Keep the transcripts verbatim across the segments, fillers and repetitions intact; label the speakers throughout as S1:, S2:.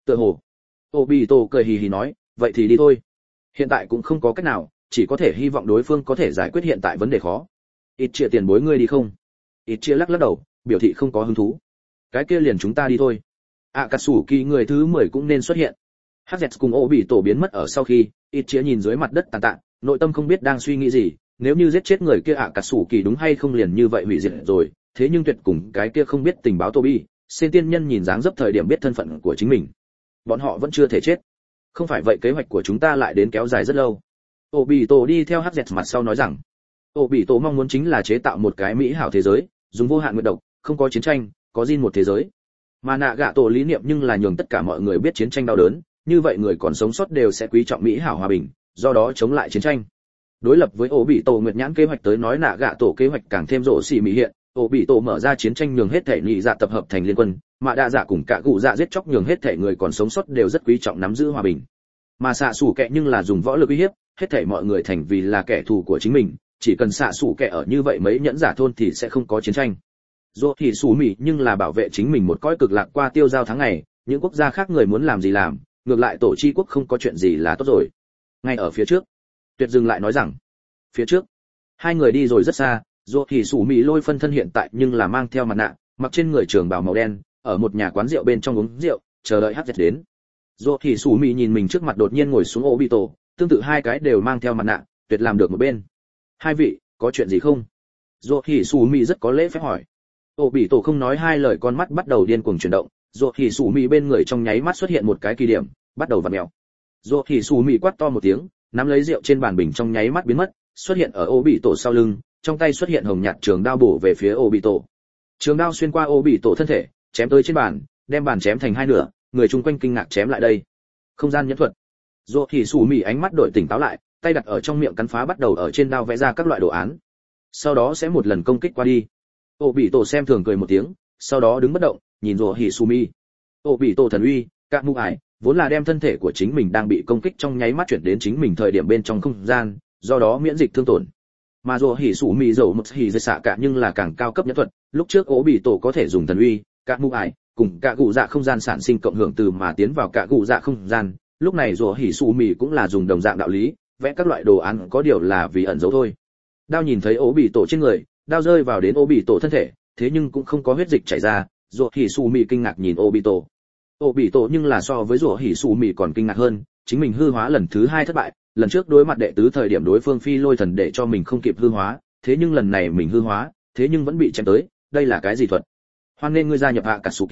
S1: Tựa hồ Obito cười hì hì nói, vậy thì đi thôi. Hiện tại cũng không có cách nào, chỉ có thể hy vọng đối phương có thể giải quyết hiện tại vấn đề khó. Ít chia tiền bối ngươi đi không? Ít chia lắc lắc đầu, biểu thị không có hứng thú. Cái kia liền chúng ta đi thôi. Akatsuki người thứ mười cũng nên xuất hiện. Hz cùng Obito biến mất ở sau khi, ít chia nhìn dưới mặt đất tàn tạ, nội tâm không biết đang suy nghĩ gì, nếu như giết chết người kia Akatsuki đúng hay không liền như vậy hủy diệt rồi, thế nhưng tuyệt cùng cái kia không biết tình báo Tobi, Sen tiên nhân nhìn dáng dấp thời điểm biết thân phận của chính mình. Bọn họ vẫn chưa thể chết. Không phải vậy kế hoạch của chúng ta lại đến kéo dài rất lâu. Obito đi theo Hz mặt sau nói rằng, Obito mong muốn chính là chế tạo một cái mỹ hảo thế giới, dùng vô hạn nguyệt độc, không có chiến tranh, có Jin một thế giới. Mà Nagato lý niệm nhưng là nhường tất cả mọi người biết chiến tranh đau đớn, như vậy người còn sống sót đều sẽ quý trọng mỹ hảo hòa bình, do đó chống lại chiến tranh. Đối lập với Obito Nguyệt Nhãn kế hoạch tới nói Nagato kế hoạch càng thêm rộ xỉ mỹ hiện, Obito mở ra chiến tranh nhường hết thể nhị dạ tập hợp thành liên quân, mà đa dạ cùng cả cụ dạ giết chóc nhường hết thể người còn sống sót đều rất quý trọng nắm giữ hòa bình. Mà xạ sủ kệ nhưng là dùng võ lực uy hiếp, hết thể mọi người thành vì là kẻ thù của chính mình, chỉ cần xạ sủ kệ ở như vậy mấy nhẫn giả thôn thì sẽ không có chiến tranh. Dỗ thì sủ mỉ nhưng là bảo vệ chính mình một cõi cực lạc qua tiêu giao tháng ngày, những quốc gia khác người muốn làm gì làm, ngược lại tổ chi quốc không có chuyện gì là tốt rồi. Ngay ở phía trước, Tuyệt dừng lại nói rằng, phía trước, hai người đi rồi rất xa, Dỗ thì sủ mỉ lôi phân thân hiện tại nhưng là mang theo mặt nạ, mặc trên người trường bào màu đen, ở một nhà quán rượu bên trong uống rượu, chờ đợi Hz đến. Dỗ thì sủ mỉ nhìn mình trước mặt đột nhiên ngồi xuống Obito, tương tự hai cái đều mang theo mặt nạ, Tuyệt làm được một bên. Hai vị, có chuyện gì không? Dỗ thì sủ mỉ rất có lễ phép hỏi. Obito không nói hai lời, con mắt bắt đầu điên cuồng chuyển động, Dỗ thì sủ mỉ bên người trong nháy mắt xuất hiện một cái kỳ điểm, bắt đầu vặn mèo. Dỗ thì sủ mỉ quát to một tiếng, nắm lấy rượu trên bàn bình trong nháy mắt biến mất, xuất hiện ở Obito sau lưng, trong tay xuất hiện hồng nhạt trường đao bổ về phía Obito. Trường đao xuyên qua Obito thân thể, chém tới trên bàn, đem bàn chém thành hai nửa, người chung quanh kinh ngạc chém lại đây. Không gian nhẫn thuật. Dỗ thì sủ mỉ ánh mắt đổi tỉnh táo lại, tay đặt ở trong miệng cắn phá bắt đầu ở trên đao vẽ ra các loại đồ án. Sau đó sẽ một lần công kích qua đi. Obito xem thường cười một tiếng, sau đó đứng bất động, nhìn Dỗ Hisumi. Obito thần uy, các mũ ải, vốn là đem thân thể của chính mình đang bị công kích trong nháy mắt chuyển đến chính mình thời điểm bên trong không gian, do đó miễn dịch thương tổn. Mà Dỗ Hisumi dầu một hỉ dây xạ cả nhưng là càng cao cấp nhẫn thuật, lúc trước Obito có thể dùng thần uy, các mũ ải, cùng cả cụ dạ không gian sản sinh cộng hưởng từ mà tiến vào cả cụ dạ không gian, lúc này Dỗ Hisumi cũng là dùng đồng dạng đạo lý, vẽ các loại đồ án có điều là vì ẩn giấu thôi. Đao nhìn thấy Obito trên người, đao rơi vào đến Obito thân thể, thế nhưng cũng không có huyết dịch chảy ra, Dỗ Hisumi kinh ngạc nhìn Obito. Obito nhưng là so với Dỗ Hisumi còn kinh ngạc hơn, chính mình hư hóa lần thứ hai thất bại, lần trước đối mặt đệ tứ thời điểm đối phương phi lôi thần để cho mình không kịp hư hóa, thế nhưng lần này mình hư hóa, thế nhưng vẫn bị chém tới, đây là cái gì thuật? Hoan nên ngươi gia nhập Akatsuki.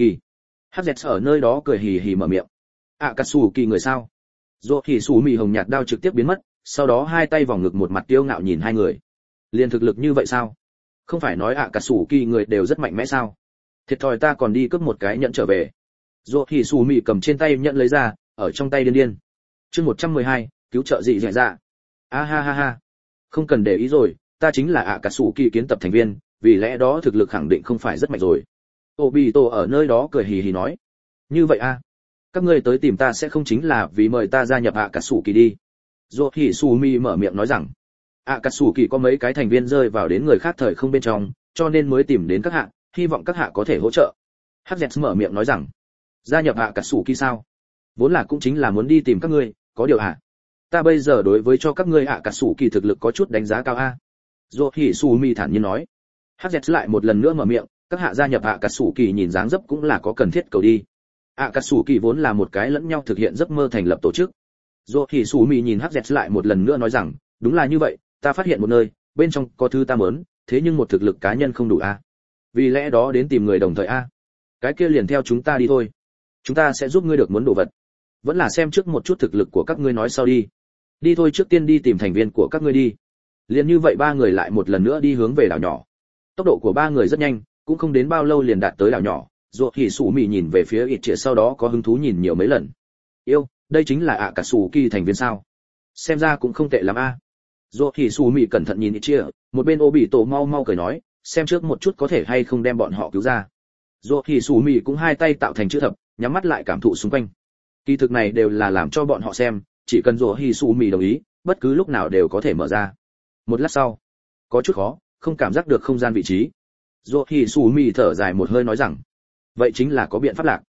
S1: Hz ở nơi đó cười hì hì mở miệng. Akatsuki người sao? Dỗ Hisumi hồng nhạt đao trực tiếp biến mất, sau đó hai tay vòng ngực một mặt kiêu ngạo nhìn hai người. Liên thực lực như vậy sao? Không phải nói Akatsuki người đều rất mạnh mẽ sao? Thiệt thòi ta còn đi cướp một cái nhẫn trở về. Dỗ Hisumi cầm trên tay nhẫn lấy ra, ở trong tay điên điên. Chương một trăm mười hai, cứu trợ dị dạ dạ. A ha ha ha. Không cần để ý rồi, ta chính là Akatsuki kiến tập thành viên, vì lẽ đó thực lực khẳng định không phải rất mạnh rồi. Obito ở nơi đó cười hì hì nói. Như vậy a? Các ngươi tới tìm ta sẽ không chính là vì mời ta gia nhập Akatsuki đi. Dỗ Hisumi mở miệng nói rằng, Akatsuki có mấy cái thành viên rơi vào đến người khác thời không bên trong, cho nên mới tìm đến các hạ, hy vọng các hạ có thể hỗ trợ. Hz mở miệng nói rằng, gia nhập Akatsuki sao? Vốn là cũng chính là muốn đi tìm các ngươi, có điều ạ. Ta bây giờ đối với cho các ngươi Akatsuki thực lực có chút đánh giá cao a. Dỗ Hisumi thản nhiên nói. Hz lại một lần nữa mở miệng, các hạ gia nhập Akatsuki nhìn dáng dấp cũng là có cần thiết cầu đi. Akatsuki vốn là một cái lẫn nhau thực hiện giấc mơ thành lập tổ chức. Dỗ Hisumi nhìn Hz lại một lần nữa nói rằng, đúng là như vậy, ta phát hiện một nơi, bên trong có thứ ta muốn, thế nhưng một thực lực cá nhân không đủ a. Vì lẽ đó đến tìm người đồng thời a. Cái kia liền theo chúng ta đi thôi. Chúng ta sẽ giúp ngươi được muốn đồ vật. Vẫn là xem trước một chút thực lực của các ngươi nói sau đi. Đi thôi, trước tiên đi tìm thành viên của các ngươi đi. Liền như vậy ba người lại một lần nữa đi hướng về đảo nhỏ. Tốc độ của ba người rất nhanh, cũng không đến bao lâu liền đạt tới đảo nhỏ. Dỗ Hisumi nhìn về phía ít trịa sau đó có hứng thú nhìn nhiều mấy lần. Yêu, đây chính là Akatsuki thành viên sao? Xem ra cũng không tệ lắm a. Dỗ Hisumi cẩn thận nhìn ít trịa, một bên Obito mau mau cười nói, xem trước một chút có thể hay không đem bọn họ cứu ra. Dỗ Hisumi cũng hai tay tạo thành chữ thập, nhắm mắt lại cảm thụ xung quanh. Kỳ thực này đều là làm cho bọn họ xem, chỉ cần Dỗ Hisumi đồng ý, bất cứ lúc nào đều có thể mở ra. Một lát sau, có chút khó, không cảm giác được không gian vị trí. Dỗ Hisumi thở dài một hơi nói rằng, vậy chính là có biện pháp lạc.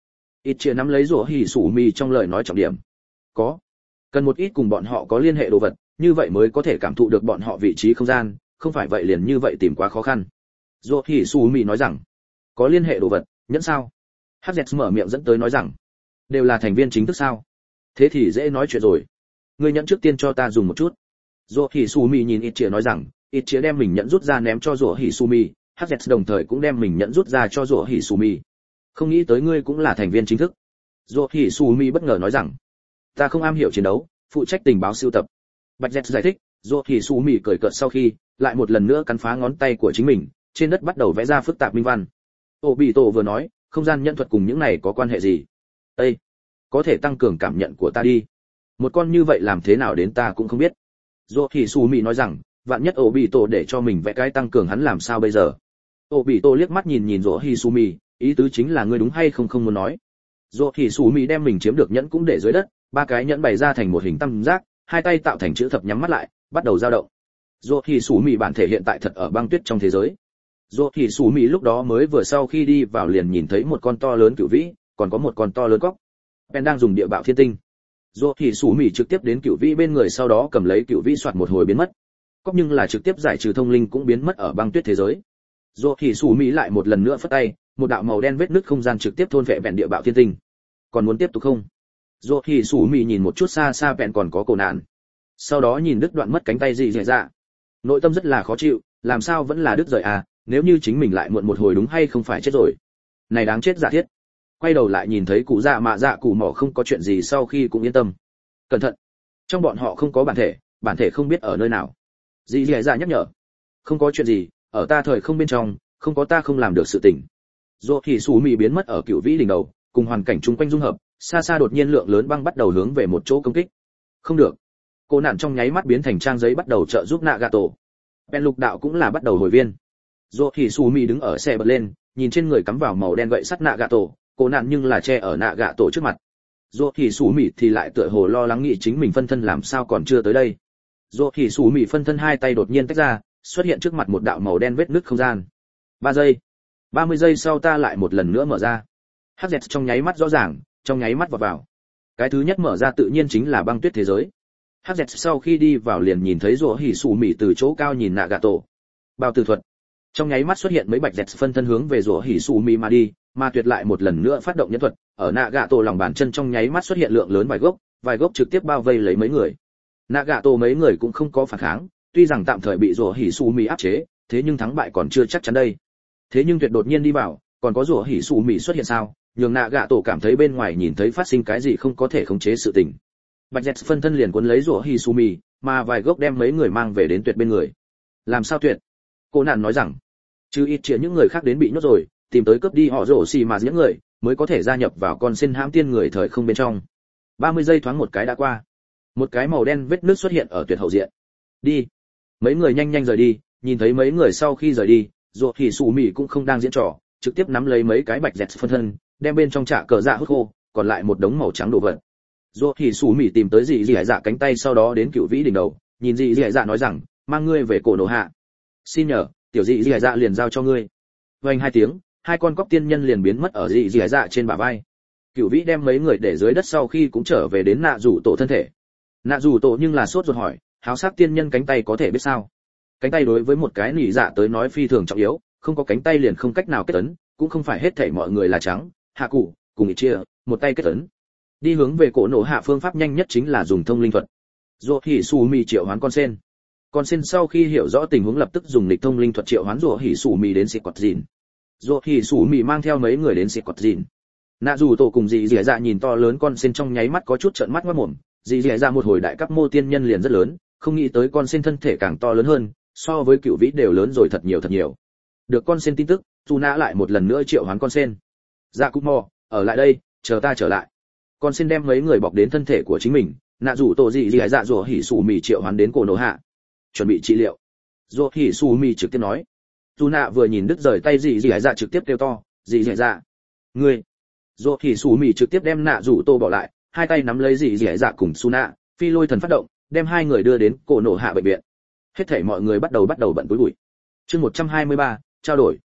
S1: Ít chia nắm lấy rủa hỉ sủ mì trong lời nói trọng điểm. Có. Cần một ít cùng bọn họ có liên hệ đồ vật, như vậy mới có thể cảm thụ được bọn họ vị trí không gian, không phải vậy liền như vậy tìm quá khó khăn. Rủa hỉ sủ mì nói rằng, có liên hệ đồ vật, nhẫn sao? hát dẹt mở miệng dẫn tới nói rằng, đều là thành viên chính thức sao? Thế thì dễ nói chuyện rồi. Ngươi nhẫn trước tiên cho ta dùng một chút. Rủa hỉ sủ mì nhìn ít chia nói rằng, ít chia đem mình nhẫn rút ra ném cho rủa hỉ sủ mì, hát dẹt đồng thời cũng đem mình nhẫn rút ra cho rủa hỉ sủ mì. Không nghĩ tới ngươi cũng là thành viên chính thức. Rủa hỉ sủ mì bất ngờ nói rằng, ta không am hiểu chiến đấu, phụ trách tình báo sưu tập. Bạch Dẹt giải thích, rủa hỉ sủ mì cười cợt sau khi, lại một lần nữa cắn phá ngón tay của chính mình, trên đất bắt đầu vẽ ra phức tạp minh văn. Ô Bị Tổ vừa nói, không gian nhận thuật cùng những này có quan hệ gì? Ê, có thể tăng cường cảm nhận của ta đi. Một con như vậy làm thế nào đến ta cũng không biết. Rủa hỉ sủ mì nói rằng, vạn nhất Ô Bị Tổ để cho mình vẽ cái tăng cường hắn làm sao bây giờ? Ô Bị Tổ liếc mắt nhìn nhìn rủa hỉ sủ mì, ý tứ chính là ngươi đúng hay không không muốn nói. Rủa hỉ sủ mì đem mình chiếm được nhẫn cũng để dưới đất, ba cái nhẫn bày ra thành một hình tam giác, hai tay tạo thành chữ thập nhắm mắt lại, bắt đầu dao động. Rủa hỉ sủ mì bản thể hiện tại thật ở băng tuyết trong thế giới. Rủa hỉ sủ mì lúc đó mới vừa sau khi đi vào liền nhìn thấy một con to lớn cửu vĩ, còn có một con to lớn cóc. Ben đang dùng địa bạo thiên tinh. Rủa hỉ sủ mì trực tiếp đến cửu vĩ bên người, sau đó cầm lấy cửu vĩ soạt một hồi biến mất. Cóc nhưng là trực tiếp giải trừ thông linh cũng biến mất ở băng tuyết thế giới. Rủa hỉ sủ mì lại một lần nữa phất tay, một đạo màu đen vết nứt không gian trực tiếp thôn vệ vẹn địa bạo thiên tinh. Còn muốn tiếp tục không? Rủa hỉ sủ mì nhìn một chút xa xa vẹn còn có cổ nạn. Sau đó nhìn đứt đoạn mất cánh tay dị dẻ dạ. Nội tâm rất là khó chịu, làm sao vẫn là đứt rời à, nếu như chính mình lại muộn một hồi đúng hay không phải chết rồi. Này đáng chết giả thiết. Quay đầu lại nhìn thấy cụ dạ mạ dạ cụ mỏ không có chuyện gì sau khi cũng yên tâm. Cẩn thận, trong bọn họ không có bản thể, bản thể không biết ở nơi nào. Dị dẻ dạ nhắc nhở. Không có chuyện gì, ở ta thời không bên trong, không có ta không làm được sự tình. Rủa hỉ sủ mì biến mất ở cựu vĩ đỉnh đầu, cùng hoàn cảnh chung quanh dung hợp, xa xa đột nhiên lượng lớn băng bắt đầu hướng về một chỗ công kích. Không được. Cô nạn trong nháy mắt biến thành trang giấy bắt đầu trợ giúp Nagato. Ben lục đạo cũng là bắt đầu hồi viên. Rủa hỉ sủ mì đứng ở xe bật lên, nhìn trên người cắm vào màu đen gậy sắt Nagato, cô nạn nhưng là che ở Nagato trước mặt. Rủa hỉ sủ mì thì lại tựa hồ lo lắng nghĩ chính mình phân thân làm sao còn chưa tới đây. Rủa hỉ sủ mì phân thân hai tay đột nhiên tách ra, xuất hiện trước mặt một đạo màu đen vết nứt không gian. ba giây. ba mươi giây sau ta lại một lần nữa mở ra. hát dẹt trong nháy mắt rõ ràng, trong nháy mắt vọt vào. Cái thứ nhất mở ra tự nhiên chính là băng tuyết thế giới. hát dẹt sau khi đi vào liền nhìn thấy rủa hỉ sủ mì từ chỗ cao nhìn Nagato. Bao tử thuật. Trong nháy mắt xuất hiện mấy bạch dẹt phân thân hướng về rủa hỉ sủ mì mà đi, mà tuyệt lại một lần nữa phát động nhân thuật, ở Nagato lòng bàn chân trong nháy mắt xuất hiện lượng lớn vài gốc, vài gốc trực tiếp bao vây lấy mấy người. Nagato mấy người cũng không có phản kháng, tuy rằng tạm thời bị rủa hỉ sủ mì áp chế, thế nhưng thắng bại còn chưa chắc chắn đây. Thế nhưng tuyệt đột nhiên đi vào, còn có rủa hỉ sủ mì xuất hiện sao? Nhường Nagato cảm thấy bên ngoài nhìn thấy phát sinh cái gì không có thể khống chế sự tình. Bạch Dẹt phân thân liền cuốn lấy rủa hỉ sủ mì, mà vài gốc đem mấy người mang về đến tuyệt bên người. Làm sao tuyệt? Cô nạn nói rằng, chứ ít chia những người khác đến bị nhốt rồi, tìm tới cướp đi họ rổ xì mà những người mới có thể gia nhập vào con sen hãm tiên người thời không bên trong. ba mươi giây thoáng một cái đã qua. Một cái màu đen vết nước xuất hiện ở tuyệt hậu diện. Đi. Mấy người nhanh nhanh rời đi, nhìn thấy mấy người sau khi rời đi, rủa hỉ sủ mì cũng không đang diễn trò, trực tiếp nắm lấy mấy cái bạch dẹt phân thân, đem bên trong trả cờ dạ hút khô, còn lại một đống màu trắng đồ vật. Rủa hỉ sủ mì tìm tới dị dị dạ cánh tay, sau đó đến cựu vĩ đỉnh đầu, nhìn dị dị dạ nói rằng, mang ngươi về cổ nổ hạ. Xin nhờ, tiểu dị dị dạ liền giao cho ngươi. Vang hai tiếng, hai con cóc tiên nhân liền biến mất ở dị dị dạ trên bả vai. Cựu vĩ đem mấy người để dưới đất sau khi cũng trở về đến nạ rủ tổ thân thể. Nạ rủ tổ nhưng là sốt ruột hỏi, háo sắc tiên nhân cánh tay có thể biết sao? Cánh tay đối với một cái nỉ dạ tới nói phi thường trọng yếu, không có cánh tay liền không cách nào kết ấn, cũng không phải hết thảy mọi người là trắng, hạ cụ, cùng ý chia, một tay kết ấn. Đi hướng về cổ nổ hạ phương pháp nhanh nhất chính là dùng thông linh thuật. Rủa hỉ sủ mì triệu hoán con sen. Con sen sau khi hiểu rõ tình huống lập tức dùng lịch thông linh thuật triệu hoán rủa hỉ sủ mì đến xịt quạt dìn. Rủa hỉ sủ mì mang theo mấy người đến xịt quạt dìn. Nạ dù tổ cùng dì dì dạ nhìn to lớn con sen trong nháy mắt có chút trợn mắt ngoác mồm, dì dì dạ một hồi đại cấp mô tiên nhân liền rất lớn, không nghĩ tới con sen thân thể càng to lớn hơn, so với cựu vĩ đều lớn rồi thật nhiều thật nhiều. Được con sen tin tức, dù nã lại một lần nữa triệu hoán con sen. Dạ cũng mò, ở lại đây, chờ ta trở lại. Con sen đem mấy người bọc đến thân thể của chính mình, nạ rủ tổ dị dị dạ rủa hỉ sủ mì triệu hoán đến cổ nổ hạ, chuẩn bị trị liệu. Rủa hỉ sủ mì trực tiếp nói. Dù nạ vừa nhìn đứt rời tay dị dị dạ trực tiếp kêu to, dị dị dạ, ngươi. Rủa hỉ sủ mì trực tiếp đem nạ rủ tổ bỏ lại, hai tay nắm lấy dị dị dạ cùng su nạ, phi lôi thần phát động, đem hai người đưa đến cổ nổ hạ bệnh viện. Hết thảy mọi người bắt đầu bắt đầu bận túi bụi. Chương một trăm hai mươi ba, trao đổi.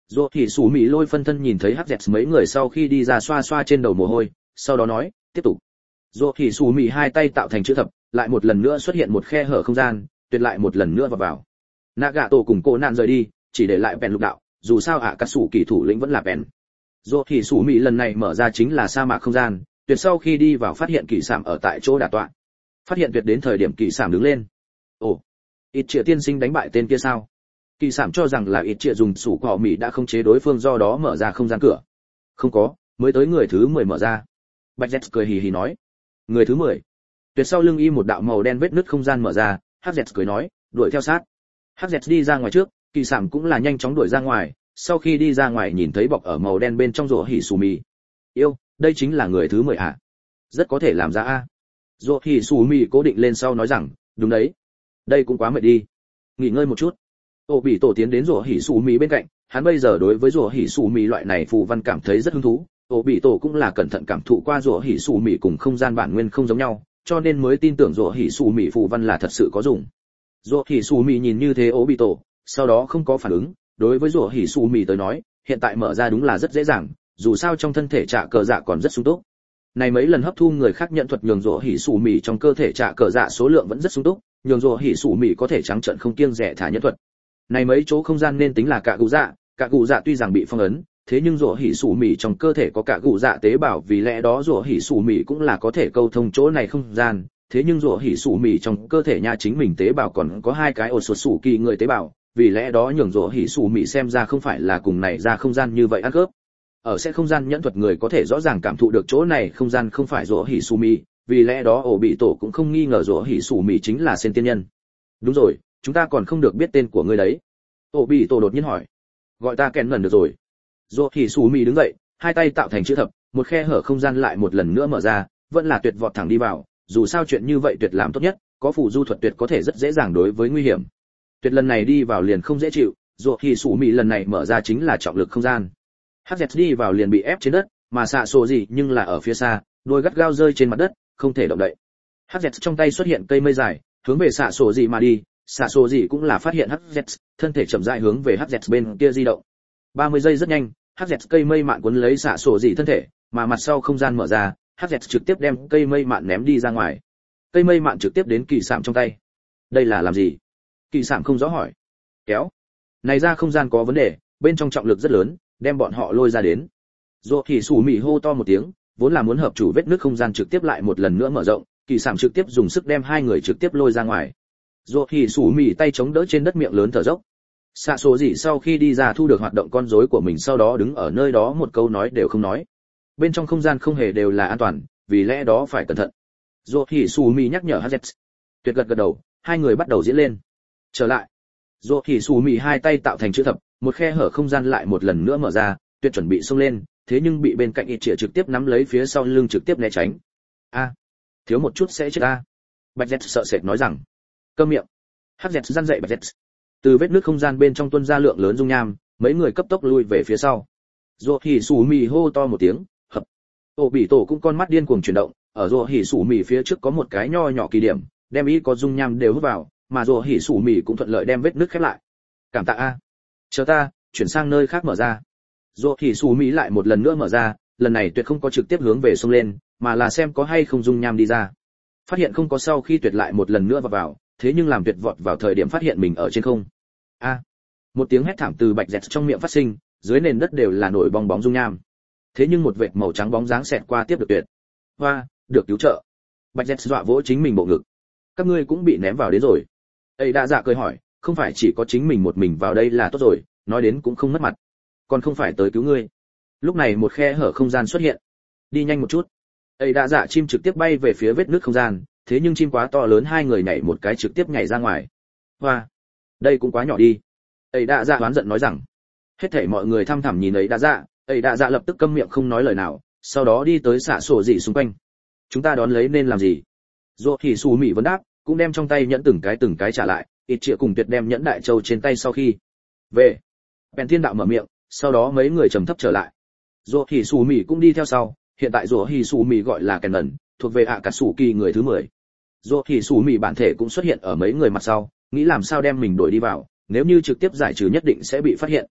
S1: Dỗ thì Sủ Mị lôi phân thân nhìn thấy hắc dẹt mấy người sau khi đi ra xoa xoa trên đầu mồ hôi, sau đó nói, tiếp tục. Dỗ thì Sủ Mị hai tay tạo thành chữ thập, lại một lần nữa xuất hiện một khe hở không gian, tuyệt lại một lần nữa vào vào. Nagato cùng cô nạn rời đi, chỉ để lại bèn lục đạo, dù sao ạ à, các sủ kỳ thủ lĩnh vẫn là bèn. Dỗ thì Sủ Mị lần này mở ra chính là sa mạc không gian, tuyệt sau khi đi vào phát hiện kỳ sảm ở tại chỗ đả tọa. Phát hiện tuyệt đến thời điểm kỳ sảm đứng lên. Ồ, ít triệu tiên sinh đánh bại tên kia sao? Kỳ sảm cho rằng là ít triệu dùng sủ cỏ mị đã không chế đối phương do đó mở ra không gian cửa. Không có, mới tới người thứ mười mở ra. Bạch Jet cười hì hì nói. Người thứ mười. Tuyệt sau lưng y một đạo màu đen vết nứt không gian mở ra, hắc Jet cười nói, đuổi theo sát. Hắc Jet đi ra ngoài trước, kỳ sảm cũng là nhanh chóng đuổi ra ngoài, sau khi đi ra ngoài nhìn thấy bọc ở màu đen bên trong rổ hỉ xù mì. Yêu, đây chính là người thứ mười à? Rất có thể làm ra a. Rổ hỉ xù mì cố định lên sau nói rằng, đúng đấy. Đây cũng quá mệt đi. Nghỉ ngơi một chút. Ô bị tổ tiến đến rổ hỉ xù mì bên cạnh, hắn bây giờ đối với rổ hỉ xù mì loại này phù văn cảm thấy rất hứng thú. Ô bị tổ cũng là cẩn thận cảm thụ qua rổ hỉ xù mì cùng không gian bản nguyên không giống nhau, cho nên mới tin tưởng rổ hỉ xù mì phù văn là thật sự có dùng. Rổ hỉ xù mì nhìn như thế Ô bị tổ, sau đó không có phản ứng. Đối với rổ hỉ xù mì tới nói, hiện tại mở ra đúng là rất dễ dàng, dù sao trong thân thể trả cờ dạ còn rất sung túc. Này mấy lần hấp thu người khác nhận thuật nhường rổ hỉ xù mì trong cơ thể trả cờ dạ số lượng vẫn rất sung túc, nhường rổ hỉ xù mì có thể trắng trợn không kiêng dè thả nhận thuật. Này mấy chỗ không gian nên tính là cả gù dạ, cả gù dạ tuy rằng bị phong ấn, thế nhưng rổ hỉ xù mì trong cơ thể có cả gù dạ tế bào, vì lẽ đó rổ hỉ xù mì cũng là có thể câu thông chỗ này không gian. Thế nhưng rổ hỉ xù mì trong cơ thể nha chính mình tế bào còn có hai cái ổ sột sủ kỳ người tế bào, vì lẽ đó nhường rổ hỉ xù mì xem ra không phải là cùng này ra không gian như vậy ăn cướp. Ở sẽ không gian nhẫn thuật người có thể rõ ràng cảm thụ được chỗ này không gian không phải rổ hỉ xù mì, vì lẽ đó ổ bị tổ cũng không nghi ngờ rổ hỉ xù mì chính là sen tiên nhân. Đúng rồi, chúng ta còn không được biết tên của ngươi đấy. Ổ bị tổ đột nhiên hỏi. Gọi ta kèn lần được rồi. Rổ hỉ xù mì đứng dậy, hai tay tạo thành chữ thập, một khe hở không gian lại một lần nữa mở ra, vẫn là tuyệt vọt thẳng đi vào, dù sao chuyện như vậy tuyệt làm tốt nhất, có phù du thuật tuyệt có thể rất dễ dàng đối với nguy hiểm. Tuyệt lần này đi vào liền không dễ chịu, rổ hỉ xù mì lần này mở ra chính là trọng lực không gian. hắc dẹt đi vào liền bị ép trên đất, mà xạ sổ gì nhưng là ở phía xa, đôi gắt gao rơi trên mặt đất, không thể động đậy. hắc dẹt trong tay xuất hiện cây mây dài, hướng về xạ sổ gì mà đi, xạ sổ gì cũng là phát hiện hắc dẹt, thân thể chậm rãi hướng về hắc dẹt bên kia di động. ba mươi giây rất nhanh, hắc dẹt cây mây mạn cuốn lấy xạ sổ gì thân thể, mà mặt sau không gian mở ra, hắc dẹt trực tiếp đem cây mây mạn ném đi ra ngoài. Cây mây mạn trực tiếp đến kỳ sạm trong tay. Đây là làm gì? Kỳ sạm không rõ hỏi. Kéo. Này ra không gian có vấn đề, bên trong trọng lực rất lớn, đem bọn họ lôi ra đến. Rồ thì sủ mỉ hô to một tiếng, vốn là muốn hợp chủ vết nước không gian trực tiếp lại một lần nữa mở rộng, kỳ sảm trực tiếp dùng sức đem hai người trực tiếp lôi ra ngoài. Rồ thì sủ mỉ tay chống đỡ trên đất miệng lớn thở dốc. Xạ số gì sau khi đi ra thu được hoạt động con rối của mình, sau đó đứng ở nơi đó một câu nói đều không nói. Bên trong không gian không hề đều là an toàn, vì lẽ đó phải cẩn thận. Rồ thì sủ mỉ nhắc nhở Hazet. Tuyệt gật gật đầu, hai người bắt đầu diễn lên. Trở lại. Rồ thì sủ mỉ hai tay tạo thành chữ thập, một khe hở không gian lại một lần nữa mở ra, Tuyệt chuẩn bị xông lên, thế nhưng bị bên cạnh ít chĩa trực tiếp nắm lấy phía sau lưng trực tiếp né tránh. A, thiếu một chút sẽ chết a. Bạch Jet sợ sệt nói rằng. Câm miệng. Hắc Jet răn dậy Bạch Jet. Từ vết nước không gian bên trong tuôn ra lượng lớn dung nham, mấy người cấp tốc lui về phía sau. Rồ hỉ sủ mì hô to một tiếng, hập. Tổ bị tổ cũng con mắt điên cuồng chuyển động, ở rồ hỉ sủ mì phía trước có một cái nho nhỏ kỳ điểm, đem ý có dung nham đều hút vào, mà rồ hỉ sủ mì cũng thuận lợi đem vết nước khép lại. Cảm tạ a. Chờ ta, chuyển sang nơi khác mở ra. Rồ hỉ sủ mì lại một lần nữa mở ra, lần này Tuyệt không có trực tiếp hướng về sông lên, mà là xem có hay không dung nham đi ra. Phát hiện không có sau khi Tuyệt lại một lần nữa vào vào, thế nhưng làm Tuyệt vọt vào thời điểm phát hiện mình ở trên không. A. Một tiếng hét thảm từ Bạch Dẹt trong miệng phát sinh, dưới nền đất đều là nổi bong bóng dung nham. Thế nhưng một vệt màu trắng bóng dáng xẹt qua tiếp được Tuyệt. Hoa, được cứu trợ. Bạch Dẹt dọa vỗ chính mình bộ ngực. Các ngươi cũng bị ném vào đến rồi. Ấy đã dạ cười hỏi, không phải chỉ có chính mình một mình vào đây là tốt rồi, nói đến cũng không mất mặt. Còn không phải tới cứu ngươi. Lúc này một khe hở không gian xuất hiện. Đi nhanh một chút. Ấy đã dạ chim trực tiếp bay về phía vết nước không gian, thế nhưng chim quá to lớn, hai người nhảy một cái trực tiếp nhảy ra ngoài. Hoa, đây cũng quá nhỏ đi. Ấy đã dạ oán giận nói rằng. Hết thảy mọi người thăm thẳm nhìn ấy đã dạ, ấy đã dạ lập tức câm miệng không nói lời nào, sau đó đi tới xạ sổ dị xung quanh. Chúng ta đón lấy nên làm gì? Rồ thì xù mỉ vấn đáp, cũng đem trong tay nhẫn từng cái từng cái trả lại, ít triệu cùng Tuyệt đem nhẫn đại châu trên tay sau khi về. Bèn Thiên đạo mở miệng, sau đó mấy người trầm thấp trở lại. Rồ thì xù mỉ cũng đi theo sau, hiện tại rồ thì xù mỉ gọi là kèn ẩn, thuộc về ạ cả sủ kỳ người thứ mười. Rồ thì xù mỉ bản thể cũng xuất hiện ở mấy người mặt sau, nghĩ làm sao đem mình đuổi đi vào, nếu như trực tiếp giải trừ nhất định sẽ bị phát hiện.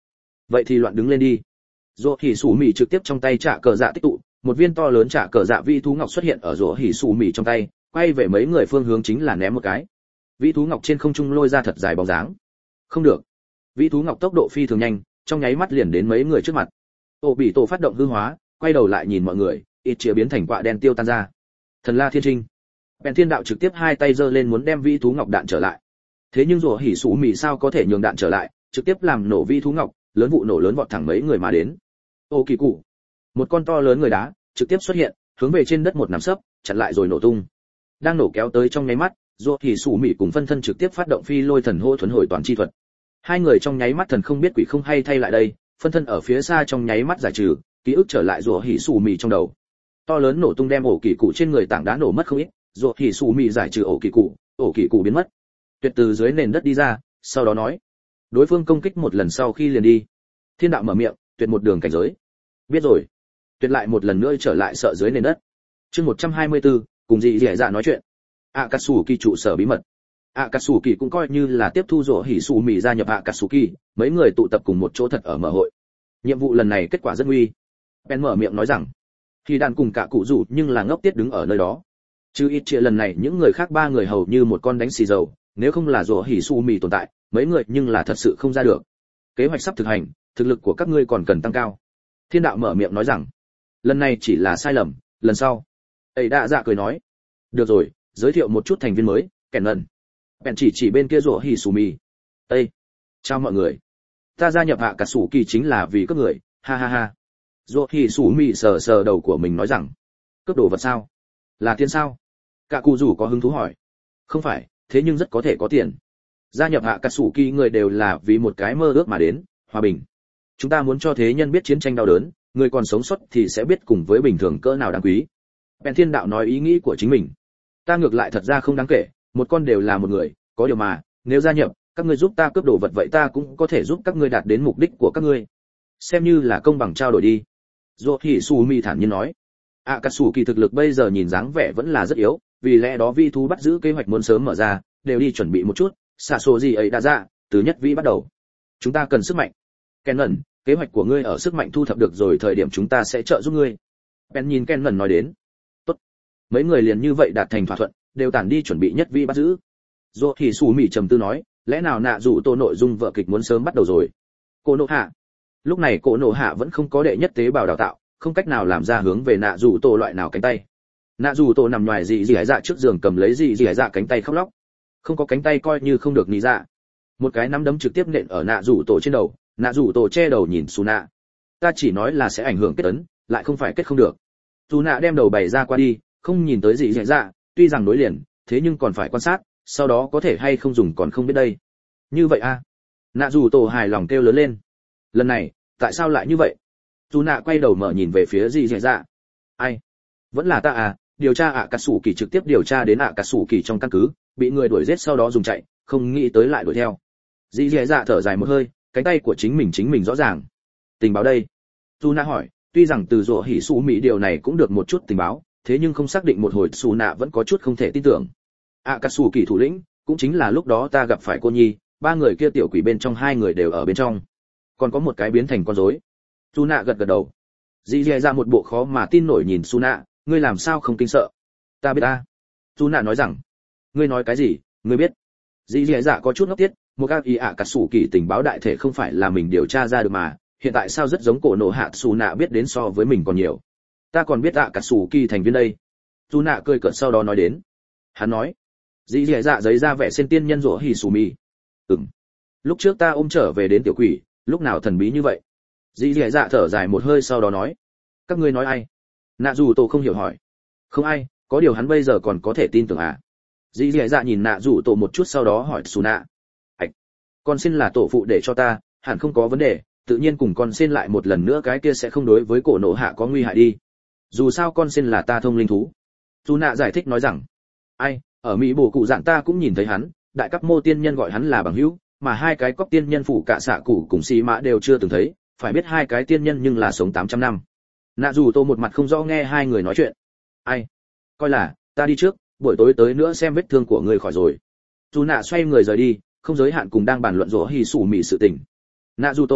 S1: vậy thì loạn đứng lên đi. Rỗ hỉ sủ mì trực tiếp trong tay trả cờ dạ tích tụ, một viên to lớn trả cờ dạ vi thú ngọc xuất hiện ở rỗ hỉ sủ mì trong tay, quay về mấy người phương hướng chính là ném một cái. Vi thú ngọc trên không trung lôi ra thật dài bóng dáng. Không được. Vi thú ngọc tốc độ phi thường nhanh, trong nháy mắt liền đến mấy người trước mặt. Ô bị tổ phát động hư hóa, quay đầu lại nhìn mọi người, ít chia biến thành quạ đen tiêu tan ra. Thần La Thiên Trinh. Bèn Thiên Đạo trực tiếp hai tay giơ lên muốn đem vi thú ngọc đạn trở lại. Thế nhưng rủa hỉ sủ mì sao có thể nhường đạn trở lại, trực tiếp làm nổ vi thú ngọc, lớn vụ nổ lớn vọt thẳng mấy người mà đến. Ô kỳ cụ. Một con to lớn người đá trực tiếp xuất hiện, hướng về trên đất một nắm sấp, chặn lại rồi nổ tung. Đang nổ kéo tới trong nháy mắt, rủa hỉ sủ mì cùng phân thân trực tiếp phát động phi lôi thần hô thuần hồi toàn chi thuật. Hai người trong nháy mắt thần không biết quỷ không hay thay lại đây, phân thân ở phía xa trong nháy mắt giải trừ, ký ức trở lại rủa hỉ sủ mì trong đầu. To lớn nổ tung đem ổ kỳ cụ trên người tảng đá nổ mất không ít, rủa hỉ sủ mì giải trừ ổ kỳ cụ, ổ kỳ cụ biến mất. Tuyệt từ dưới nền đất đi ra, sau đó nói, đối phương công kích một lần sau khi liền đi. Thiên Đạo mở miệng, tuyệt một đường cảnh giới. Biết rồi. Tuyệt lại một lần nữa trở lại sợ dưới nền đất. Chương một trăm hai mươi tư, cùng dị dẻ dạ nói chuyện. Akatsuki trụ sở bí mật. Akatsuki cũng coi như là tiếp thu rủa hỉ sủ mì gia nhập Akatsuki, mấy người tụ tập cùng một chỗ thật ở mở hội. Nhiệm vụ lần này kết quả rất nguy. Ben mở miệng nói rằng, khi đàn cùng cả cụ rủ nhưng là ngốc tiết đứng ở nơi đó. Chứ ít chia lần này những người khác ba người hầu như một con đánh xì dầu, nếu không là rủa hỉ sủ mì tồn tại, mấy người nhưng là thật sự không ra được. Kế hoạch sắp thực hành, thực lực của các ngươi còn cần tăng cao. Thiên Đạo mở miệng nói rằng, lần này chỉ là sai lầm, lần sau. Ấy đã dạ cười nói, được rồi, giới thiệu một chút thành viên mới, kẻn lần. Bèn chỉ chỉ bên kia rủa hỉ sủ mì. Ê, chào mọi người. Ta gia nhập hạ cả sủ kỳ chính là vì các người, ha ha ha. Rủa hỉ sủ mì sờ sờ đầu của mình nói rằng, cướp đồ vật sao? Là tiền sao? Cả cụ rủ có hứng thú hỏi. Không phải, thế nhưng rất có thể có tiền. Gia nhập hạ cả sủ kỳ người đều là vì một cái mơ ước mà đến, hòa bình. Chúng ta muốn cho thế nhân biết chiến tranh đau đớn, người còn sống sót thì sẽ biết cùng với bình thường cỡ nào đáng quý. Bèn Thiên Đạo nói ý nghĩ của chính mình. Ta ngược lại thật ra không đáng kể, một con đều là một người, có điều mà, nếu gia nhập, các ngươi giúp ta cướp đồ vật vậy ta cũng có thể giúp các ngươi đạt đến mục đích của các ngươi. Xem như là công bằng trao đổi đi. Rô Hỉ Su Mi thản nhiên nói. Akatsuki thực lực bây giờ nhìn dáng vẻ vẫn là rất yếu, vì lẽ đó vi thú bắt giữ kế hoạch muốn sớm mở ra, đều đi chuẩn bị một chút, xả số gì ấy đã ra, từ nhất vĩ bắt đầu. Chúng ta cần sức mạnh. Kennen, kế hoạch của ngươi ở sức mạnh thu thập được rồi thời điểm chúng ta sẽ trợ giúp ngươi. Ben nhìn Kennen nói đến. Tốt. Mấy người liền như vậy đạt thành thỏa thuận, đều tản đi chuẩn bị nhất vĩ bắt giữ. Rô Hỉ Su Mi trầm tư nói, lẽ nào nạ dụ tô nội dung vở kịch muốn sớm bắt đầu rồi. Cô nộ hạ. Lúc này cô nộ hạ vẫn không có đệ nhất tế bào đào tạo, không cách nào làm ra hướng về nạ dụ tô loại nào cánh tay. Nạ dụ tô nằm ngoài dị dị hải dạ trước giường cầm lấy dị dị hải dạ cánh tay khóc lóc. Không có cánh tay coi như không được nghĩ dạ. Một cái nắm đấm trực tiếp nện ở nạ dụ tô trên đầu, nạ dụ tô che đầu nhìn Su nạ. Ta chỉ nói là sẽ ảnh hưởng kết ấn, lại không phải kết không được. Su nạ đem đầu bày ra qua đi, không nhìn tới dị dị dạ, tuy rằng đối liền, thế nhưng còn phải quan sát, sau đó có thể hay không dùng còn không biết đây. Như vậy a? À? Nạ dù tổ hài lòng kêu lớn lên. Lần này, tại sao lại như vậy? Dù nạ quay đầu mở nhìn về phía dị dạ dạ. Ai? Vẫn là ta à, điều tra ạ cà sủ kỳ trực tiếp điều tra đến ạ cà sủ kỳ trong căn cứ, bị người đuổi giết sau đó dùng chạy, không nghĩ tới lại đuổi theo. Dị dạ dạ thở dài một hơi, cánh tay của chính mình chính mình rõ ràng. Tình báo đây. Dù nạ hỏi, tuy rằng từ rủa hỉ su mỹ điều này cũng được một chút tình báo, thế nhưng không xác định một hồi Su nạ vẫn có chút không thể tin tưởng. Akatsuki thủ lĩnh, cũng chính là lúc đó ta gặp phải cô nhi, ba người kia tiểu quỷ bên trong hai người đều ở bên trong, còn có một cái biến thành con rối. Suna gật gật đầu. Dì dì ra một bộ khó mà tin nổi nhìn Suna, ngươi làm sao không kinh sợ? Ta biết ta. Suna nói rằng, ngươi nói cái gì? Ngươi biết? Dì dì dạ có chút ngốc tiết, một các ý ạ cả sủ kỳ tình báo đại thể không phải là mình điều tra ra được mà, hiện tại sao rất giống cổ nổ hạ Suna biết đến so với mình còn nhiều. Ta còn biết ạ cả sủ kỳ thành viên đây. Suna cười cợt sau đó nói đến. Hắn nói, dì dì dạ giấy ra vẻ sen tiên nhân rủa hỉ sủ mì. Ừm. Lúc trước ta ôm trở về đến tiểu quỷ, lúc nào thần bí như vậy? Dì dì dạ thở dài một hơi sau đó nói, các ngươi nói ai? Nạ dù tổ không hiểu hỏi. Không ai, có điều hắn bây giờ còn có thể tin tưởng à? Dì dì dạ nhìn nạ dù tổ một chút sau đó hỏi Su nạ. Ảch, con xin là tổ phụ để cho ta, hẳn không có vấn đề, tự nhiên cùng con xin lại một lần nữa cái kia sẽ không đối với cổ nộ hạ có nguy hại đi. Dù sao con xin là ta thông linh thú. Su nạ giải thích nói rằng, ai, ở Mỹ bổ cụ dạn ta cũng nhìn thấy hắn, đại cấp mô tiên nhân gọi hắn là bằng hữu, mà hai cái cóc tiên nhân phủ cả xạ cụ cùng xì mã đều chưa từng thấy, phải biết hai cái tiên nhân nhưng là sống tám trăm năm. Nạ dù tô một mặt không rõ nghe hai người nói chuyện. Ai? Coi là, ta đi trước, buổi tối tới nữa xem vết thương của người khỏi rồi. Dù nạ xoay người rời đi, không giới hạn cùng đang bàn luận rỗ hỉ sủ mị sự tình. Nạ dù tô,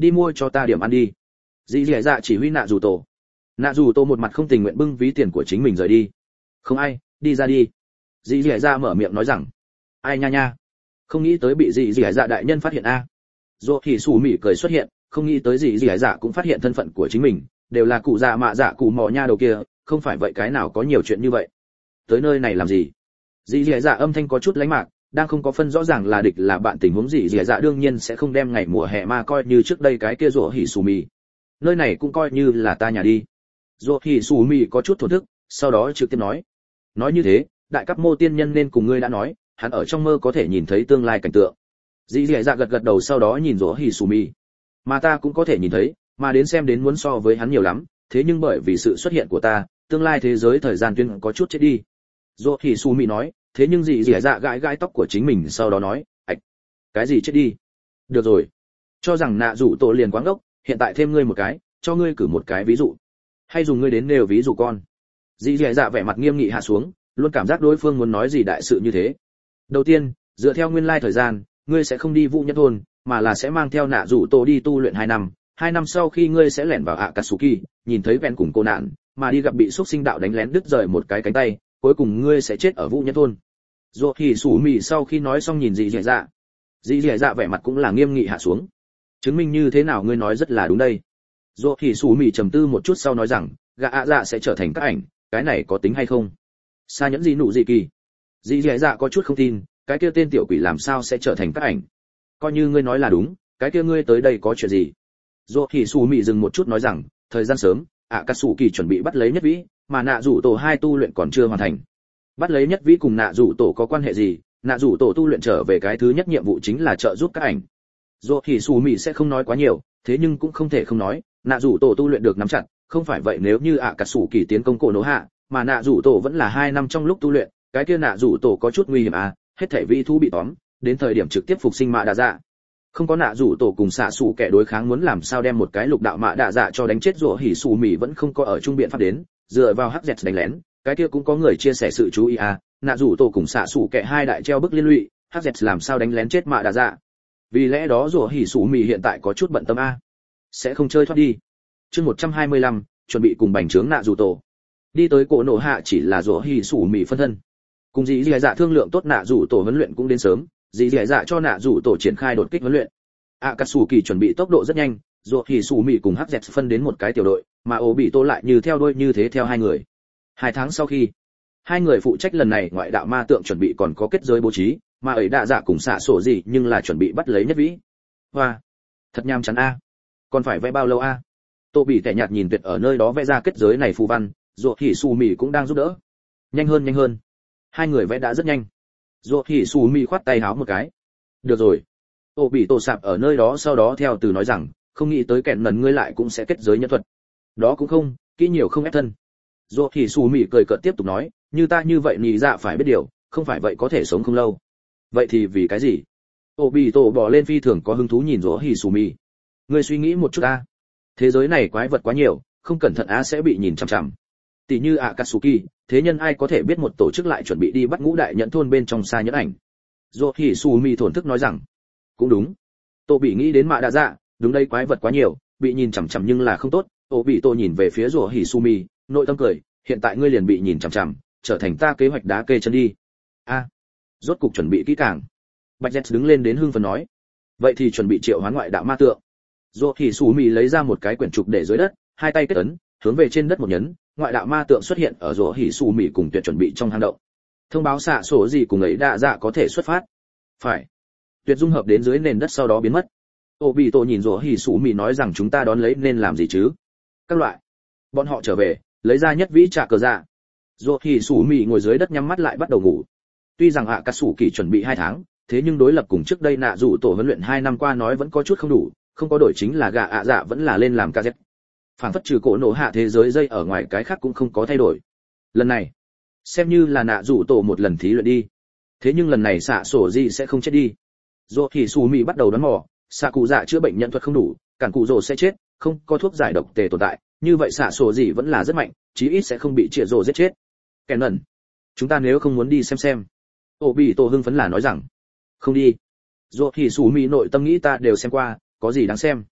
S1: đi mua cho ta điểm ăn đi. Dì dì dạ chỉ huy nạ dù tổ. Nạ dù tổ một mặt không tình nguyện bưng ví tiền của chính mình rời đi. Không ai, đi ra đi. Dì dì dạ mở miệng nói rằng, ai nha nha, không nghĩ tới bị dì dì dạ đại nhân phát hiện a. Dỗ thì xù mỉ cười xuất hiện, không nghĩ tới dì dì dạ cũng phát hiện thân phận của chính mình, đều là cụ già mạ dạ cụ mò nha đầu kia, không phải vậy cái nào có nhiều chuyện như vậy. Tới nơi này làm gì? Dì dì dạ âm thanh có chút lánh mạc, đang không có phân rõ ràng là địch là bạn, tình huống gì dì dạ đương nhiên sẽ không đem ngày mùa hè ma coi như trước đây cái kia rủa hỉ xù mì. Nơi này cũng coi như là ta nhà đi. Rủa hỉ xù mì có chút thổn thức, sau đó trực tiếp nói, nói như thế, đại cấp mô tiên nhân nên cùng ngươi đã nói, hắn ở trong mơ có thể nhìn thấy tương lai cảnh tượng. Dì dì dạ gật gật đầu, sau đó nhìn rủa hỉ xù mì, mà ta cũng có thể nhìn thấy, mà đến xem đến muốn so với hắn nhiều lắm, thế nhưng bởi vì sự xuất hiện của ta, tương lai thế giới thời gian tuyến có chút chết đi. Rủa hỉ xù mì nói, thế nhưng dì dì dạ gãi gãi tóc của chính mình, sau đó nói, ạch, cái gì chết đi? Được rồi, cho rằng nạ rủ tổ liền quáng ốc, hiện tại thêm ngươi một cái, cho ngươi cử một cái ví dụ, hay dùng ngươi đến nêu ví dụ con. Dì dì dạ vẻ mặt nghiêm nghị hạ xuống, luôn cảm giác đối phương muốn nói gì đại sự như thế. Đầu tiên, dựa theo nguyên lai thời gian, ngươi sẽ không đi Vũ Nhất thôn, mà là sẽ mang theo nạ rủ tổ đi tu luyện hai năm. Hai năm sau khi ngươi sẽ lẻn vào Akatsuki, nhìn thấy ven cùng cô nạn, mà đi gặp bị xúc sinh đạo đánh lén đứt rời một cái cánh tay, cuối cùng ngươi sẽ chết ở Vũ Nhất thôn. Rốt thì sủ mì sau khi nói xong nhìn dì dì dạ, dì dì dạ vẻ mặt cũng là nghiêm nghị hạ xuống. Chứng minh như thế nào ngươi nói rất là đúng đây. Rốt thì sủ mì trầm tư một chút sau nói rằng, gã ạ dạ sẽ trở thành các ảnh, cái này có tính hay không? Sa nhẫn gì nụ gì kỳ? Dì dì dạ có chút không tin, cái kia tên tiểu quỷ làm sao sẽ trở thành các ảnh? Coi như ngươi nói là đúng, cái kia ngươi tới đây có chuyện gì? Rốt thì sủ mì dừng một chút nói rằng, thời gian sớm, Akatsuki chuẩn bị bắt lấy nhất vĩ, mà nạ rủ tổ hai tu luyện còn chưa hoàn thành. Bắt lấy nhất vĩ cùng nạ rủ tổ có quan hệ gì? Nạ rủ tổ tu luyện trở về cái thứ nhất nhiệm vụ chính là trợ giúp các ảnh. Dù thì Sù Mị sẽ không nói quá nhiều, thế nhưng cũng không thể không nói, nạ rủ tổ tu luyện được nắm chặt, không phải vậy nếu như ạ cả sủ kỳ tiến công cổ nổ hạ, mà nạ rủ tổ vẫn là hai năm trong lúc tu luyện, cái kia nạ rủ tổ có chút nguy hiểm à, hết thảy vi thú bị tóm, đến thời điểm trực tiếp phục sinh mạ đạ dạ. Không có nạ rủ tổ cùng xạ sủ kẻ đối kháng, muốn làm sao đem một cái lục đạo mạ đạ dạ cho đánh chết. Dù hỉ Sù Mị vẫn không có ở trung biện pháp đến, dựa vào hắc dẹt đánh lén, cái kia cũng có người chia sẻ sự chú ý à, nạ rủ tổ cùng xạ sủ kẻ hai đại treo bức liên lụy, hắc dẹt làm sao đánh lén chết mạ đạ dạ. Vì lẽ đó Dù hỉ Sù Mị hiện tại có chút bận tâm a, sẽ không chơi thoát đi. Chương một trăm hai mươi lăm, chuẩn bị cùng bành trướng nạ rủ tổ. Đi tới cổ nổ hạ chỉ là Dù hỉ Sù Mị phân thân, cùng dì dì dạ thương lượng tốt nạ rủ tổ huấn luyện cũng đến sớm, dì dì dạ cho nạ rủ tổ triển khai đột kích huấn luyện. Akatsuki chuẩn bị tốc độ rất nhanh, Dù hỉ Sù Mị cùng hắc dẹt phân đến một cái tiểu đội, mà Obito lại như theo đuôi như thế theo hai người. Hai tháng sau khi, hai người phụ trách lần này ngoại đạo ma tượng chuẩn bị còn có kết giới bố trí, mà ấy đạ dạ cùng xạ sổ gì nhưng là chuẩn bị bắt lấy nhất vĩ. Hoa, thật nham chán a, còn phải vẽ bao lâu a? Tô Bỉ tẻ nhạt nhìn Tuyệt ở nơi đó vẽ ra kết giới này phù văn, Dù hỉ Sù Mị cũng đang giúp đỡ. Nhanh hơn nhanh hơn. Hai người vẽ đã rất nhanh. Dù hỉ Sù Mị khoát tay háo một cái. Được rồi. Tô Bỉ tổ sạp ở nơi đó sau đó theo từ nói rằng, không nghĩ tới kẹn lần ngươi lại cũng sẽ kết giới nhân thuật. Đó cũng không, kỹ nhiều không ép thân. Dù hỉ Sù Mị cười cợt tiếp tục nói, như ta như vậy nhị dạ phải biết điều, không phải vậy có thể sống không lâu. Vậy thì vì cái gì? Obito bò lên phi thường có hứng thú nhìn Dù hỉ Sù Mị. Ngươi suy nghĩ một chút a, thế giới này quái vật quá nhiều, không cẩn thận á sẽ bị nhìn chằm chằm. Tỷ như Akatsuki, thế nhân ai có thể biết một tổ chức lại chuẩn bị đi bắt ngũ đại nhẫn thôn bên trong xa nhẫn ảnh. Dù hỉ Sù Mị thổn thức nói rằng, cũng đúng. Tô Bỉ nghĩ đến mạ đạ dạ, đúng đây quái vật quá nhiều, bị nhìn chằm chằm nhưng là không tốt. Obito nhìn về phía Dù hỉ Sù Mị, nội tâm cười, hiện tại ngươi liền bị nhìn chằm chằm, trở thành ta kế hoạch đá kê chân đi. A, rốt cục chuẩn bị kỹ càng. Bạch Jet đứng lên đến hưng phấn nói, vậy thì chuẩn bị triệu hoán ngoại đạo ma tượng. Dù hỉ Sù Mị lấy ra một cái quyển trục để dưới đất, hai tay kết ấn, hướng về trên đất một nhấn, ngoại đạo ma tượng xuất hiện ở Dù hỉ Sù Mị cùng Tuyệt chuẩn bị trong hang động. Thông báo xạ sổ gì cùng ấy đạ dạ có thể xuất phát. Phải. Tuyệt dung hợp đến dưới nền đất sau đó biến mất. Obito nhìn Dù hỉ Sù Mị nói rằng chúng ta đón lấy nên làm gì chứ? Các loại. Bọn họ trở về, lấy ra nhất vĩ trả cờ dạ. Dù hỉ Sù Mị ngồi dưới đất nhắm mắt lại bắt đầu ngủ. Tuy rằng Akatsuki chuẩn bị hai tháng, thế nhưng đối lập cùng trước đây nạ rủ tổ huấn luyện hai năm qua nói vẫn có chút không đủ, không có đổi chính là gà ạ dạ vẫn là lên làm ca dép. Phản phất trừ cổ nổ hạ thế giới dây ở ngoài cái khác cũng không có thay đổi. Lần này, xem như là nạ rủ tổ một lần thí luyện đi. Thế nhưng lần này xạ sổ gì sẽ không chết đi. Dù hỉ Sù Mị bắt đầu đoán mò, xạ cụ dạ chữa bệnh nhận thuật không đủ, cản cụ rồ sẽ chết, không có thuốc giải độc tề tồn tại, như vậy xạ sổ gì vẫn là rất mạnh, chí ít sẽ không bị triệt rồ giết chết. Kèn ẩn, chúng ta nếu không muốn đi xem xem. Obito hưng phấn là nói rằng, không đi. Dù hỉ Sù Mị nội tâm nghĩ ta đều xem qua, có gì đáng xem.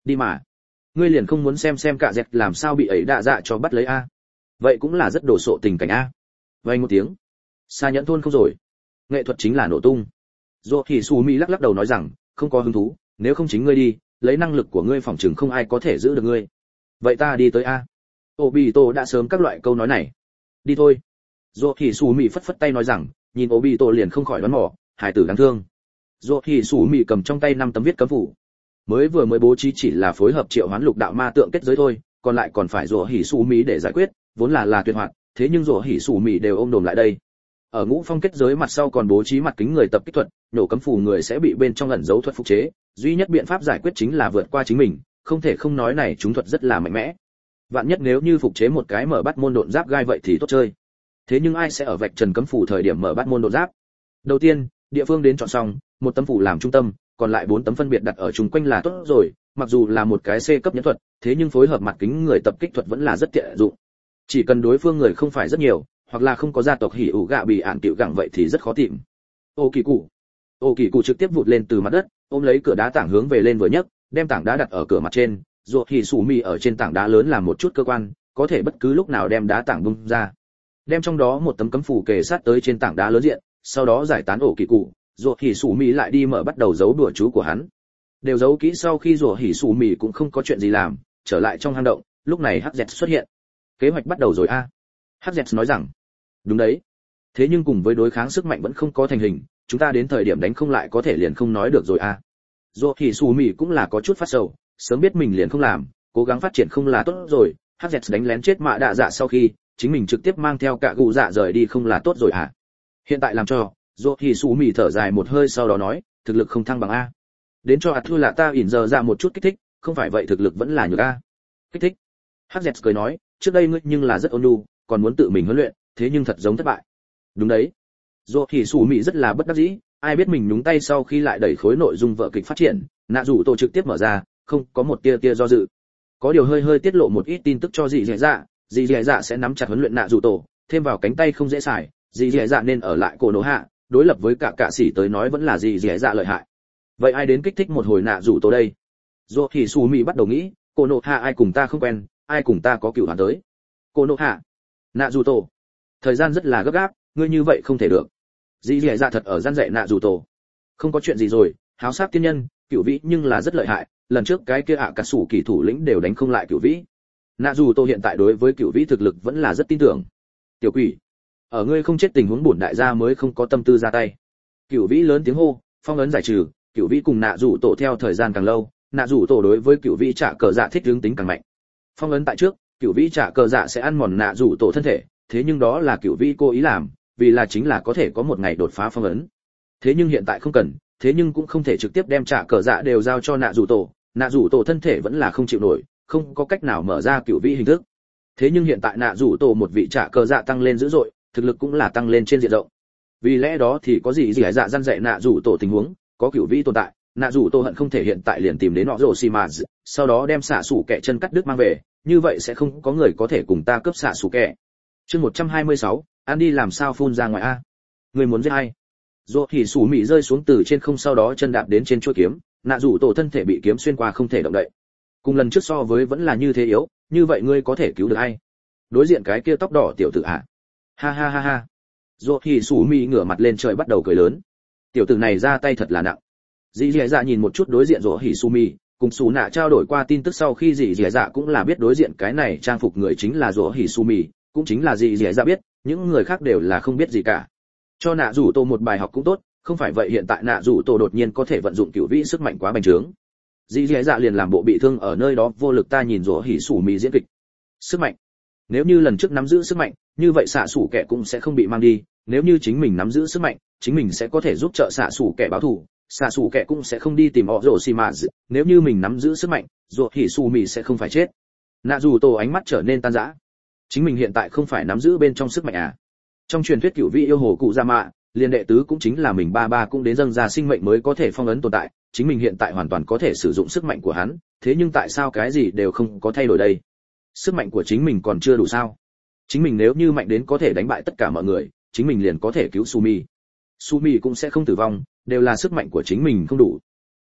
S1: Đi mà. Ngươi liền không muốn xem xem cả dẹt làm sao bị ấy đạ dạ cho bắt lấy a? Vậy cũng là rất đồ sộ tình cảnh a. Vang một tiếng. Xa nhẫn thôn không rồi. Nghệ thuật chính là nổ tung. Dỗ Hỉ Sủ Mị lắc lắc đầu nói rằng, không có hứng thú, nếu không chính ngươi đi, lấy năng lực của ngươi phòng trường không ai có thể giữ được ngươi. Vậy ta đi tới a. Obito đã sớm các loại câu nói này. Đi thôi. Dỗ Hỉ Sủ Mị phất phất tay nói rằng, nhìn Obito liền không khỏi đoán mò, hải tử đáng thương. Dỗ Hỉ Sủ Mị cầm trong tay năm tấm viết cấm phủ. Mới vừa mới bố trí chỉ là phối hợp triệu hoán lục đạo ma tượng kết giới thôi, còn lại còn phải Dỗ Hỉ Sủ Mị để giải quyết, vốn là là tuyệt hoạt, thế nhưng Dỗ Hỉ Sủ Mị đều ôm đồm lại đây. Ở ngũ phong kết giới mặt sau còn bố trí mặt kính người tập kích thuật, nổ cấm phù người sẽ bị bên trong ẩn dấu thuật phục chế, duy nhất biện pháp giải quyết chính là vượt qua chính mình, không thể không nói này chúng thuật rất là mạnh mẽ. Vạn nhất nếu như phục chế một cái mở bắt môn độn giáp gai vậy thì tốt chơi. Thế nhưng ai sẽ ở vạch trần cấm phù thời điểm mở bắt môn độn giáp? Đầu tiên, địa phương đến chọn xong, một tấm phù làm trung tâm, còn lại bốn tấm phân biệt đặt ở chung quanh là tốt rồi, mặc dù là một cái C cấp nhẫn thuật, thế nhưng phối hợp mặt kính người tập kích thuật vẫn là rất tiện dụng. Chỉ cần đối phương người không phải rất nhiều, hoặc là không có gia tộc hỉ ủ gạ bị ản tiểu gặng vậy thì rất khó tìm. Ô kỳ cụ. Ô kỳ cụ trực tiếp vụt lên từ mặt đất, ôm lấy cửa đá tảng hướng về lên vừa nhấc, đem tảng đá đặt ở cửa mặt trên, rồi thì sủ mì ở trên tảng đá lớn làm một chút cơ quan, có thể bất cứ lúc nào đem đá tảng bung ra. Đem trong đó một tấm cấm phù kề sát tới trên tảng đá lớn diện, sau đó giải tán ổ kỳ cụ, rồi thì sủ mì lại đi mở bắt đầu giấu đùa chú của hắn. Đều giấu kỹ sau khi rồi hỉ sủ mì cũng không có chuyện gì làm, trở lại trong hang động, lúc này hắc dẹt xuất hiện. Kế hoạch bắt đầu rồi a. hắc dẹt nói rằng, đúng đấy. Thế nhưng cùng với đối kháng sức mạnh vẫn không có thành hình, chúng ta đến thời điểm đánh không lại có thể liền không nói được rồi a. Rồi thì sủ mì cũng là có chút phát sầu, sớm biết mình liền không làm, cố gắng phát triển không là tốt rồi, hắc dẹt đánh lén chết mạ đạ dạ sau khi, chính mình trực tiếp mang theo cả gù dạ rời đi không là tốt rồi à. Hiện tại làm cho, rồi thì sủ mì thở dài một hơi sau đó nói, thực lực không thăng bằng a. Đến cho ạt thua là ta ỉn giờ ra một chút kích thích, không phải vậy thực lực vẫn là nhược a. Kích thích. hắc dẹt cười nói, trước đây ngươi nhưng là rất ôn nhu, còn muốn tự mình huấn luyện, thế nhưng thật giống thất bại. Đúng đấy. Rồi thì sủ mị rất là bất đắc dĩ, ai biết mình nhúng tay sau khi lại đẩy khối nội dung vở kịch phát triển, nạ rủ tổ trực tiếp mở ra, không có một tia tia do dự. Có điều hơi hơi tiết lộ một ít tin tức cho dì dẻ dạ, dì dẻ dạ sẽ nắm chặt huấn luyện nạ rủ tổ, thêm vào cánh tay không dễ xài, dì dẻ dạ nên ở lại cổ nổ hạ, đối lập với cả cả sĩ tới nói vẫn là dì dẻ dạ lợi hại. Vậy ai đến kích thích một hồi nạ rủ tổ đây? Rồi thì sủ mị bắt đầu nghĩ, cổ nổ hạ ai cùng ta không quen, ai cùng ta có cửu hoàn tới. Cổ nổ hạ, nạ rủ tổ. Thời gian rất là gấp gáp, ngươi như vậy không thể được. Dì dẻ dạ thật ở gian dạy nạ rủ tổ. Không có chuyện gì rồi, háo sát tiên nhân, cửu vĩ nhưng là rất lợi hại, lần trước cái kia ạ cả sủ kỳ thủ lĩnh đều đánh không lại cửu vĩ. Nạ rủ tổ hiện tại đối với cửu vĩ thực lực vẫn là rất tin tưởng. Tiểu quỷ, ở ngươi không chết tình huống bổn đại gia mới không có tâm tư ra tay. Cửu vĩ lớn tiếng hô, phong ấn giải trừ, cửu vĩ cùng nạ rủ tổ theo thời gian càng lâu, nạ rủ tổ đối với cửu vĩ trả cờ dạ thích hướng tính càng mạnh. Phong ấn tại trước, cửu vĩ trả cờ dạ sẽ ăn mòn nạ rủ tổ thân thể, thế nhưng đó là cửu vĩ cố ý làm, vì là chính là có thể có một ngày đột phá phong ấn. Thế nhưng hiện tại không cần, thế nhưng cũng không thể trực tiếp đem trả cờ dạ đều giao cho nạ rủ tổ, nạ rủ tổ thân thể vẫn là không chịu nổi, không có cách nào mở ra cửu vĩ hình thức. Thế nhưng hiện tại nạ rủ tổ một vị trả cờ dạ tăng lên dữ dội, thực lực cũng là tăng lên trên diện rộng. Vì lẽ đó thì có gì gì hải dạ gian dạy nạ rủ tổ tình huống, có cửu vĩ tồn tại, nạ rủ tổ hận không thể hiện tại liền tìm đến nọ rồ xì mà, sau đó đem xạ sủ kẻ chân cắt đứt mang về, như vậy sẽ không có người có thể cùng ta cướp xạ sủ kẻ. Chương một trăm hai mươi sáu, ăn đi làm sao phun ra ngoài a? Người muốn giết ai? Rồi thì sủ mị rơi xuống từ trên không sau đó chân đạp đến trên chuôi kiếm, nạ rủ tổ thân thể bị kiếm xuyên qua không thể động đậy. Cùng lần trước so với vẫn là như thế yếu, như vậy ngươi có thể cứu được ai? Đối diện cái kia tóc đỏ tiểu tử ạ. Ha ha ha ha. Rồi thì sủ mị ngửa mặt lên trời bắt đầu cười lớn. Tiểu tử này ra tay thật là nặng. Dì dì dạ nhìn một chút đối diện rồi hỉ su mị, cùng xù nạ trao đổi qua tin tức sau khi dì dì dạ cũng là biết đối diện cái này trang phục người chính là rồi hỉ su mị, cũng chính là dì dì dạ biết, những người khác đều là không biết gì cả. Cho nạ rủ tổ một bài học cũng tốt, không phải vậy hiện tại nạ rủ tổ đột nhiên có thể vận dụng cửu vĩ sức mạnh quá bành trướng. Dì dì dạ liền làm bộ bị thương ở nơi đó vô lực ta nhìn rồi hỉ su mị diễn kịch. Sức mạnh. Nếu như lần trước nắm giữ sức mạnh, như vậy xạ sủ kẻ cũng sẽ không bị mang đi, nếu như chính mình nắm giữ sức mạnh, chính mình sẽ có thể giúp trợ xạ sủ kẻ báo thù, xạ sủ kẻ cũng sẽ không đi tìm họ rồ xì mà, nếu như mình nắm giữ sức mạnh, rồi hỉ su mị sẽ không phải chết. Nạ dù tổ ánh mắt trở nên tan rã. Chính mình hiện tại không phải nắm giữ bên trong sức mạnh à? Trong truyền thuyết cửu vị yêu hồ cụ gia mạ, liền đệ tứ cũng chính là mình ba ba cũng đến dâng ra sinh mệnh mới có thể phong ấn tồn tại, chính mình hiện tại hoàn toàn có thể sử dụng sức mạnh của hắn, thế nhưng tại sao cái gì đều không có thay đổi đây? Sức mạnh của chính mình còn chưa đủ sao? Chính mình nếu như mạnh đến có thể đánh bại tất cả mọi người, chính mình liền có thể cứu Sumi. Sumi cũng sẽ không tử vong, đều là sức mạnh của chính mình không đủ.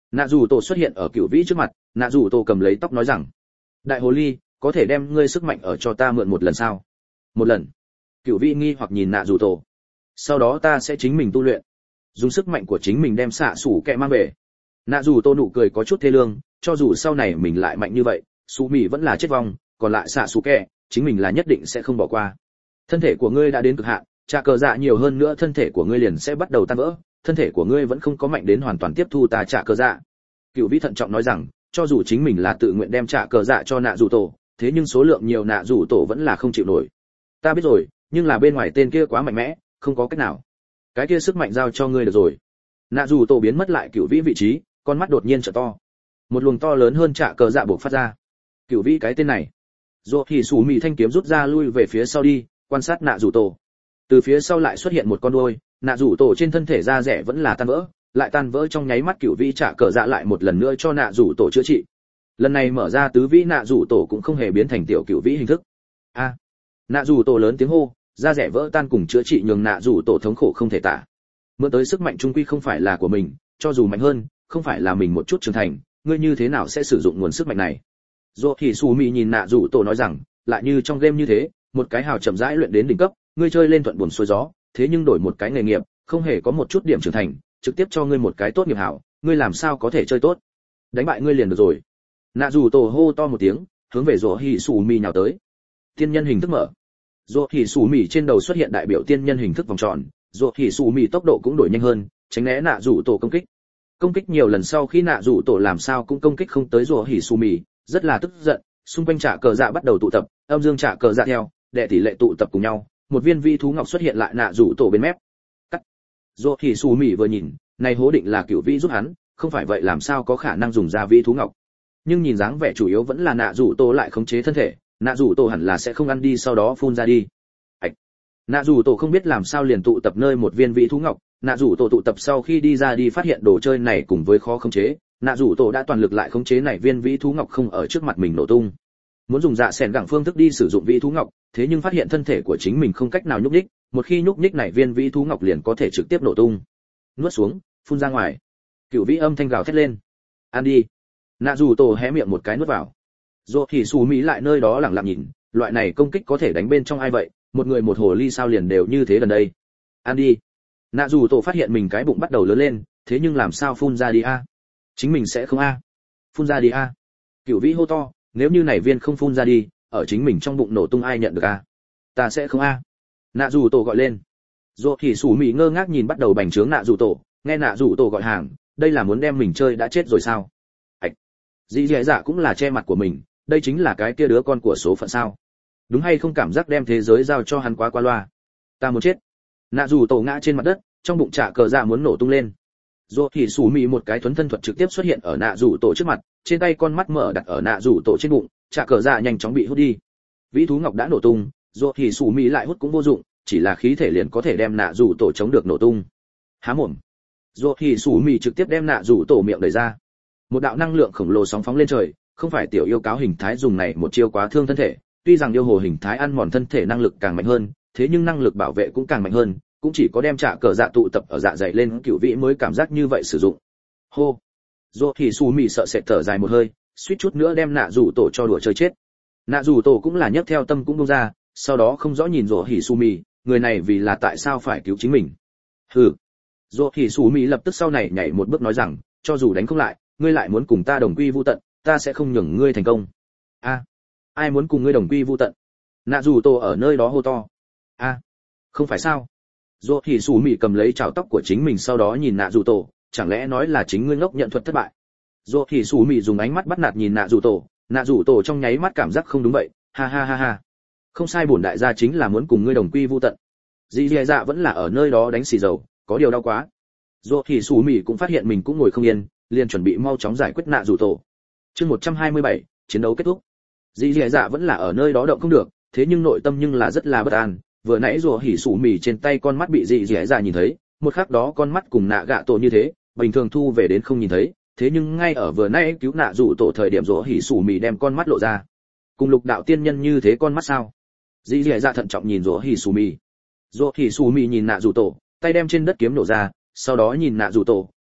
S1: Nạ dù tổ xuất hiện ở Cửu Vĩ trước mặt, Nạ dù tổ cầm lấy tóc nói rằng: đại hồ ly, có thể đem ngươi sức mạnh ở cho ta mượn một lần sao? Một lần? Cửu Vĩ nghi hoặc nhìn Nạ dù tổ. Sau đó ta sẽ chính mình tu luyện, dùng sức mạnh của chính mình đem xạ sủ kẹ mang về. Nạ dù tổ nụ cười có chút thê lương, cho dù sau này mình lại mạnh như vậy, Sú Mị vẫn là chết vong, còn lại xạ sủ kẹ, chính mình là nhất định sẽ không bỏ qua. Thân thể của ngươi đã đến cực hạn, trả cờ dạ nhiều hơn nữa thân thể của ngươi liền sẽ bắt đầu tan vỡ, thân thể của ngươi vẫn không có mạnh đến hoàn toàn tiếp thu ta trả cờ dạ. Cửu Vĩ thận trọng nói rằng, cho dù chính mình là tự nguyện đem trả cờ dạ cho Nạ dù tổ, thế nhưng số lượng nhiều Nạ dù tổ vẫn là không chịu nổi. Ta biết rồi, nhưng là bên ngoài tên kia quá mạnh mẽ, không có cách nào. Cái kia sức mạnh giao cho ngươi được rồi. Nạ dù tổ biến mất lại Cửu Vĩ vị trí, con mắt đột nhiên trợ to, một luồng to lớn hơn trả cờ dạ bộc phát ra. Cửu Vĩ cái tên này. Rồi thì Sú Mị thanh kiếm rút ra lui về phía sau đi, quan sát Nạ dù tổ. Từ phía sau lại xuất hiện một con đuôi, Nạ dù tổ trên thân thể da rẻ vẫn là tan vỡ, lại tan vỡ trong nháy mắt Cửu Vĩ trả cờ dạ lại một lần nữa cho Nạ dù tổ chữa trị. Lần này mở ra tứ vĩ Nạ dù tổ cũng không hề biến thành tiểu Cửu Vĩ hình thức. A! À, Nạ dù tổ lớn tiếng hô, da rẻ vỡ tan cùng chữa trị nhường Nạ dù tổ thống khổ không thể tả. Mượn tới sức mạnh trung quy không phải là của mình, cho dù mạnh hơn, không phải là mình một chút trưởng thành, ngươi như thế nào sẽ sử dụng nguồn sức mạnh này? Rồi thì Sú Mị nhìn Nạ dù tổ nói rằng, lại như trong game như thế, một cái hào chậm rãi luyện đến đỉnh cấp, ngươi chơi lên thuận buồm xuôi gió, thế nhưng đổi một cái nghề nghiệp, không hề có một chút điểm trưởng thành, trực tiếp cho ngươi một cái tốt nghiệp hảo, ngươi làm sao có thể chơi tốt? Đánh bại ngươi liền được rồi. Nạ dù tổ hô to một tiếng, hướng về Rồi thì Sú Mị nhào tới. Tiên nhân hình thức mở. Rồi thì Sú Mị trên đầu xuất hiện đại biểu tiên nhân hình thức vòng tròn, Rồi thì Sú Mị tốc độ cũng đổi nhanh hơn, tránh né Nạ dù tổ công kích. Công kích nhiều lần sau khi Nạ dù tổ làm sao cũng công kích không tới Rồi thì Sú Mị, rất là tức giận, xung quanh trả cờ dạ bắt đầu tụ tập, âm dương trả cờ dạ theo, đệ tỷ lệ tụ tập cùng nhau, một viên vi thú ngọc xuất hiện lại Nạ dù tổ bên mép. Cắt. Rồi thì Sú Mị vừa nhìn, này hố định là Cửu Vĩ giúp hắn, không phải vậy làm sao có khả năng dùng ra vi thú ngọc. Nhưng nhìn dáng vẻ chủ yếu vẫn là Nạ dù tổ lại khống chế thân thể, Nạ dù tổ hẳn là sẽ không ăn đi sau đó phun ra đi. Ảch. Nạ dù tổ không biết làm sao liền tụ tập nơi một viên vi thú ngọc, Nạ dù tổ tụ tập sau khi đi ra đi phát hiện đồ chơi này cùng với khó khống chế, Nạ dù tổ đã toàn lực lại khống chế này viên vĩ thú ngọc không ở trước mặt mình nổ tung. Muốn dùng dạ sẻn gẳng phương thức đi sử dụng vĩ thú ngọc, thế nhưng phát hiện thân thể của chính mình không cách nào nhúc nhích, một khi nhúc nhích này viên vĩ thú ngọc liền có thể trực tiếp nổ tung. Nuốt xuống, phun ra ngoài. Cửu Vĩ âm thanh gào thét lên. Ăn đi. Nạ dù tổ hé miệng một cái nuốt vào. Rồi thì Sú Mị lại nơi đó lẳng lặng nhìn, loại này công kích có thể đánh bên trong ai vậy, một người một hồ ly sao liền đều như thế gần đây. Ăn đi. Nạ dù tổ phát hiện mình cái bụng bắt đầu lớn lên, thế nhưng làm sao phun ra đi a? Chính mình sẽ không a? Phun ra đi a. Cửu Vĩ hô to, nếu như này viên không phun ra đi, ở chính mình trong bụng nổ tung ai nhận được a? Ta sẽ không a. Nạ dù tổ gọi lên. Rồi thì Sú Mị ngơ ngác nhìn bắt đầu bành trướng Nạ dù tổ, nghe Nạ dù tổ gọi hàng, đây là muốn đem mình chơi đã chết rồi sao? Ảch. Dĩ dẻ dạ cũng là che mặt của mình, đây chính là cái kia đứa con của số phận sao? Đúng hay không cảm giác đem thế giới giao cho hắn quá qua loa? Ta muốn chết. Nạ dù tổ ngã trên mặt đất, trong bụng trả cờ dạ muốn nổ tung lên. Rồi thì Sú Mị một cái thuấn thân thuật trực tiếp xuất hiện ở Nạ dù tổ trước mặt, trên tay con mắt mở đặt ở Nạ dù tổ trên bụng, trả cờ dạ nhanh chóng bị hút đi. Vĩ thú ngọc đã nổ tung, rồi thì Sú Mị lại hút cũng vô dụng, chỉ là khí thể liền có thể đem Nạ dù tổ chống được nổ tung. Há mồm. Rồi thì Sú Mị trực tiếp đem Nạ dù tổ miệng đẩy ra. Một đạo năng lượng khổng lồ sóng phóng lên trời, không phải tiểu yêu cáo hình thái dùng này một chiêu quá thương thân thể, tuy rằng yêu hồ hình thái ăn mòn thân thể năng lực càng mạnh hơn, thế nhưng năng lực bảo vệ cũng càng mạnh hơn, cũng chỉ có đem trả cờ dạ tụ tập ở dạ dày lên Cửu Vĩ mới cảm giác như vậy sử dụng. Hô. Rồi thì Sú Mị sợ sệt thở dài một hơi, suýt chút nữa đem Nạ dù tổ cho đùa chơi chết. Nạ dù tổ cũng là nhấc theo tâm cũng buông ra, sau đó không rõ nhìn Rồi thì Sú Mị, người này vì là tại sao phải cứu chính mình. Hừ. Rồi thì Sú Mị lập tức sau này nhảy một bước nói rằng, cho dù đánh không lại, ngươi lại muốn cùng ta đồng quy vu tận, ta sẽ không nhường ngươi thành công. A, à, ai muốn cùng ngươi đồng quy vu tận? Nạ dù tổ ở nơi đó hô to. A, à, không phải sao? Rồi thì Sú Mị cầm lấy chảo tóc của chính mình sau đó nhìn Nạ dù tổ, chẳng lẽ nói là chính ngươi ngốc nhận thuật thất bại? Rồi thì Sú Mị dùng ánh mắt bắt nạt nhìn Nạ dù tổ, Nạ dù tổ trong nháy mắt cảm giác không đúng vậy, ha ha ha ha. Không sai, bổn đại gia chính là muốn cùng ngươi đồng quy vu tận. Dĩ Dẻ Dạ vẫn là ở nơi đó đánh xì dầu, có điều đau quá. Rồi thì Sú Mị cũng phát hiện mình cũng ngồi không yên, liền chuẩn bị mau chóng giải quyết Nạ dù tổ. Chương một trăm hai mươi bảy, chiến đấu kết thúc. Dĩ Dẻ Dạ vẫn là ở nơi đó động không được, thế nhưng nội tâm nhưng là rất là bất an, vừa nãy Rồi thì Sú Mị trên tay con mắt bị Dĩ Dẻ Dạ nhìn thấy, một khắc đó con mắt cùng Nạ gạ tổ như thế, bình thường thu về đến không nhìn thấy, thế nhưng ngay ở vừa nãy cứu Nạ dù tổ thời điểm Rồi thì Sú Mị đem con mắt lộ ra. Cùng lục đạo tiên nhân như thế con mắt sao? Dĩ Dẻ Dạ thận trọng nhìn Rồi thì Sú Mị. Rồi thì Sú Mị nhìn Nạ dù tổ, tay đem trên đất kiếm nổ ra, sau đó nhìn Nạ dù tổ,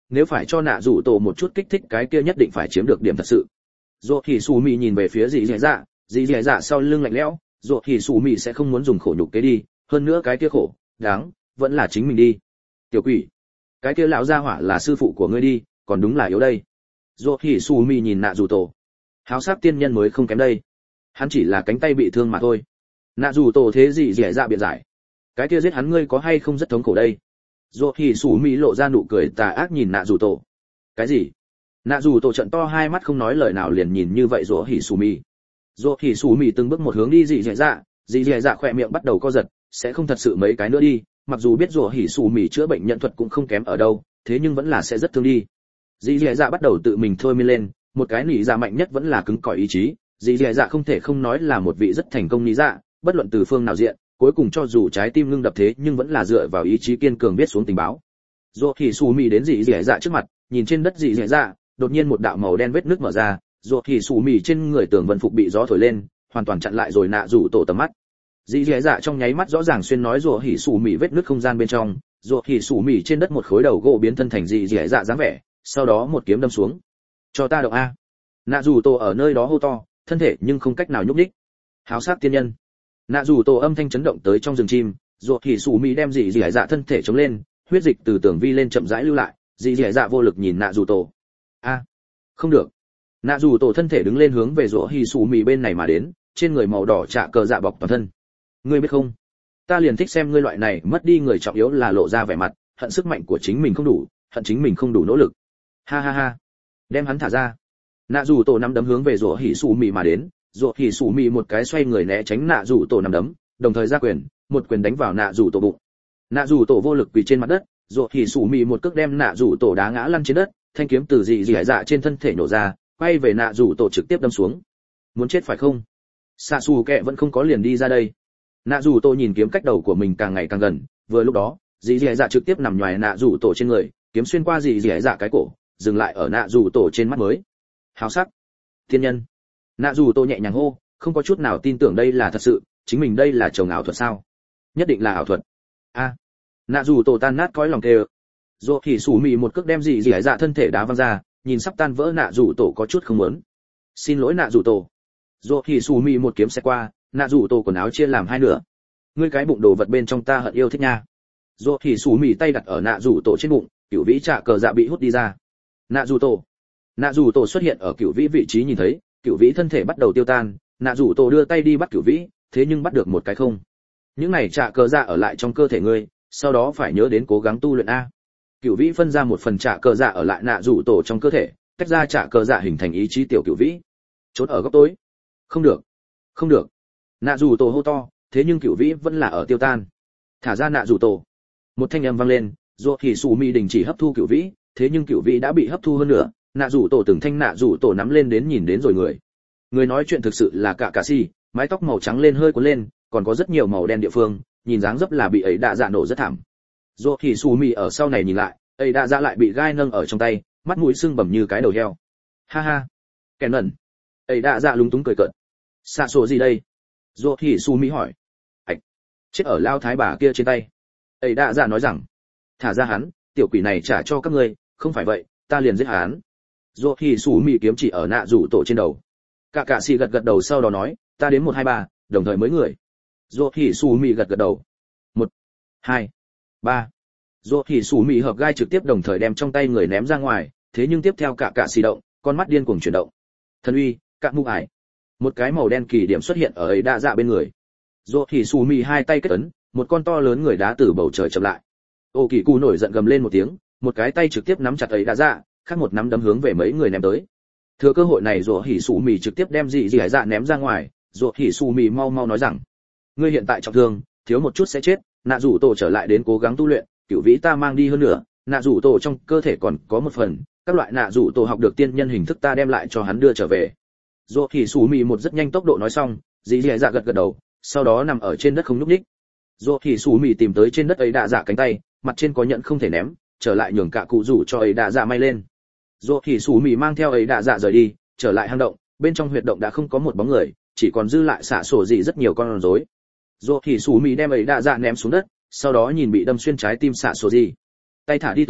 S1: nếu phải cho nạ rủ tổ một chút kích thích cái kia nhất định phải chiếm được điểm thật sự. Dỗ thì Sủ Mị nhìn về phía dì dì dạ, dì dì dạ sau lưng lạnh lẽo, Dỗ thì Sủ Mị sẽ không muốn dùng khổ nhục kế đi, hơn nữa cái kia khổ, đáng, vẫn là chính mình đi. Tiểu quỷ, cái kia lão gia hỏa là sư phụ của ngươi đi, còn đúng là yếu đây. Dỗ thì Sủ Mị nhìn nạ rủ tổ, háo sắc tiên nhân mới không kém đây, hắn chỉ là cánh tay bị thương mà thôi. Nạ rủ tổ thế gì dì dạ biện giải, cái kia giết hắn ngươi có hay không rất thống khổ đây. Dỗ thì Sủ Mị lộ ra nụ cười tà ác nhìn nạ rủ tổ. Cái gì? Nạ rủ tổ trận to hai mắt không nói lời nào liền nhìn như vậy Dỗ thì Sủ Mị. Dỗ thì Sủ Mị từng bước một hướng đi dì dì dạ, dì dì dạ khỏe miệng bắt đầu co giật, sẽ không thật sự mấy cái nữa đi, mặc dù biết Dỗ thì Sủ Mị chữa bệnh nhận thuật cũng không kém ở đâu, thế nhưng vẫn là sẽ rất thương đi. Dì dì dạ bắt đầu tự mình thôi miên lên, một cái nỉ dạ mạnh nhất vẫn là cứng cỏi ý chí, dì dì dạ không thể không nói là một vị rất thành công nỉ dạ, bất luận từ phương nào diện, cuối cùng cho dù trái tim ngưng đập thế nhưng vẫn là dựa vào ý chí kiên cường viết xuống tình báo. Dỗ thì Sủ Mị đến dì dì dạ trước mặt, nhìn trên đất dì dì dạ, đột nhiên một đạo màu đen vết nước mở ra, Dỗ thì Sủ Mị trên người tường vân phục bị gió thổi lên, hoàn toàn chặn lại rồi nạ rủ tổ tầm mắt. Dì dì dạ trong nháy mắt rõ ràng xuyên nói Dỗ thì Sủ Mị vết nước không gian bên trong, Dỗ thì Sủ Mị trên đất một khối đầu gỗ biến thân thành dì dì dạ dáng vẻ, sau đó một kiếm đâm xuống. Cho ta động a. Nạ rủ tổ ở nơi đó hô to, thân thể nhưng không cách nào nhúc nhích. Háo sắc tiên nhân. Nạ rủ tổ âm thanh chấn động tới trong rừng chim, Dỗ thì Sủ Mị đem dì dì dạ thân thể chống lên, huyết dịch từ tường vi lên chậm rãi lưu lại, dì dì dạ vô lực nhìn nạ rủ tổ. A, không được. Nạ rủ tổ thân thể đứng lên hướng về Dỗ thì Sủ Mị bên này mà đến, trên người màu đỏ trạ cờ dạ bọc toàn thân. Ngươi biết không, ta liền thích xem ngươi loại này mất đi người trọng yếu là lộ ra vẻ mặt, hận sức mạnh của chính mình không đủ, hận chính mình không đủ nỗ lực. Ha ha ha, đem hắn thả ra. Nạ rủ tổ nắm đấm hướng về Dỗ thì Sủ Mị mà đến, Dỗ thì Sủ Mị một cái xoay người né tránh nạ rủ tổ nắm đấm, đồng thời ra quyền, một quyền đánh vào nạ rủ tổ bụng. Nạ rủ tổ vô lực quỳ trên mặt đất, Dỗ thì Sủ Mị một cước đem nạ rủ tổ đá ngã lăn trên đất, thanh kiếm từ dị dị dạ trên thân thể nổ ra, quay về nạ rủ tổ trực tiếp đâm xuống. Muốn chết phải không? Xạ xù kẹ vẫn không có liền đi ra đây. Nạ rủ tổ nhìn kiếm cách đầu của mình càng ngày càng gần, vừa lúc đó dị dị dạ trực tiếp nằm nhòi nạ rủ tổ trên người, kiếm xuyên qua dị dị dạ cái cổ, dừng lại ở nạ rủ tổ trên mắt mới. Háo sắc, thiên nhân. Nạ rủ tổ nhẹ nhàng hô, không có chút nào tin tưởng đây là thật sự, chính mình đây là chồng ảo thuật sao? Nhất định là ảo thuật. A. À. Nạ rủ tổ tan nát cõi lòng tê. Dỗ thì Sủ Mị một cước đem dị dị dạ thân thể đá văng ra, nhìn sắp tan vỡ nạ rủ tổ có chút không muốn. Xin lỗi nạ rủ tổ. Dỗ thì Sủ Mị một kiếm sẽ qua, nạ rủ tổ quần áo chia làm hai nửa. Ngươi cái bụng đồ vật bên trong ta hận yêu thích nha. Dỗ thì Sủ Mị tay đặt ở nạ rủ tổ trên bụng, cửu vĩ trạ cờ dạ bị hút đi ra. Nạ rủ tổ. Nạ rủ tổ xuất hiện ở cửu vĩ vị trí nhìn thấy, cửu vĩ thân thể bắt đầu tiêu tan, nạ rủ tổ đưa tay đi bắt cửu vĩ, thế nhưng bắt được một cái không. Những này trạ cờ dạ ở lại trong cơ thể ngươi, sau đó phải nhớ đến cố gắng tu luyện a. Cửu vĩ phân ra một phần trạ cờ dạ ở lại nạ rủ tổ trong cơ thể, tách ra trạ cờ dạ hình thành ý chí tiểu cửu vĩ. Trốn ở góc tối. Không được, không được. Nạ rủ tổ hô to, thế nhưng cửu vĩ vẫn là ở tiêu tan. Thả ra nạ rủ tổ. Một thanh âm vang lên, Dỗ thì Sủ Mị đình chỉ hấp thu cửu vĩ, thế nhưng cửu vĩ đã bị hấp thu hơn nữa. Nạ rủ tổ từng thanh nạ rủ tổ nắm lên đến nhìn đến rồi người. Người nói chuyện thực sự là cả cà si, mái tóc màu trắng lên hơi cuốn lên, còn có rất nhiều màu đen địa phương, nhìn dáng dấp là bị ấy đạ dạ nổ rất thảm. Dỗ thì Sủ Mị ở sau này nhìn lại, ấy đạ dạ lại bị gai nâng ở trong tay, mắt mũi sưng bầm như cái đầu heo. Ha ha, kẻ nẩn. Ấy đạ dạ lúng túng cười cợt. Xạ sổ gì đây? Dỗ thì Sủ Mị hỏi. Ảch, chết ở lao thái bà kia trên tay. Ấy đạ dạ nói rằng, thả ra hắn, tiểu quỷ này trả cho các ngươi, không phải vậy, ta liền giết hắn. Dỗ thì Sủ Mị kiếm chỉ ở nạ rủ tổ trên đầu. Cả cả xì gật gật đầu sau đó nói, ta đến một hai ba, đồng thời mới người. Dỗ thì Sủ Mị gật gật đầu. Một, hai, ba. Dỗ thì Sủ Mị hợp gai trực tiếp đồng thời đem trong tay người ném ra ngoài, thế nhưng tiếp theo cả cả xì động, con mắt điên cuồng chuyển động. Thần uy, cả mũ ải. Một cái màu đen kỳ điểm xuất hiện ở ấy đa dạ bên người. Dỗ thì Sủ Mị hai tay kết ấn, một con to lớn người đá từ bầu trời chậm lại. Ô Kỳ Cụ nổi giận gầm lên một tiếng, một cái tay trực tiếp nắm chặt ấy đa dạ, khác một nắm đấm hướng về mấy người ném tới. Thừa cơ hội này Dỗ thì Sủ Mị trực tiếp đem dị dị dạ ném ra ngoài. Dỗ thì Sủ Mị mau mau nói rằng, ngươi hiện tại trọng thương, thiếu một chút sẽ chết, nạ rủ tổ trở lại đến cố gắng tu luyện, cửu vĩ ta mang đi hơn nữa, nạ rủ tổ trong cơ thể còn có một phần, các loại nạ rủ tổ học được tiên nhân hình thức ta đem lại cho hắn đưa trở về. Dỗ thì Sủ Mị một rất nhanh tốc độ nói xong, dị dị dạ gật gật đầu, sau đó nằm ở trên đất không nhúc nhích. Dỗ thì Sủ Mị tìm tới trên đất ấy đạ dạ cánh tay, mặt trên có nhận không thể ném, trở lại nhường cả cụ rủ cho ấy đạ dạ may lên. Dỗ thì Sủ Mị mang theo ấy đạ dạ rời đi, trở lại hang động, bên trong huyệt động đã không có một bóng người, chỉ còn dư lại xạ sổ dị rất nhiều con rối. Dỗ thì Sủ Mị đem ấy đạ dạ ném xuống đất, sau đó nhìn bị đâm xuyên trái tim xạ sổ dị, tay thả đi tới,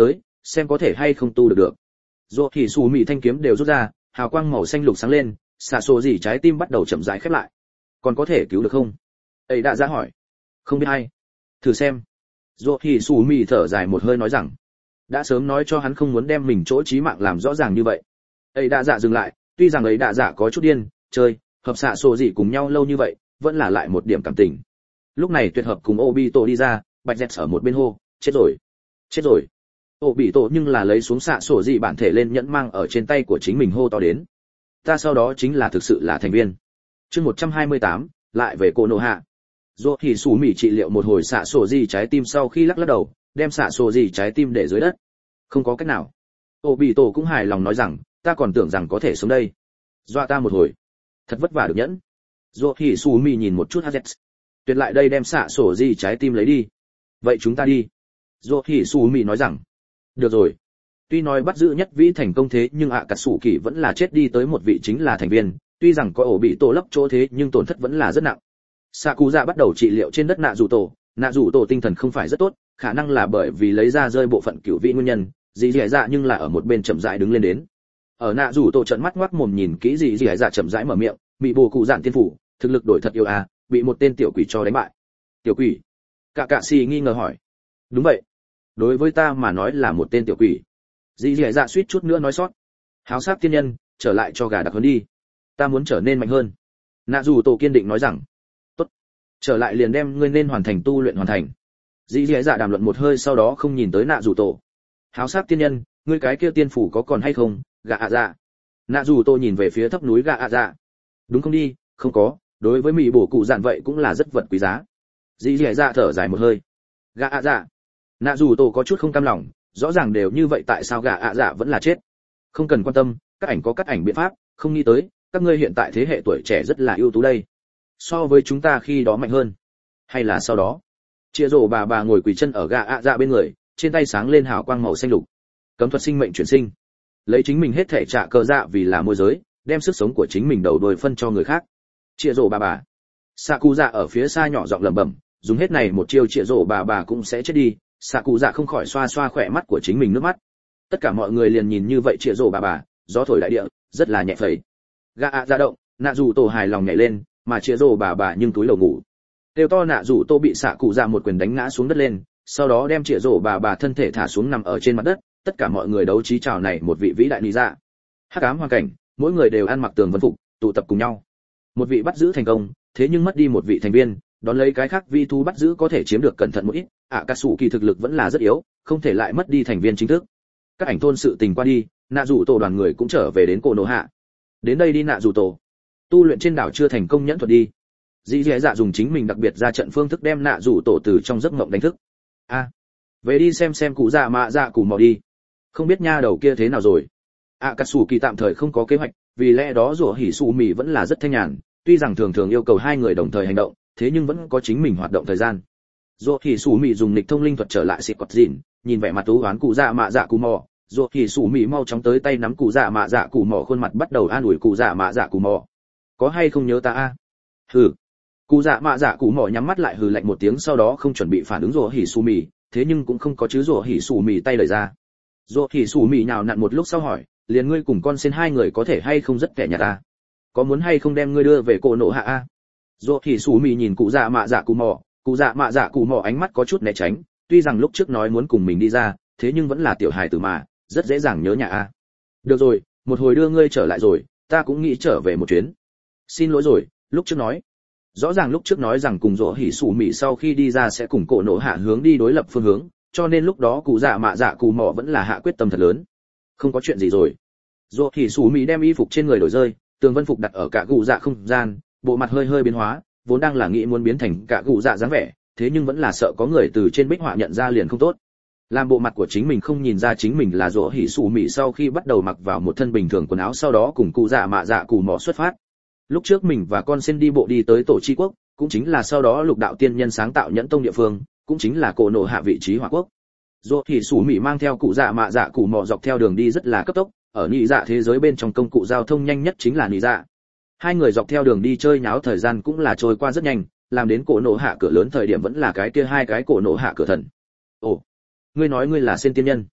S1: xem có thể hay không tu được được. Rốt thì xù mị thanh kiếm đều rút ra, hào quang màu xanh lục sáng lên, xạ sổ gì trái tim bắt đầu chậm rãi khép lại. Còn có thể cứu được không? Ấy đã ra hỏi. Không biết hay. Thử xem. Rốt thì xù mị thở dài một hơi nói rằng, đã sớm nói cho hắn không muốn đem mình chỗ chí mạng làm rõ ràng như vậy. Ấy đã dạ dừng lại, tuy rằng ấy đã dạ có chút điên, chơi, hợp xạ sổ gì cùng nhau lâu như vậy, vẫn là lại một điểm cảm tình. Lúc này tuyệt hợp cùng Obito đi ra, Bạch Dẹt ở một bên hô, chết rồi, chết rồi. Obito nhưng là lấy xuống xạ sổ gì bản thể lên nhẫn mang ở trên tay của chính mình hô to đến. Ta sau đó chính là thực sự là thành viên. Chương một trăm hai mươi tám, lại về Konoha. Rốt thì Sủ Mị trị liệu một hồi xạ sổ gì trái tim sau khi lắc lắc đầu, đem xạ sổ gì trái tim để dưới đất. Không có cách nào. Obito cũng hài lòng nói rằng, ta còn tưởng rằng có thể sống đây. Dọa ta một hồi. Thật vất vả được nhẫn. Rốt thì Sủ Mị nhìn một chút Hades. Tuyệt lại đây đem xạ sổ gì trái tim lấy đi. Vậy chúng ta đi. Rốt thì Sủ Mị nói rằng, được rồi. Tuy nói bắt giữ nhất vĩ thành công thế nhưng ạ cà sủ kỳ vẫn là chết đi tới một vị chính là thành viên, tuy rằng có ổ bị tổ lấp chỗ thế nhưng tổn thất vẫn là rất nặng. Sakuza bắt đầu trị liệu trên đất nạ rủ tổ, nạ rủ tổ tinh thần không phải rất tốt, khả năng là bởi vì lấy ra rơi bộ phận cửu vị nguyên nhân, dì dì dạ nhưng là ở một bên chậm rãi đứng lên đến. Ở nạ rủ tổ trợn mắt ngoác mồm nhìn kỹ dì dì dạ chậm rãi mở miệng, bị bồ cụ dạn tiên phủ, thực lực đổi thật yêu à, bị một tên tiểu quỷ cho đánh bại. Tiểu quỷ? Cả cạ xì nghi ngờ hỏi. Đúng vậy. Đối với ta mà nói là một tên tiểu quỷ. Dì dì dạ suýt chút nữa nói sót. Háo sắc tiên nhân, trở lại cho gà đặc hơn đi. Ta muốn trở nên mạnh hơn. Nạ dù tổ kiên định nói rằng, tốt, trở lại liền đem ngươi nên hoàn thành tu luyện hoàn thành. Dì dì dạ đàm luận một hơi sau đó không nhìn tới nạ dù tổ. Háo sắc tiên nhân, ngươi cái kia tiên phủ có còn hay không? Gà ạ dạ. Nạ dù tổ nhìn về phía thấp núi gà ạ dạ. Đúng không đi? Không có, đối với mỹ bổ cụ dạn vậy cũng là rất vật quý giá. Dì dì dạ thở dài một hơi. Gà ạ dạ. Nạ dù tổ có chút không cam lòng, rõ ràng đều như vậy tại sao gà ạ dạ vẫn là chết. Không cần quan tâm, các ảnh có các ảnh biện pháp, không nghĩ tới các ngươi hiện tại thế hệ tuổi trẻ rất là ưu tú đây, so với chúng ta khi đó mạnh hơn. Hay là sau đó chia rổ bà bà ngồi quỳ chân ở gà ạ dạ bên người, trên tay sáng lên hào quang màu xanh lục, cấm thuật sinh mệnh chuyển sinh, lấy chính mình hết thể trả cờ dạ vì là môi giới, đem sức sống của chính mình đầu đuôi phân cho người khác. Chia rổ bà bà. Sakuza ở phía xa nhỏ giọng lẩm bẩm, dùng hết này một chiêu chia rổ bà bà cũng sẽ chết đi. Sakuza không khỏi xoa xoa khỏe mắt của chính mình nước mắt. Tất cả mọi người liền nhìn như vậy chia rổ bà bà, gió thổi đại địa, rất là nhẹ phẩy. Gà ạ dạ động, nạ dù tổ hài lòng nhảy lên, mà chia rổ bà bà nhưng túi lầu ngủ. Tiêu to nạ dù tô bị xạ cụ dạ một quyền đánh ngã xuống đất lên, sau đó đem chia rổ bà bà thân thể thả xuống nằm ở trên mặt đất. Tất cả mọi người đấu trí chào này một vị vĩ đại nị dạ. Hắc ám hoàn cảnh, mỗi người đều ăn mặc tường vân phục, tụ tập cùng nhau. Một vị bắt giữ thành công, thế nhưng mất đi một vị thành viên, đón lấy cái khác vi thu bắt giữ có thể chiếm được cẩn thận một ít. ạ cà sủ kỳ thực lực vẫn là rất yếu, không thể lại mất đi thành viên chính thức. Các ảnh thôn sự tình qua đi, nạ dù tổ đoàn người cũng trở về đến cổ nổ hạ. Đến đây đi nạ dù tổ. Tu luyện trên đảo chưa thành công nhẫn thuật đi. Dĩ dẻ dạ dùng chính mình đặc biệt ra trận phương thức đem nạ dù tổ từ trong giấc mộng đánh thức. A, à, về đi xem xem cụ dạ mạ dạ cụ mò đi. Không biết nha đầu kia thế nào rồi. ạ cà sủ kỳ tạm thời không có kế hoạch, vì lẽ đó rủa hỉ sủ mì vẫn là rất thanh nhàn, tuy rằng thường thường yêu cầu hai người đồng thời hành động, thế nhưng vẫn có chính mình hoạt động thời gian. Rốt thì Sủ Mị dùng nghịch thông linh thuật trở lại xịt quật dịn, nhìn vẻ mặt tú oán cụ dạ mạ dạ cụ mò, rốt thì Sủ Mị mau chóng tới tay nắm cụ dạ mạ dạ cụ mò khuôn mặt bắt đầu an ủi cụ dạ mạ dạ cụ mò. Có hay không nhớ ta a? Hừ. Cụ dạ mạ dạ cụ mò nhắm mắt lại hừ lạnh một tiếng sau đó không chuẩn bị phản ứng rốt hỉ Sủ Mị, thế nhưng cũng không có chứ rốt hỉ Sủ Mị tay lời ra. Rốt hỉ Sủ Mị nhào nặn một lúc sau hỏi, liền ngươi cùng con sen hai người có thể hay không rất kẻ nhà ta? Có muốn hay không đem ngươi đưa về cổ nổ hạ a? Rốt hỉ Sủ Mị nhìn cụ dạ mạ dạ cụ mò. Cụ dạ mạ dạ cụ mò ánh mắt có chút né tránh, tuy rằng lúc trước nói muốn cùng mình đi ra, thế nhưng vẫn là tiểu hài tử mà, rất dễ dàng nhớ nhà a. Được rồi, một hồi đưa ngươi trở lại rồi, ta cũng nghĩ trở về một chuyến. Xin lỗi rồi, lúc trước nói. Rõ ràng lúc trước nói rằng cùng rỗ hỉ sủ mị sau khi đi ra sẽ cùng cổ nổ hạ hướng đi đối lập phương hướng, cho nên lúc đó cụ dạ mạ dạ cụ mò vẫn là hạ quyết tâm thật lớn. Không có chuyện gì rồi. Rỗ hỉ sủ mị đem y phục trên người đổi rơi, tường vân phục đặt ở cả cụ dạ không gian, bộ mặt hơi hơi biến hóa. Vốn đang là nghĩ muốn biến thành cả cụ dạ dáng vẻ, thế nhưng vẫn là sợ có người từ trên bích họa nhận ra liền không tốt. Làm bộ mặt của chính mình không nhìn ra chính mình là rỗ hỉ sủ mị sau khi bắt đầu mặc vào một thân bình thường quần áo sau đó cùng cụ dạ mạ dạ cụ mò xuất phát. Lúc trước mình và con sen đi bộ đi tới tổ chi quốc, cũng chính là sau đó lục đạo tiên nhân sáng tạo nhẫn tông địa phương, cũng chính là cổ nổ hạ vị trí hỏa quốc. Rỗ hỉ sủ mị mang theo cụ dạ mạ dạ cụ mò dọc theo đường đi rất là cấp tốc, ở nhị dạ thế giới bên trong công cụ giao thông nhanh nhất chính là nhị dạ. Hai người dọc theo đường đi chơi nháo thời gian cũng là trôi qua rất nhanh, làm đến cổ nổ hạ cửa lớn thời điểm vẫn là cái kia hai cái cổ nổ hạ cửa thần. Ồ, ngươi nói ngươi là sen tiên nhân.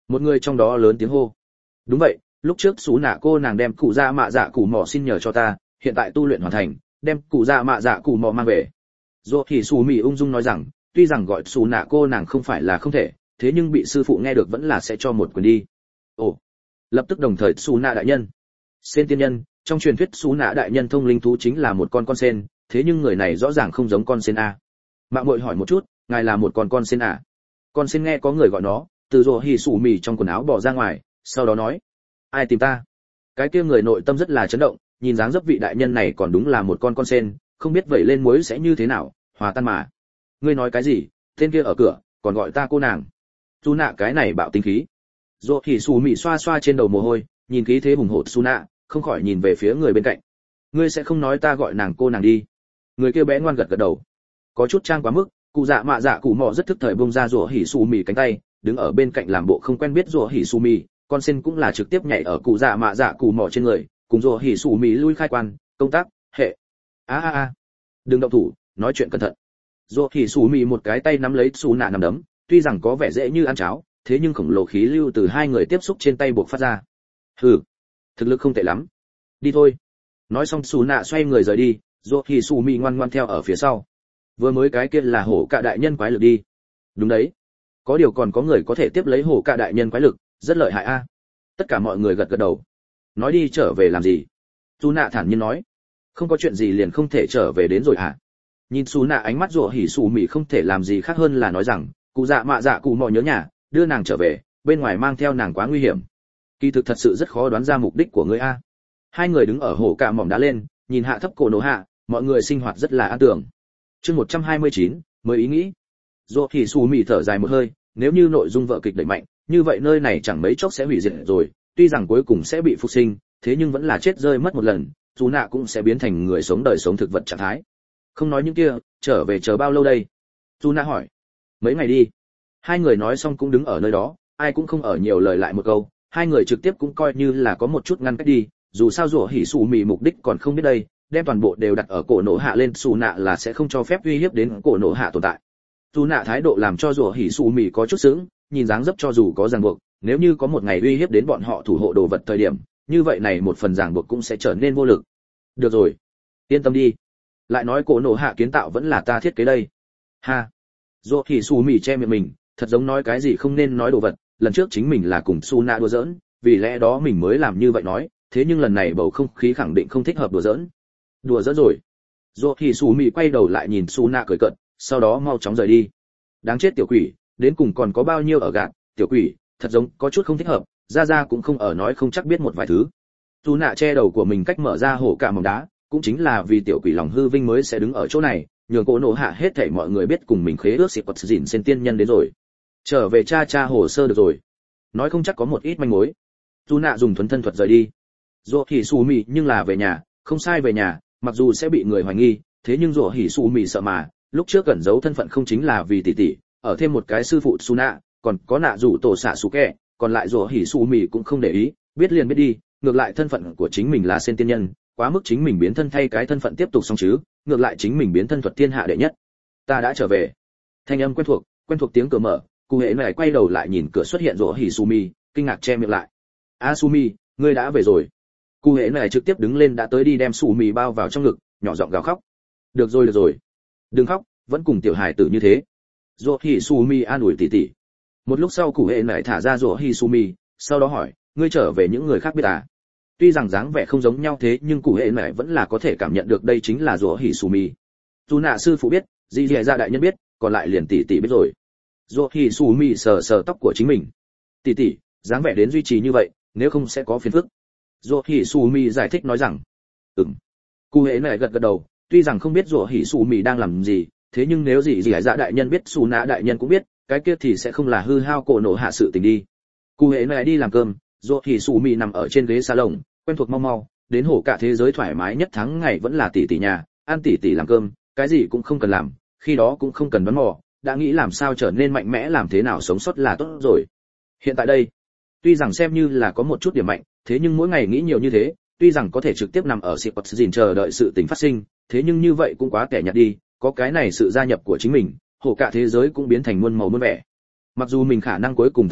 S1: Một người trong đó lớn tiếng hô. Đúng vậy, lúc trước xú nạ cô nàng đem cụ dạ mạ dạ cụ mỏ xin nhờ cho ta, hiện tại tu luyện hoàn thành, đem cụ dạ mạ dạ cụ mỏ mang về. Dỗ thì xù mì ung dung nói rằng, tuy rằng gọi xú nạ cô nàng không phải là không thể, thế nhưng bị sư phụ nghe được vẫn là sẽ cho một quyền đi. Ồ, lập tức đồng thời xú nạ đại nhân. Sen tiên nhân, trong truyền thuyết xú nạ đại nhân thông linh thú chính là một con con sen, thế nhưng người này rõ ràng không giống con sen a. Mạng muội hỏi một chút, ngài là một con con sen à? Con sen nghe có người gọi nó, từ rồ hỉ sủ mì trong quần áo bỏ ra ngoài, sau đó nói, ai tìm ta? Cái kia người nội tâm rất là chấn động, nhìn dáng dấp vị đại nhân này còn đúng là một con con sen, không biết vậy lên muối sẽ như thế nào, hòa tan mà. Ngươi nói cái gì? Tên kia ở cửa, còn gọi ta cô nàng. Su nạ cái này bạo tính khí. Rồ hỉ sủ mì xoa xoa trên đầu mồ hôi, nhìn khí thế hùng hổ Su nạ, không khỏi nhìn về phía người bên cạnh. Ngươi sẽ không nói ta gọi nàng cô nàng đi? Người kia bé ngoan gật gật đầu. Có chút trang quá mức, cụ dạ mạ dạ cụ mò rất thức thời bông ra rủa hỉ xù mì cánh tay, đứng ở bên cạnh làm bộ không quen biết rủa hỉ xù mì, con sen cũng là trực tiếp nhảy ở cụ dạ mạ dạ cụ mò trên người, cùng rủa hỉ xù mì lui khai quan, công tác, hệ. A a a, đừng động thủ, nói chuyện cẩn thận. Rủa hỉ xù mì một cái tay nắm lấy xù nạ nằm đấm, tuy rằng có vẻ dễ như ăn cháo, thế nhưng khổng lồ khí lưu từ hai người tiếp xúc trên tay buộc phát ra. Hừ, thực lực không tệ lắm. Đi thôi. Nói xong xù nạ xoay người rời đi, rủa hỉ xù mì ngoan ngoan theo ở phía sau. Vừa mới cái kia là hổ cạ đại nhân quái lực đi. Đúng đấy, có điều còn có người có thể tiếp lấy hổ cạ đại nhân quái lực, rất lợi hại a. Tất cả mọi người gật gật đầu. Nói đi trở về làm gì? Su nạ thản nhiên nói, không có chuyện gì liền không thể trở về đến rồi hả? Nhìn Su nạ ánh mắt rủa hỉ xù mỉ không thể làm gì khác hơn là nói rằng, cụ dạ mạ dạ cụ mò nhớ nhà, đưa nàng trở về, bên ngoài mang theo nàng quá nguy hiểm. Kỳ thực thật sự rất khó đoán ra mục đích của ngươi a. Hai người đứng ở hổ cạ mỏm đá lên, nhìn hạ thấp cổ nổ hạ, mọi người sinh hoạt rất là an tưởng. Chương một trăm hai mươi chín, mới ý nghĩ. Dỗ thì Sù Mị thở dài một hơi, nếu như nội dung vở kịch đẩy mạnh, như vậy nơi này chẳng mấy chốc sẽ hủy diệt rồi, tuy rằng cuối cùng sẽ bị phục sinh, thế nhưng vẫn là chết rơi mất một lần, dù nạ cũng sẽ biến thành người sống đời sống thực vật trạng thái. Không nói những kia, trở về chờ bao lâu đây? Dù nạ hỏi. Mấy ngày đi. Hai người nói xong cũng đứng ở nơi đó, ai cũng không ở nhiều lời lại một câu, hai người trực tiếp cũng coi như là có một chút ngăn cách đi, dù sao Dỗ Hỉ Sù Mị mục đích còn không biết đây, đem toàn bộ đều đặt ở cổ nổ hạ lên xù nạ là sẽ không cho phép uy hiếp đến cổ nổ hạ tồn tại. Xù nạ thái độ làm cho rủa hỉ xù mì có chút sững, nhìn dáng dấp cho dù có ràng buộc, nếu như có một ngày uy hiếp đến bọn họ thủ hộ đồ vật thời điểm, như vậy này một phần ràng buộc cũng sẽ trở nên vô lực. Được rồi, yên tâm đi. Lại nói cổ nổ hạ kiến tạo vẫn là ta thiết kế đây. Ha. Rủa hỉ xù mì che miệng mình, thật giống nói cái gì không nên nói đồ vật, lần trước chính mình là cùng Su nạ đùa giỡn, vì lẽ đó mình mới làm như vậy nói, thế nhưng lần này bầu không khí khẳng định không thích hợp đùa giỡn. Đùa giỡn rồi. Dỗ thì Sù Mị quay đầu lại nhìn Su nạ cười cợt, sau đó mau chóng rời đi. Đáng chết tiểu quỷ, đến cùng còn có bao nhiêu ở gạt, tiểu quỷ, thật giống có chút không thích hợp, ra ra cũng không ở nói không chắc biết một vài thứ. Su nạ che đầu của mình cách mở ra hổ cả mỏng đá, cũng chính là vì tiểu quỷ lòng hư vinh mới sẽ đứng ở chỗ này, nhường cổ nổ hạ hết thảy mọi người biết cùng mình khế ước xịt quật dỉn sen tiên nhân đến rồi. Trở về cha cha hồ sơ được rồi. Nói không chắc có một ít manh mối. Su nạ dùng thuần thân thuật rời đi. Dỗ thì Sù Mị nhưng là về nhà, không sai về nhà, mặc dù sẽ bị người hoài nghi, thế nhưng rủa hỉ xù mì sợ mà, lúc trước cẩn giấu thân phận không chính là vì tỷ tỷ, ở thêm một cái sư phụ Su nạ, còn có nạ rủ tổ xạ sủ kẹ, còn lại rủa hỉ xù mì cũng không để ý, biết liền biết đi, ngược lại thân phận của chính mình là sen tiên nhân, quá mức chính mình biến thân thay cái thân phận tiếp tục xong chứ, ngược lại chính mình biến thân thuật thiên hạ đệ nhất. Ta đã trở về. Thanh âm quen thuộc, quen thuộc tiếng cửa mở, cụ hệ này quay đầu lại nhìn cửa xuất hiện rủa hỉ xù mì, kinh ngạc che miệng lại. Asumi, ngươi đã về rồi. Cụ hệ này trực tiếp đứng lên đã tới đi đem xù mì bao vào trong ngực, nhỏ giọng gào khóc. Được rồi được rồi, đừng khóc, vẫn cùng tiểu hài tử như thế. Rô hỉ xù mì an ủi tỉ tỉ. Một lúc sau cụ hệ này thả ra rô hỉ xù mì, sau đó hỏi, ngươi trở về những người khác biết à? Tuy rằng dáng vẻ không giống nhau thế nhưng cụ hệ này vẫn là có thể cảm nhận được đây chính là rô hỉ xù mì. Dù nạ sư phụ biết, dì dì ra đại nhân biết, còn lại liền tỉ tỉ biết rồi. Rô hỉ xù mì sờ sờ tóc của chính mình. Tỉ tỉ, dáng vẻ đến duy trì như vậy, nếu không sẽ có phiền phức. Rô hỉ xù mì giải thích nói rằng, ừm. Cụ hệ này gật gật đầu, tuy rằng không biết rủa hỉ xù mì đang làm gì, thế nhưng nếu gì gì dạ đại nhân biết xù nạ đại nhân cũng biết, cái kia thì sẽ không là hư hao cổ nổ hạ sự tình đi. Cụ hệ này đi làm cơm, rủa hỉ xù mì nằm ở trên ghế salon, quen thuộc mau mau, đến hổ cả thế giới thoải mái nhất tháng ngày vẫn là tỷ tỷ nhà, ăn tỷ tỷ làm cơm, cái gì cũng không cần làm, khi đó cũng không cần đoán mò, đã nghĩ làm sao trở nên mạnh mẽ làm thế nào sống sót là tốt rồi. Hiện tại đây, tuy rằng xem như là có một chút điểm mạnh, thế nhưng mỗi ngày nghĩ nhiều như thế, tuy rằng có thể trực tiếp nằm ở xịt quật dìn chờ đợi sự tình phát sinh, thế nhưng như vậy cũng quá kẻ nhạt đi, có cái này sự gia nhập của chính mình, hổ cả thế giới cũng biến thành muôn màu muôn vẻ. Mặc dù mình khả năng cuối cùng thất bại,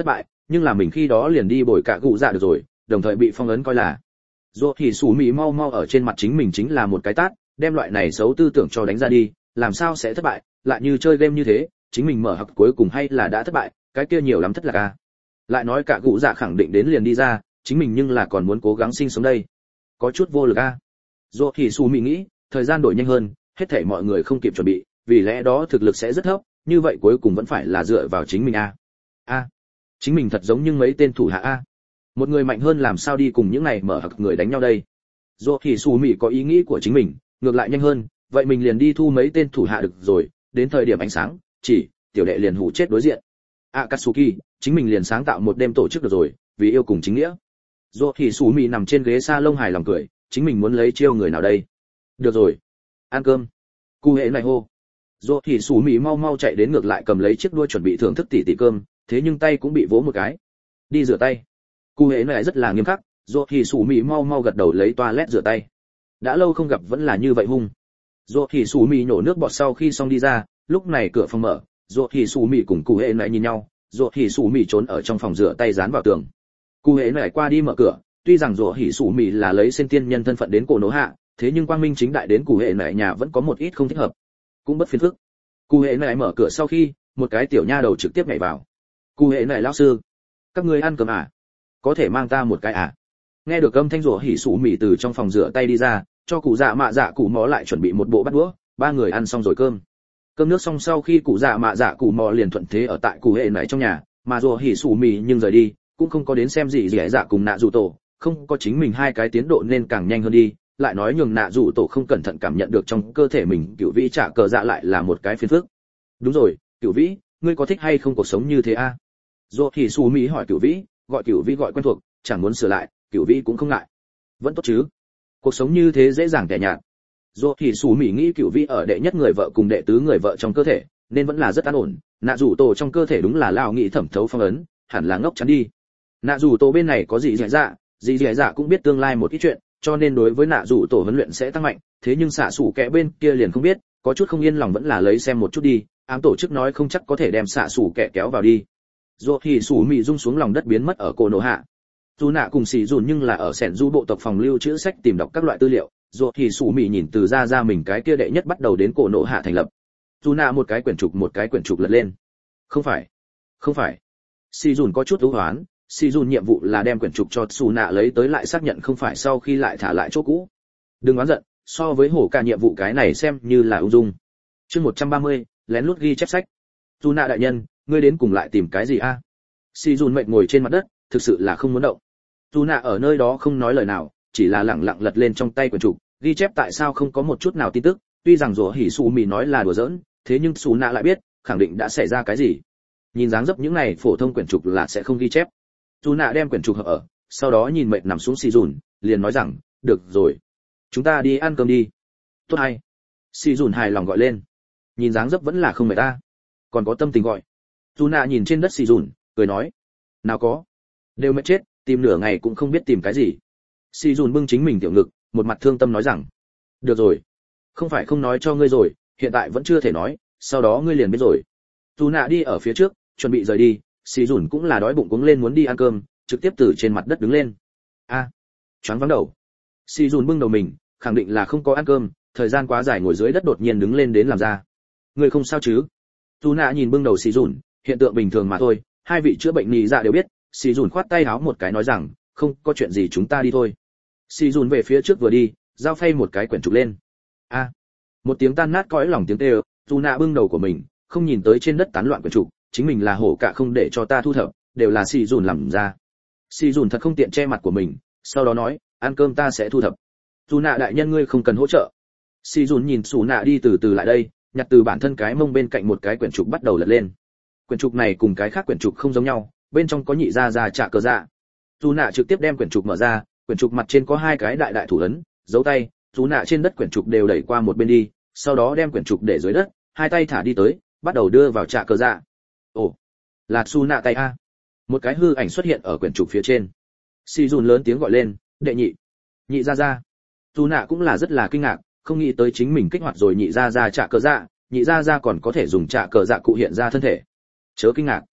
S1: nhưng là mình khi đó liền đi bồi cả cụ dạ được rồi, đồng thời bị phong ấn coi là. Dù thì Sủ Mị mau mau ở trên mặt chính mình chính là một cái tát, đem loại này xấu tư tưởng cho đánh ra đi, làm sao sẽ thất bại, lại như chơi game như thế, chính mình mở học cuối cùng hay là đã thất bại, cái kia nhiều lắm thất lạc a. Lại nói cả cụ dạ khẳng định đến liền đi ra, chính mình nhưng là còn muốn cố gắng sinh sống đây, có chút vô lực a. Dù thì Sủ Mị nghĩ, thời gian đổi nhanh hơn, hết thảy mọi người không kịp chuẩn bị, vì lẽ đó thực lực sẽ rất thấp, như vậy cuối cùng vẫn phải là dựa vào chính mình a. A, chính mình thật giống như mấy tên thủ hạ a. Một người mạnh hơn làm sao đi cùng những này mở hặc người đánh nhau đây. Dù thì Sủ Mị có ý nghĩ của chính mình, ngược lại nhanh hơn, vậy mình liền đi thu mấy tên thủ hạ được rồi, đến thời điểm ánh sáng, chỉ tiểu đệ liền hủ chết đối diện. Akatsuki, chính mình liền sáng tạo một đêm tổ chức được rồi, vì yêu cùng chính nghĩa. Dù thì Sủ Mị nằm trên ghế sa lông hài lòng cười, chính mình muốn lấy chiêu người nào đây? Được rồi, ăn cơm. Cụ hệ này hô. Dù thì Sủ Mị mau mau chạy đến ngược lại cầm lấy chiếc đuôi chuẩn bị thưởng thức tỉ tỉ cơm, thế nhưng tay cũng bị vỗ một cái. Đi rửa tay. Cụ hệ này rất là nghiêm khắc, Dù thì Sủ Mị mau mau gật đầu lấy toilet rửa tay. Đã lâu không gặp vẫn là như vậy hung. Dù thì Sủ Mị nhổ nước bọt sau khi xong đi ra, lúc này cửa phòng mở, Dù thì Sủ Mị cùng cụ hệ này nhìn nhau, Dù thì Sủ Mị trốn ở trong phòng rửa tay dán vào tường. Cụ hệ này qua đi mở cửa, tuy rằng Dù thì Sủ Mị là lấy sen tiên nhân thân phận đến cổ nổ hạ, thế nhưng quang minh chính đại đến cụ hệ này nhà vẫn có một ít không thích hợp, cũng bất phiền phức. Cụ hệ này mở cửa sau khi, một cái tiểu nha đầu trực tiếp nhảy vào. Cụ hệ này lão sư, các ngươi ăn cơm à? Có thể mang ta một cái à? Nghe được âm thanh Dù hỉ Sủ Mị từ trong phòng rửa tay đi ra, cho cụ dạ mạ dạ cụ mò lại chuẩn bị một bộ bát đũa, ba người ăn xong rồi cơm. Cơm nước xong sau khi cụ dạ mạ dạ cụ mò liền thuận thế ở tại cụ hệ này trong nhà, mà Dù hỉ Sủ Mị nhưng rời đi, cũng không có đến xem gì gì dạ cùng nạ dù tổ, không có chính mình hai cái tiến độ nên càng nhanh hơn đi, lại nói nhường nạ dù tổ không cẩn thận cảm nhận được trong cơ thể mình cựu vĩ trả cờ dạ lại là một cái phiền phức. Đúng rồi, cựu vĩ, ngươi có thích hay không cuộc sống như thế a? À? Dù thì Sủ Mị hỏi cựu vĩ, gọi cựu vĩ gọi quen thuộc, chẳng muốn sửa lại, cựu vĩ cũng không ngại. Vẫn tốt chứ? Cuộc sống như thế dễ dàng tẻ nhạt. Dù thì Sủ Mị nghĩ cựu vĩ ở đệ nhất người vợ cùng đệ tứ người vợ trong cơ thể, nên vẫn là rất an ổn. Nạ dù tổ trong cơ thể đúng là lao nghị thẩm thấu phong ấn, hẳn là ngốc chắn đi. Nạ dù tổ bên này có gì dễ dạ, gì dễ dạ cũng biết tương lai một ít chuyện, cho nên đối với nạ dù tổ huấn luyện sẽ tăng mạnh, thế nhưng xạ sủ kẻ bên kia liền không biết, có chút không yên lòng vẫn là lấy xem một chút đi, ám tổ chức nói không chắc có thể đem xạ sủ kẻ kéo vào đi. Dù thì Sủ Mị rung xuống lòng đất biến mất ở cổ nổ hạ. Dù nạ cùng xì dùn nhưng là ở sẻn du bộ tộc phòng lưu trữ sách tìm đọc các loại tư liệu, dù thì Sủ Mị nhìn từ ra ra mình cái kia đệ nhất bắt đầu đến cổ nổ hạ thành lập. Dù nạ một cái quyển trục một cái quyển trục lật lên. Không phải, không phải. Xì dùn có chút ưu hoán, xì dùn nhiệm vụ là đem quyển trục cho Sủ nạ lấy tới lại xác nhận không phải sau khi lại thả lại chỗ cũ. Đừng oán giận, so với hổ cả nhiệm vụ cái này xem như là ung dung. Chương một trăm ba mươi, lén lút ghi chép sách. Dù nạ đại nhân, ngươi đến cùng lại tìm cái gì a? À? Xì dùn mệt ngồi trên mặt đất, thực sự là không muốn động. Dù nạ ở nơi đó không nói lời nào, chỉ là lẳng lặng lật lên trong tay quyển trục, ghi chép tại sao không có một chút nào tin tức, tuy rằng Dù hỉ Sủ Mị nói là đùa giỡn, thế nhưng Sủ nạ lại biết, khẳng định đã xảy ra cái gì. Nhìn dáng dấp những này phổ thông quyển trục là sẽ không ghi chép. Dù nạ đem quyển trục hợp ở, sau đó nhìn mệt nằm xuống xì dùn, liền nói rằng, được rồi, chúng ta đi ăn cơm đi. Tốt hay. Xì dùn hài lòng gọi lên. Nhìn dáng dấp vẫn là không mệt ta, còn có tâm tình gọi. Dù nạ nhìn trên đất xì dùn, cười nói, nào có, đều mệt chết, tìm nửa ngày cũng không biết tìm cái gì. Xì dùn bưng chính mình tiểu ngực, một mặt thương tâm nói rằng, được rồi, không phải không nói cho ngươi rồi, hiện tại vẫn chưa thể nói, sau đó ngươi liền biết rồi. Dù nạ đi ở phía trước, chuẩn bị rời đi, xì dùn cũng là đói bụng cuống lên muốn đi ăn cơm, trực tiếp từ trên mặt đất đứng lên. A, à, choáng váng đầu. Xì dùn bưng đầu mình, khẳng định là không có ăn cơm, thời gian quá dài ngồi dưới đất đột nhiên đứng lên đến làm ra. Ngươi không sao chứ? Dù nạ nhìn bưng đầu xì dùn, hiện tượng bình thường mà thôi, hai vị chữa bệnh nhị dạ đều biết. Xì dùn khoát tay áo một cái nói rằng, không có chuyện gì chúng ta đi thôi. Xì dùn về phía trước vừa đi, giao phay một cái quyển trục lên. A, à, một tiếng tan nát cõi lòng tiếng kêu, dù nạ bưng đầu của mình, không nhìn tới trên đất tán loạn quyển trục, chính mình là hổ cả không để cho ta thu thập, đều là xì dùn làm ra. Xì dùn thật không tiện che mặt của mình, sau đó nói, ăn cơm ta sẽ thu thập. Dù nạ đại nhân ngươi không cần hỗ trợ. Xì dùn nhìn xù nạ đi từ từ lại đây, nhặt từ bản thân cái mông bên cạnh một cái quyển trục bắt đầu lật lên. Quyển trục này cùng cái khác quyển trục không giống nhau, bên trong có nhị ra ra trả cờ dạ. Dù nạ trực tiếp đem quyển trục mở ra, quyển trục mặt trên có hai cái đại đại thủ ấn, dấu tay, dù nạ trên đất quyển trục đều đẩy qua một bên đi, sau đó đem quyển trục để dưới đất, hai tay thả đi tới, bắt đầu đưa vào trả cờ dạ. Ồ, là su nạ tay a. Một cái hư ảnh xuất hiện ở quyển trục phía trên. Xì dùn lớn tiếng gọi lên, đệ nhị, nhị ra ra. Su nạ cũng là rất là kinh ngạc, không nghĩ tới chính mình kích hoạt rồi nhị ra ra trả cờ dạ, nhị ra ra còn có thể dùng trả cờ dạ cụ hiện ra thân thể. Chớ kinh ngạc.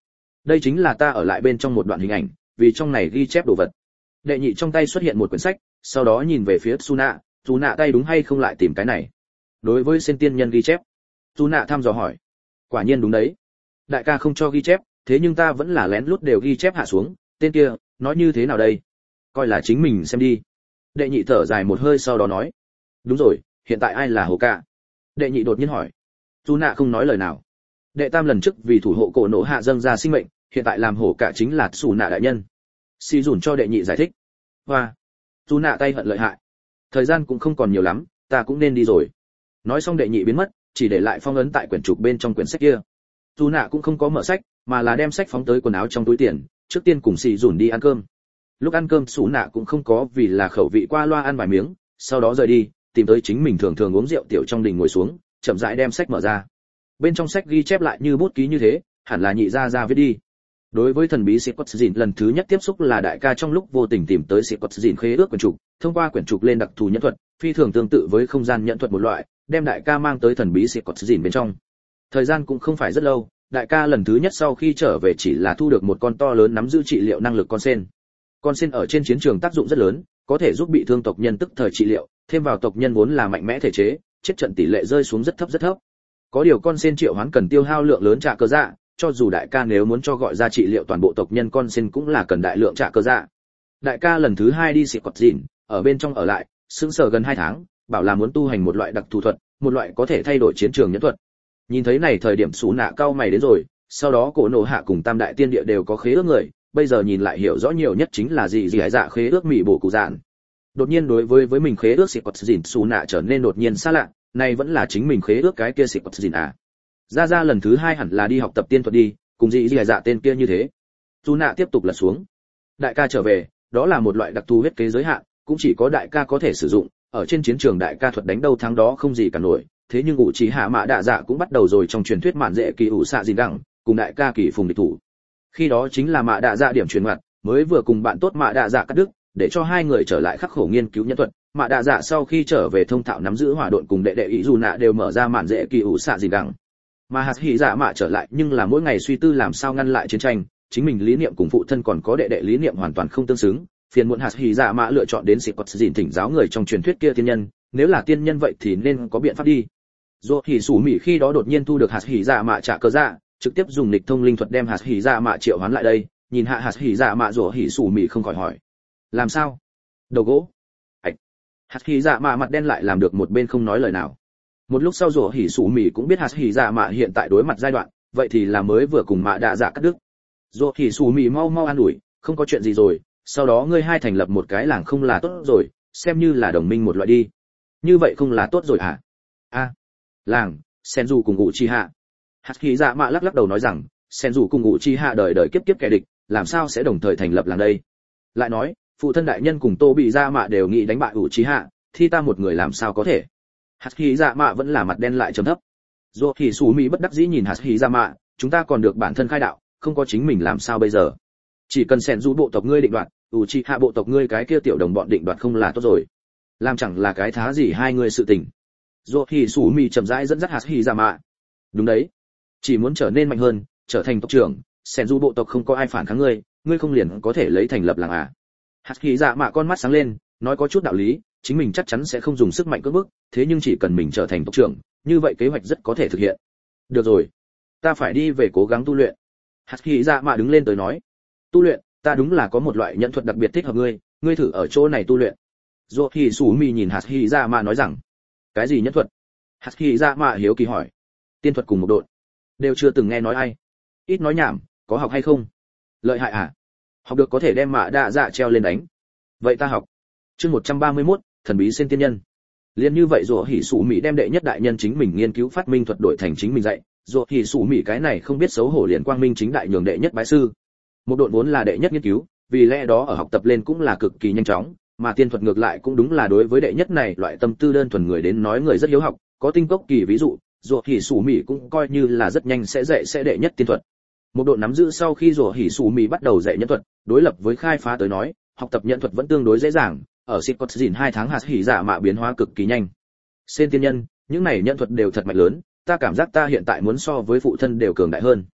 S1: đây chính là ta ở lại bên trong một đoạn hình ảnh, vì trong này ghi chép đồ vật. Đệ nhị trong tay xuất hiện một quyển sách, sau đó nhìn về phía Suna, Suna tay đúng hay không lại tìm cái này. Đối với sen tiên nhân ghi chép, Suna thăm dò hỏi. Quả nhiên đúng đấy. Đại ca không cho ghi chép, thế nhưng ta vẫn là lén lút đều ghi chép hạ xuống, tên kia, nói như thế nào đây? Coi là chính mình xem đi. Đệ nhị thở dài một hơi sau đó nói. Đúng rồi, hiện tại ai là Hồ Cạ? Đệ nhị đột nhiên hỏi. Suna không nói lời nào. Đệ tam lần trước vì thủ hộ cổ nổ hạ dâng ra sinh mệnh, hiện tại làm Hồ Cạ chính là Suna đại nhân. Si dùn cho đệ nhị giải thích. Hoa, Suna tay hận lợi hại. Thời gian cũng không còn nhiều lắm, ta cũng nên đi rồi. Nói xong đệ nhị biến mất, chỉ để lại phong ấn tại quyển trục bên trong quyển sách kia. Suna cũng không có mở sách, mà là đem sách phóng tới quần áo trong túi tiền, trước tiên cùng Si dùn đi ăn cơm. Lúc ăn cơm Suna cũng không có vì là khẩu vị qua loa ăn vài miếng, sau đó rời đi, tìm tới chính mình thường thường uống rượu tiểu trong đình ngồi xuống, chậm rãi đem sách mở ra. Bên trong sách ghi chép lại như bút ký như thế, hẳn là nhị gia gia viết đi. Đối với thần bí Sịt Quất Dìn lần thứ nhất tiếp xúc là đại ca trong lúc vô tình tìm tới Sịt Quất Dìn khế ước quyển trục, thông qua quyển trục lên đặc thù nhẫn thuật, phi thường tương tự với không gian nhẫn thuật một loại, đem đại ca mang tới thần bí Sịt Quất Dìn bên trong. Thời gian cũng không phải rất lâu, đại ca lần thứ nhất sau khi trở về chỉ là thu được một con to lớn nắm giữ trị liệu năng lực con sen. Con sen ở trên chiến trường tác dụng rất lớn, có thể giúp bị thương tộc nhân tức thời trị liệu, thêm vào tộc nhân vốn là mạnh mẽ thể chế, chết trận tỷ lệ rơi xuống rất thấp rất thấp. Có điều con sen triệu hoán cần tiêu hao lượng lớn trả cơ dạ, cho dù đại ca nếu muốn cho gọi ra trị liệu toàn bộ tộc nhân con sen cũng là cần đại lượng trả cơ dạ. Đại ca lần thứ hai đi Sịt Quất Dìn, ở bên trong ở lại, sững sờ gần hai tháng, bảo là muốn tu hành một loại đặc thù thuật, một loại có thể thay đổi chiến trường nhẫn thuật. Nhìn thấy này thời điểm Sú Nạ cao mày đến rồi, sau đó cổ nổ hạ cùng Tam đại tiên địa đều có khế ước người, bây giờ nhìn lại hiểu rõ nhiều nhất chính là gì gì hải dạ khế ước mỹ bổ cụ dạn. Đột nhiên đối với với mình khế ước Sịt Quất Dìn Sú Nạ trở nên đột nhiên xa lạ, này vẫn là chính mình khế ước cái kia Sịt Quất Dìn à? Ra ra lần thứ hai hẳn là đi học tập tiên thuật đi, cùng gì gì hải dạ tên kia như thế. Sú Nạ tiếp tục lật xuống. Đại ca trở về, đó là một loại đặc thù huyết kế giới hạn, cũng chỉ có đại ca có thể sử dụng, ở trên chiến trường đại ca thuật đánh đâu thắng đó không gì cả nổi, thế nhưng ngụ trí hạ mạ đạ dạ cũng bắt đầu rồi trong truyền thuyết mạn dễ kỳ ủ xạ gì đẳng, cùng đại ca kỳ phùng địch thủ. Khi đó chính là mạ đạ dạ điểm truyền mặt, mới vừa cùng bạn tốt mạ đạ dạ cắt đứt, để cho hai người trở lại khắc khổ nghiên cứu nhân thuật. Mạ đạ dạ sau khi trở về thông thạo nắm giữ hỏa độn cùng đệ đệ ý dù nạ đều mở ra mạn dễ kỳ ủ xạ gì đẳng. Mà hạt hỉ dạ mạ trở lại nhưng là mỗi ngày suy tư làm sao ngăn lại chiến tranh, chính mình lý niệm cùng phụ thân còn có đệ đệ lý niệm hoàn toàn không tương xứng. Phiền muộn hạt hỉ dạ mạ lựa chọn đến Sịt Quất Dìn thỉnh giáo người trong truyền thuyết kia tiên nhân, nếu là tiên nhân vậy thì nên có biện pháp đi. Dù hỉ sủ mỉ khi đó đột nhiên thu được hạt hỉ dạ mạ trả cơ dạ, trực tiếp dùng lịch thông linh thuật đem hạt hỉ dạ mạ triệu hoán lại đây. Nhìn hạ hạt hỉ dạ mạ dù hỉ sủ mỉ không khỏi hỏi, làm sao? Đầu gỗ. Ảch. Hạt hỉ dạ mạ mặt đen lại làm được một bên không nói lời nào. Một lúc sau dù hỉ sủ mỉ cũng biết hạt hỉ dạ mạ hiện tại đối mặt giai đoạn, vậy thì là mới vừa cùng mạ đạ dạ cắt đứt. Dù hỉ sủ mỉ mau mau an ủi, không có chuyện gì rồi, sau đó ngươi hai thành lập một cái làng không là tốt rồi, xem như là đồng minh một loại đi. Như vậy không là tốt rồi hả? A, à, làng, Senju cùng ngụ chi hạ. Hạt hỉ dạ mạ lắc lắc đầu nói rằng, Senju cùng ngụ chi hạ đời đời kiếp kiếp kẻ địch, làm sao sẽ đồng thời thành lập làng đây? Lại nói, phụ thân đại nhân cùng Tô bị dạ mạ đều nghĩ đánh bại ngụ chi hạ, thì ta một người làm sao có thể? Hạt hỉ dạ mạ vẫn là mặt đen lại trầm thấp. Dù hỉ sủ mỹ bất đắc dĩ nhìn hạt hỉ dạ mạ, chúng ta còn được bản thân khai đạo, không có chính mình làm sao bây giờ? Chỉ cần Senju bộ tộc ngươi định đoạt, Uchiha bộ tộc ngươi cái kia tiểu đồng bọn định đoạt không là tốt rồi. Làm chẳng là cái thá gì hai người sự tình. Dù hỉ sủ mỹ chậm rãi dẫn dắt hạt hỉ dạ mạ. Đúng đấy, chỉ muốn trở nên mạnh hơn, trở thành tộc trưởng, Senju bộ tộc không có ai phản kháng ngươi, ngươi không liền có thể lấy thành lập làng à? Hạt hỉ dạ mạ con mắt sáng lên, nói có chút đạo lý, chính mình chắc chắn sẽ không dùng sức mạnh cưỡng bức, thế nhưng chỉ cần mình trở thành tộc trưởng, như vậy kế hoạch rất có thể thực hiện. Được rồi, ta phải đi về cố gắng tu luyện. Hạt hỉ dạ mạ đứng lên tới nói, tu luyện, ta đúng là có một loại nhận thuật đặc biệt thích hợp ngươi, ngươi thử ở chỗ này tu luyện. Dù hỉ sủ mì nhìn hạt hỉ dạ mạ nói rằng, cái gì nhẫn thuật? Hạt hỉ dạ mạ hiếu kỳ hỏi. Tiên thuật cùng một độn, đều chưa từng nghe nói ai. Ít nói nhảm, có học hay không? Lợi hại à? Học được có thể đem mạ đạ dạ treo lên đánh. Vậy ta học. Chương một trăm ba mươi mốt, thần bí sen tiên nhân. Liên như vậy Dù hỉ sủ mì đem đệ nhất đại nhân chính mình nghiên cứu phát minh thuật đổi thành chính mình dạy. Dù hỉ sủ mì cái này không biết xấu hổ liền quang minh chính đại nhường đệ nhất bái sư. Một độn vốn là đệ nhất nghiên cứu, vì lẽ đó ở học tập lên cũng là cực kỳ nhanh chóng, mà tiên thuật ngược lại cũng đúng là đối với đệ nhất này loại tâm tư đơn thuần người đến nói người rất hiếu học, có tinh cốc kỳ ví dụ, Dù hỉ sủ mì cũng coi như là rất nhanh sẽ dạy sẽ đệ nhất tiên thuật. Một độ nắm giữ sau khi Dù hỉ sủ mì bắt đầu dạy nhân thuật, đối lập với khai phá tới nói, học tập nhân thuật vẫn tương đối dễ dàng, ở Sịt Quất Dìn hai tháng hạt hỉ dạ mạ biến hóa cực kỳ nhanh. Sen tiên nhân, những này nhân thuật đều thật mạnh lớn, ta cảm giác ta hiện tại muốn so với phụ thân đều cường đại hơn.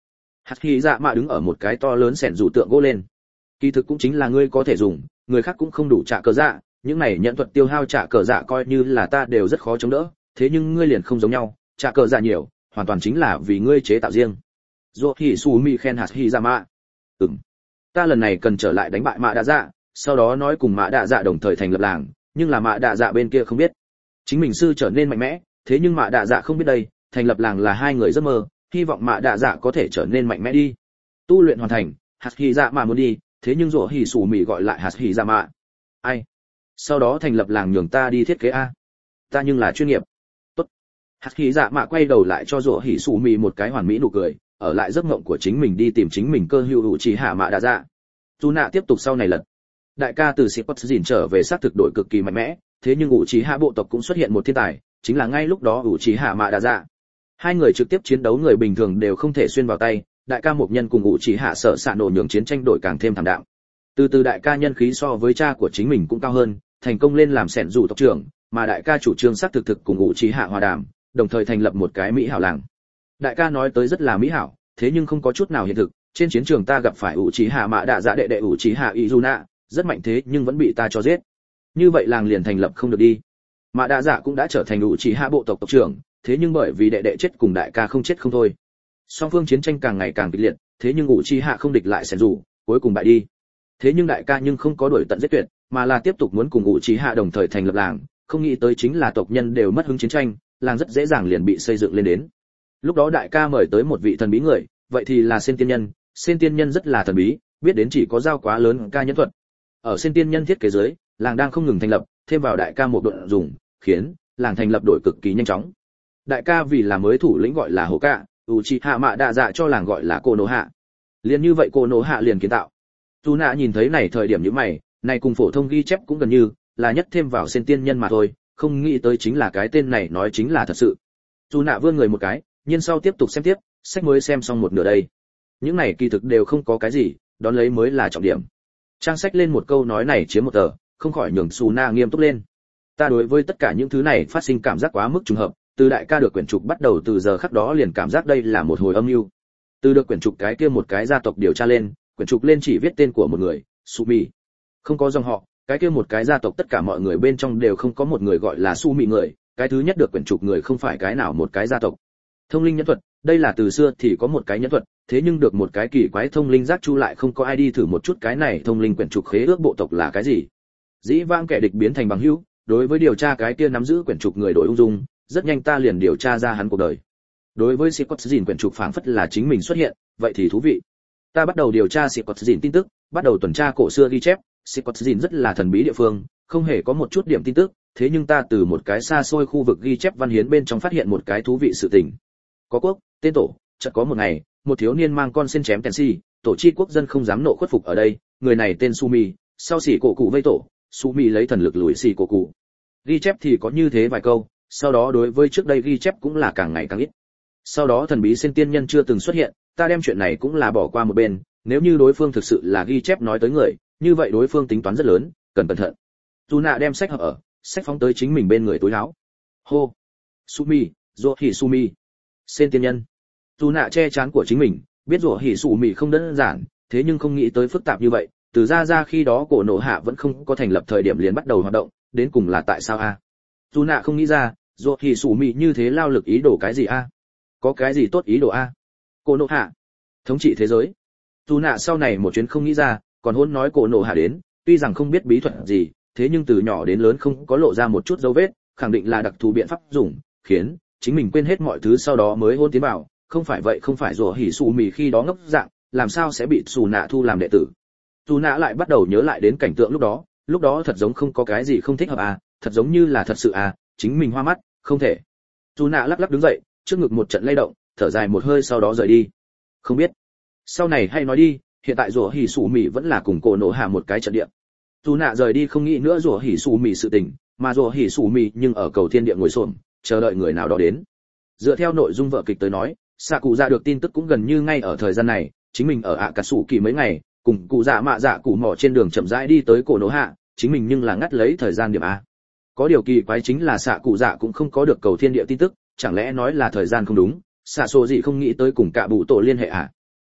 S1: Hạt Hy Dạ Mạ đứng ở một cái to lớn sẻn rủ tượng gỗ lên. Kỳ thực cũng chính là ngươi có thể dùng, người khác cũng không đủ trả cờ dạ, những này nhận thuật tiêu hao trả cờ dạ coi như là ta đều rất khó chống đỡ, thế nhưng ngươi liền không giống nhau, trả cờ dạ nhiều, hoàn toàn chính là vì ngươi chế tạo riêng. Dỗ Hỉ Sù Mi khen Hạt Hy Dạ Mạ. Ừm, ta lần này cần trở lại đánh bại Mạ Đạ Dạ, sau đó nói cùng Mạ Đạ Dạ đồng thời thành lập làng, nhưng là Mạ Đạ Dạ bên kia không biết. Chính mình sư trở nên mạnh mẽ, thế nhưng Mạ Đạ Dạ không biết đây, thành lập làng là hai người giấc mơ, hy vọng Mạ Đạ Dạ có thể trở nên mạnh mẽ đi. Tu luyện hoàn thành, Hạt Hy Dạ Mạ muốn đi, thế nhưng Dỗ Hỉ Sù Mi gọi lại Hạt Hy Dạ Mạ. Ai? Sau đó thành lập làng nhường ta đi thiết kế a. Ta nhưng là chuyên nghiệp. Tốt. Hạt Hy Dạ Mạ quay đầu lại cho Dỗ Hỉ Sù Mi một cái hoàn mỹ nụ cười, ở lại giấc mộng của chính mình đi tìm chính mình cơ hữu chỉ hạ Mạ Đạ Dạ. Dù nạ tiếp tục sau này lật. Đại ca từ Sipot dìn trở về sát thực đội cực kỳ mạnh mẽ, thế nhưng ủ trí hạ bộ tộc cũng xuất hiện một thiên tài, chính là ngay lúc đó ủ trí hạ Mạ Đạ Dạ. Hai người trực tiếp chiến đấu người bình thường đều không thể xuyên vào tay, đại ca một nhân cùng ủ trí hạ sợ xạ nổ nhường chiến tranh đổi càng thêm thảm đạm. Từ từ đại ca nhân khí so với cha của chính mình cũng cao hơn, thành công lên làm sẻn dù tộc trưởng, mà đại ca chủ trương xác thực thực cùng ủ trí hạ hòa đàm, đồng thời thành lập một cái mỹ hảo làng. Đại ca nói tới rất là mỹ hảo, thế nhưng không có chút nào hiện thực. Trên chiến trường ta gặp phải ủ trí hạ Mạ Đạ Dạ đệ đệ ủ trí hạ Izuna, rất mạnh thế nhưng vẫn bị ta cho giết. Như vậy làng liền thành lập không được đi. Mạ Đạ Dạ cũng đã trở thành ủ trí hạ bộ tộc tộc trưởng, thế nhưng bởi vì đệ đệ chết cùng đại ca không chết không thôi. Song phương chiến tranh càng ngày càng kịch liệt, thế nhưng ủ trí hạ không địch lại sẻn dù, cuối cùng bại đi. Thế nhưng đại ca nhưng không có đuổi tận giết tuyệt, mà là tiếp tục muốn cùng ủ trí hạ đồng thời thành lập làng, không nghĩ tới chính là tộc nhân đều mất hứng chiến tranh, làng rất dễ dàng liền bị xây dựng lên đến. Lúc đó đại ca mời tới một vị thần bí người, vậy thì là Sen tiên nhân. Sen tiên nhân rất là thần bí, biết đến chỉ có giao quá lớn ca nhân thuật. Ở Sen tiên nhân thiết kế dưới, làng đang không ngừng thành lập, thêm vào đại ca một đội dùng, khiến làng thành lập đổi cực kỳ nhanh chóng. Đại ca vì là mới thủ lĩnh gọi là Hổ Cạ, Uchiha Mạ Đạ Dạ cho làng gọi là Cô Nô Hạ. Liền như vậy Cô Nô Hạ liền kiến tạo. Tu Nạ nhìn thấy này thời điểm như mày, này cùng phổ thông ghi chép cũng gần như là nhất thêm vào Sen tiên nhân mà thôi, không nghĩ tới chính là cái tên này nói chính là thật sự. Tu Nạ vươn người một cái, nhiên sau tiếp tục xem tiếp, sách mới xem xong một nửa đây. Những này kỳ thực đều không có cái gì, đón lấy mới là trọng điểm. Trang sách lên một câu nói này chiếm một tờ, không khỏi nhường Su Na nghiêm túc lên. Ta đối với tất cả những thứ này phát sinh cảm giác quá mức trùng hợp, từ đại ca được quyển trục bắt đầu từ giờ khắc đó liền cảm giác đây là một hồi âm mưu. Từ được quyển trục cái kia một cái gia tộc điều tra lên, quyển trục lên chỉ viết tên của một người, Sumi. Không có dòng họ, cái kia một cái gia tộc tất cả mọi người bên trong đều không có một người gọi là Sumi người, cái thứ nhất được quyển trục người không phải cái nào một cái gia tộc. Thông linh nhẫn thuật, đây là từ xưa thì có một cái nhẫn thuật, thế nhưng được một cái kỳ quái thông linh giác chu lại không có ai đi thử một chút cái này thông linh quyển trục khế ước bộ tộc là cái gì. Dĩ vãng kẻ địch biến thành bằng hữu, đối với điều tra cái kia nắm giữ quyển trục người đổi ung dung, rất nhanh ta liền điều tra ra hắn cuộc đời. Đối với Sipot Dìn quyển trục phảng phất là chính mình xuất hiện, vậy thì thú vị. Ta bắt đầu điều tra Sipot Dìn tin tức, bắt đầu tuần tra cổ xưa ghi chép, Sipot Dìn rất là thần bí địa phương, không hề có một chút điểm tin tức, thế nhưng ta từ một cái xa xôi khu vực ghi chép văn hiến bên trong phát hiện một cái thú vị sự tình. Có quốc, tên tổ, chợt có một ngày, một thiếu niên mang con sen chém Tensi, tổ chi quốc dân không dám nộ khuất phục ở đây, người này tên Sumi, sau xỉ cổ cụ vây tổ, Sumi lấy thần lực lùi xỉ cổ cụ. Ghi chép thì có như thế vài câu, sau đó đối với trước đây ghi chép cũng là càng ngày càng ít. Sau đó thần bí sen tiên nhân chưa từng xuất hiện, ta đem chuyện này cũng là bỏ qua một bên, nếu như đối phương thực sự là ghi chép nói tới người, như vậy đối phương tính toán rất lớn, cần cẩn thận. Tuna đem sách hợp ở, sách phóng tới chính mình bên người túi áo. Hô, Sumi, Dỗ Hỉ Sumi, sen tiên nhân. Tuna che chắn của chính mình, biết Dỗ Hỉ Sumi không đơn giản, thế nhưng không nghĩ tới phức tạp như vậy. Từ ra ra khi đó cổ nổ hạ vẫn không có thành lập thời điểm liền bắt đầu hoạt động, đến cùng là tại sao a? Tuna không nghĩ ra, Dỗ Hỉ Sumi như thế lao lực ý đồ cái gì a? Có cái gì tốt ý đồ a? Cổ nổ hạ thống trị thế giới. Tuna sau này một chuyến không nghĩ ra, còn hôn nói cổ nổ hạ đến, tuy rằng không biết bí thuật gì, thế nhưng từ nhỏ đến lớn không có lộ ra một chút dấu vết, khẳng định là đặc thù biện pháp dùng, khiến chính mình quên hết mọi thứ sau đó mới hôn tiến vào, không phải vậy không phải Dỗ Hỉ Sumi khi đó ngốc dạng, làm sao sẽ bị Xù Nạ thu làm đệ tử. Tu Nạ lại bắt đầu nhớ lại đến cảnh tượng lúc đó, lúc đó thật giống không có cái gì không thích hợp à, thật giống như là thật sự à, chính mình hoa mắt, không thể. Tu Nạ lắc lắc đứng dậy, trước ngực một trận lay động, thở dài một hơi sau đó rời đi. Không biết, sau này hay nói đi, hiện tại Dỗ Hỉ Sumi vẫn là cùng cổ nổ hạ một cái trận địa. Tu Nạ rời đi không nghĩ nữa Dỗ Hỉ Sumi sự tình, mà Dỗ Hỉ Sumi nhưng ở cầu thiên địa ngồi xổm, chờ đợi người nào đó đến. Dựa theo nội dung vở kịch tới nói, Sạ Cụ Dạ được tin tức cũng gần như ngay ở thời gian này, chính mình ở ạ cà sủ kỳ mấy ngày, cùng cụ dạ mạ dạ cụ mỏ trên đường chậm rãi đi tới cổ nổ hạ, chính mình nhưng là ngắt lấy thời gian điểm a. Có điều kỳ quái chính là Sạ Cụ Dạ cũng không có được cầu thiên địa tin tức, chẳng lẽ nói là thời gian không đúng, Sạ Sổ gì không nghĩ tới cùng cả bụ tổ liên hệ à?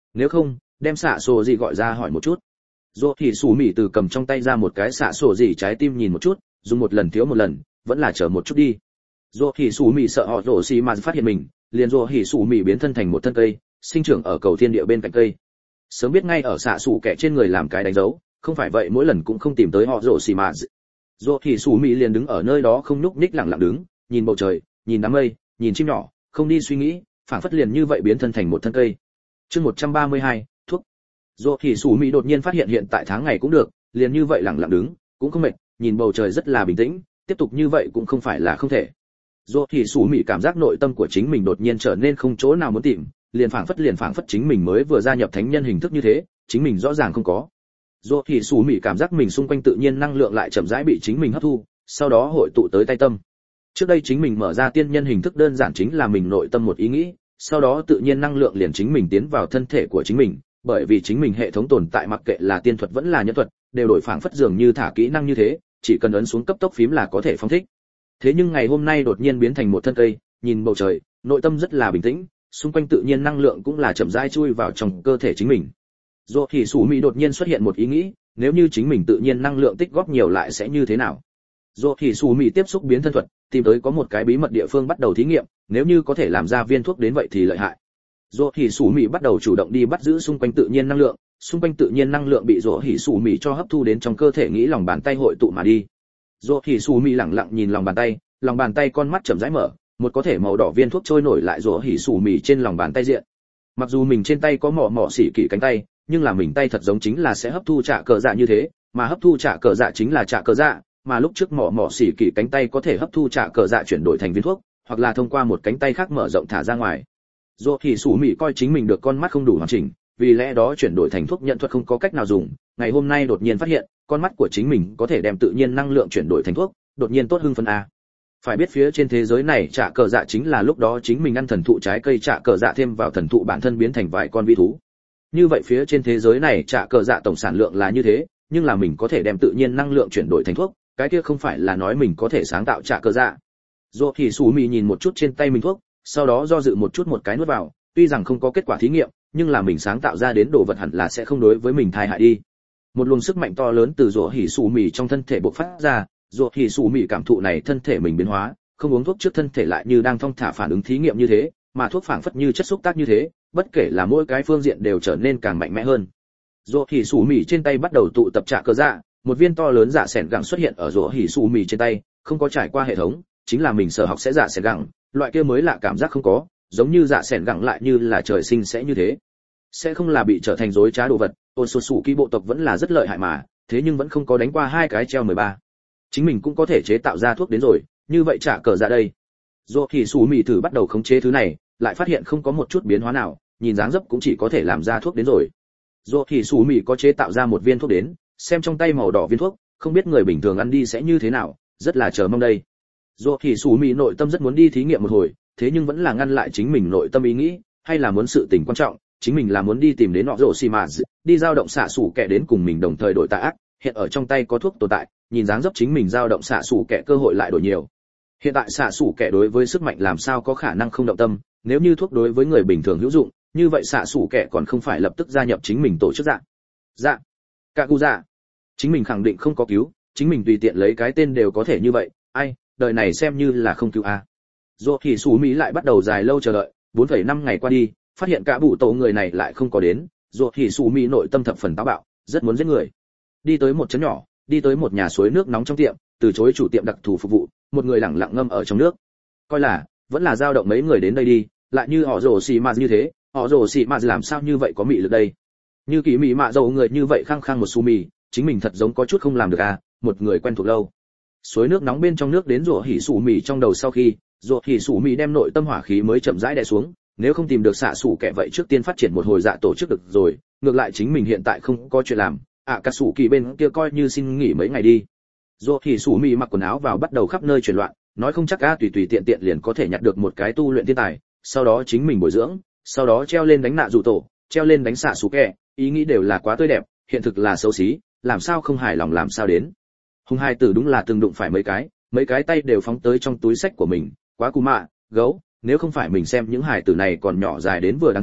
S1: nếu không đem xạ sổ gì gọi ra hỏi một chút. Rô thì Sủ Mị từ cầm trong tay ra một cái xạ sổ gì trái tim nhìn một chút, dùng một lần thiếu một lần, vẫn là chờ một chút đi. Rô thì Sủ Mị sợ họ Rô xì mà phát hiện mình, liền Rô thì Sủ Mị biến thân thành một thân cây, sinh trưởng ở cầu thiên địa bên cạnh cây. Sớm biết ngay ở xạ sủ kẻ trên người làm cái đánh dấu, không phải vậy mỗi lần cũng không tìm tới họ Rô xì mà. Rô thì Sủ Mị liền đứng ở nơi đó không nhúc nhích lặng lặng đứng, nhìn bầu trời, nhìn đám mây, nhìn chim nhỏ, không đi suy nghĩ, phảng phất liền như vậy biến thân thành một thân cây. Chương một trăm ba mươi hai, thuốc. Rô thì Sủ Mị đột nhiên phát hiện hiện tại tháng ngày cũng được, liền như vậy lặng lặng đứng, cũng không mệt, nhìn bầu trời rất là bình tĩnh, tiếp tục như vậy cũng không phải là không thể. Rô thì Sủ Mị cảm giác nội tâm của chính mình đột nhiên trở nên không chỗ nào muốn tìm, liền phảng phất liền phảng phất chính mình mới vừa gia nhập thánh nhân hình thức như thế, chính mình rõ ràng không có. Rô thì Sủ Mị cảm giác mình xung quanh tự nhiên năng lượng lại chậm rãi bị chính mình hấp thu, sau đó hội tụ tới tay tâm. Trước đây chính mình mở ra tiên nhân hình thức đơn giản chính là mình nội tâm một ý nghĩ, sau đó tự nhiên năng lượng liền chính mình tiến vào thân thể của chính mình, bởi vì chính mình hệ thống tồn tại mặc kệ là tiên thuật vẫn là nhân thuật, đều đổi phảng phất dường như thả kỹ năng như thế, chỉ cần ấn xuống cấp tốc phím là có thể phóng thích. Thế nhưng ngày hôm nay đột nhiên biến thành một thân cây, nhìn bầu trời, nội tâm rất là bình tĩnh, xung quanh tự nhiên năng lượng cũng là chậm rãi chui vào trong cơ thể chính mình. Rô thì Sủ Mị đột nhiên xuất hiện một ý nghĩ, nếu như chính mình tự nhiên năng lượng tích góp nhiều lại sẽ như thế nào? Rô thì Sủ Mị tiếp xúc biến thân thuật, tìm tới có một cái bí mật địa phương bắt đầu thí nghiệm, nếu như có thể làm ra viên thuốc đến vậy thì lợi hại. Rô thì Sủ Mị bắt đầu chủ động đi bắt giữ xung quanh tự nhiên năng lượng, xung quanh tự nhiên năng lượng bị Rô thì Sủ Mị cho hấp thu đến trong cơ thể, nghĩ lòng bàn tay hội tụ mà đi. Rô thì Sủ Mị lặng lặng nhìn lòng bàn tay, lòng bàn tay con mắt chậm rãi mở, một có thể màu đỏ viên thuốc trôi nổi lại Rô thì Sủ Mị trên lòng bàn tay diện. Mặc dù mình trên tay có mỏ mỏ xỉ kỳ cánh tay, nhưng là mình tay thật giống chính là sẽ hấp thu trả cờ dạ như thế, mà hấp thu trả cờ dạ chính là trả cờ dạ, mà lúc trước mỏ mỏ xỉ kỳ cánh tay có thể hấp thu trả cờ dạ chuyển đổi thành viên thuốc, hoặc là thông qua một cánh tay khác mở rộng thả ra ngoài. Dù thì Sủ Mị coi chính mình được con mắt không đủ hoàn chỉnh, vì lẽ đó chuyển đổi thành thuốc nhận thuật không có cách nào dùng, ngày hôm nay đột nhiên phát hiện, con mắt của chính mình có thể đem tự nhiên năng lượng chuyển đổi thành thuốc, đột nhiên tốt hưng phấn a. Phải biết phía trên thế giới này trả cờ dạ chính là lúc đó chính mình ăn thần thụ trái cây trả cờ dạ thêm vào thần thụ bản thân biến thành vài con vi thú. Như vậy phía trên thế giới này trả cờ dạ tổng sản lượng là như thế, nhưng là mình có thể đem tự nhiên năng lượng chuyển đổi thành thuốc, cái kia không phải là nói mình có thể sáng tạo trả cờ dạ. Dù thì Sủ Mị nhìn một chút trên tay mình thuốc, sau đó do dự một chút một cái nuốt vào, tuy rằng không có kết quả thí nghiệm, nhưng là mình sáng tạo ra đến đồ vật hẳn là sẽ không đối với mình tai hại đi. Một luồng sức mạnh to lớn từ Rô thì Sủ Mị trong thân thể bộc phát ra, Rô thì Sủ Mị cảm thụ này thân thể mình biến hóa, không uống thuốc trước thân thể lại như đang thong thả phản ứng thí nghiệm như thế, mà thuốc phảng phất như chất xúc tác như thế, bất kể là mỗi cái phương diện đều trở nên càng mạnh mẽ hơn. Rô thì Sủ Mị trên tay bắt đầu tụ tập trả cờ dạ, một viên to lớn dạ sẻn gẳng xuất hiện ở Rô thì Sủ Mị trên tay, không có trải qua hệ thống, chính là mình sở học sẽ dạ sẻn gẳng, loại kia mới lạ cảm giác không có, giống như dạ sẻn gẳng lại như là trời sinh sẽ như thế, sẽ không là bị trở thành rối trá đồ vật. Ôn sổ sủ kỳ bộ tộc vẫn là rất lợi hại mà, thế nhưng vẫn không có đánh qua hai cái treo mười ba. Chính mình cũng có thể chế tạo ra thuốc đến rồi, như vậy trả cờ dạ đây. Rô thì Sủ Mị thử bắt đầu khống chế thứ này, lại phát hiện không có một chút biến hóa nào, nhìn dáng dấp cũng chỉ có thể làm ra thuốc đến rồi. Rô thì Sủ Mị có chế tạo ra một viên thuốc đến, xem trong tay màu đỏ viên thuốc, không biết người bình thường ăn đi sẽ như thế nào, rất là chờ mong đây. Rô thì Sủ Mị nội tâm rất muốn đi thí nghiệm một hồi, thế nhưng vẫn là ngăn lại chính mình nội tâm ý nghĩ, hay là muốn sự tình quan trọng, chính mình là muốn đi tìm đến nọ rổ xì mà, đi giao động xạ sủ kẻ đến cùng mình đồng thời đổi tà ác, hiện ở trong tay có thuốc tồn tại, nhìn dáng dấp chính mình giao động xạ sủ kẻ cơ hội lại đổi nhiều. Hiện tại xạ sủ kẻ đối với sức mạnh làm sao có khả năng không động tâm, nếu như thuốc đối với người bình thường hữu dụng, như vậy xạ sủ kẻ còn không phải lập tức gia nhập chính mình tổ chức dạng. Dạ. Cả gu dạ. Chính mình khẳng định không có cứu, chính mình tùy tiện lấy cái tên đều có thể như vậy, ai, đời này xem như là không cứu a. Rô thì Sủ Mị lại bắt đầu dài lâu chờ đợi, bốn phẩy năm ngày qua đi, phát hiện cả bụ tổ người này lại không có đến, Rô thì Sủ Mị nội tâm thập phần táo bạo, rất muốn giết người. Đi tới một trấn nhỏ, đi tới một nhà suối nước nóng trong tiệm, từ chối chủ tiệm đặc thù phục vụ, một người lẳng lặng ngâm ở trong nước. Coi là, vẫn là dao động mấy người đến đây đi, lại như họ rồ xì mà như thế, họ rồ xì mà làm sao như vậy có mị lực đây? Như kỳ mị mạ dầu người như vậy khăng khăng một su mì, chính mình thật giống có chút không làm được à, một người quen thuộc lâu. Suối nước nóng bên trong nước đến rủa hỉ sủ mì trong đầu sau khi, rủa hỉ sủ mì đem nội tâm hỏa khí mới chậm rãi đè xuống, nếu không tìm được xạ sủ kẻ vậy trước tiên phát triển một hồi dạ tổ chức được rồi, ngược lại chính mình hiện tại không có chuyện làm, à cả sủ kỳ bên kia coi như xin nghỉ mấy ngày đi. Rủa hỉ sủ mì mặc quần áo vào bắt đầu khắp nơi chuyển loạn, nói không chắc a tùy tùy tiện tiện liền có thể nhặt được một cái tu luyện thiên tài, sau đó chính mình bồi dưỡng, sau đó treo lên đánh nạ dụ tổ, treo lên đánh xạ sủ kẻ, ý nghĩ đều là quá tươi đẹp, hiện thực là xấu xí, làm sao không hài lòng làm sao đến. Hùng hai tử đúng là từng đụng phải mấy cái, mấy cái tay đều phóng tới trong túi sách của mình, quá cú mạ, gấu, nếu không phải mình xem những hài tử này còn nhỏ dài đến vừa đáng thương,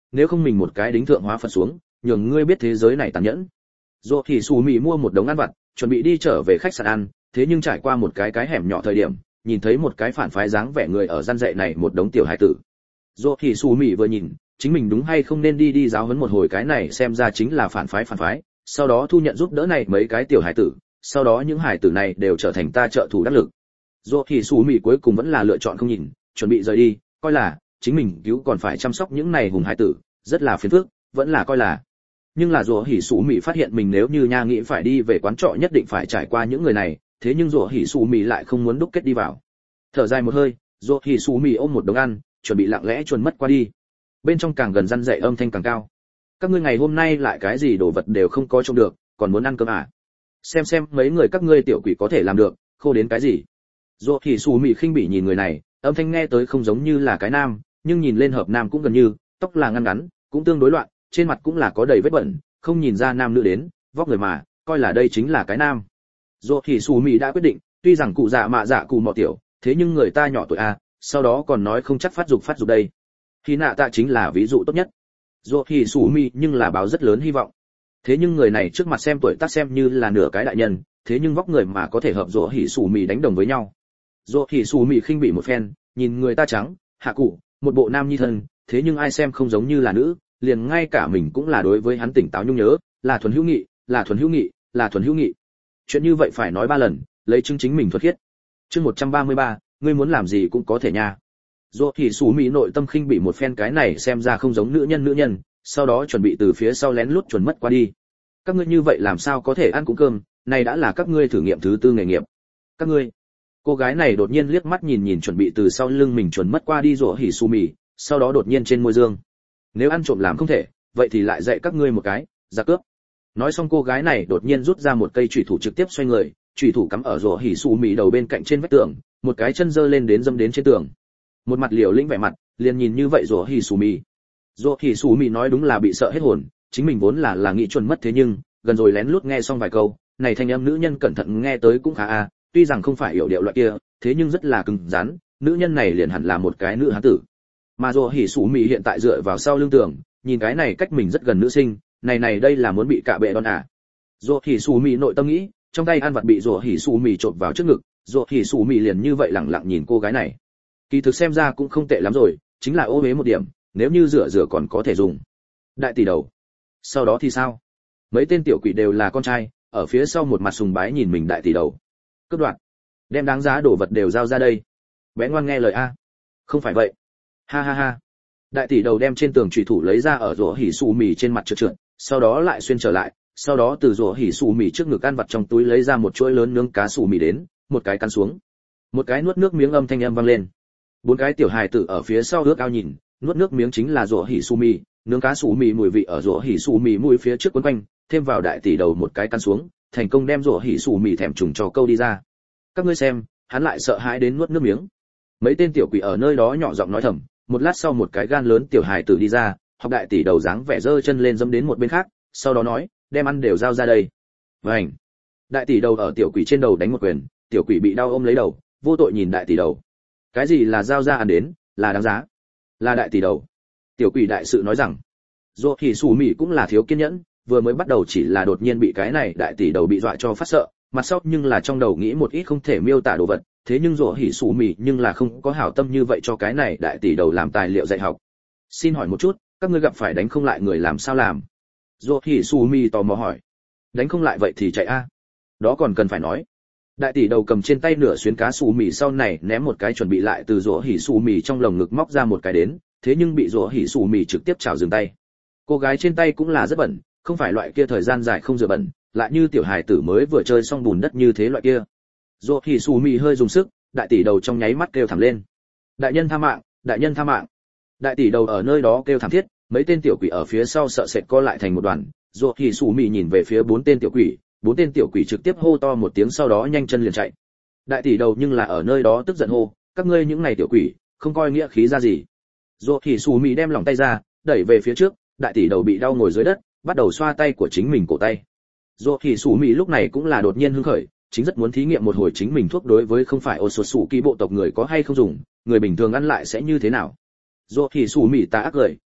S1: nếu không mình một cái đính thượng hóa phật xuống, nhường ngươi biết thế giới này tàn nhẫn. Dỗ thì xù mì mua một đống ăn vặt, chuẩn bị đi trở về khách sạn ăn, thế nhưng trải qua một cái cái hẻm nhỏ thời điểm, nhìn thấy một cái phản phái dáng vẻ người ở gian dạy này một đống tiểu hải tử. Dỗ thì xù mì vừa nhìn, chính mình đúng hay không nên đi đi giáo huấn một hồi cái này xem ra chính là phản phái phản phái, sau đó thu nhận giúp đỡ này mấy cái tiểu hải tử, sau đó những hải tử này đều trở thành ta trợ thủ đắc lực. Dỗ thì xù mì cuối cùng vẫn là lựa chọn không nhìn, chuẩn bị rời đi, coi là chính mình cứu còn phải chăm sóc những này hùng hải tử, rất là phiền phức, vẫn là coi là. Nhưng là Dỗ Hỉ Sủ Mị phát hiện mình nếu như nha nghĩ phải đi về quán trọ nhất định phải trải qua những người này, thế nhưng Dỗ Hỉ Sủ Mị lại không muốn đúc kết đi vào. Thở dài một hơi, Dỗ Hỉ Sủ Mị ôm một đống ăn, chuẩn bị lặng lẽ chuồn mất qua đi. Bên trong càng gần răn dậy âm thanh càng cao. Các ngươi ngày hôm nay lại cái gì đồ vật đều không có trông được, còn muốn ăn cơm à? Xem xem mấy người các ngươi tiểu quỷ có thể làm được, khô đến cái gì? Dỗ Hỉ Sủ Mị khinh bỉ nhìn người này, âm thanh nghe tới không giống như là cái nam, nhưng nhìn lên hợp nam cũng gần như, tóc là ngăn ngắn, cũng tương đối loạn, trên mặt cũng là có đầy vết bẩn, không nhìn ra nam nữ đến, vóc người mà, coi là đây chính là cái nam. Dỗ thì Sủ Mị đã quyết định, tuy rằng cụ già mạ dạ cụ mọ tiểu, thế nhưng người ta nhỏ tuổi a, sau đó còn nói không chắc phát dục phát dục đây. Khi nạ tạ chính là ví dụ tốt nhất. Dỗ thì Sủ Mị nhưng là báo rất lớn hy vọng. Thế nhưng người này trước mặt xem tuổi tác xem như là nửa cái đại nhân, thế nhưng vóc người mà có thể hợp Dỗ Hỉ Sủ Mị đánh đồng với nhau. Dỗ Hỉ Sủ Mị khinh bị một phen, nhìn người ta trắng, hạ cụ, một bộ nam nhi thân, thế nhưng ai xem không giống như là nữ, liền ngay cả mình cũng là đối với hắn tỉnh táo nhung nhớ, là thuần hữu nghị, là thuần hữu nghị, là thuần hữu nghị. Chuyện như vậy phải nói ba lần, lấy chứng chính mình thuật khiết. Chương một trăm ba mươi ba, ngươi muốn làm gì cũng có thể nha. Dỗ thì Sủ Mị nội tâm khinh bị một phen cái này xem ra không giống nữ nhân nữ nhân, sau đó chuẩn bị từ phía sau lén lút chuẩn mất qua đi. Các ngươi như vậy làm sao có thể ăn cũng cơm, này đã là các ngươi thử nghiệm thứ tư nghề nghiệp. Các ngươi. Cô gái này đột nhiên liếc mắt nhìn nhìn chuẩn bị từ sau lưng mình chuẩn mất qua đi Dỗ Hỉ Sủ Mị, sau đó đột nhiên trên môi dương. Nếu ăn trộm làm không thể, vậy thì lại dạy các ngươi một cái, ra cướp. Nói xong cô gái này đột nhiên rút ra một cây chủy thủ trực tiếp xoay người, chủy thủ cắm ở Dỗ Hỉ Sủ Mị đầu bên cạnh trên vách tường, một cái chân giơ lên đến dâm đến trên tường. Một mặt liều lĩnh vẻ mặt, liền nhìn như vậy Dỗ Hỉ Sủ Mị. Dỗ Hỉ Sủ Mị nói đúng là bị sợ hết hồn, chính mình vốn là là nghĩ chuẩn mất thế nhưng, gần rồi lén lút nghe xong vài câu, này thanh âm nữ nhân cẩn thận nghe tới cũng khá a, tuy rằng không phải hiểu điệu loại kia, thế nhưng rất là cứng rắn, nữ nhân này liền hẳn là một cái nữ hán tử. Mà Dỗ Hỉ Sủ Mị hiện tại dựa vào sau lưng tường, nhìn cái này cách mình rất gần nữ sinh, này này đây là muốn bị cạ bệ đòn à. Dỗ Hỉ Sủ Mị nội tâm nghĩ, trong tay ăn vặt bị Dỗ Hỉ Sủ Mị trộn vào trước ngực, Dỗ Hỉ Sủ Mị liền như vậy lẳng lặng nhìn cô gái này. Kỳ thực xem ra cũng không tệ lắm rồi, chính là ô uế một điểm, nếu như rửa rửa còn có thể dùng. Đại tỷ đầu. Sau đó thì sao? Mấy tên tiểu quỷ đều là con trai, ở phía sau một mặt sùng bái nhìn mình đại tỷ đầu. Cướp đoạt. Đem đáng giá đồ vật đều giao ra đây. Bé ngoan nghe lời a. Không phải vậy. Ha ha ha. Đại tỷ đầu đem trên tường chủy thủ lấy ra ở Dỗ Hỉ Sủ Mị trên mặt trượt trượt, sau đó lại xuyên trở lại, sau đó từ Dỗ Hỉ Sủ Mị trước ngực ăn vặt trong túi lấy ra một chuỗi lớn nướng cá sủ mì đến, một cái cắn xuống. Một cái nuốt nước miếng âm thanh âm vang lên. Bốn cái tiểu hài tử ở phía sau ước ao nhìn, nuốt nước miếng chính là Dỗ Hỉ Sủ Mị, nướng cá sủ mì mùi vị ở Dỗ Hỉ Sủ Mị mũi phía trước quấn quanh, thêm vào đại tỷ đầu một cái cắn xuống, thành công đem Dỗ Hỉ Sủ Mị thèm trùng cho câu đi ra. Các ngươi xem, hắn lại sợ hãi đến nuốt nước miếng. Mấy tên tiểu quỷ ở nơi đó nhỏ giọng nói thầm, một lát sau một cái gan lớn tiểu hài tử đi ra, học đại tỷ đầu dáng vẻ giơ chân lên dẫm đến một bên khác, sau đó nói, đem ăn đều giao ra đây. Vành. Đại tỷ đầu ở tiểu quỷ trên đầu đánh một quyền, tiểu quỷ bị đau ôm lấy đầu, vô tội nhìn đại tỷ đầu. Cái gì là giao ra ăn đến, là đáng giá. Là đại tỷ đầu. Tiểu quỷ đại sự nói rằng, Dỗ Hỉ Sủ Mị cũng là thiếu kiên nhẫn, vừa mới bắt đầu chỉ là đột nhiên bị cái này đại tỷ đầu bị dọa cho phát sợ, mặt sau nhưng là trong đầu nghĩ một ít không thể miêu tả đồ vật, thế nhưng Dỗ Hỉ Sủ Mị nhưng là không có hảo tâm như vậy cho cái này đại tỷ đầu làm tài liệu dạy học. Xin hỏi một chút, các ngươi gặp phải đánh không lại người làm sao làm? Dỗ Hỉ Sủ Mị tò mò hỏi. Đánh không lại vậy thì chạy a. Đó còn cần phải nói. Đại tỷ đầu cầm trên tay nửa xuyến cá sủ mì sau này ném một cái chuẩn bị lại từ Dỗ Hỉ Sủ Mị trong lồng ngực móc ra một cái đến, thế nhưng bị Dỗ Hỉ Sủ Mị trực tiếp chảo dừng tay. Cô gái trên tay cũng là rất bẩn, không phải loại kia thời gian dài không rửa bẩn, lại như tiểu hài tử mới vừa chơi xong bùn đất như thế loại kia. Dỗ Hỉ Sủ Mị hơi dùng sức, đại tỷ đầu trong nháy mắt kêu thảm lên. Đại nhân tha mạng, đại nhân tha mạng. Đại tỷ đầu ở nơi đó kêu thảm thiết, mấy tên tiểu quỷ ở phía sau sợ sệt co lại thành một đoàn. Dỗ Hỉ Sủ Mị nhìn về phía bốn tên tiểu quỷ, bốn tên tiểu quỷ trực tiếp hô to một tiếng sau đó nhanh chân liền chạy. Đại tỷ đầu nhưng là ở nơi đó tức giận hô, các ngươi những này tiểu quỷ, không coi nghĩa khí ra gì. Dỗ Hỉ Sủ Mị đem lòng tay ra, đẩy về phía trước, đại tỷ đầu bị đau ngồi dưới đất, bắt đầu xoa tay của chính mình cổ tay. Dỗ Hỉ Sủ Mị lúc này cũng là đột nhiên hứng khởi, chính rất muốn thí nghiệm một hồi chính mình thuốc đối với không phải ô sột sủ kỳ bộ tộc người có hay không dùng, người bình thường ăn lại sẽ như thế nào. Dỗ Hỉ Sủ Mị ta ác cười,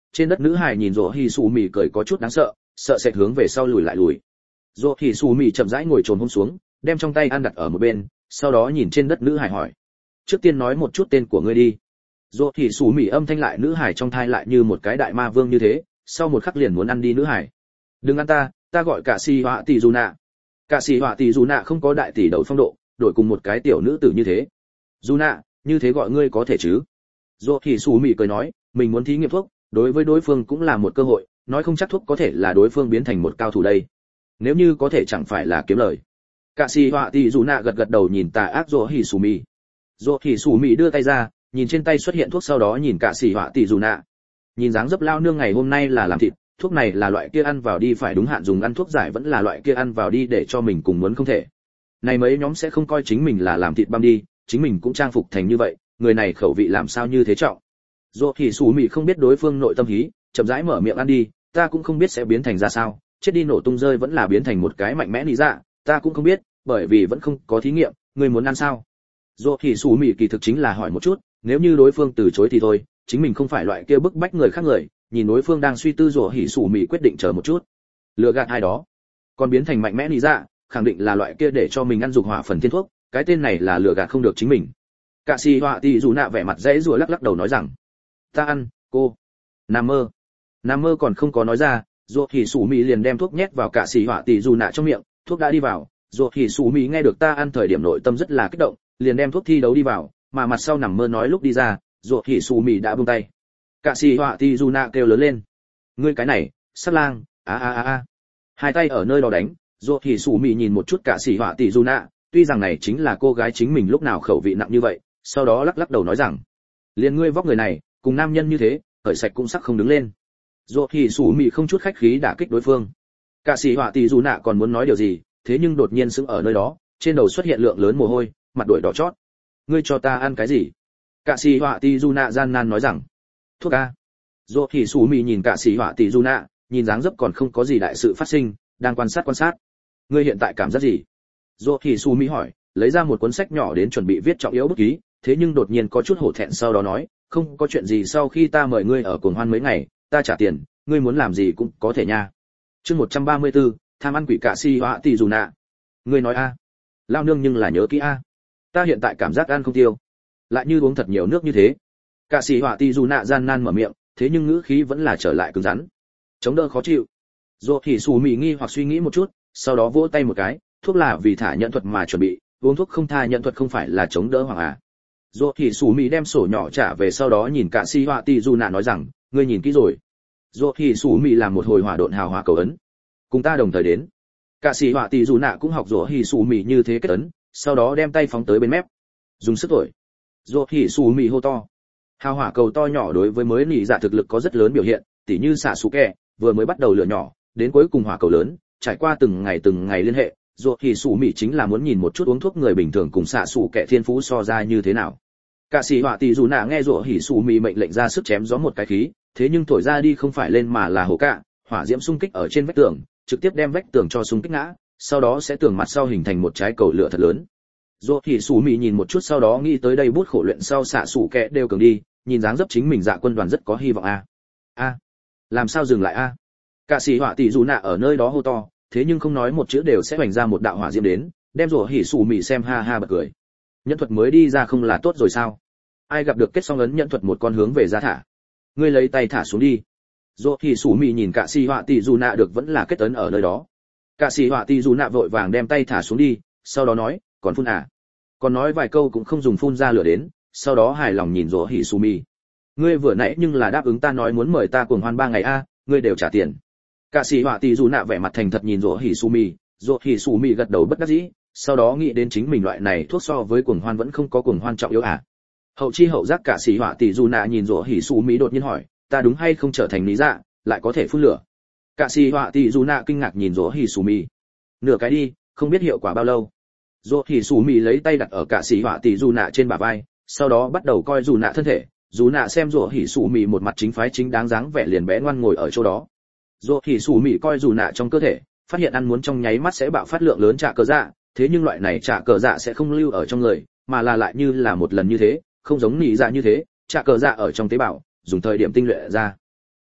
S1: trên đất nữ hài nhìn rỗ hỉ sủ mì cười có chút đáng sợ, sợ sệt hướng về sau lùi lại lùi. Rỗ hỉ sủ mì chậm rãi ngồi trồn hôm xuống, đem trong tay ăn đặt ở một bên, sau đó nhìn trên đất nữ hài hỏi: trước tiên nói một chút tên của ngươi đi. Rỗ hỉ sủ mì âm thanh lại nữ hài trong thai lại như một cái đại ma vương như thế, sau một khắc liền muốn ăn đi nữ hài. Đừng ăn ta, ta gọi cả si họa tỷ dù nạ. Cả si họa tỷ dù nạ không có đại tỷ đầu phong độ, đổi cùng một cái tiểu nữ tử như thế. Dù nạ, như thế gọi ngươi có thể chứ? Rỗ hỉ sủ mì cười nói, mình muốn thí nghiệm thuốc, đối với đối phương cũng là một cơ hội, nói không chắc thuốc có thể là đối phương biến thành một cao thủ đây. Nếu như có thể chẳng phải là kiếm lời. Cả si họa tỷ dù nạ gật gật đầu nhìn tà ác rỗ hỉ sủ mì. Rỗ hỉ sủ mì đưa tay ra, nhìn trên tay xuất hiện thuốc sau đó nhìn cả si họa tỷ dù nạ. Nhìn dáng dấp lao nương ngày hôm nay là làm thịt, thuốc này là loại kia ăn vào đi phải đúng hạn dùng, ăn thuốc giải vẫn là loại kia ăn vào đi để cho mình cùng muốn không thể. Này mấy nhóm sẽ không coi chính mình là làm thịt băm đi, chính mình cũng trang phục thành như vậy, người này khẩu vị làm sao như thế trọng. Dỗ thì Sủ Mị không biết đối phương nội tâm hí, chậm rãi mở miệng ăn đi, ta cũng không biết sẽ biến thành ra sao, chết đi nổ tung rơi vẫn là biến thành một cái mạnh mẽ lý dạ, ta cũng không biết, bởi vì vẫn không có thí nghiệm, người muốn ăn sao? Dỗ thì Sủ Mị kỳ thực chính là hỏi một chút, nếu như đối phương từ chối thì thôi, chính mình không phải loại kia bức bách người khác người, nhìn đối phương đang suy tư Dỗ hỉ Sủ Mị quyết định chờ một chút. Lừa gạt ai đó, còn biến thành mạnh mẽ lý dạ, khẳng định là loại kia để cho mình ăn dục hỏa phần thiên thuốc, cái tên này là lừa gạt không được chính mình. Cả si họa tỷ dù nạ vẻ mặt dễ rủa lắc lắc đầu nói rằng, ta ăn, cô. Nam mơ. Nam mơ còn không có nói ra, Dỗ hỉ Sủ Mị liền đem thuốc nhét vào cả si họa tỷ dù nạ trong miệng, thuốc đã đi vào, Dỗ hỉ Sủ Mị nghe được ta ăn thời điểm nội tâm rất là kích động, liền đem thuốc thi đấu đi vào, mà mặt sau nằm mơ nói lúc đi ra, Dỗ hỉ Sủ Mị đã buông tay. Cả si họa tỷ dù nạ kêu lớn lên, ngươi cái này, sát lang, a a a a. Hai tay ở nơi đó đánh, Dỗ hỉ Sủ Mị nhìn một chút cả si họa tỷ dù nạ, tuy rằng này chính là cô gái chính mình lúc nào khẩu vị nặng như vậy, sau đó lắc lắc đầu nói rằng, liền ngươi vóc người này, cùng nam nhân như thế, khởi sạch cũng sắc không đứng lên. Dỗ hỉ Sủ Mị không chút khách khí đả kích đối phương. Cả sĩ họa tỷ dù nạ còn muốn nói điều gì, thế nhưng đột nhiên sững ở nơi đó, trên đầu xuất hiện lượng lớn mồ hôi, mặt đổi đỏ chót. Ngươi cho ta ăn cái gì? Cả sĩ họa tỷ dù nạ gian nan nói rằng, thuốc a. Dỗ hỉ Sủ Mị nhìn cả sĩ họa tỷ dù nạ, nhìn dáng dấp còn không có gì đại sự phát sinh, đang quan sát quan sát. Ngươi hiện tại cảm giác gì? Dỗ hỉ Sủ Mị hỏi, lấy ra một cuốn sách nhỏ đến chuẩn bị viết trọng yếu bút ký, thế nhưng đột nhiên có chút hổ thẹn sau đó nói, không có chuyện gì, sau khi ta mời ngươi ở cuồng hoan mấy ngày, ta trả tiền, ngươi muốn làm gì cũng có thể nha. Chương một trăm ba mươi tư, tham ăn quỷ cả si họa tỷ dù nạ. Ngươi nói a? Lao nương nhưng là nhớ kỹ a. Ta hiện tại cảm giác ăn không tiêu, lại như uống thật nhiều nước như thế. Cả si họa tỷ dù nạ gian nan mở miệng, thế nhưng ngữ khí vẫn là trở lại cứng rắn. Chống đỡ khó chịu. Dỗ hỉ Sủ Mị nghi hoặc suy nghĩ một chút, sau đó vỗ tay một cái, thuốc là vì thả nhận thuật mà chuẩn bị, uống thuốc không tha nhận thuật không phải là chống đỡ hoàng à? Dỗ hỉ Sủ Mị đem sổ nhỏ trả về sau đó nhìn cả si họa tỷ dù nạ nói rằng, ngươi nhìn kỹ rồi. Dỗ hỉ Sủ Mị làm một hồi hỏa độn hào hỏa cầu ấn, cùng ta đồng thời đến. Cả si họa tỷ dù nạ cũng học Dỗ hỉ Sủ Mị như thế kết ấn, sau đó đem tay phóng tới bên mép, dùng sức thổi. Dỗ hỉ Sủ Mị hô to. Hào hỏa cầu to nhỏ đối với mới nỉ dạ thực lực có rất lớn biểu hiện, tỉ như xạ sủ kẹ, vừa mới bắt đầu lửa nhỏ, đến cuối cùng hỏa cầu lớn, trải qua từng ngày từng ngày liên hệ. Dỗ hỉ Sủ Mị chính là muốn nhìn một chút uống thuốc người bình thường cùng xạ sủ kẹ thiên phú so ra như thế nào. Cả sĩ họa tỷ dù nạ nghe Dỗ hỉ Sủ Mị mệnh lệnh ra sức chém gió một cái khí, thế nhưng thổi ra đi không phải lên mà là hổ cạ, hỏa diễm xung kích ở trên vách tường, trực tiếp đem vách tường cho xung kích ngã, sau đó sẽ tường mặt sau hình thành một trái cầu lửa thật lớn. Dỗ hỉ Sủ Mị nhìn một chút sau đó nghĩ tới đây bút khổ luyện sau xạ sủ kẹ đều cường đi, nhìn dáng dấp chính mình dạ quân đoàn rất có hy vọng a. A, làm sao dừng lại a? Cả sĩ họa tỷ dù nạ ở nơi đó hô to, thế nhưng không nói một chữ đều sẽ hoành ra một đạo hỏa diễm đến, đem Dỗ hỉ Sủ Mị xem ha ha bật cười. Nhân thuật mới đi ra không là tốt rồi sao? Ai gặp được kết xong ấn nhân thuật một con hướng về ra thả. Ngươi lấy tay thả xuống đi. Dỗ hỉ Sủ Mị nhìn cả sĩ họa tỷ dù nạ được vẫn là kết ấn ở nơi đó. Cả sĩ họa tỷ dù nạ vội vàng đem tay thả xuống đi, sau đó nói, còn phun à? Còn nói vài câu cũng không dùng phun ra lửa đến, sau đó hài lòng nhìn Dỗ hỉ Sủ Mị. Ngươi vừa nãy nhưng là đáp ứng ta nói muốn mời ta cuồng hoan ba ngày a, ngươi đều trả tiền. Cả sĩ họa tỷ dù nạ vẻ mặt thành thật nhìn Dỗ hỉ Sủ Mị, Dỗ hỉ Sủ Mị gật đầu bất đắc dĩ, sau đó nghĩ đến chính mình loại này thuốc so với cuồng hoan vẫn không có cuồng hoan trọng yếu à. Hậu chi hậu giác cả sĩ họa tỷ dù nạ nhìn Dỗ hỉ Sủ Mị đột nhiên hỏi, ta đúng hay không trở thành lý dạ, lại có thể phun lửa. Cả sĩ họa tỷ dù nạ kinh ngạc nhìn Dỗ hỉ Sủ Mị. Nửa cái đi, không biết hiệu quả bao lâu. Dỗ hỉ Sủ Mị lấy tay đặt ở cả sĩ họa tỷ dù nạ trên bả vai, sau đó bắt đầu coi dù nạ thân thể. Dù nạ xem Dỗ hỉ Sủ Mị một mặt chính phái chính đáng dáng vẻ liền bé ngoan ngồi ở chỗ đó. Dỗ hỉ Sủ Mị coi dù nạ trong cơ thể, phát hiện ăn muốn trong nháy mắt sẽ bạo phát lượng lớn trả cờ dạ, thế nhưng loại này trả cờ dạ sẽ không lưu ở trong người, mà là lại như là một lần như thế, không giống nỉ dạ như thế, trả cờ dạ ở trong tế bào, dùng thời điểm tinh luyện ra.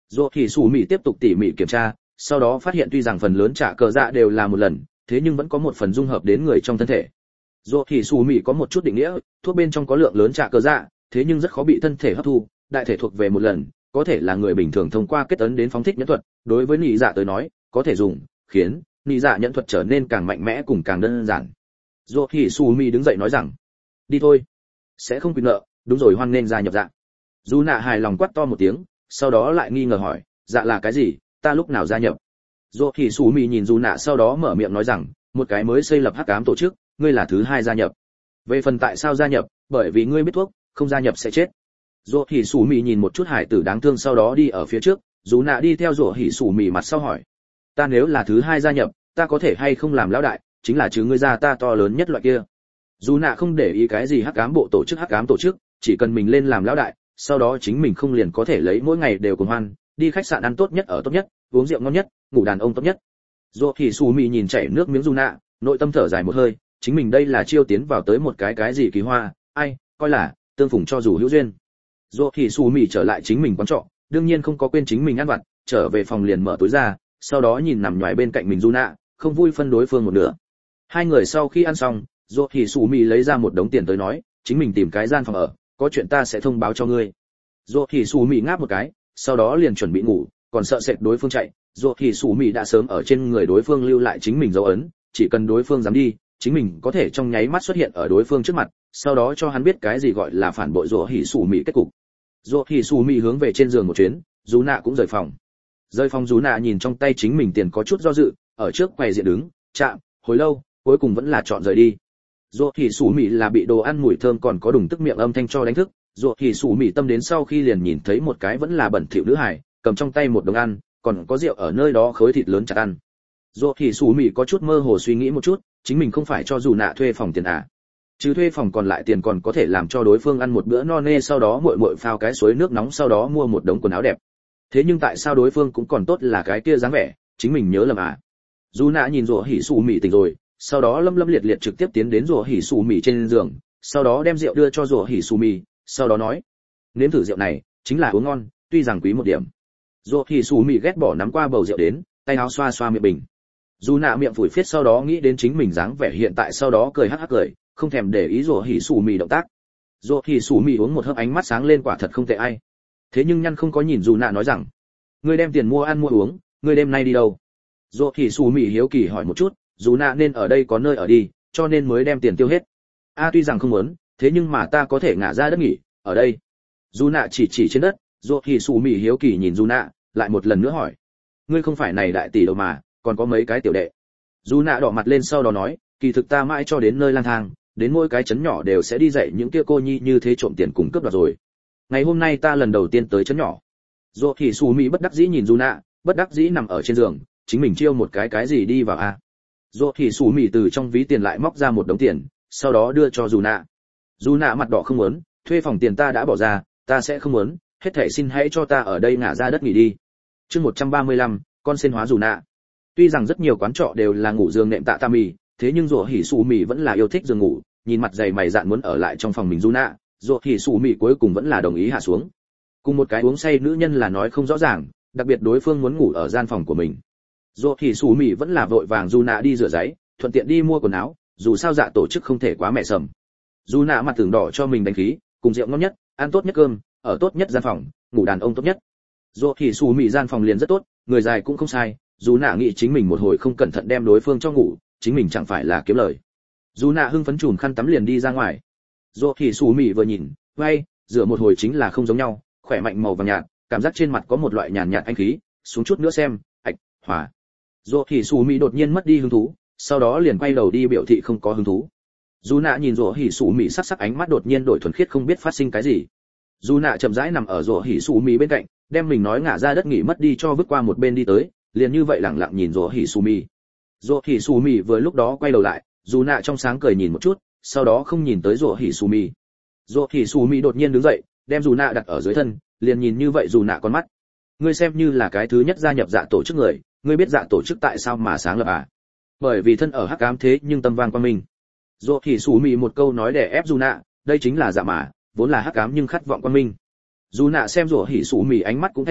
S1: Dỗ Hỉ Sủ Mị tiếp tục tỉ mỉ kiểm tra, sau đó phát hiện tuy rằng phần lớn trả cờ dạ đều là một lần, thế nhưng vẫn có một phần dung hợp đến người trong thân thể. Dỗ Hỉ Sủ Mị có một chút định nghĩa, thuốc bên trong có lượng lớn trả cờ dạ, thế nhưng rất khó bị thân thể hấp thu, đại thể thuộc về một lần, có thể là người bình thường thông qua kết ấn đến phóng thích nhẫn thuật, đối với nị dạ tới nói, có thể dùng, khiến nị dạ nhẫn thuật trở nên càng mạnh mẽ cùng càng đơn giản. Dỗ Hỉ Sủ Mị đứng dậy nói rằng, đi thôi, sẽ không quyền nợ, đúng rồi, hoan nên gia nhập dạ. Dù nạ hài lòng quát to một tiếng, sau đó lại nghi ngờ hỏi, dạ là cái gì, ta lúc nào gia nhập? Dỗ Hỉ Sủ Mị nhìn dù nạ sau đó mở miệng nói rằng, một cái mới xây lập hắc ám tổ chức, ngươi là thứ hai gia nhập. Về phần tại sao gia nhập, bởi vì ngươi biết thuốc, không gia nhập sẽ chết. Dỗ Hỉ Sủ Mị nhìn một chút hải tử đáng thương sau đó đi ở phía trước, dù nạ đi theo Dỗ Hỉ Sủ Mị mặt sau hỏi, ta nếu là thứ hai gia nhập, ta có thể hay không làm lão đại, chính là chứ ngươi ra ta to lớn nhất loại kia. Dù nạ không để ý cái gì hắc ám bộ tổ chức hắc ám tổ chức, chỉ cần mình lên làm lão đại, sau đó chính mình không liền có thể lấy mỗi ngày đều cùng hoan, đi khách sạn ăn tốt nhất ở tốt nhất, uống rượu ngon nhất, ngủ đàn ông tốt nhất. Dỗ Hỉ Sủ Mị nhìn chảy nước miếng Dù nạ, nội tâm thở dài một hơi, chính mình đây là chiêu tiến vào tới một cái cái gì kỳ hoa, ai, coi là tương phùng cho dù hữu duyên. Dỗ Hỉ Sủ Mị trở lại chính mình quán trọ, đương nhiên không có quên chính mình ăn vặt, trở về phòng liền mở túi ra, sau đó nhìn nằm nhòi bên cạnh mình Dù nạ, không vui phân đối phương một nửa. Hai người sau khi ăn xong, Dỗ Hỉ Sủ Mị lấy ra một đống tiền tới nói, chính mình tìm cái gian phòng ở, có chuyện ta sẽ thông báo cho ngươi. Dỗ Hỉ Sủ Mị ngáp một cái, sau đó liền chuẩn bị ngủ, còn sợ sệt đối phương chạy, Dỗ Hỉ Sủ Mị đã sớm ở trên người đối phương lưu lại chính mình dấu ấn, chỉ cần đối phương dám đi, chính mình có thể trong nháy mắt xuất hiện ở đối phương trước mặt, sau đó cho hắn biết cái gì gọi là phản bội Dỗ Hỉ Sủ Mị kết cục. Dỗ Hỉ Sủ Mị hướng về trên giường một chuyến, Dù nạ cũng rời phòng. Rời phòng Dù nạ nhìn trong tay chính mình tiền có chút do dự, ở trước quầy diện đứng, chạm, hồi lâu, cuối cùng vẫn là chọn rời đi. Dỗ Hỉ Sủ Mị là bị đồ ăn mùi thơm còn có đùng tức miệng âm thanh cho đánh thức, Dỗ Hỉ Sủ Mị tâm đến sau khi liền nhìn thấy một cái vẫn là bẩn thỉu nữ hài, cầm trong tay một đống ăn, còn có rượu ở nơi đó khối thịt lớn chặt ăn. Dỗ Hỉ Sủ Mị có chút mơ hồ suy nghĩ một chút, chính mình không phải cho Dù nạ thuê phòng tiền à? Chứ thuê phòng còn lại tiền còn có thể làm cho đối phương ăn một bữa no nê, sau đó muội muội phao cái suối nước nóng, sau đó mua một đống quần áo đẹp. Thế nhưng tại sao đối phương cũng còn tốt là cái kia dáng vẻ, chính mình nhớ lầm à? Dù nạ nhìn Dỗ Hỉ Sủ Mị tỉnh rồi, sau đó lâm lâm liệt liệt trực tiếp tiến đến Dỗ Hỉ Sủ Mị trên giường, sau đó đem rượu đưa cho Dỗ Hỉ Sủ Mị, sau đó nói, nếm thử rượu này, chính là uống ngon, tuy rằng quý một điểm. Dỗ Hỉ Sủ Mị ghét bỏ nắm qua bầu rượu đến, tay áo xoa xoa miệng bình. Dù nạ miệng phủi phiết sau đó nghĩ đến chính mình dáng vẻ hiện tại, sau đó cười hắc hắc cười, không thèm để ý Dỗ Hỉ Sủ Mị động tác. Dỗ Hỉ Sủ Mị uống một hớp, ánh mắt sáng lên, quả thật không tệ ai. Thế nhưng nhăn không có nhìn Dù nạ nói rằng, ngươi đem tiền mua ăn mua uống, ngươi đêm nay đi đâu? Dỗ Hỉ Sủ Mị hiếu kỳ hỏi một chút, Dù nạ nên ở đây có nơi ở đi, cho nên mới đem tiền tiêu hết. A tuy rằng không muốn, thế nhưng mà ta có thể ngả ra đất nghỉ, ở đây. Dù nạ chỉ chỉ trên đất, Dỗ Hỉ Sủ Mị hiếu kỳ nhìn Dù nạ, lại một lần nữa hỏi, ngươi không phải này đại tỷ đâu mà, còn có mấy cái tiểu đệ. Dù nạ đỏ mặt lên sau đó nói, kỳ thực ta mãi cho đến nơi lang thang, đến mỗi cái trấn nhỏ đều sẽ đi dạy những kia cô nhi như thế trộm tiền cùng cướp đoạt rồi. Ngày hôm nay ta lần đầu tiên tới trấn nhỏ. Dỗ Hỉ Sủ Mị bất đắc dĩ nhìn Dù nạ, bất đắc dĩ nằm ở trên giường, chính mình chiêu một cái cái gì đi vào a? Dỗ Hỉ Sủ Mị từ trong ví tiền lại móc ra một đống tiền, sau đó đưa cho Dù nạ. Dù nạ mặt đỏ không muốn, thuê phòng tiền ta đã bỏ ra, ta sẽ không muốn, hết thảy xin hãy cho ta ở đây ngả ra đất nghỉ đi. Chương một trăm ba mươi lăm, con sen hóa Dù nạ. Tuy rằng rất nhiều quán trọ đều là ngủ giường nệm tạ tami, thế nhưng Dỗ Hỉ Sủ Mị vẫn là yêu thích giường ngủ, nhìn mặt dày mày dạn muốn ở lại trong phòng mình Dù nạ, Dỗ Hỉ Sủ Mị cuối cùng vẫn là đồng ý hạ xuống. Cùng một cái uống say nữ nhân là nói không rõ ràng, đặc biệt đối phương muốn ngủ ở gian phòng của mình. Dỗ Hỉ Sủ Mị vẫn là vội vàng Dù nạ đi rửa giấy, thuận tiện đi mua quần áo, dù sao dạ tổ chức không thể quá mẹ sầm. Dù nạ mặt tưởng đỏ cho mình đánh khí, cùng rượu ngon nhất, ăn tốt nhất cơm, ở tốt nhất gian phòng, ngủ đàn ông tốt nhất. Dỗ Hỉ Sủ Mị gian phòng liền rất tốt, người dài cũng không sai, dù nạ nghĩ chính mình một hồi không cẩn thận đem đối phương cho ngủ, chính mình chẳng phải là kiếm lời. Dù nạ hưng phấn chùm khăn tắm liền đi ra ngoài. Dỗ Hỉ Sủ Mị vừa nhìn, vay, rửa một hồi chính là không giống nhau, khỏe mạnh màu vàng nhạt, cảm giác trên mặt có một loại nhàn nhạt anh khí, xuống chút nữa xem, ạch, hòa. Dỗ Hỉ Sủ Mị đột nhiên mất đi hứng thú, sau đó liền quay đầu đi biểu thị không có hứng thú. Dù nạ nhìn Dỗ Hỉ Sủ Mị sắc sắc ánh mắt đột nhiên đổi thuần khiết, không biết phát sinh cái gì. Dù nạ chậm rãi nằm ở Dỗ Hỉ Sủ Mị bên cạnh, đem mình nói ngả ra đất nghỉ mất đi cho vứt qua một bên đi tới, liền như vậy lặng lặng nhìn Dỗ Hỉ Sủ Mị. Dỗ Hỉ Sủ Mị vừa lúc đó quay đầu lại, dù nạ trong sáng cười nhìn một chút, sau đó không nhìn tới Dỗ Hỉ Sủ Mị. Dỗ Hỉ Sủ Mị đột nhiên đứng dậy, đem dù nạ đặt ở dưới thân, liền nhìn như vậy dù nạ con mắt. Ngươi xem như là cái thứ nhất gia nhập dạ tổ chức người, ngươi biết dạ tổ chức tại sao mà sáng lập à? Bởi vì thân ở hắc ám thế nhưng tâm vang qua mình. Dỗ Hỉ Sủ Mị một câu nói để ép dù nạ, đây chính là dạ mà, vốn là hắc ám nhưng khát vọng qua mình. Dù nạ xem Dỗ Hỉ Sủ Mị ánh mắt cũng thay đổi,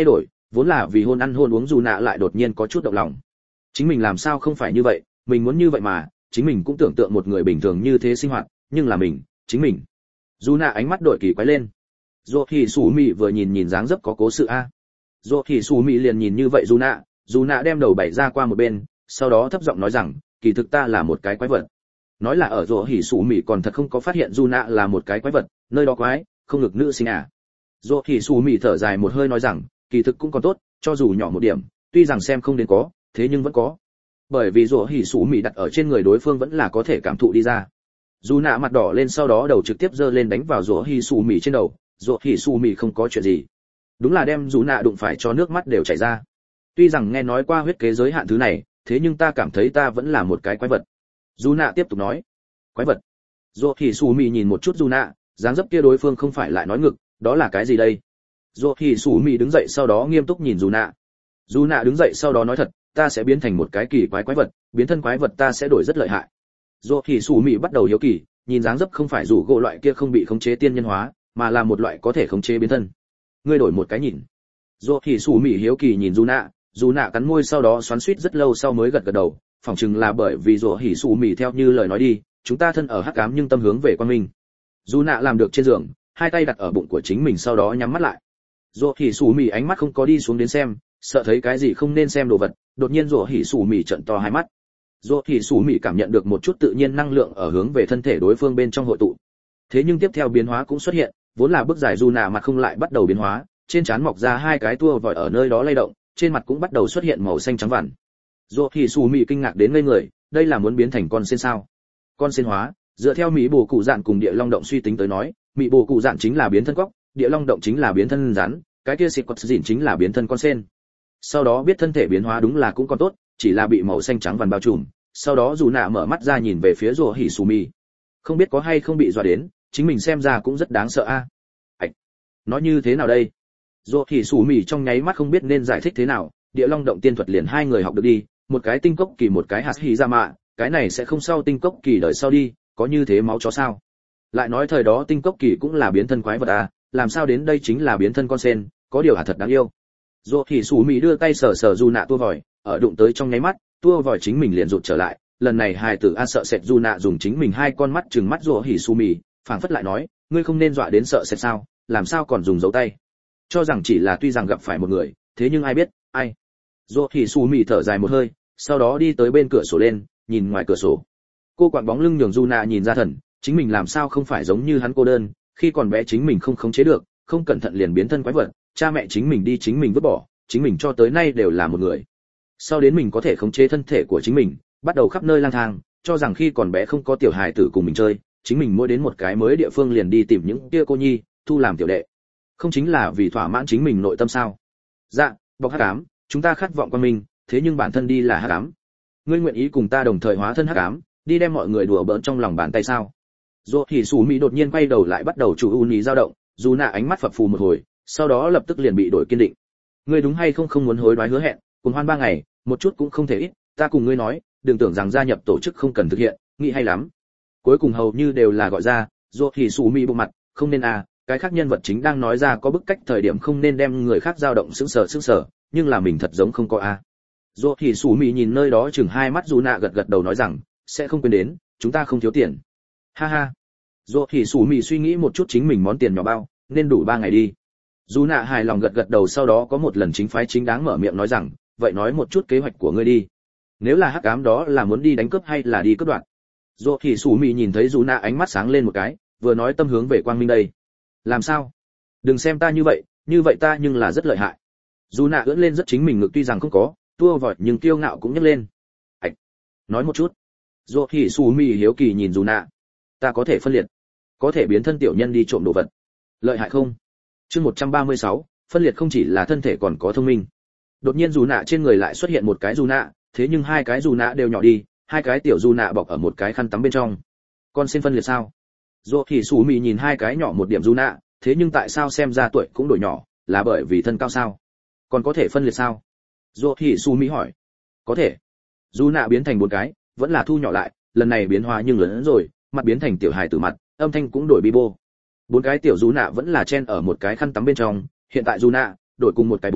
S1: vốn là vì hôn ăn hôn uống dù nạ lại đột nhiên có chút động lòng. Chính mình làm sao không phải như vậy, mình muốn như vậy mà, chính mình cũng tưởng tượng một người bình thường như thế sinh hoạt, nhưng là mình, chính mình. Dù nạ ánh mắt đổi kỳ quái lên. Dỗ thì Sủ Mị vừa nhìn nhìn dáng dấp có cố sự a. Dỗ thì Sủ Mị liền nhìn như vậy dù nạ, dù nạ đem đầu bảy ra qua một bên, sau đó thấp giọng nói rằng, kỳ thực ta là một cái quái vật. Nói là ở Dỗ Hỉ Sủ Mị còn thật không có phát hiện dù nạ là một cái quái vật, nơi đó quái, không ngực nữ sinh à. Dỗ Hỉ Sủ Mị thở dài một hơi nói rằng, kỳ thực cũng còn tốt, cho dù nhỏ một điểm, tuy rằng xem không đến có, thế nhưng vẫn có. Bởi vì Dỗ Hỉ Sủ Mị đặt ở trên người đối phương vẫn là có thể cảm thụ đi ra. Dù nạ mặt đỏ lên, sau đó đầu trực tiếp giơ lên đánh vào Dỗ Hỉ Sủ Mị trên đầu. Dỗ Hỉ Sủ Mị không có chuyện gì, đúng là đem dù nạ đụng phải cho nước mắt đều chảy ra. Tuy rằng nghe nói qua huyết kế giới hạn thứ này, thế nhưng ta cảm thấy ta vẫn là một cái quái vật. Dù nạ tiếp tục nói. Quái vật? Dỗ Hỉ Sủ Mị nhìn một chút dù nạ, dáng dấp kia đối phương không phải lại nói ngực, đó là cái gì đây? Dỗ Hỉ Sủ Mị đứng dậy sau đó nghiêm túc nhìn dù nạ. Dù nạ đứng dậy sau đó nói thật, ta sẽ biến thành một cái kỳ quái quái vật, biến thân quái vật ta sẽ đổi rất lợi hại. Dỗ Hỉ Sủ Mị bắt đầu hiếu kỳ, nhìn dáng dấp không phải rủ gỗ loại kia không bị khống chế tiên nhân hóa, mà là một loại có thể khống chế biến thân. Ngươi đổi một cái nhìn. Dỗ Hỉ Sủ Mị hiếu kỳ nhìn dù nạ, dù nạ cắn môi sau đó xoắn xuýt rất lâu sau mới gật gật đầu, phỏng chừng là bởi vì Dỗ Hỉ Sủ Mị theo như lời nói đi, chúng ta thân ở hắc ám nhưng tâm hướng về quang minh. Dù nạ làm được trên giường, hai tay đặt ở bụng của chính mình sau đó nhắm mắt lại. Dỗ Hỉ Sủ Mị ánh mắt không có đi xuống đến xem, sợ thấy cái gì không nên xem đồ vật, đột nhiên Dỗ Hỉ Sủ Mị trợn to hai mắt. Dỗ Hỉ Sủ Mị cảm nhận được một chút tự nhiên năng lượng ở hướng về thân thể đối phương bên trong hội tụ. Thế nhưng tiếp theo biến hóa cũng xuất hiện, vốn là bước dài dù nạ mặt không lại bắt đầu biến hóa, trên trán mọc ra hai cái tua vòi ở nơi đó lay động, trên mặt cũng bắt đầu xuất hiện màu xanh trắng vằn. Dỗ Hỉ Sủ Mị kinh ngạc đến ngây người, đây là muốn biến thành con sen sao? Con sen hóa, dựa theo mỹ bổ cụ dạn cùng địa long động suy tính tới nói, mỹ bổ cụ dạn chính là biến thân cóc, địa long động chính là biến thân rắn, cái kia xịt quật dịn chính là biến thân con sen. Sau đó biết thân thể biến hóa đúng là cũng còn tốt, chỉ là bị màu xanh trắng vằn bao trùm. Sau đó dù nạ mở mắt ra nhìn về phía Dỗ Hỉ Sủ Mị, không biết có hay không bị dọa đến, chính mình xem ra cũng rất đáng sợ a. À. Nói như thế nào đây? Dỗ Hỉ Sủ Mị trong nháy mắt không biết nên giải thích thế nào, địa long động tiên thuật liền hai người học được đi, một cái tinh cốc kỳ một cái hạt hỉ ra mạ, cái này sẽ không sau tinh cốc kỳ đời sau đi, có như thế máu chó sao? Lại nói thời đó tinh cốc kỳ cũng là biến thân quái vật à, làm sao đến đây chính là biến thân con sen, có điều hả thật đáng yêu. Dỗ Hỉ Sủ Mị đưa tay sờ sờ dù nạ tua vòi, ở đụng tới trong nháy mắt, tua vòi chính mình liền rụt trở lại, lần này hài tử a sợ sệt dù nạ dùng chính mình hai con mắt trừng mắt Dỗ Hỉ Sủ Mị, phảng phất lại nói, ngươi không nên dọa đến sợ sệt sao, làm sao còn dùng dấu tay? Cho rằng chỉ là tuy rằng gặp phải một người, thế nhưng ai biết, ai? Dỗ Hỉ Sủ Mị thở dài một hơi, sau đó đi tới bên cửa sổ lên, nhìn ngoài cửa sổ. Cô quặn bóng lưng nhường dù nạ nhìn ra thần, chính mình làm sao không phải giống như hắn cô đơn, khi còn bé chính mình không khống chế được, không cẩn thận liền biến thân quái vật, cha mẹ chính mình đi chính mình vứt bỏ, chính mình cho tới nay đều là một người. Sau đến mình có thể khống chế thân thể của chính mình, bắt đầu khắp nơi lang thang, cho rằng khi còn bé không có tiểu hài tử cùng mình chơi, chính mình mỗi đến một cái mới địa phương liền đi tìm những kia cô nhi, thu làm tiểu đệ. Không chính là vì thỏa mãn chính mình nội tâm sao? Dạ, bọc hắc ám, chúng ta khát vọng quan minh, thế nhưng bản thân đi là hắc ám. Ngươi nguyện ý cùng ta đồng thời hóa thân hắc ám, đi đem mọi người đùa bỡn trong lòng bàn tay sao? Dỗ Hỉ Sủ Mị đột nhiên quay đầu lại bắt đầu chủ u nhí dao động, dù nạ ánh mắt phập phù một hồi, sau đó lập tức liền bị đổi kiên định. Ngươi đúng hay không không muốn hối đoái hứa hẹn, cùng hoan ba ngày, một chút cũng không thể ít, ta cùng ngươi nói, đừng tưởng rằng gia nhập tổ chức không cần thực hiện, nghĩ hay lắm. Cuối cùng hầu như đều là gọi ra, Dỗ Hỉ Sủ Mị bộ mặt, không nên à, cái khác nhân vật chính đang nói ra có bức cách thời điểm không nên đem người khác dao động sững sờ sững sờ, nhưng là mình thật giống không có a. À. Dỗ Hỉ Sủ Mị nhìn nơi đó chừng hai mắt dù nạ gật gật đầu nói rằng, sẽ không quên đến, chúng ta không thiếu tiền. Ha ha. Dỗ Hỉ Sủ Mị suy nghĩ một chút chính mình món tiền nhỏ bao, nên đủ ba ngày đi. Dù nạ hài lòng gật gật đầu, sau đó có một lần chính phái chính đáng mở miệng nói rằng, vậy nói một chút kế hoạch của ngươi đi. Nếu là hắc ám đó là muốn đi đánh cướp hay là đi cướp đoạt? Dỗ Hỉ Sủ Mị nhìn thấy dù nạ ánh mắt sáng lên một cái, vừa nói tâm hướng về quang minh đây. Làm sao? Đừng xem ta như vậy, như vậy ta nhưng là rất lợi hại. Dù nạ ưỡn lên rất chính mình ngực, tuy rằng không có tua vòi nhưng kiêu ngạo cũng nhấc lên. Ảch, nói một chút. Dỗ Hỉ Sủ Mị hiếu kỳ nhìn dù nạ. Ta có thể phân liệt, có thể biến thân tiểu nhân đi trộm đồ vật. Lợi hại không? Chương một trăm ba mươi sáu, phân liệt không chỉ là thân thể còn có thông minh. Đột nhiên dù nạ trên người lại xuất hiện một cái dù nạ, thế nhưng hai cái dù nạ đều nhỏ đi, hai cái tiểu dù nạ bọc ở một cái khăn tắm bên trong. Con xin phân liệt sao? Dỗ Hỉ Sủ Mị nhìn hai cái nhỏ một điểm dù nạ, thế nhưng tại sao xem ra tuổi cũng đổi nhỏ, là bởi vì thân cao sao? Còn có thể phân liệt sao? Dỗ Hỉ Sủ Mị hỏi. Có thể. Dù nạ biến thành bốn cái, vẫn là thu nhỏ lại, lần này biến hóa nhưng lớn hơn rồi, mặt biến thành tiểu hài tử mặt, âm thanh cũng đổi bi bô. Bốn cái tiểu dù nạ vẫn là chen ở một cái khăn tắm bên trong, hiện tại dù nạ đổi cùng một cái bốn,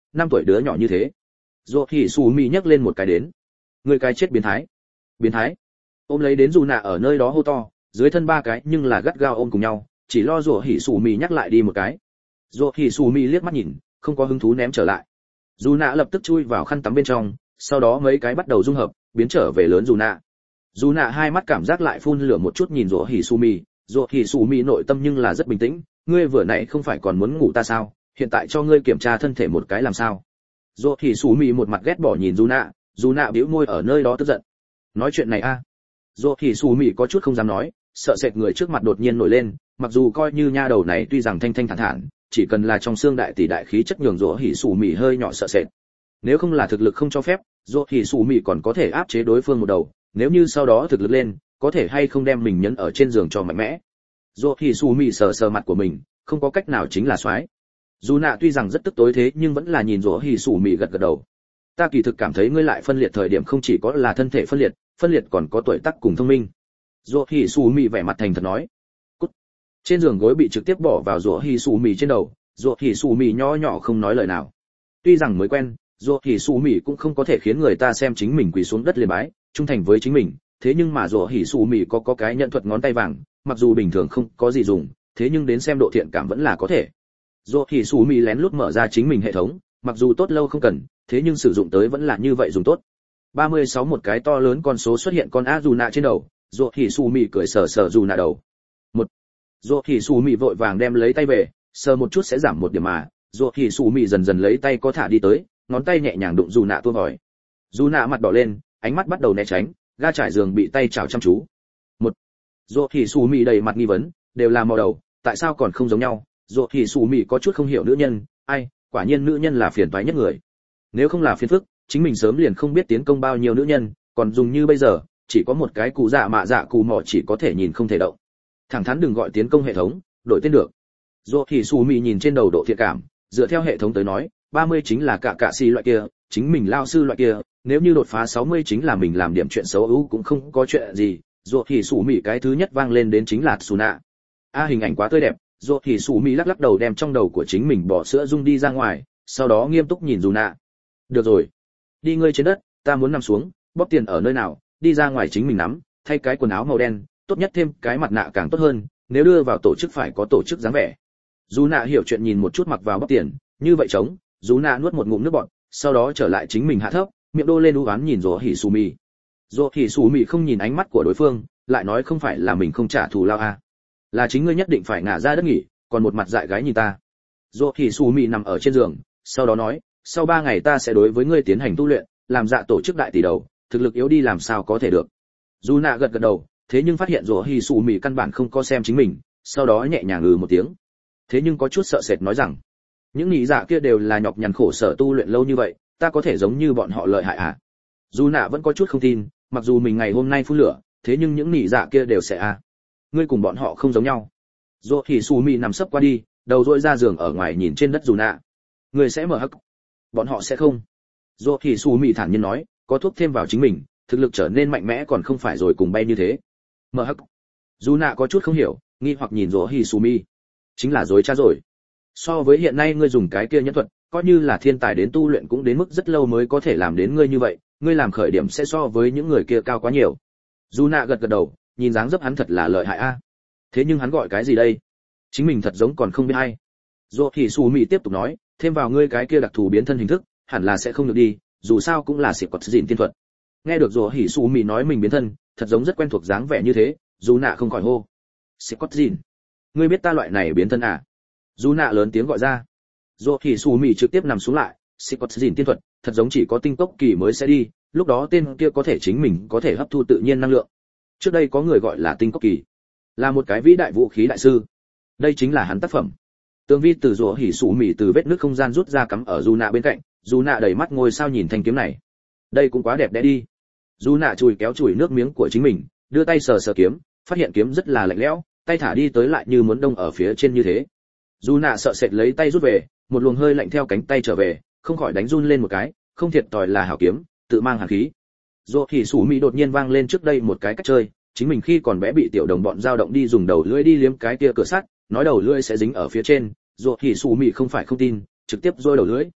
S1: năm tuổi đứa nhỏ như thế. Rồ Hỉ Sủ Mị nhấc lên một cái đến. Người cái chết biến thái. Biến thái. Ôm lấy đến dù nạ ở nơi đó hô to, dưới thân ba cái nhưng là gắt gao ôm cùng nhau, chỉ lo Rồ Hỉ Sủ Mị nhắc lại đi một cái. Rồ Hỉ Sủ Mị liếc mắt nhìn, không có hứng thú ném trở lại. Dù nạ lập tức chui vào khăn tắm bên trong, sau đó mấy cái bắt đầu dung hợp, biến trở về lớn dù nạ. Dù nạ hai mắt cảm giác lại phun lửa một chút nhìn Rồ Hỉ Sủ Mị, Rồ Hỉ Sủ Mị nội tâm nhưng là rất bình tĩnh, ngươi vừa nãy không phải còn muốn ngủ ta sao, hiện tại cho ngươi kiểm tra thân thể một cái làm sao? Rồ Hỉ Sủ Mị một mặt ghét bỏ nhìn Dù nạ, Dù nạ bĩu môi ở nơi đó tức giận. Nói chuyện này a? À? Rồ Hỉ Sủ Mị có chút không dám nói, sợ sệt người trước mặt đột nhiên nổi lên, mặc dù coi như nha đầu này tuy rằng thanh thanh thản thản, chỉ cần là trong xương đại tỷ đại khí chất nhường Rồ Hỉ Sủ Mị hơi nhỏ sợ sệt. Nếu không là thực lực không cho phép, Rồ Hỉ Sủ Mị còn có thể áp chế đối phương một đầu, nếu như sau đó thực lực lên, có thể hay không đem mình nhấn ở trên giường cho mạnh mẽ. Rồ Hỉ Sủ Mị sờ sờ mặt của mình, không có cách nào chính là soái. Dù nạ tuy rằng rất tức tối thế nhưng vẫn là nhìn Rồ Hỉ Sủ Mị gật gật đầu. Ta kỳ thực cảm thấy ngươi lại phân liệt thời điểm không chỉ có là thân thể phân liệt, phân liệt còn có tuổi tác cùng thông minh. Rồ Hỉ Sủ Mị vẻ mặt thành thật nói. Cút. Trên giường gối bị trực tiếp bỏ vào Rồ Hỉ Sủ Mị trên đầu, Rồ Hỉ Sủ Mị nhỏ nhỏ không nói lời nào. Tuy rằng mới quen, Rồ Hỉ Sủ Mị cũng không có thể khiến người ta xem chính mình quỳ xuống đất liền bái, trung thành với chính mình, thế nhưng mà Rồ Hỉ Sủ Mị có có cái nhận thuật ngón tay vàng, mặc dù bình thường không có gì dùng, thế nhưng đến xem độ thiện cảm vẫn là có thể. Rồ Hỉ Sủ Mị lén lút mở ra chính mình hệ thống, mặc dù tốt lâu không cần, thế nhưng sử dụng tới vẫn là như vậy dùng tốt. ba mươi sáu một cái to lớn con số xuất hiện con a dù nạ trên đầu, Rồ Hỉ Sủ Mị cười sờ sờ dù nạ đầu. Một. Rồ Hỉ Sủ Mị vội vàng đem lấy tay về, sờ một chút sẽ giảm một điểm mà, Rồ Hỉ Sủ Mị dần dần lấy tay có thả đi tới, ngón tay nhẹ nhàng đụng dù nạ tua vòi. Dù nạ mặt đỏ lên, ánh mắt bắt đầu né tránh, ga trải giường bị tay chảo chăm chú. Một. Rồ Hỉ Sủ Mị đầy mặt nghi vấn, đều là màu đầu, tại sao còn không giống nhau? Rồ Hỉ Sủ Mị có chút không hiểu nữ nhân, ai, quả nhiên nữ nhân là phiền toái nhất người. Nếu không là phiền phức, chính mình sớm liền không biết tiến công bao nhiêu nữ nhân, còn dùng như bây giờ, chỉ có một cái cụ dạ mạ dạ cụ mỏ chỉ có thể nhìn không thể động. Thẳng thắn đừng gọi tiến công hệ thống, đổi tên được. Rồ Hỉ Sủ Mị nhìn trên đầu độ thiện cảm, dựa theo hệ thống tới nói, ba mươi chính là cả cạ si loại kia, chính mình lao sư loại kia, nếu như đột phá sáu mươi chính là mình làm điểm chuyện xấu ưu cũng không có chuyện gì. Rồ Hỉ Sủ Mị cái thứ nhất vang lên đến chính là Tsuna. A hình ảnh quá tươi đẹp, Rồ Hỉ Sủ Mị lắc lắc đầu đem trong đầu của chính mình bỏ sữa rung đi ra ngoài, sau đó nghiêm túc nhìn Dù nạ. Được rồi, đi ngươi trên đất, ta muốn nằm xuống, bóp tiền ở nơi nào, đi ra ngoài chính mình nắm, thay cái quần áo màu đen, tốt nhất thêm cái mặt nạ càng tốt hơn, nếu đưa vào tổ chức phải có tổ chức dáng vẻ. Dù nạ hiểu chuyện nhìn một chút mặc vào bóp tiền, như vậy trống, Dù nạ nuốt một ngụm nước bọt, sau đó trở lại chính mình hạ thấp, miệng đô lên u oán nhìn Rồ Hỉ Sủ Mị. Rồ Hỉ Sủ Mị không nhìn ánh mắt của đối phương, lại nói không phải là mình không trả thù lao à, là chính ngươi nhất định phải ngả ra đất nghỉ, còn một mặt dại gái nhìn ta. Rồ Hỉ Sủ Mị nằm ở trên giường, sau đó nói, sau ba ngày ta sẽ đối với ngươi tiến hành tu luyện, làm dạ tổ chức đại tỷ đầu, thực lực yếu đi làm sao có thể được. Dù nạ gật gật đầu, thế nhưng phát hiện Rồ Hỉ Sủ Mị căn bản không có xem chính mình, sau đó nhẹ nhàng ngừ một tiếng. Thế nhưng có chút sợ sệt nói rằng, những nhị dạ kia đều là nhọc nhằn khổ sở tu luyện lâu như vậy, ta có thể giống như bọn họ lợi hại à? Dù nạ vẫn có chút không tin, mặc dù mình ngày hôm nay phun lửa, thế nhưng những nhị dạ kia đều sẽ à? Ngươi cùng bọn họ không giống nhau. Rồ Hỉ Sủ Mị nằm sấp qua đi, đầu rũi ra giường ở ngoài nhìn trên đất Dù nạ. Ngươi sẽ mở hắc, bọn họ sẽ không. Rồ Hỉ Sủ Mị thản nhiên nói, có thuốc thêm vào chính mình, thực lực trở nên mạnh mẽ còn không phải rồi cùng bay như thế. Mở hắc. Dù nạ có chút không hiểu, nghi hoặc nhìn Rồ Hỉ Sủ Mị. Chính là dối trá rồi. So với hiện nay ngươi dùng cái kia nhẫn thuật, coi như là thiên tài đến tu luyện cũng đến mức rất lâu mới có thể làm đến ngươi như vậy, ngươi làm khởi điểm sẽ so với những người kia cao quá nhiều. Dù nạ gật gật đầu, nhìn dáng dấp hắn thật là lợi hại a. Thế nhưng hắn gọi cái gì đây? Chính mình thật giống còn không biết hay. Rồ Hỉ Sủ Mị tiếp tục nói, thêm vào ngươi cái kia đặc thù biến thân hình thức, hẳn là sẽ không được đi, dù sao cũng là xịt quật dịn tiên thuật. Nghe được Rồ Hỉ Sủ Mị nói mình biến thân, thật giống rất quen thuộc dáng vẻ như thế, dù nạ không khỏi hô. Xịt quật dịn, ngươi biết ta loại này biến thân à? Dù nạ lớn tiếng gọi ra. Rồ Hỉ Sủ Mị trực tiếp nằm xuống lại, xịt quật dịn tiên thuật, thật giống chỉ có tinh cốc kỳ mới sẽ đi, lúc đó tên kia có thể chính mình có thể hấp thu tự nhiên năng lượng. Trước đây có người gọi là tinh cốc kỳ, là một cái vĩ đại vũ khí đại sư. Đây chính là hắn tác phẩm. Tường vi từ Rồ Hỉ Sủ Mị từ vết nước không gian rút ra cắm ở Dù nạ bên cạnh, Dù nạ đầy mắt ngôi sao nhìn thanh kiếm này. Đây cũng quá đẹp đẽ đi. Dù nạ chùi kéo chùi nước miếng của chính mình, đưa tay sờ sờ kiếm, phát hiện kiếm rất là lạnh lẽo, tay thả đi tới lại như muốn đông ở phía trên như thế. Dù nạ sợ sệt lấy tay rút về, một luồng hơi lạnh theo cánh tay trở về, không khỏi đánh run lên một cái, không thiệt tỏi là hảo kiếm, tự mang hàn khí. Rồ Hỉ Sủ Mị đột nhiên vang lên trước đây một cái cách chơi, chính mình khi còn bé bị tiểu đồng bọn dao động đi dùng đầu lưỡi đi liếm cái kia cửa sắt, nói đầu lưỡi sẽ dính ở phía trên, Rồ Hỉ Sủ Mị không phải không tin, trực tiếp rôi đầu lưỡi.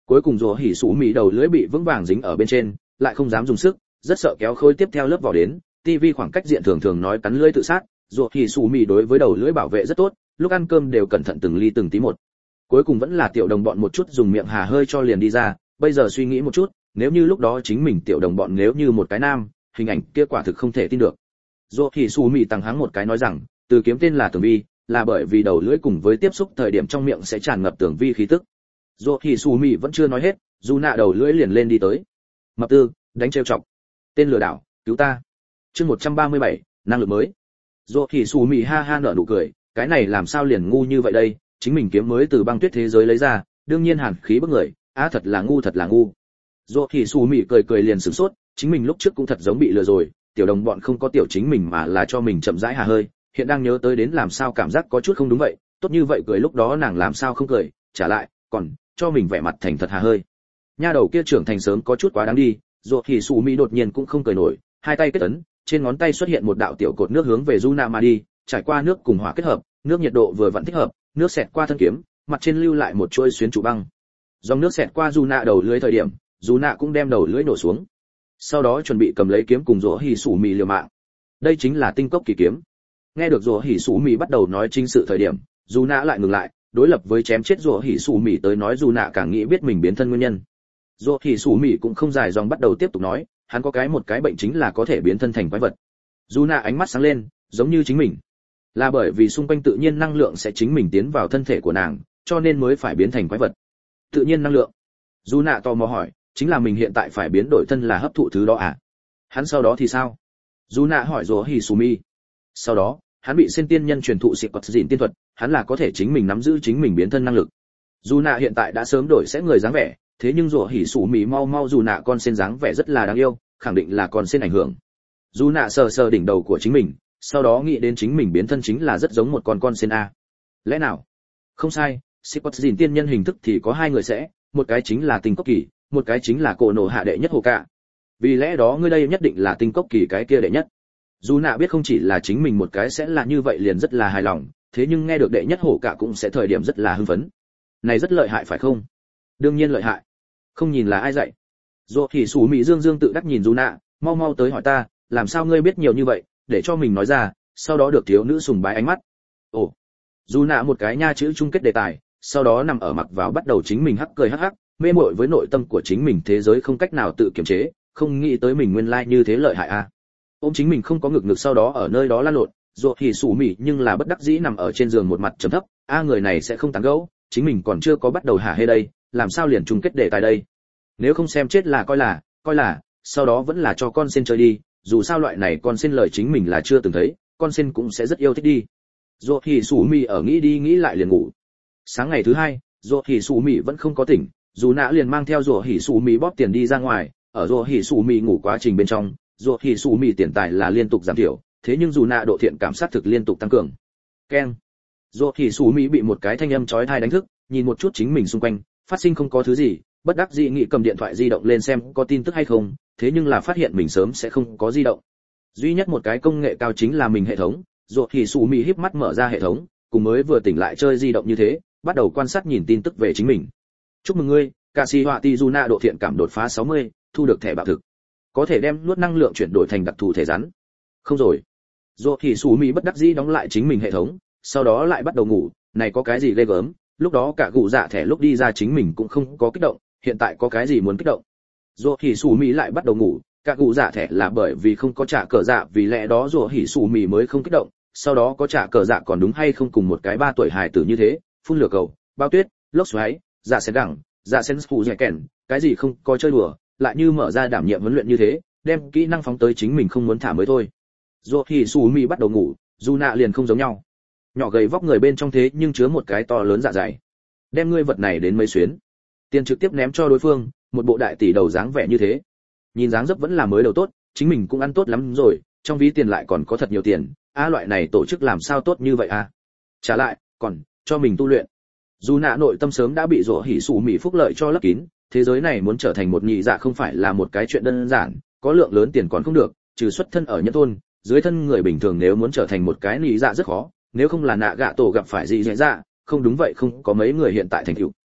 S1: Cuối cùng rồ hỉ sủ mì đầu lưỡi bị vững vàng dính ở bên trên, lại không dám dùng sức, rất sợ kéo khối tiếp theo lớp vào đến. Tivi khoảng cách diện thường thường nói cắn lưỡi tự sát, rồ hỉ sủ mì đối với đầu lưỡi bảo vệ rất tốt, lúc ăn cơm đều cẩn thận từng ly từng tí một. Cuối cùng vẫn là tiểu đồng bọn một chút dùng miệng hà hơi cho liền đi ra, bây giờ suy nghĩ một chút, nếu như lúc đó chính mình tiểu đồng bọn nếu như một cái nam, hình ảnh kia quả thực không thể tin được. Rồ hỉ sủ mì tăng hắng một cái nói rằng, từ kiếm tên là Tường Vi, là bởi vì đầu lưỡi cùng với tiếp xúc thời điểm trong miệng sẽ tràn ngập Tường Vi khí tức. Rồ hỉ sủ mì vẫn chưa nói hết, dù nạ đầu lưỡi liền lên đi tới. Mập tư, đánh trêu chọc. Tên lừa đảo, cứu ta. Chương một trăm ba mươi bảy, năng lực mới. Rồ hỉ sủ mì ha ha nở nụ cười, cái này làm sao liền ngu như vậy đây, chính mình kiếm mới từ băng tuyết thế giới lấy ra, đương nhiên hàn khí bức người, á thật là ngu thật là ngu. Rồ hỉ sủ mì cười cười liền sửng sốt, chính mình lúc trước cũng thật giống bị lừa rồi, tiểu đồng bọn không có tiểu chính mình mà là cho mình chậm rãi hà hơi, hiện đang nhớ tới đến làm sao cảm giác có chút không đúng vậy, tốt như vậy cười lúc đó nàng làm sao không cười, trả lại, còn cho mình vẻ mặt thành thật hà hơi. Nha đầu kia trưởng thành sớm có chút quá đáng đi, Rồ hỉ sủ mì đột nhiên cũng không cười nổi, hai tay kết ấn, trên ngón tay xuất hiện một đạo tiểu cột nước hướng về Juna mà đi, trải qua nước cùng hỏa kết hợp, nước nhiệt độ vừa vặn thích hợp, nước xẹt qua thân kiếm, mặt trên lưu lại một chuôi xuyến trụ băng. Dòng nước xẹt qua Juna đầu lưỡi thời điểm, Juna cũng đem đầu lưỡi nổ xuống. Sau đó chuẩn bị cầm lấy kiếm cùng Rồ hỉ sủ mì liều mạng. Đây chính là tinh cốc kỳ kiếm. Nghe được Rồ hỉ sủ mì bắt đầu nói chính sự thời điểm, Juna lại ngừng lại, đối lập với chém chết Rồ hỉ sủ mì tới nói Juna càng nghĩ biết mình biến thân nguyên nhân. Rồ hỉ sủ mì cũng không dài dòng bắt đầu tiếp tục nói, hắn có cái một cái bệnh chính là có thể biến thân thành quái vật. Juna ánh mắt sáng lên, giống như chính mình. Là bởi vì xung quanh tự nhiên năng lượng sẽ chính mình tiến vào thân thể của nàng, cho nên mới phải biến thành quái vật. Tự nhiên năng lượng. Juna tò mò hỏi, chính là mình hiện tại phải biến đổi thân là hấp thụ thứ đó à? Hắn sau đó thì sao? Juna hỏi Rồ hỉ sủ mì. Sau đó, hắn bị sen tiên nhân truyền thụ sĩ quật dịn tiên thuật, hắn là có thể chính mình nắm giữ chính mình biến thân năng lực. Juna hiện tại đã sớm đổi sẽ người dáng vẻ, thế nhưng Rồ hỉ sủ mì mau mau Juna con sen dáng vẻ rất là đáng yêu, khẳng định là con sen ảnh hưởng. Juna sờ sờ đỉnh đầu của chính mình, sau đó nghĩ đến chính mình biến thân chính là rất giống một con con sen a. Lẽ nào? Không sai, sĩ quật dịn tiên nhân hình thức thì có hai người sẽ, một cái chính là tinh cốc kỳ, một cái chính là cổ nổ hạ đệ nhất hồ cả. Vì lẽ đó ngươi đây nhất định là tinh cốc kỳ cái kia đệ nhất. Dù nạ biết không chỉ là chính mình một cái sẽ là như vậy liền rất là hài lòng, thế nhưng nghe được đệ nhất hổ cả cũng sẽ thời điểm rất là hưng phấn. Này rất lợi hại phải không? Đương nhiên lợi hại. Không nhìn là ai dạy. Rồ hỉ sủ mì dương dương tự đắc nhìn Dù nạ, mau mau tới hỏi ta, làm sao ngươi biết nhiều như vậy, để cho mình nói ra, sau đó được thiếu nữ sùng bái ánh mắt. Ồ. Dù nạ một cái nha chữ chung kết đề tài, sau đó nằm ở mặc vào bắt đầu chính mình hắc cười hắc hắc, mê mội với nội tâm của chính mình thế giới không cách nào tự kiềm chế, không nghĩ tới mình nguyên lai like như thế lợi hại a. À. Ôm chính mình không có ngực ngực sau đó ở nơi đó lăn lộn, Rồ hỉ sủ mì nhưng là bất đắc dĩ nằm ở trên giường một mặt trầm thấp, a người này sẽ không tán gẫu, chính mình còn chưa có bắt đầu hả hê đây, làm sao liền chung kết đề tài đây. Nếu không xem chết là coi là, coi là, sau đó vẫn là cho con sen chơi đi, dù sao loại này con sen lời chính mình là chưa từng thấy, con sen cũng sẽ rất yêu thích đi. Rồ hỉ sủ mì ở nghĩ đi nghĩ lại liền ngủ. Sáng ngày thứ hai, Rồ hỉ sủ mì vẫn không có tỉnh, Dù nã liền mang theo Rồ hỉ sủ mì bóp tiền đi ra ngoài, ở Rồ hỉ sủ mì ngủ quá trình bên trong, Rồ hỉ sủ mì tiền tài là liên tục giảm thiểu, thế nhưng dù nạ độ thiện cảm sát thực liên tục tăng cường. Keng. Rồ hỉ sủ mì bị một cái thanh âm chói tai đánh thức, nhìn một chút chính mình xung quanh, phát sinh không có thứ gì, bất đắc dĩ nghĩ cầm điện thoại di động lên xem có tin tức hay không, thế nhưng là phát hiện mình sớm sẽ không có di động. Duy nhất một cái công nghệ cao chính là mình hệ thống. Rồ hỉ sủ mì híp mắt mở ra hệ thống, cùng mới vừa tỉnh lại chơi di động như thế, bắt đầu quan sát nhìn tin tức về chính mình. Chúc mừng ngươi, Cà Sĩ Họa Tỷ Juna độ thiện cảm đột phá sáu mươi, thu được thẻ bảo thực. Có thể đem nuốt năng lượng chuyển đổi thành đặc thù thể rắn. Không rồi. Rồ hỉ sủ mì bất đắc dĩ đóng lại chính mình hệ thống, sau đó lại bắt đầu ngủ, này có cái gì ghê gớm, lúc đó cả gù dạ thẻ lúc đi ra chính mình cũng không có kích động, hiện tại có cái gì muốn kích động. Rồ hỉ sủ mì lại bắt đầu ngủ, cả gù dạ thẻ là bởi vì không có trả cờ dạ, vì lẽ đó rồ hỉ sủ mì mới không kích động, sau đó có trả cờ dạ còn đúng hay không cùng một cái ba tuổi hài tử như thế, phun lửa cầu, bao tuyết, lốc xoáy, dạ sen đẳng, dạ sen phụ dẻ kèn, cái gì không có chơi đùa, lại như mở ra đảm nhiệm huấn luyện như thế, đem kỹ năng phóng tới chính mình không muốn thả mới thôi. Rồ hỉ sủ mì bắt đầu ngủ, dù nạ liền không giống nhau. Nhỏ gầy vóc người bên trong thế nhưng chứa một cái to lớn dạ dày. Đem ngươi vật này đến mấy xuyến. Tiền trực tiếp ném cho đối phương, một bộ đại tỷ đầu dáng vẻ như thế. Nhìn dáng dấp vẫn là mới đầu tốt, chính mình cũng ăn tốt lắm rồi, trong ví tiền lại còn có thật nhiều tiền, a loại này tổ chức làm sao tốt như vậy a. Trả lại, còn cho mình tu luyện. Dù nạ nội tâm sớm đã bị rồ hỉ sủ mì phúc lợi cho lấp kín, thế giới này muốn trở thành một nhị dạ không phải là một cái chuyện đơn giản, có lượng lớn tiền còn không được, trừ xuất thân ở nhân thôn, dưới thân người bình thường nếu muốn trở thành một cái nhị dạ rất khó, nếu không là nạ gạ tổ gặp phải gì dễ dạ, không đúng vậy không có mấy người hiện tại thành tựu.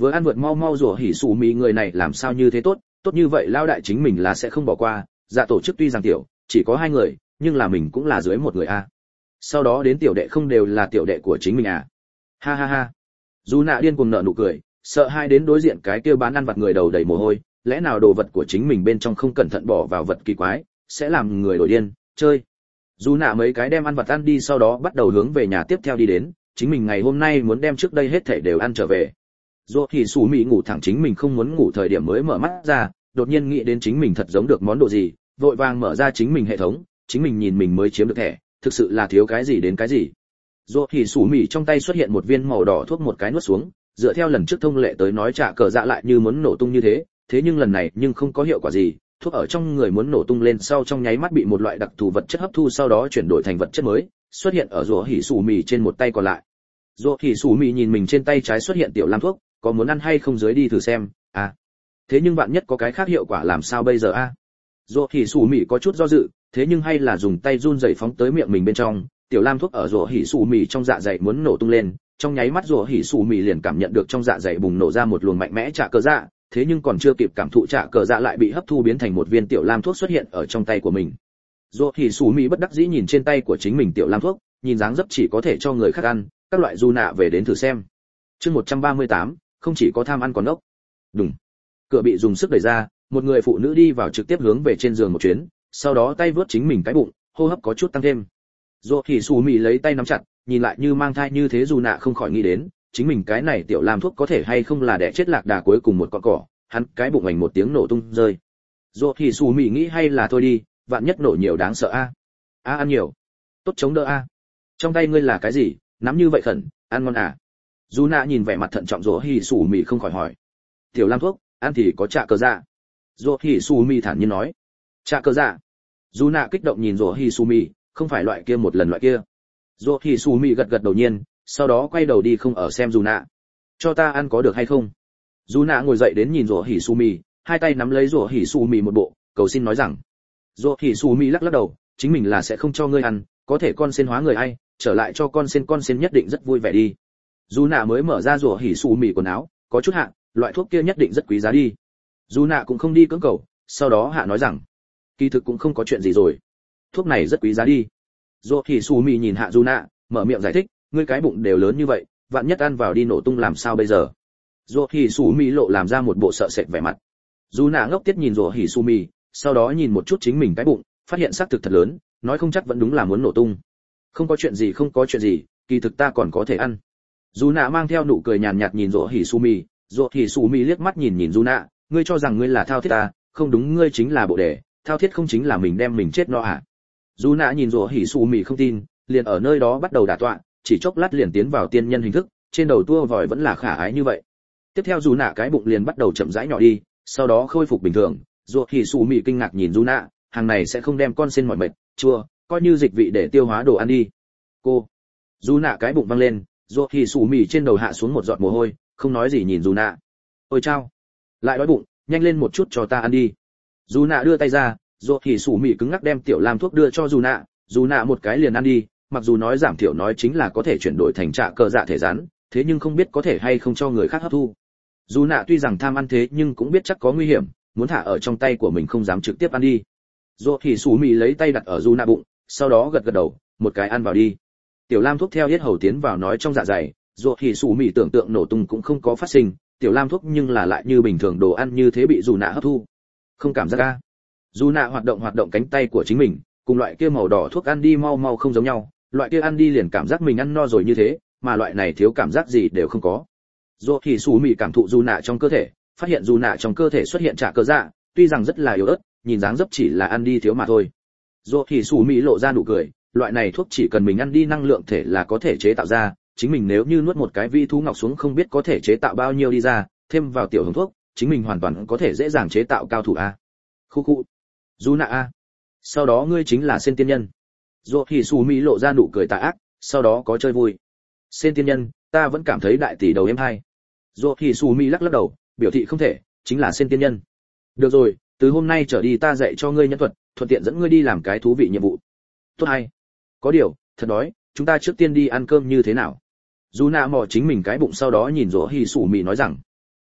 S1: Vừa ăn vượt mau mau rủa hỉ sủ mì người này làm sao như thế tốt, tốt như vậy lao đại chính mình là sẽ không bỏ qua. Dạ tổ chức tuy rằng tiểu, chỉ có hai người, nhưng là mình cũng là dưới một người a. Sau đó đến tiểu đệ không đều là tiểu đệ của chính mình à? Ha ha ha. Dù nạ điên cuồng nở nụ cười, sợ hai đến đối diện cái kia bán ăn vặt người đầu đầy mồ hôi, lẽ nào đồ vật của chính mình bên trong không cẩn thận bỏ vào vật kỳ quái, sẽ làm người đổi điên, chơi. Dù nạ mấy cái đem ăn vặt ăn đi sau đó bắt đầu hướng về nhà tiếp theo đi đến, chính mình ngày hôm nay muốn đem trước đây hết thảy đều ăn trở về. Dù thì Sủ Mị ngủ thẳng chính mình không muốn ngủ thời điểm mới mở mắt ra, đột nhiên nghĩ đến chính mình thật giống được món đồ gì, vội vàng mở ra chính mình hệ thống, chính mình nhìn mình mới chiếm được thẻ, thực sự là thiếu cái gì đến cái gì. Dù thì Sủ Mị trong tay xuất hiện một viên màu đỏ thuốc một cái nuốt xuống, dựa theo lần trước thông lệ tới nói trả cờ dạ lại như muốn nổ tung như thế, thế nhưng lần này nhưng không có hiệu quả gì, thuốc ở trong người muốn nổ tung lên sau trong nháy mắt bị một loại đặc thù vật chất hấp thu sau đó chuyển đổi thành vật chất mới, xuất hiện ở rùa hỉ Sủ Mị trên một tay còn lại. Rùa hỉ Sủ Mị nhìn mình trên tay trái xuất hiện tiểu lam thuốc, có muốn ăn hay không dưới đi thử xem, à. Thế nhưng bạn nhất có cái khác hiệu quả làm sao bây giờ a? À? Rùa hỉ Sủ Mị có chút do dự, thế nhưng hay là dùng tay run rẩy phóng tới miệng mình bên trong, tiểu lam thuốc ở rùa hỉ Sủ Mị trong dạ dày muốn nổ tung lên, trong nháy mắt rùa hỉ Sủ Mị liền cảm nhận được trong dạ dày bùng nổ ra một luồng mạnh mẽ trả cờ dạ, thế nhưng còn chưa kịp cảm thụ trả cờ dạ lại bị hấp thu biến thành một viên tiểu lam thuốc xuất hiện ở trong tay của mình. Rùa hỉ Sủ Mị bất đắc dĩ nhìn trên tay của chính mình tiểu lam thuốc, nhìn dáng dấp chỉ có thể cho người khác ăn, các loại du nạ về đến thử xem. Chương một trăm ba mươi tám, không chỉ có tham ăn còn ốc. Đùng. Cửa bị dùng sức đẩy ra, một người phụ nữ đi vào trực tiếp hướng về trên giường một chuyến, sau đó tay vớt chính mình cái bụng, hô hấp có chút tăng thêm. Rùa hỉ Sủ Mị lấy tay nắm chặt, nhìn lại như mang thai như thế dù nạ không khỏi nghĩ đến, chính mình cái này tiểu lam thuốc có thể hay không là đẻ chết lạc đà cuối cùng một con cỏ, hắn cái bụng ảnh một tiếng nổ tung rơi. Rùa hỉ Sủ Mị nghĩ hay là thôi đi, vạn nhất nổ nhiều đáng sợ a. A ăn nhiều, tốt chống đỡ a. Trong tay ngươi là cái gì, nắm như vậy khẩn, ăn ngon à? Dù nạ nhìn vẻ mặt thận trọng rùa hỉ Sủ Mị không khỏi hỏi. Tiểu lam thuốc, ăn thì có trả cờ dạ. Rùa hỉ Sủ Mị thản nhiên nói. Trả cờ dạ. Dù nạ kích động nhìn rùa hỉ Sủ Mị, không phải loại kia một lần loại kia. Rùa hỉ Sủ Mị gật gật đầu nhiên, sau đó quay đầu đi không ở xem dù nạ. Cho ta ăn có được hay không? Dù nạ ngồi dậy đến nhìn rùa hỉ Sủ Mị, hai tay nắm lấy rùa hỉ Sủ Mị một bộ, cầu xin nói rằng. Rùa hỉ Sủ Mị lắc lắc đầu, chính mình là sẽ không cho ngươi ăn, có thể con sen hóa người ai, trở lại cho con sen con sen nhất định rất vui vẻ đi. Dù nạ mới mở ra rùa hỉ Sủ Mị quần áo, có chút hạ, loại thuốc kia nhất định rất quý giá đi. Dù nạ cũng không đi cưỡng cầu, sau đó hạ nói rằng, kỳ thực cũng không có chuyện gì rồi, thuốc này rất quý giá đi. Rùa hỉ Sủ Mị nhìn hạ dù nạ, mở miệng giải thích, ngươi cái bụng đều lớn như vậy, vạn nhất ăn vào đi nổ tung làm sao bây giờ? Rùa hỉ Sủ Mị lộ làm ra một bộ sợ sệt vẻ mặt. Dù nạ ngốc tiết nhìn rùa hỉ Sủ Mị, sau đó nhìn một chút chính mình cái bụng, phát hiện xác thực thật lớn, nói không chắc vẫn đúng là muốn nổ tung. Không có chuyện gì không có chuyện gì, kỳ thực ta còn có thể ăn. Dù nạ mang theo nụ cười nhàn nhạt nhìn rùa hỉ Sủ Mị, rùa hỉ Sủ Mị liếc mắt nhìn nhìn dù nạ, ngươi cho rằng ngươi là thao thiết ta, không đúng, ngươi chính là bộ đề, thao thiết không chính là mình đem mình chết no à? Dù nạ nhìn rùa hỉ Sủ Mị không tin, liền ở nơi đó bắt đầu đả tọa, chỉ chốc lát liền tiến vào tiên nhân hình thức, trên đầu tua vòi vẫn là khả ái như vậy. Tiếp theo dù nạ cái bụng liền bắt đầu chậm rãi nhỏ đi, sau đó khôi phục bình thường. Rùa hỉ Sủ Mị kinh ngạc nhìn dù nạ, hàng này sẽ không đem con sen mỏi mệt, chua, coi như dịch vị để tiêu hóa đồ ăn đi. Cô. Dù nạ cái bụng văng lên, rùa hỉ Sủ Mị trên đầu hạ xuống một giọt mồ hôi, không nói gì nhìn dù nạ. Ôi chao, lại đói bụng, nhanh lên một chút cho ta ăn đi. Dù nạ đưa tay ra, rùa hỉ Sủ Mị cứng ngắc đem tiểu lam thuốc đưa cho dù nạ, dù nạ một cái liền ăn đi. Mặc dù nói giảm thiểu nói chính là có thể chuyển đổi thành trả cờ dạ thể rắn, thế nhưng không biết có thể hay không cho người khác hấp thu. Dù nạ tuy rằng tham ăn thế nhưng cũng biết chắc có nguy hiểm, muốn thả ở trong tay của mình không dám trực tiếp ăn đi. Rùa hỉ Sủ Mị lấy tay đặt ở dù nạ bụng, sau đó gật gật đầu, một cái ăn vào đi. Tiểu lam thuốc theo yết hầu tiến vào nói trong dạ dày, rùa hỉ Sủ Mị tưởng tượng nổ tung cũng không có phát sinh, tiểu lam thuốc nhưng là lại như bình thường đồ ăn như thế bị dù nạ hấp thu. Không cảm giác a. Dù nạ hoạt động hoạt động cánh tay của chính mình, cùng loại kia màu đỏ thuốc ăn đi mau mau không giống nhau. Loại kia ăn đi liền cảm giác mình ăn no rồi như thế, mà loại này thiếu cảm giác gì đều không có. Rùa hỉ Sủ Mị cảm thụ dù nạ trong cơ thể, phát hiện dù nạ trong cơ thể xuất hiện trả cờ dạ, tuy rằng rất là yếu ớt, nhìn dáng dấp chỉ là ăn đi thiếu mà thôi. Rùa hỉ Sủ Mị lộ ra nụ cười, loại này thuốc chỉ cần mình ăn đi năng lượng thể là có thể chế tạo ra, chính mình nếu như nuốt một cái vi thú ngọc xuống không biết có thể chế tạo bao nhiêu đi ra, thêm vào tiểu hồng thuốc, chính mình hoàn toàn có thể dễ dàng chế tạo cao thủ a. Khu khu. Dù nạ a. Sau đó ngươi chính là sen tiên nhân. Rùa hỉ Sủ Mị lộ ra nụ cười tà ác, sau đó có chơi vui. Sen tiên nhân, ta vẫn cảm thấy đại tỷ đầu em hay. Rùa hỉ Sủ Mị lắc lắc đầu, biểu thị không thể, chính là sen tiên nhân. Được rồi, từ hôm nay trở đi ta dạy cho ngươi nhân thuật, thuận tiện dẫn ngươi đi làm cái thú vị nhiệm vụ. Tốt hay. Có điều, thật đói, chúng ta trước tiên đi ăn cơm như thế nào? Dù nạ mò chính mình cái bụng sau đó nhìn rùa hỉ Sủ Mị nói rằng.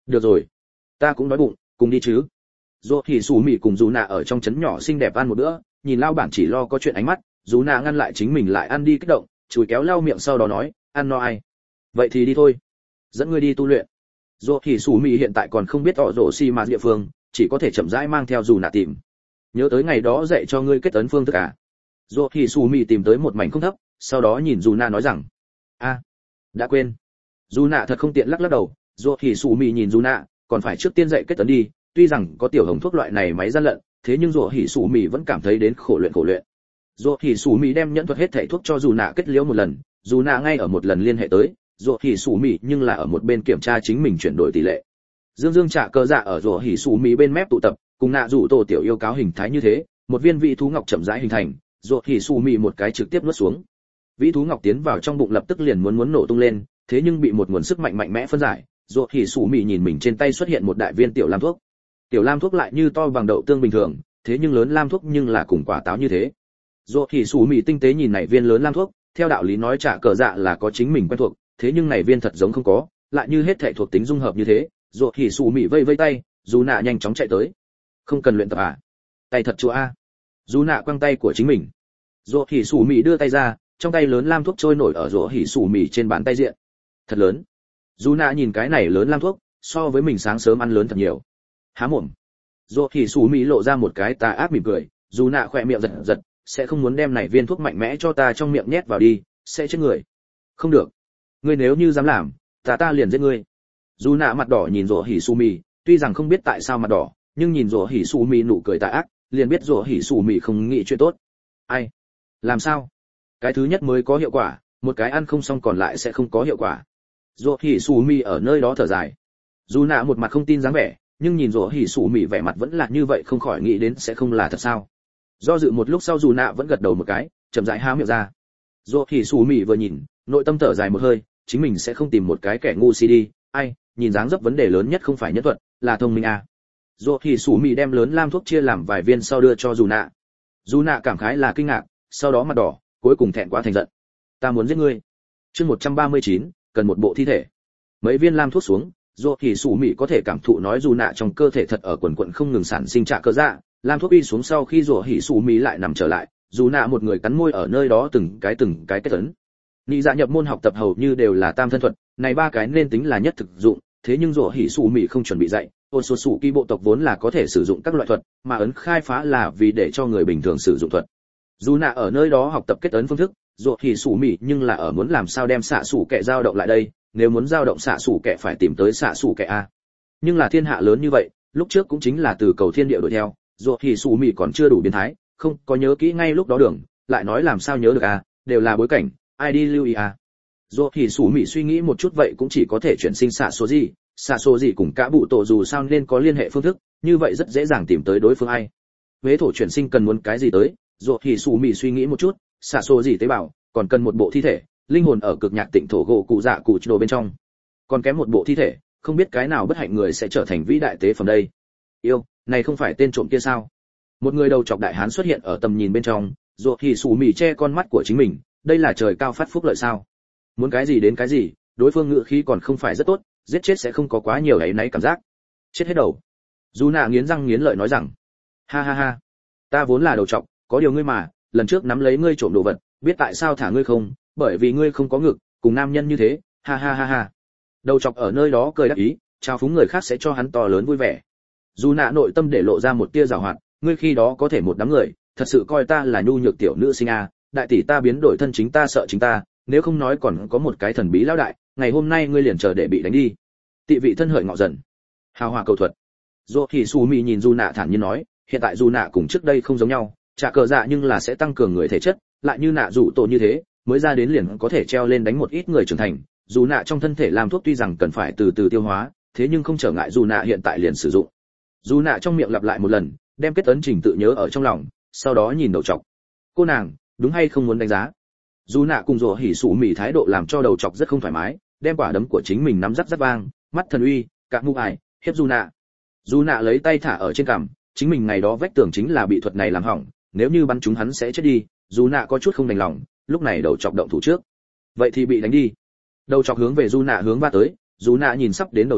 S1: Được rồi, ta cũng đói bụng, cùng đi chứ. Dỗ thì Sủ Mị cùng Dù Nạ ở trong trấn nhỏ xinh đẹp ăn một bữa, nhìn lao bản chỉ lo có chuyện ánh mắt, Dù Nạ ngăn lại chính mình lại ăn đi kích động, chùi kéo lau miệng sau đó nói, ăn no ai? Vậy thì đi thôi, dẫn ngươi đi tu luyện. Dỗ thì Sủ Mị hiện tại còn không biết tỏ rổ xi mà địa phương, chỉ có thể chậm rãi mang theo Dù Nạ tìm. Nhớ tới ngày đó dạy cho ngươi kết ấn phương thức à? Dỗ thì Sủ Mị tìm tới một mảnh không thấp, sau đó nhìn Dù Nạ nói rằng, a, đã quên. Dù Nạ thật không tiện lắc lắc đầu, Dỗ thì Sủ Mị nhìn Dù Nạ, còn phải trước tiên dạy kết ấn đi. Tuy rằng có tiểu hồng thuốc loại này máy gian lận, thế nhưng Dỗ Hỉ Sủ Mị vẫn cảm thấy đến khổ luyện khổ luyện. Dỗ Hỉ Sủ Mị đem nhẫn thuật hết thảy thuốc cho Dù Nạ kết liễu một lần, Dù Nạ ngay ở một lần liên hệ tới, Dỗ Hỉ Sủ Mị nhưng là ở một bên kiểm tra chính mình chuyển đổi tỷ lệ. Dương Dương trả cơ dạ ở Dỗ Hỉ Sủ Mị bên mép tụ tập, cùng nạ rủ tổ tiểu yêu cáo hình thái như thế, một viên vị thú ngọc chậm rãi hình thành, Dỗ Hỉ Sủ Mị một cái trực tiếp nuốt xuống. Vĩ thú ngọc tiến vào trong bụng lập tức liền muốn muốn nổ tung lên, thế nhưng bị một nguồn sức mạnh mạnh mẽ phân giải. Dỗ Hỉ Sủ Mị nhìn mình trên tay xuất hiện một đại viên tiểu lam thuốc. Tiểu lam thuốc lại như to bằng đậu tương bình thường, thế nhưng lớn lam thuốc nhưng là cùng quả táo như thế. Dỗ Hỉ Sủ Mị tinh tế nhìn này viên lớn lam thuốc, theo đạo lý nói trả cờ dạ là có chính mình quen thuộc, thế nhưng này viên thật giống không có, lại như hết thảy thuộc tính dung hợp như thế. Dỗ Hỉ Sủ Mị vây vây tay, Dù Nạ nhanh chóng chạy tới. Không cần luyện tập à? Tay thật chua a. Dù Nạ quăng tay của chính mình. Dỗ Hỉ Sủ Mị đưa tay ra, trong tay lớn lam thuốc trôi nổi ở Dỗ Hỉ Sủ Mị trên bàn tay diện. Thật lớn. Dù Nạ nhìn cái này lớn lam thuốc, so với mình sáng sớm ăn lớn thật nhiều. Há mồm. Dỗ Hỉ Sủ Mị lộ ra một cái tà ác mỉm cười, Dù Nạ khỏe miệng giật giật, sẽ không muốn đem này viên thuốc mạnh mẽ cho ta trong miệng nhét vào đi, sẽ chết người. Không được. Ngươi nếu như dám làm, ta ta liền giết ngươi. Dù Nạ mặt đỏ nhìn Dỗ Hỉ Sủ Mị, tuy rằng không biết tại sao mặt đỏ, nhưng nhìn Dỗ Hỉ Sủ Mị nụ cười tà ác, liền biết Dỗ Hỉ Sủ Mị không nghĩ chuyện tốt. Ai? Làm sao? Cái thứ nhất mới có hiệu quả, một cái ăn không xong còn lại sẽ không có hiệu quả. Dỗ Hỉ Sủ Mị ở nơi đó thở dài. Dù Nạ một mặt không tin dáng vẻ, nhưng nhìn Dỗ Hỉ Sủ Mị vẻ mặt vẫn là như vậy, không khỏi nghĩ đến sẽ không là thật sao. Do dự một lúc sau Dù Nạ vẫn gật đầu một cái, chậm rãi há miệng ra. Dỗ Hỉ Sủ Mị vừa nhìn, nội tâm thở dài một hơi, chính mình sẽ không tìm một cái kẻ ngu si đi, ai, nhìn dáng dấp vấn đề lớn nhất không phải nhân thuật, là thông minh à. Dỗ Hỉ Sủ Mị đem lớn lam thuốc chia làm vài viên sau đưa cho Dù Nạ. Dù Nạ cảm khái là kinh ngạc, sau đó mặt đỏ, cuối cùng thẹn quá thành giận. Ta muốn giết ngươi. Chương một trăm ba mươi chín, cần một bộ thi thể. Mấy viên lam thuốc xuống, Dỗ Hỉ Sủ Mị có thể cảm thụ nói Dù Nạ trong cơ thể thật ở quần quần không ngừng sản sinh trả cơ dạ, lam thuốc uy xuống sau khi Dỗ Hỉ Sủ Mị lại nằm trở lại, Dù Nạ một người cắn môi ở nơi đó từng cái từng cái kết ấn. Nị dạ nhập môn học tập hầu như đều là tam thân thuật, này ba cái nên tính là nhất thực dụng, thế nhưng Dỗ Hỉ Sủ Mị không chuẩn bị dạy, ôn số sủ kỳ bộ tộc vốn là có thể sử dụng các loại thuật, mà ấn khai phá là vì để cho người bình thường sử dụng thuật. Dù Nạ ở nơi đó học tập kết ấn phương thức, Dỗ Hỉ Sủ Mị nhưng là ở muốn làm sao đem xạ sủ kẻ dao động lại đây, nếu muốn dao động xạ sủ kẻ phải tìm tới xạ sủ kẻ a. Nhưng là thiên hạ lớn như vậy, lúc trước cũng chính là từ cầu thiên địa đuổi theo, Dỗ Hỉ Sủ Mị còn chưa đủ biến thái, không có nhớ kỹ ngay lúc đó đường, lại nói làm sao nhớ được a, đều là bối cảnh, ai đi lưu ý a. Dỗ Hỉ Sủ Mị suy nghĩ một chút vậy cũng chỉ có thể chuyển sinh xạ số gì, xạ số gì cùng cả bụ tổ dù sao nên có liên hệ phương thức, như vậy rất dễ dàng tìm tới đối phương ai. Huế thổ chuyển sinh cần muốn cái gì tới, Dỗ Hỉ Sủ Mị suy nghĩ một chút, xạ số gì tế bào, còn cần một bộ thi thể, linh hồn ở cực nhạc tịnh thổ gỗ cụ dạ cụ đồ bên trong. Còn kém một bộ thi thể, không biết cái nào bất hạnh người sẽ trở thành vĩ đại tế phẩm đây. Yêu, này không phải tên trộm kia sao? Một người đầu chọc đại hán xuất hiện ở tầm nhìn bên trong, Dỗ Hỉ Sủ Mị che con mắt của chính mình, đây là trời cao phát phúc lợi sao? Muốn cái gì đến cái gì, đối phương ngự khí còn không phải rất tốt, giết chết sẽ không có quá nhiều ấy nấy cảm giác. Chết hết đầu. Dù Nạ nghiến răng nghiến lợi nói rằng, ha ha ha, ta vốn là đầu trọc, có điều ngươi mà, lần trước nắm lấy ngươi trộm đồ vật, biết tại sao thả ngươi không, bởi vì ngươi không có ngực, cùng nam nhân như thế, ha ha ha ha. Đầu trọc ở nơi đó cười đắc ý, chào phúng người khác sẽ cho hắn to lớn vui vẻ. Dù Nạ nội tâm để lộ ra một tia giảo hoạt, ngươi khi đó có thể một đám người, thật sự coi ta là nhu nhược tiểu nữ sinh a, đại tỷ ta biến đổi thân chính ta sợ chính ta, nếu không nói còn có một cái thần bí lão đại, ngày hôm nay ngươi liền chờ để bị đánh đi. Tị vị thân hợi ngọ dần. Hào hòa cầu thuật. Dỗ Hỉ Sủ Mị nhìn Dù Nạ thản nhiên nói, hiện tại Dù Nạ cùng trước đây không giống nhau, trả cờ dạ nhưng là sẽ tăng cường người thể chất, lại như Nạ rủ tổ như thế, mới ra đến liền có thể treo lên đánh một ít người trưởng thành. Dù Nạ trong thân thể làm thuốc tuy rằng cần phải từ từ tiêu hóa, thế nhưng không trở ngại Dù Nạ hiện tại liền sử dụng. Dù Nạ trong miệng lặp lại một lần, đem kết ấn trình tự nhớ ở trong lòng, sau đó nhìn đầu trọc. Cô nàng, đúng hay không muốn đánh giá? Dù Nạ cùng Dỗ Hỉ Sủ Mị thái độ làm cho đầu trọc rất không thoải mái, đem quả đấm của chính mình nắm rất rất vang, mắt thần uy, cạn mũ ải, hiếp Dù Nạ. Dù Nạ lấy tay thả ở trên cằm, chính mình ngày đó vách tường chính là bị thuật này làm hỏng, nếu như bắn chúng hắn sẽ chết đi. Dù Nạ có chút không đành lòng, lúc này đầu chọc động thủ trước. Vậy thì bị đánh đi. Đầu chọc hướng về Dù Nạ hướng va tới, Dù Nạ nhìn sắp đến đầu chọc,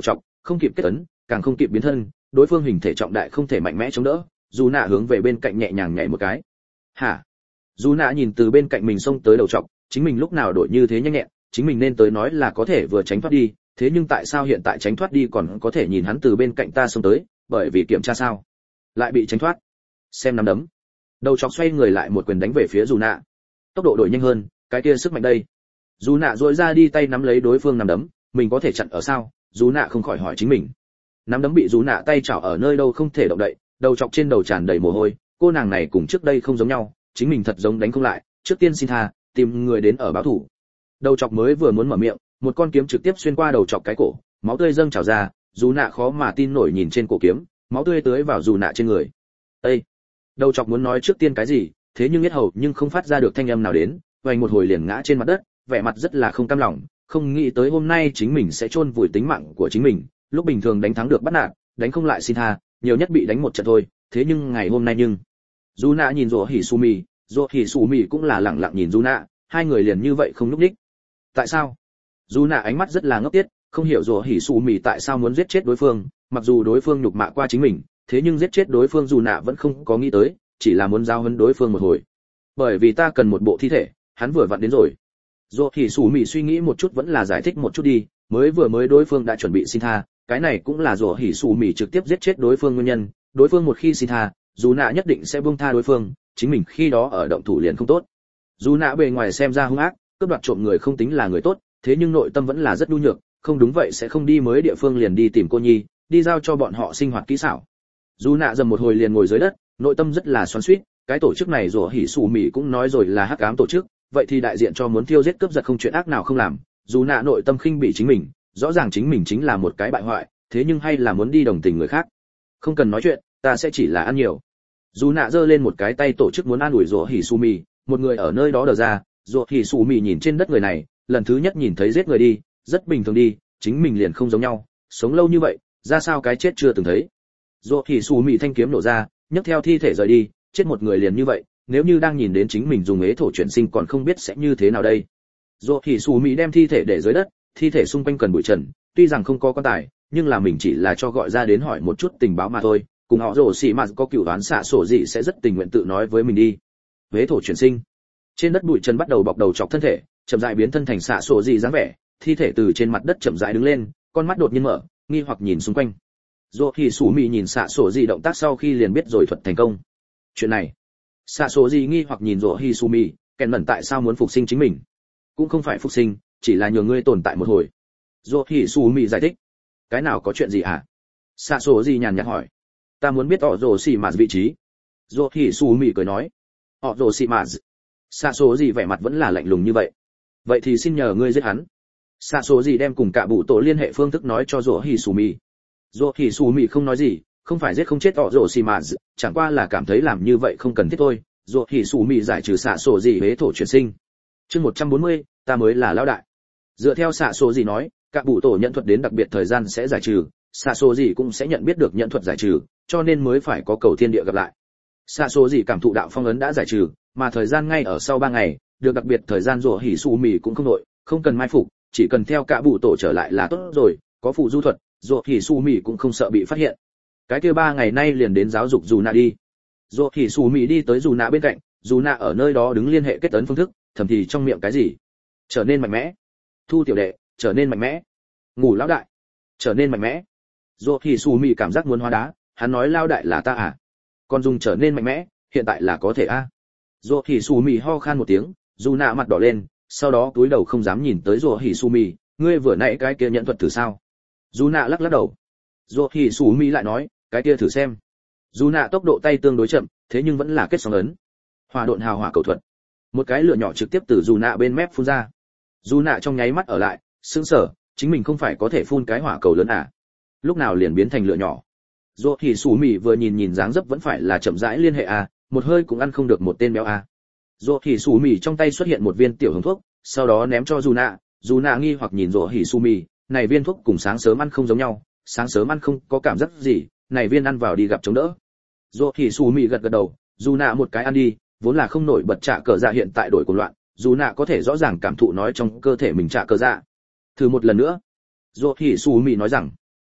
S1: không kịp kết ấn, càng không kịp biến thân, đối phương hình thể trọng đại không thể mạnh mẽ chống đỡ, dù nạ hướng về bên cạnh nhẹ nhàng nhảy một cái. Hả? Dù nạ nhìn từ bên cạnh mình xông tới đầu trọc, chính mình lúc nào đổi như thế nhanh nhẹn, chính mình nên tới nói là có thể vừa tránh thoát đi, thế nhưng tại sao hiện tại tránh thoát đi còn có thể nhìn hắn từ bên cạnh ta xông tới, bởi vì kiểm tra sao? Lại bị tránh thoát. Xem nắm đấm. Đầu trọc xoay người lại một quyền đánh về phía dù nạ. Tốc độ đổi nhanh hơn, cái kia sức mạnh đây. Dù nạ duỗi ra đi tay nắm lấy đối phương nắm đấm, mình có thể chặn ở sao? Dù nạ không khỏi hỏi chính mình. Nắm đấm bị dù nạ tay chảo ở nơi đâu không thể động đậy, đầu trọc trên đầu tràn đầy mồ hôi, cô nàng này cùng trước đây không giống nhau, chính mình thật giống đánh không lại, trước tiên xin tha, tìm người đến ở báo thủ. Đầu trọc mới vừa muốn mở miệng, một con kiếm trực tiếp xuyên qua đầu trọc cái cổ, máu tươi dâng trào ra, dù nạ khó mà tin nổi nhìn trên cổ kiếm, máu tươi tưới vào dù nạ trên người. Ê! Đầu trọc muốn nói trước tiên cái gì, thế nhưng biết hầu nhưng không phát ra được thanh âm nào đến, vành một hồi liền ngã trên mặt đất, vẻ mặt rất là không cam lòng, không nghĩ tới hôm nay chính mình sẽ chôn vùi tính mạng của chính mình, lúc bình thường đánh thắng được bắt nạt, đánh không lại xin tha, nhiều nhất bị đánh một trận thôi, thế nhưng ngày hôm nay nhưng dù nạ nhìn rủa hỉ su mì, rủa hỉ su mì cũng là lặng lặng nhìn dù nạ, hai người liền như vậy không lúc đích. Tại sao? Dù nạ ánh mắt rất là ngốc tiết, không hiểu rủa hỉ su mì tại sao muốn giết chết đối phương, mặc dù đối phương nhục mạ qua chính mình, thế nhưng giết chết đối phương dù nạ vẫn không có nghĩ tới, chỉ là muốn giao hấn đối phương một hồi. Bởi vì ta cần một bộ thi thể, hắn vừa vặn đến rồi. Rủa hỉ su mì suy nghĩ một chút vẫn là giải thích một chút đi, mới vừa mới đối phương đã chuẩn bị xin tha, cái này cũng là rủa hỉ su mì trực tiếp giết chết đối phương nguyên nhân, đối phương một khi xin tha, dù nạ nhất định sẽ buông tha đối phương, chính mình khi đó ở động thủ liền không tốt. Dù nạ bề ngoài xem ra hung ác, cướp đoạt trộm người không tính là người tốt, thế nhưng nội tâm vẫn là rất nhu nhược, không đúng vậy sẽ không đi mới địa phương liền đi tìm cô nhi, đi giao cho bọn họ sinh hoạt kỹ xảo. Dù nạ dầm một hồi liền ngồi dưới đất, nội tâm rất là xoắn xuýt, cái tổ chức này rủa hỉ sủ mỉ cũng nói rồi là hắc ám tổ chức, vậy thì đại diện cho muốn tiêu giết cướp giật không chuyện ác nào không làm. Dù nạ nội tâm khinh bỉ chính mình, rõ ràng chính mình chính là một cái bại hoại, thế nhưng hay là muốn đi đồng tình người khác. Không cần nói chuyện, ta sẽ chỉ là ăn nhiều. Dù nạ giơ lên một cái tay tổ chức muốn an ủi rủa hỉ su mì, một người ở nơi đó đờ ra, rủa hỉ su mì nhìn trên đất người này, lần thứ nhất nhìn thấy giết người đi, rất bình thường đi, chính mình liền không giống nhau, sống lâu như vậy, ra sao cái chết chưa từng thấy. Rủa hỉ su mì thanh kiếm nổ ra, nhấc theo thi thể rời đi, chết một người liền như vậy, nếu như đang nhìn đến chính mình dùng ế thổ chuyển sinh còn không biết sẽ như thế nào đây. Rủa hỉ su mì đem thi thể để dưới đất, thi thể xung quanh cần bụi trần, tuy rằng không có quan tài, nhưng là mình chỉ là cho gọi ra đến hỏi một chút tình báo mà thôi, cùng họ rồ xì mà có cửu đoán xạ sổ gì sẽ rất tình nguyện tự nói với mình đi. Vế thổ chuyển sinh, trên đất bụi trần bắt đầu bọc đầu chọc thân thể, chậm rãi biến thân thành xạ sổ gì dáng vẻ, thi thể từ trên mặt đất chậm rãi đứng lên, con mắt đột nhiên mở, nghi hoặc nhìn xung quanh. Rồ hỉ sủ mị nhìn xạ sổ gì động tác sau khi liền biết rồi thuật thành công. Chuyện này, xạ sổ gì nghi hoặc nhìn rồ hỉ sủ mị, kèn mẩn tại sao muốn phục sinh chính mình? Cũng không phải phục sinh, chỉ là nhờ ngươi tồn tại một hồi. Rồ hỉ sủ mị giải thích. Cái nào có chuyện gì hả? Xạ sổ gì nhàn nhạt hỏi. Ta muốn biết họ rồ xì mà vị trí. Rồ hỉ sủ mị cười nói. Họ rồ xì mà. Xạ sổ gì vẻ mặt vẫn là lạnh lùng như vậy. Vậy thì xin nhờ ngươi giết hắn. Xạ sổ gì đem cùng cả bụ tổ liên hệ phương thức nói cho rồ hỉ sủ mị. Rồ hỉ sủ mị không nói gì, không phải giết không chết họ rồ xì mà, chẳng qua là cảm thấy làm như vậy không cần thiết thôi. Rồ hỉ sủ mị giải trừ xạ sổ gì hế thổ chuyển sinh. Chương một trăm bốn mươi, ta mới là lão đại. Dựa theo xạ sổ gì nói, các bụ tổ nhận thuật đến đặc biệt thời gian sẽ giải trừ, xạ số gì cũng sẽ nhận biết được nhận thuật giải trừ, cho nên mới phải có cầu thiên địa gặp lại. Xạ số gì cảm thụ đạo phong ấn đã giải trừ, mà thời gian ngay ở sau ba ngày, được đặc biệt thời gian rủa hỉ su mì cũng không nội, không cần mai phục, chỉ cần theo cả bụ tổ trở lại là tốt rồi, có phụ du thuật, rủa hỉ su mì cũng không sợ bị phát hiện. Cái kia ba ngày nay liền đến giáo dục dù nạ đi. Rủa hỉ su mì đi tới dù nạ bên cạnh, dù nạ ở nơi đó đứng liên hệ kết ấn phương thức, thầm thì trong miệng cái gì? Trở nên mạnh mẽ. Thu tiểu đệ, trở nên mạnh mẽ. Ngủ lão đại, trở nên mạnh mẽ. Rồ hỉ sủ mị cảm giác muốn hóa đá, hắn nói lao đại là ta à? Còn dùng trở nên mạnh mẽ, hiện tại là có thể a. À? Rồ hỉ sủ mị ho khan một tiếng, dù nạ mặt đỏ lên, sau đó túi đầu không dám nhìn tới rồ hỉ sủ mị, ngươi vừa nãy cái kia nhận thuật thử sao? Dù nạ lắc lắc đầu. Rồ hỉ sủ mị lại nói, cái kia thử xem. Dù nạ tốc độ tay tương đối chậm, thế nhưng vẫn là kết sóng ấn. Hỏa độn hào hỏa cầu thuật. Một cái lửa nhỏ trực tiếp từ dù nạ bên mép phun ra. Dù nạ trong nháy mắt ở lại, sững sờ, chính mình không phải có thể phun cái hỏa cầu lớn à? Lúc nào liền biến thành lửa nhỏ? Rồ hỉ sủ mị vừa nhìn nhìn dáng dấp vẫn phải là chậm rãi liên hệ à, một hơi cũng ăn không được một tên béo à. Rồ hỉ sủ mị trong tay xuất hiện một viên tiểu hồng thuốc, sau đó ném cho dù nạ, dù nạ nghi hoặc nhìn rồ hỉ sủ mị, này viên thuốc cùng sáng sớm ăn không giống nhau, sáng sớm ăn không có cảm giác gì, này viên ăn vào đi gặp chống đỡ. Rồ hỉ sủ mị gật gật đầu, dù nạ một cái ăn đi, vốn là không nổi bật trả cờ dạ hiện tại đổi cuồng loạn, dù nạ có thể rõ ràng cảm thụ nói trong cơ thể mình trả cờ dạ. Thử một lần nữa. Rồ hỉ sủ mị nói rằng,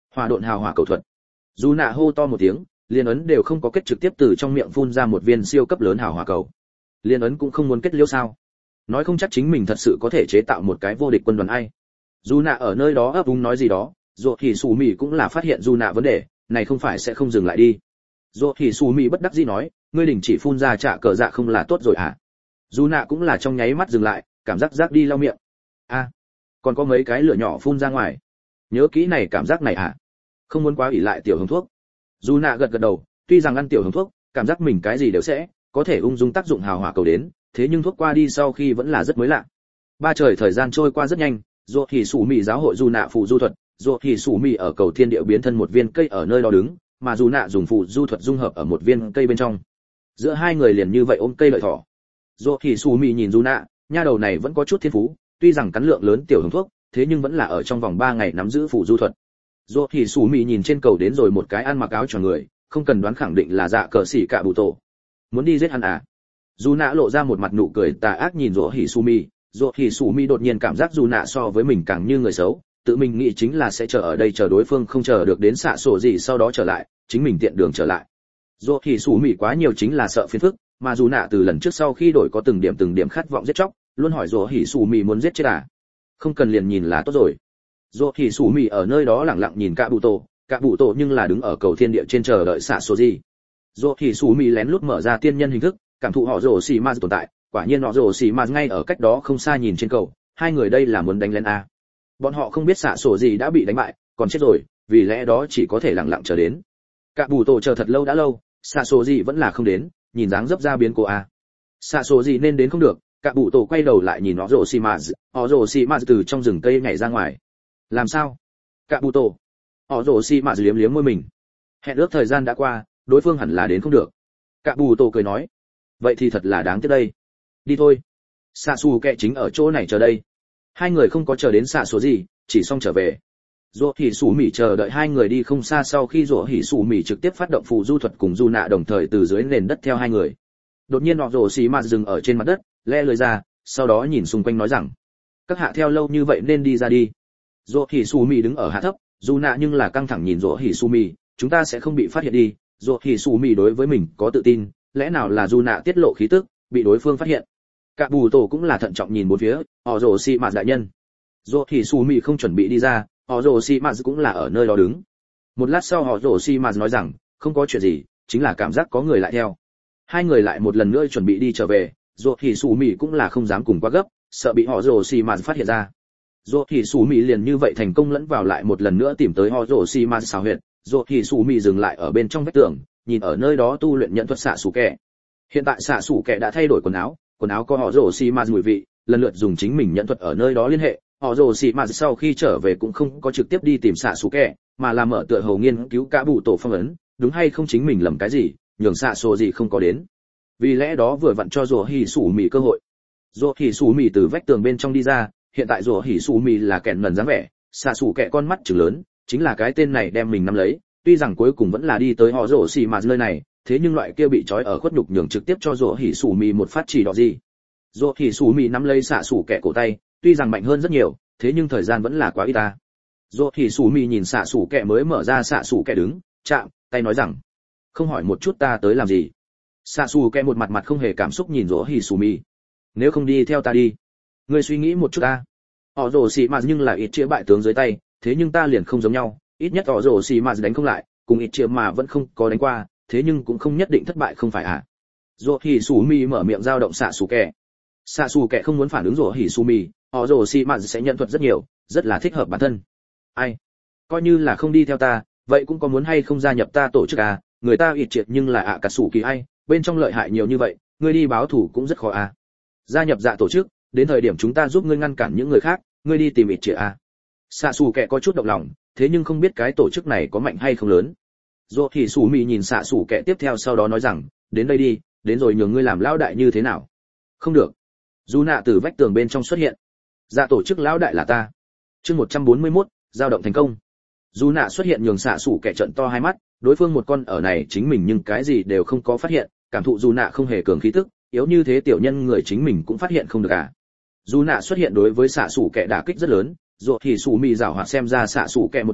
S1: Hỏa độn hào hỏa cầu thuật. Dù nạ hô to một tiếng, liên ấn đều không có kết, trực tiếp từ trong miệng phun ra một viên siêu cấp lớn hào hỏa cầu. Liên ấn cũng không muốn kết liễu sao? Nói không chắc chính mình thật sự có thể chế tạo một cái vô địch quân đoàn ai. Dù nạ ở nơi đó ấp úng nói gì đó, rồi thì Sủ Mị cũng là phát hiện dù nạ vấn đề, này không phải sẽ không dừng lại đi. Rồi thì Sủ Mị bất đắc dĩ nói, ngươi đình chỉ phun ra trả cờ dạ không là tốt rồi à? Dù nạ cũng là trong nháy mắt dừng lại, cảm giác rác đi lau miệng. A, à, còn có mấy cái lửa nhỏ phun ra ngoài. Nhớ kỹ này cảm giác này à? Không muốn quá ỷ lại tiểu hồng thuốc. Dù nạ gật gật đầu, tuy rằng ăn tiểu hồng thuốc, cảm giác mình cái gì đều sẽ có thể ung dung tác dụng hào hỏa cầu đến, thế nhưng thuốc qua đi sau khi vẫn là rất mới lạ. Ba trời thời gian trôi qua rất nhanh, rồi thì Sủ Mị giáo hội dù nạ phụ du thuật, rồi thì Sủ Mị ở cầu thiên địa biến thân một viên cây ở nơi đó đứng, mà dù nạ dùng phụ du thuật dung hợp ở một viên cây bên trong. Giữa hai người liền như vậy ôm cây lợi thỏ. Rồi thì Sủ Mị nhìn dù nạ, nha đầu này vẫn có chút thiên phú, tuy rằng cắn lượng lớn tiểu hồng thuốc, thế nhưng vẫn là ở trong vòng ba ngày nắm giữ phụ du thuật. Rồi thì Sủ Mị nhìn trên cầu đến rồi một cái ăn mặc áo choàng người, không cần đoán khẳng định là dạ cờ xỉ cả bụ tổ. Muốn đi giết hắn à? Dù nạ lộ ra một mặt nụ cười tà ác nhìn Rồi thì Sủ Mị, Rồi thì Sủ Mị đột nhiên cảm giác dù nạ so với mình càng như người xấu, tự mình nghĩ chính là sẽ chờ ở đây chờ đối phương không chờ được đến xạ sổ gì sau đó trở lại, chính mình tiện đường trở lại. Rồi thì Sủ Mị quá nhiều chính là sợ phiền phức, mà dù nạ từ lần trước sau khi đổi có từng điểm từng điểm khát vọng giết chóc, luôn hỏi Rồi thì Sủ Mị muốn giết chết à? Không cần liền nhìn là tốt rồi. Rồi thì Sủ Mị ở nơi đó lặng lặng nhìn cả bụ tổ, cả bụ tổ nhưng là đứng ở cầu thiên địa trên chờ đợi xạ sổ gì. Rồi thì Sủ Mị lén lút mở ra tiên nhân hình thức, cảm thụ họ Rồ Xì Ma tồn tại, quả nhiên họ Rồ Xì Ma ngay ở cách đó không xa nhìn trên cầu, hai người đây là muốn đánh lên a. Bọn họ không biết xạ sổ gì đã bị đánh bại, còn chết rồi, vì lẽ đó chỉ có thể lặng lặng chờ đến. Cả bù tổ chờ thật lâu đã lâu, xạ sổ gì vẫn là không đến, nhìn dáng dấp ra biến cố a. Xạ sổ gì nên đến không được, cả bù tổ quay đầu lại nhìn họ Rồ Xì Ma, họ Rồ Xì Ma từ trong rừng cây nhảy ra ngoài. Làm sao? Cả bù tổ. Họ Rồ Xì Ma liếm liếm môi mình. Hẹn ước thời gian đã qua, đối phương hẳn là đến không được. Cả bù tổ cười nói, vậy thì thật là đáng tiếc đây. Đi thôi. Xạ xù kẹ chính ở chỗ này chờ đây. Hai người không có chờ đến xạ số gì, chỉ xong trở về. Rỗ hỉ Sủ Mị chờ đợi hai người đi không xa, sau khi Rỗ hỉ Sủ Mị trực tiếp phát động phù du thuật cùng du nạ đồng thời từ dưới nền đất theo hai người. Đột nhiên họ Rỗ xì mà dừng ở trên mặt đất, le lưỡi ra, sau đó nhìn xung quanh nói rằng: các hạ theo lâu như vậy nên đi ra đi. Rỗ hỉ Sủ Mị đứng ở hạ thấp, du nạ nhưng là căng thẳng nhìn Rỗ hỉ Sủ Mị, chúng ta sẽ không bị phát hiện đi. Rỗ hỉ Sủ Mị đối với mình có tự tin, lẽ nào là du nạ tiết lộ khí tức, bị đối phương phát hiện. Cả bù tổ cũng là thận trọng nhìn bốn phía, họ Rỗ xì mà đại nhân. Rỗ hỉ Sủ Mị không chuẩn bị đi ra, họ Rồ Xi Maz cũng là ở nơi đó đứng. Một lát sau họ Rồ Xi Maz nói rằng, không có chuyện gì, chính là cảm giác có người lại theo. Hai người lại một lần nữa chuẩn bị đi trở về, Rồ thì Sủ Mị cũng là không dám cùng quá gấp, sợ bị họ Rồ Xi Maz phát hiện ra. Rồ thì Sủ Mị liền như vậy thành công lẫn vào lại một lần nữa tìm tới họ Rồ Xi Maz xào huyệt. Rồ thì Sủ Mị dừng lại ở bên trong vách tường, nhìn ở nơi đó tu luyện nhận thuật xạ sủ kẻ. Hiện tại xạ sủ kẻ đã thay đổi quần áo, quần áo có họ Rồ Xi Maz mùi vị, lần lượt dùng chính mình nhận thuật ở nơi đó liên hệ. Họ Rồ Xì mà sau khi trở về cũng không có trực tiếp đi tìm xạ sủ kẻ, mà là mở tựa hầu nghiên cứu cả bụ tổ phong ấn, đúng hay không chính mình lầm cái gì, nhường xạ sổ gì không có đến. Vì lẽ đó vừa vặn cho Rồ hỉ Sủ Mị cơ hội. Rồ hỉ Sủ Mị từ vách tường bên trong đi ra, hiện tại Rồ hỉ Sủ Mị là kẹn nần dáng vẻ, xạ sủ kẻ con mắt trừng lớn, chính là cái tên này đem mình nắm lấy, tuy rằng cuối cùng vẫn là đi tới họ Rồ Xì mà nơi này, thế nhưng loại kia bị trói ở khuất nhục nhường trực tiếp cho Rồ hỉ Sủ Mị một phát chỉ đỏ gì. Rồ hỉ Sủ Mị nắm lấy xạ sủ kẻ cổ tay, tuy rằng mạnh hơn rất nhiều, thế nhưng thời gian vẫn là quá ít ta. Rồ hỉ Sủ Mị nhìn xạ sủ kẻ mới mở ra xạ sủ kẻ đứng, chạm tay nói rằng, không hỏi một chút ta tới làm gì. Xạ sủ kẻ một mặt mặt không hề cảm xúc nhìn Rồ hỉ Sủ Mị, nếu không đi theo ta đi, ngươi suy nghĩ một chút ta. Họ Rồ Xì mà nhưng là ít chia bại tướng dưới tay, thế nhưng ta liền không giống nhau, ít nhất họ Rồ Xì mà đánh không lại, cùng ít chia mà vẫn không có đánh qua, thế nhưng cũng không nhất định thất bại không phải à? Rồ hỉ Sủ Mị mở miệng dao động xạ sủ kẻ. Xạ sủ kẻ không muốn phản ứng Rồ hỉ Sủ Mị, họ Rồ Xì mà sẽ nhận thuật rất nhiều, rất là thích hợp bản thân. Ai, coi như là không đi theo ta, vậy cũng có muốn hay không gia nhập ta tổ chức à? Người ta ít triệt nhưng là ạ à cả sủ kỳ ai, bên trong lợi hại nhiều như vậy, ngươi đi báo thủ cũng rất khó à? Gia nhập dạ tổ chức, đến thời điểm chúng ta giúp ngươi ngăn cản những người khác, ngươi đi tìm ít triệt à? Xạ sủ kẻ có chút động lòng, thế nhưng không biết cái tổ chức này có mạnh hay không lớn. Rồ hỉ Sủ Mị nhìn xạ sủ kẻ tiếp theo sau đó nói rằng, đến đây đi, đến rồi nhường ngươi làm lão đại như thế nào? Không được. Dù nạ từ vách tường bên trong xuất hiện. Dạ tổ chức lão đại là ta. Chương một trăm bốn mươi mốt, giao động thành công. Dù nạ xuất hiện nhường xạ sủ kẻ trợn to hai mắt, đối phương một con ở này chính mình nhưng cái gì đều không có phát hiện, cảm thụ dù nạ không hề cường khí tức, yếu như thế tiểu nhân người chính mình cũng phát hiện không được à? Dù nạ xuất hiện đối với xạ sủ kẻ đả kích rất lớn, Rồ thì Sủ Mị giảo hoạt xem ra xạ sủ kẻ một chút,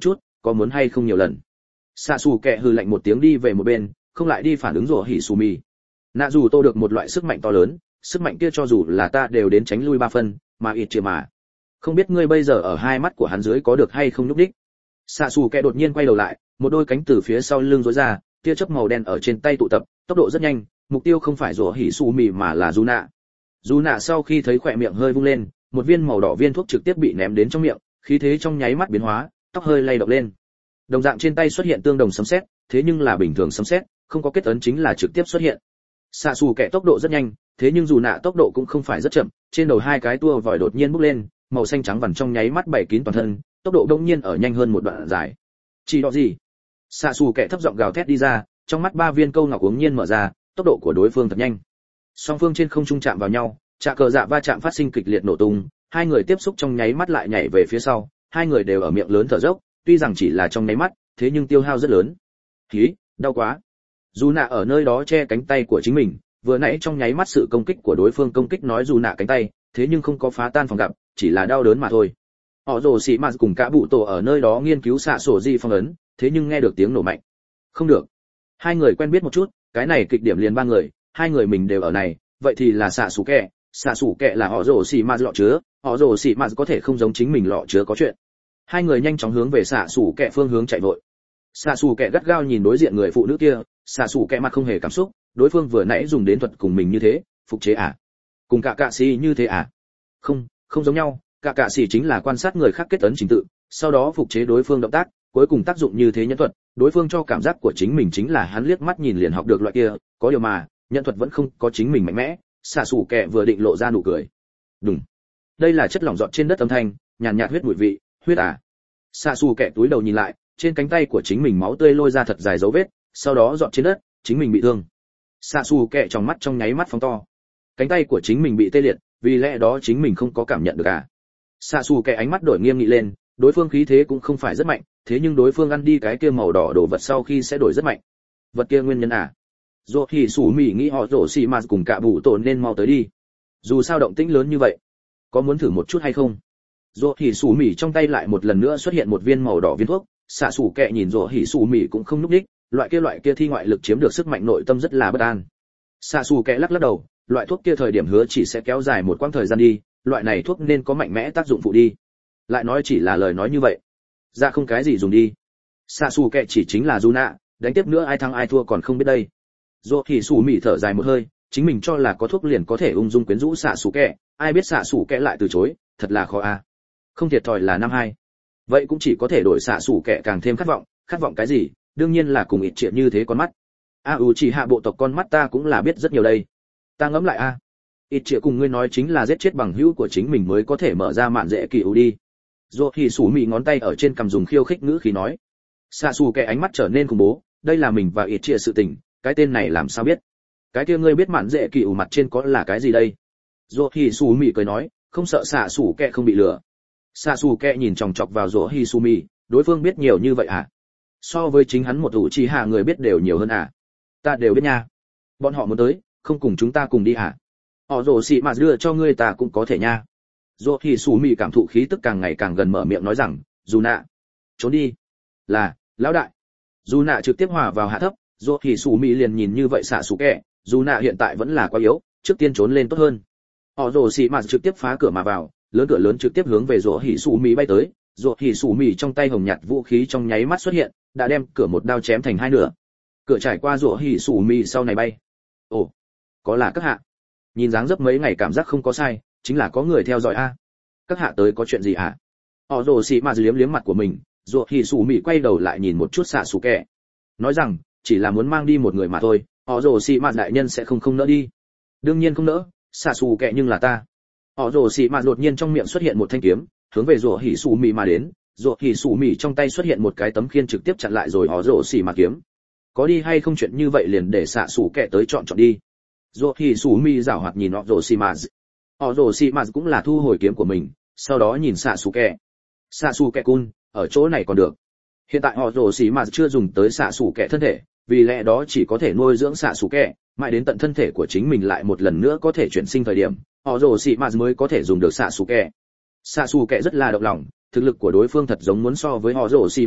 S1: có muốn hay không nhiều lần. Xạ xù kẹ hừ lạnh một tiếng đi về một bên, không lại đi phản ứng rủa hỉ xù mì. Nạ dù tô được một loại sức mạnh to lớn, sức mạnh kia cho dù là ta đều đến tránh lui ba phân, mà ít chia mà. Không biết ngươi bây giờ ở hai mắt của hắn dưới có được hay không nhúc đích. Xạ xù kẹ đột nhiên quay đầu lại, một đôi cánh từ phía sau lưng rối ra, tia chớp màu đen ở trên tay tụ tập, tốc độ rất nhanh, mục tiêu không phải rủa hỉ xù mì mà là Juna. Juna sau khi thấy khỏe miệng hơi vung lên, một viên màu đỏ viên thuốc trực tiếp bị ném đến trong miệng, khí thế trong nháy mắt biến hóa, tóc hơi lay động lên. Đồng dạng trên tay xuất hiện tương đồng sấm sét, thế nhưng là bình thường sấm sét, không có kết ấn chính là trực tiếp xuất hiện. Xạ xù kẹ tốc độ rất nhanh, thế nhưng dù nạ tốc độ cũng không phải rất chậm, trên đầu hai cái tua vòi đột nhiên bốc lên, màu xanh trắng vằn trong nháy mắt bảy kín toàn thân, tốc độ đông nhiên ở nhanh hơn một đoạn dài. Chỉ đó gì? Xạ xù kẹ thấp giọng gào thét đi ra, trong mắt ba viên câu ngọc uống nhiên mở ra, tốc độ của đối phương thật nhanh. Song phương trên không trung chạm vào nhau, trạ cờ dạ va chạm phát sinh kịch liệt nổ tung, hai người tiếp xúc trong nháy mắt lại nhảy về phía sau, hai người đều ở miệng lớn thở dốc, tuy rằng chỉ là trong nháy mắt, thế nhưng tiêu hao rất lớn. Hí, đau quá. Dù nạ ở nơi đó che cánh tay của chính mình, vừa nãy trong nháy mắt sự công kích của đối phương công kích nói dù nạ cánh tay, thế nhưng không có phá tan phòng gặp, chỉ là đau đớn mà thôi. Họ rồ xì mà cùng cả bụ tổ ở nơi đó nghiên cứu xạ sổ di phong ấn, thế nhưng nghe được tiếng nổ mạnh. Không được. Hai người quen biết một chút, cái này kịch điểm liền ba người, hai người mình đều ở này, vậy thì là xạ sủ kẹ, xạ sủ kẹ là họ rồ xì mà lọ chứa, họ rồ xì mà có thể không giống chính mình lọ chứa có chuyện. Hai người nhanh chóng hướng về xạ sủ kẹ phương hướng chạy vội. Xạ sủ kẹ gắt gao nhìn đối diện người phụ nữ kia, xạ sủ kẹ mặt không hề cảm xúc, đối phương vừa nãy dùng đến thuật cùng mình như thế, phục chế à? Cùng cả cạ sĩ như thế à? Không, không giống nhau, cả cạ sĩ chính là quan sát người khác kết ấn trình tự, sau đó phục chế đối phương động tác, cuối cùng tác dụng như thế nhân thuật, đối phương cho cảm giác của chính mình chính là hắn liếc mắt nhìn liền học được loại kia, có điều mà, nhân thuật vẫn không có chính mình mạnh mẽ, xạ sủ kẹ vừa định lộ ra nụ cười. Đúng. Đây là chất lỏng dọn trên đất âm thanh, nhàn nhạt huyết mùi vị, huyết à? Xạ xù kẹ túi đầu nhìn lại, trên cánh tay của chính mình máu tươi lôi ra thật dài dấu vết, sau đó dọn trên đất, chính mình bị thương. Xạ xù kẹ trong mắt trong nháy mắt phóng to. Cánh tay của chính mình bị tê liệt, vì lẽ đó chính mình không có cảm nhận được à? Xạ xù kẹ ánh mắt đổi nghiêm nghị lên, đối phương khí thế cũng không phải rất mạnh, thế nhưng đối phương ăn đi cái kia màu đỏ đồ vật sau khi sẽ đổi rất mạnh. Vật kia nguyên nhân à? Dù thì sủ mỉ nghĩ họ rổ xì mà cùng cả bụ tổ nên mau tới đi. Dù sao động tĩnh lớn như vậy, có muốn thử một chút hay không? Rồ hỉ sủ mỉ trong tay lại một lần nữa xuất hiện một viên màu đỏ viên thuốc, xạ sủ kẹ nhìn rồ hỉ sủ mỉ cũng không núp đích, loại kia loại kia thi ngoại lực chiếm được sức mạnh nội tâm rất là bất an. Xạ sủ kẹ lắc lắc đầu, loại thuốc kia thời điểm hứa chỉ sẽ kéo dài một quãng thời gian đi, loại này thuốc nên có mạnh mẽ tác dụng phụ đi. Lại nói chỉ là lời nói như vậy, ra không cái gì dùng đi. Xạ sủ kẹ chỉ chính là Juna, đánh tiếp nữa ai thắng ai thua còn không biết đây. Rồ hỉ sủ mỉ thở dài một hơi, chính mình cho là có thuốc liền có thể ung dung quyến rũ xạ sủ kẹ, ai biết xạ sủ kẹ lại từ chối, thật là khó a. Không thiệt thòi là năm hai, vậy cũng chỉ có thể đổi xạ sủ kẹ càng thêm khát vọng, khát vọng cái gì, đương nhiên là cùng ít chuyện như thế con mắt. A u chỉ hạ bộ tộc con mắt ta cũng là biết rất nhiều đây. Ta ngẫm lại a, ít chuyện cùng ngươi nói chính là giết chết bằng hữu của chính mình mới có thể mở ra mạn dễ kỳ ưu đi. Rồi thì sủ mị ngón tay ở trên cằm dùng khiêu khích ngữ khí nói. Xạ sủ kẹ ánh mắt trở nên khủng bố, đây là mình và ít chuyện sự tình, cái tên này làm sao biết? Cái kia ngươi biết mạn dễ kỳ ưu mặt trên có là cái gì đây? Rồi thì sủ mị cười nói, không sợ xạ sủ kẹ không bị lừa. Xạ xù kẹ nhìn chòng chọc vào rỗ Hisumi, đối phương biết nhiều như vậy à? So với chính hắn một ủ trì hạ người biết đều nhiều hơn à? Ta đều biết nha. Bọn họ muốn tới, không cùng chúng ta cùng đi à? Họ rồ xị mà đưa cho ngươi ta cũng có thể nha. Rỗ Hisumi cảm thụ khí tức càng ngày càng gần mở miệng nói rằng, dù nạ, trốn đi. Là, lão đại. Dù nạ trực tiếp hòa vào hạ thấp, rỗ Hisumi liền nhìn như vậy xạ xù kẹ, dù nạ hiện tại vẫn là quá yếu, trước tiên trốn lên tốt hơn. Họ rồ xị mà trực tiếp phá cửa mà vào. Lớn cửa lớn trực tiếp hướng về rỗ hỉ sủ mì bay tới, rỗ hỉ sủ mì trong tay hồng nhạt vũ khí trong nháy mắt xuất hiện, đã đem cửa một đao chém thành hai nửa. Cửa trải qua rỗ hỉ sủ mì sau này bay. Ồ, có là các hạ. Nhìn dáng dấp mấy ngày cảm giác không có sai, chính là có người theo dõi a. Các hạ tới có chuyện gì hả? Họ rồ xì mà liếm liếm mặt của mình, rỗ hỉ sủ mì quay đầu lại nhìn một chút xạ sủ kẹ, nói rằng chỉ là muốn mang đi một người mà thôi, họ rồ xì mà đại nhân sẽ không không nỡ đi. Đương nhiên không nỡ, xạ sủ kẹ nhưng là ta. Họ rồ xì mà đột nhiên trong miệng xuất hiện một thanh kiếm, hướng về rồ hỉ sủ mì mà đến, rồ hỉ sủ mì trong tay xuất hiện một cái tấm khiên trực tiếp chặn lại rồi họ rồ xì mà kiếm. Có đi hay không chuyện như vậy liền để xạ sủ kẹ tới chọn chọn đi. Rồ hỉ sủ mì giảo hoạt nhìn họ rồ xì mà. Họ rồ xì mà cũng là thu hồi kiếm của mình, sau đó nhìn xạ sủ kẹ. Xạ sủ kẹ cun, ở chỗ này còn được. Hiện tại họ rồ xì mà chưa dùng tới xạ sủ kẹ thân thể, vì lẽ đó chỉ có thể nuôi dưỡng xạ sủ kẹ, mãi đến tận thân thể của chính mình lại một lần nữa có thể chuyển sinh thời điểm, họ rồ xì mà mới có thể dùng được xạ xù kẹ. Xạ xù kẹ rất là động lòng, thực lực của đối phương thật giống muốn so với họ rồ xì mà mạnh,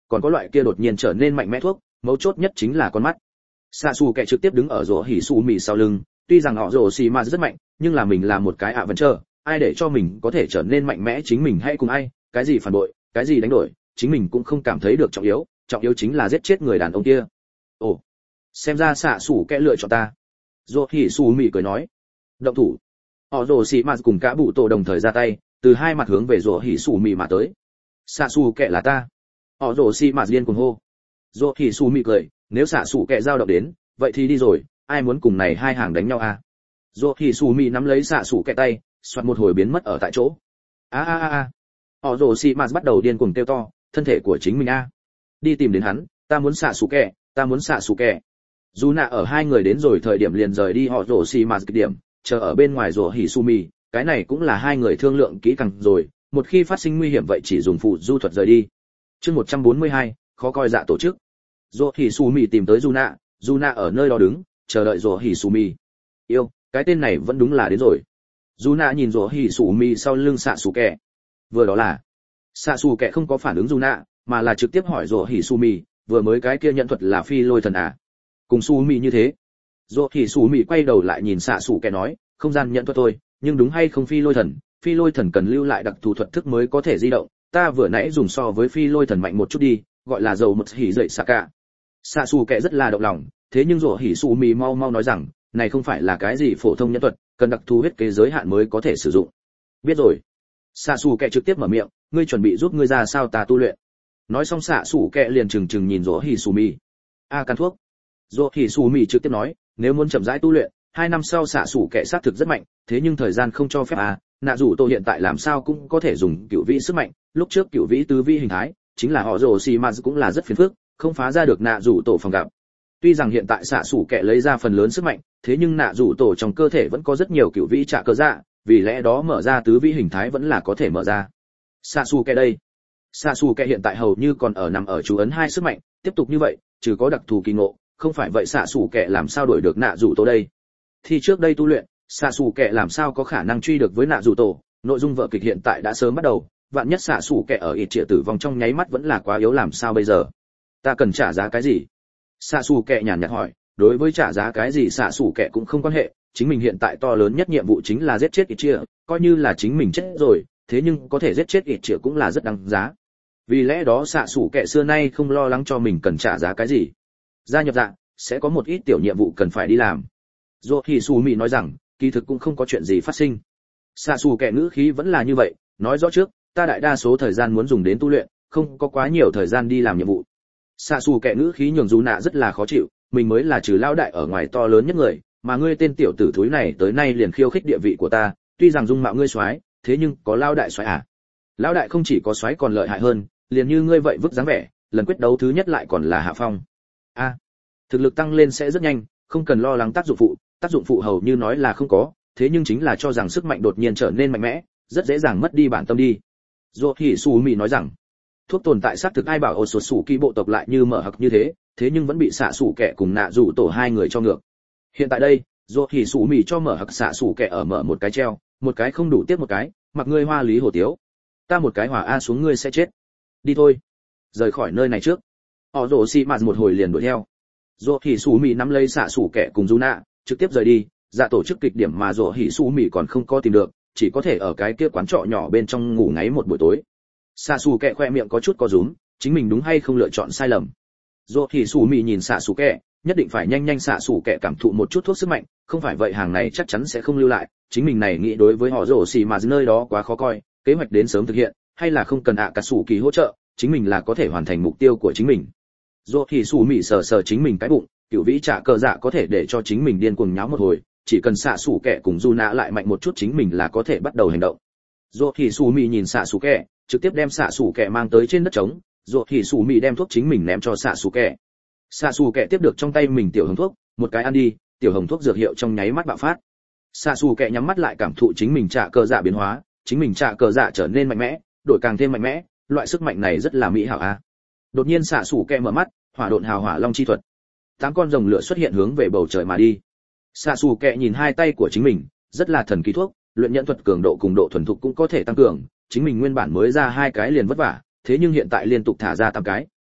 S1: còn có loại kia đột nhiên trở nên mạnh mẽ thuốc, mấu chốt nhất chính là con mắt. Xạ xù kẻ trực tiếp đứng ở rổ hỉ xù mì sau lưng, tuy rằng họ rổ xì mà rất mạnh, nhưng là mình là một cái ạ vẫn chờ, ai để cho mình có thể trở nên mạnh mẽ chính mình hay cùng ai, cái gì phản bội, cái gì đánh đổi, chính mình cũng không cảm thấy được trọng yếu, trọng yếu chính là giết chết người đàn ông kia. Ồ, xem ra xạ xù kẻ lựa chọn ta. Rổ hỉ xù mì cười nói, động thủ. Họ rổ xì mà cùng cả bụ tổ đồng thời ra tay, từ hai mặt hướng về rổ hỉ xù mì mà tới. Xạ xù kẻ là ta. Họ rổ xì mà liên cùng hô. Rổ hỉ xù mì cười, nếu xạ xù kẻ giao động đến, vậy thì đi rồi, ai muốn cùng này hai hàng đánh nhau à? Rổ hỉ xù mì nắm lấy xạ xù kẻ tay, xoạt một hồi biến mất ở tại chỗ. A a a a. Họ rổ xì mà bắt đầu điên cuồng kêu to, thân thể của chính mình a. Đi tìm đến hắn, ta muốn xạ xù kẻ, ta muốn xạ xù kẻ. Dù nạ ở hai người đến rồi thời điểm liền rời đi họ rổ xì mà điểm, chờ ở bên ngoài rổ hỉ xù mì, cái này cũng là hai người thương lượng kỹ càng rồi, một khi phát sinh nguy hiểm vậy chỉ dùng phụ du thuật rời đi. Chương một trăm bốn mươi hai, khó coi dạ tổ chức. Rổ hỉ xù mì tìm tới Juna, Juna ở nơi đó đứng, chờ đợi rổ hỉ xù mì. Yêu, cái tên này vẫn đúng là đến rồi. Juna nhìn rổ hỉ xù mì sau lưng xạ xù kẻ. Vừa đó là, xạ xù kẻ không có phản ứng Juna, mà là trực tiếp hỏi rổ hỉ xù mì, vừa mới cái kia nhận thuật là phi lôi thần à? Cùng xù mì như thế. Rổ hỉ xù mì quay đầu lại nhìn xạ xù kẻ nói, không gian nhận thuật thôi, nhưng đúng hay không phi lôi thần, phi lôi thần cần lưu lại đặc thù thuật thức mới có thể di động, ta vừa nãy dùng so với phi lôi thần mạnh một chút đi, gọi là dầu mật hỉ dậy xạ cả. Xạ xù kẻ rất là động lòng, thế nhưng rổ hỉ xù mì mau mau nói rằng, này không phải là cái gì phổ thông nhân thuật, cần đặc thù huyết kế giới hạn mới có thể sử dụng. Biết rồi. Xạ xù kẻ trực tiếp mở miệng, ngươi chuẩn bị giúp ngươi ra sao ta tu luyện. Nói xong xạ xù kẻ liền trừng trừng nhìn rổ hỉ xù mì. A can thuốc. Rổ hỉ xù mì trực tiếp nói, nếu muốn chậm rãi tu luyện, hai năm sau xạ xù kẻ xác thực rất mạnh, thế nhưng thời gian không cho phép à, nạ dù tô hiện tại làm sao cũng có thể dùng cựu vĩ sức mạnh, lúc trước cựu vĩ tứ vĩ hình thái, chính là họ rồ xì mà cũng là rất phiền phức, không phá ra được nạ dù tổ phòng gặp. Tuy rằng hiện tại xạ xù kẻ lấy ra phần lớn sức mạnh, thế nhưng nạ dù tổ trong cơ thể vẫn có rất nhiều cựu vĩ trả cơ dạ, vì lẽ đó mở ra tứ vĩ hình thái vẫn là có thể mở ra. Xạ xù kẻ đây, xạ xù kẻ hiện tại hầu như còn ở nằm ở chú ấn hai sức mạnh, tiếp tục như vậy, trừ có đặc thù kỳ ngộ, không phải vậy xạ xù kẻ làm sao đuổi được nạ dù tổ đây. Thì trước đây tu luyện, xạ xù kẻ làm sao có khả năng truy được với nạ dù tổ, nội dung vở kịch hiện tại đã sớm bắt đầu, vạn nhất xạ xù kẻ ở ít trịa tử vong trong nháy mắt vẫn là quá yếu làm sao bây giờ. Ta cần trả giá cái gì? Xạ xù kẻ nhàn nhạt hỏi, đối với trả giá cái gì xạ xù kẻ cũng không quan hệ, chính mình hiện tại to lớn nhất nhiệm vụ chính là giết chết ít trịa, coi như là chính mình chết rồi, thế nhưng có thể giết chết ít trịa cũng là rất đáng giá. Vì lẽ đó xạ xù kẻ xưa nay không lo lắng cho mình cần trả giá cái gì. Gia nhập dạ, sẽ có một ít tiểu nhiệm vụ cần phải đi làm. Rổ hỉ xù mì nói rằng, kỳ thực cũng không có chuyện gì phát sinh. Xạ xù kẻ ngữ khí vẫn là như vậy, nói rõ trước, ta đại đa số thời gian muốn dùng đến tu luyện, không có quá nhiều thời gian đi làm nhiệm vụ. Xạ xù kẻ ngữ khí nhường dù nạ rất là khó chịu, mình mới là trừ lao đại ở ngoài to lớn nhất người, mà ngươi tên tiểu tử thúi này tới nay liền khiêu khích địa vị của ta, tuy rằng dung mạo ngươi soái, thế nhưng có lao đại soái à? Lao đại không chỉ có soái còn lợi hại hơn, liền như ngươi vậy vứt dáng vẻ, lần quyết đấu thứ nhất lại còn là hạ phong. A, à, thực lực tăng lên sẽ rất nhanh, không cần lo lắng tác dụng phụ, tác dụng phụ hầu như nói là không có, thế nhưng chính là cho rằng sức mạnh đột nhiên trở nên mạnh mẽ, rất dễ dàng mất đi bản tâm đi. Rổ hỉ xù mì nói rằng, thuốc tồn tại xác thực ai bảo ổ sột sủ kỳ bộ tộc lại như mở hặc như thế, thế nhưng vẫn bị xạ sủ kẻ cùng nạ rủ tổ hai người cho ngược. Hiện tại đây, rổ hỉ xù mì cho mở hặc xạ sủ kẻ ở mở một cái treo, một cái không đủ tiếp một cái, mặc ngươi hoa lý hồ tiếu. Ta một cái hỏa a xuống ngươi sẽ chết. Đi thôi, rời khỏi nơi này trước. Họ rổ xì mạt một hồi liền đuổi theo. Rổ hỉ xù mì nắm lấy xạ sủ kẻ cùng Juna, trực tiếp rời đi. Dạ tổ chức kịch điểm mà rổ hỉ xù mì còn không có tìm được, chỉ có thể ở cái kia quán trọ nhỏ bên trong ngủ ngáy một buổi tối. Xạ xù kẹ khoe miệng có chút có rúm, chính mình đúng hay không lựa chọn sai lầm. Rổ hỉ xù mì nhìn xạ xù kẹ, nhất định phải nhanh nhanh xạ xù kẹ cảm thụ một chút thuốc sức mạnh, không phải vậy hàng này chắc chắn sẽ không lưu lại. Chính mình này nghĩ đối với họ rổ xì mà nơi đó quá khó coi, kế hoạch đến sớm thực hiện, hay là không cần ạ cả sủ kỳ hỗ trợ, chính mình là có thể hoàn thành mục tiêu của chính mình. Rổ hỉ xù mì sờ sờ chính mình cái bụng, cửu vĩ trả cờ dạ có thể để cho chính mình điên cuồng nháo một hồi, chỉ cần xạ xù kẹ cùng Juna lại mạnh một chút chính mình là có thể bắt đầu hành động. Rổ hỉ xù mì nhìn xạ xù kẹ, trực tiếp đem xạ xù kẹ mang tới trên đất trống, rổ hỉ xù mì đem thuốc chính mình ném cho xạ xù kẹ. Xạ xù kẹ tiếp được trong tay mình tiểu hồng thuốc, một cái ăn đi, tiểu hồng thuốc dược hiệu trong nháy mắt bạo phát. Xạ xù kẹ nhắm mắt lại cảm thụ chính mình trả cờ dạ biến hóa, chính mình trả cờ dạ trở nên mạnh mẽ, đổi càng thêm mạnh mẽ, loại sức mạnh này rất là mỹ hảo a. Đột nhiên xạ xù kẹ mở mắt, hỏa độn hào hỏa long chi thuật. Tám con rồng lửa xuất hiện hướng về bầu trời mà đi. Xạ xù kẹ nhìn hai tay của chính mình, rất là thần kỳ thuốc, luyện nhẫn thuật cường độ cùng độ thuần thục cũng có thể tăng cường, chính mình nguyên bản mới ra hai cái liền vất vả, thế nhưng hiện tại liên tục thả ra tám cái,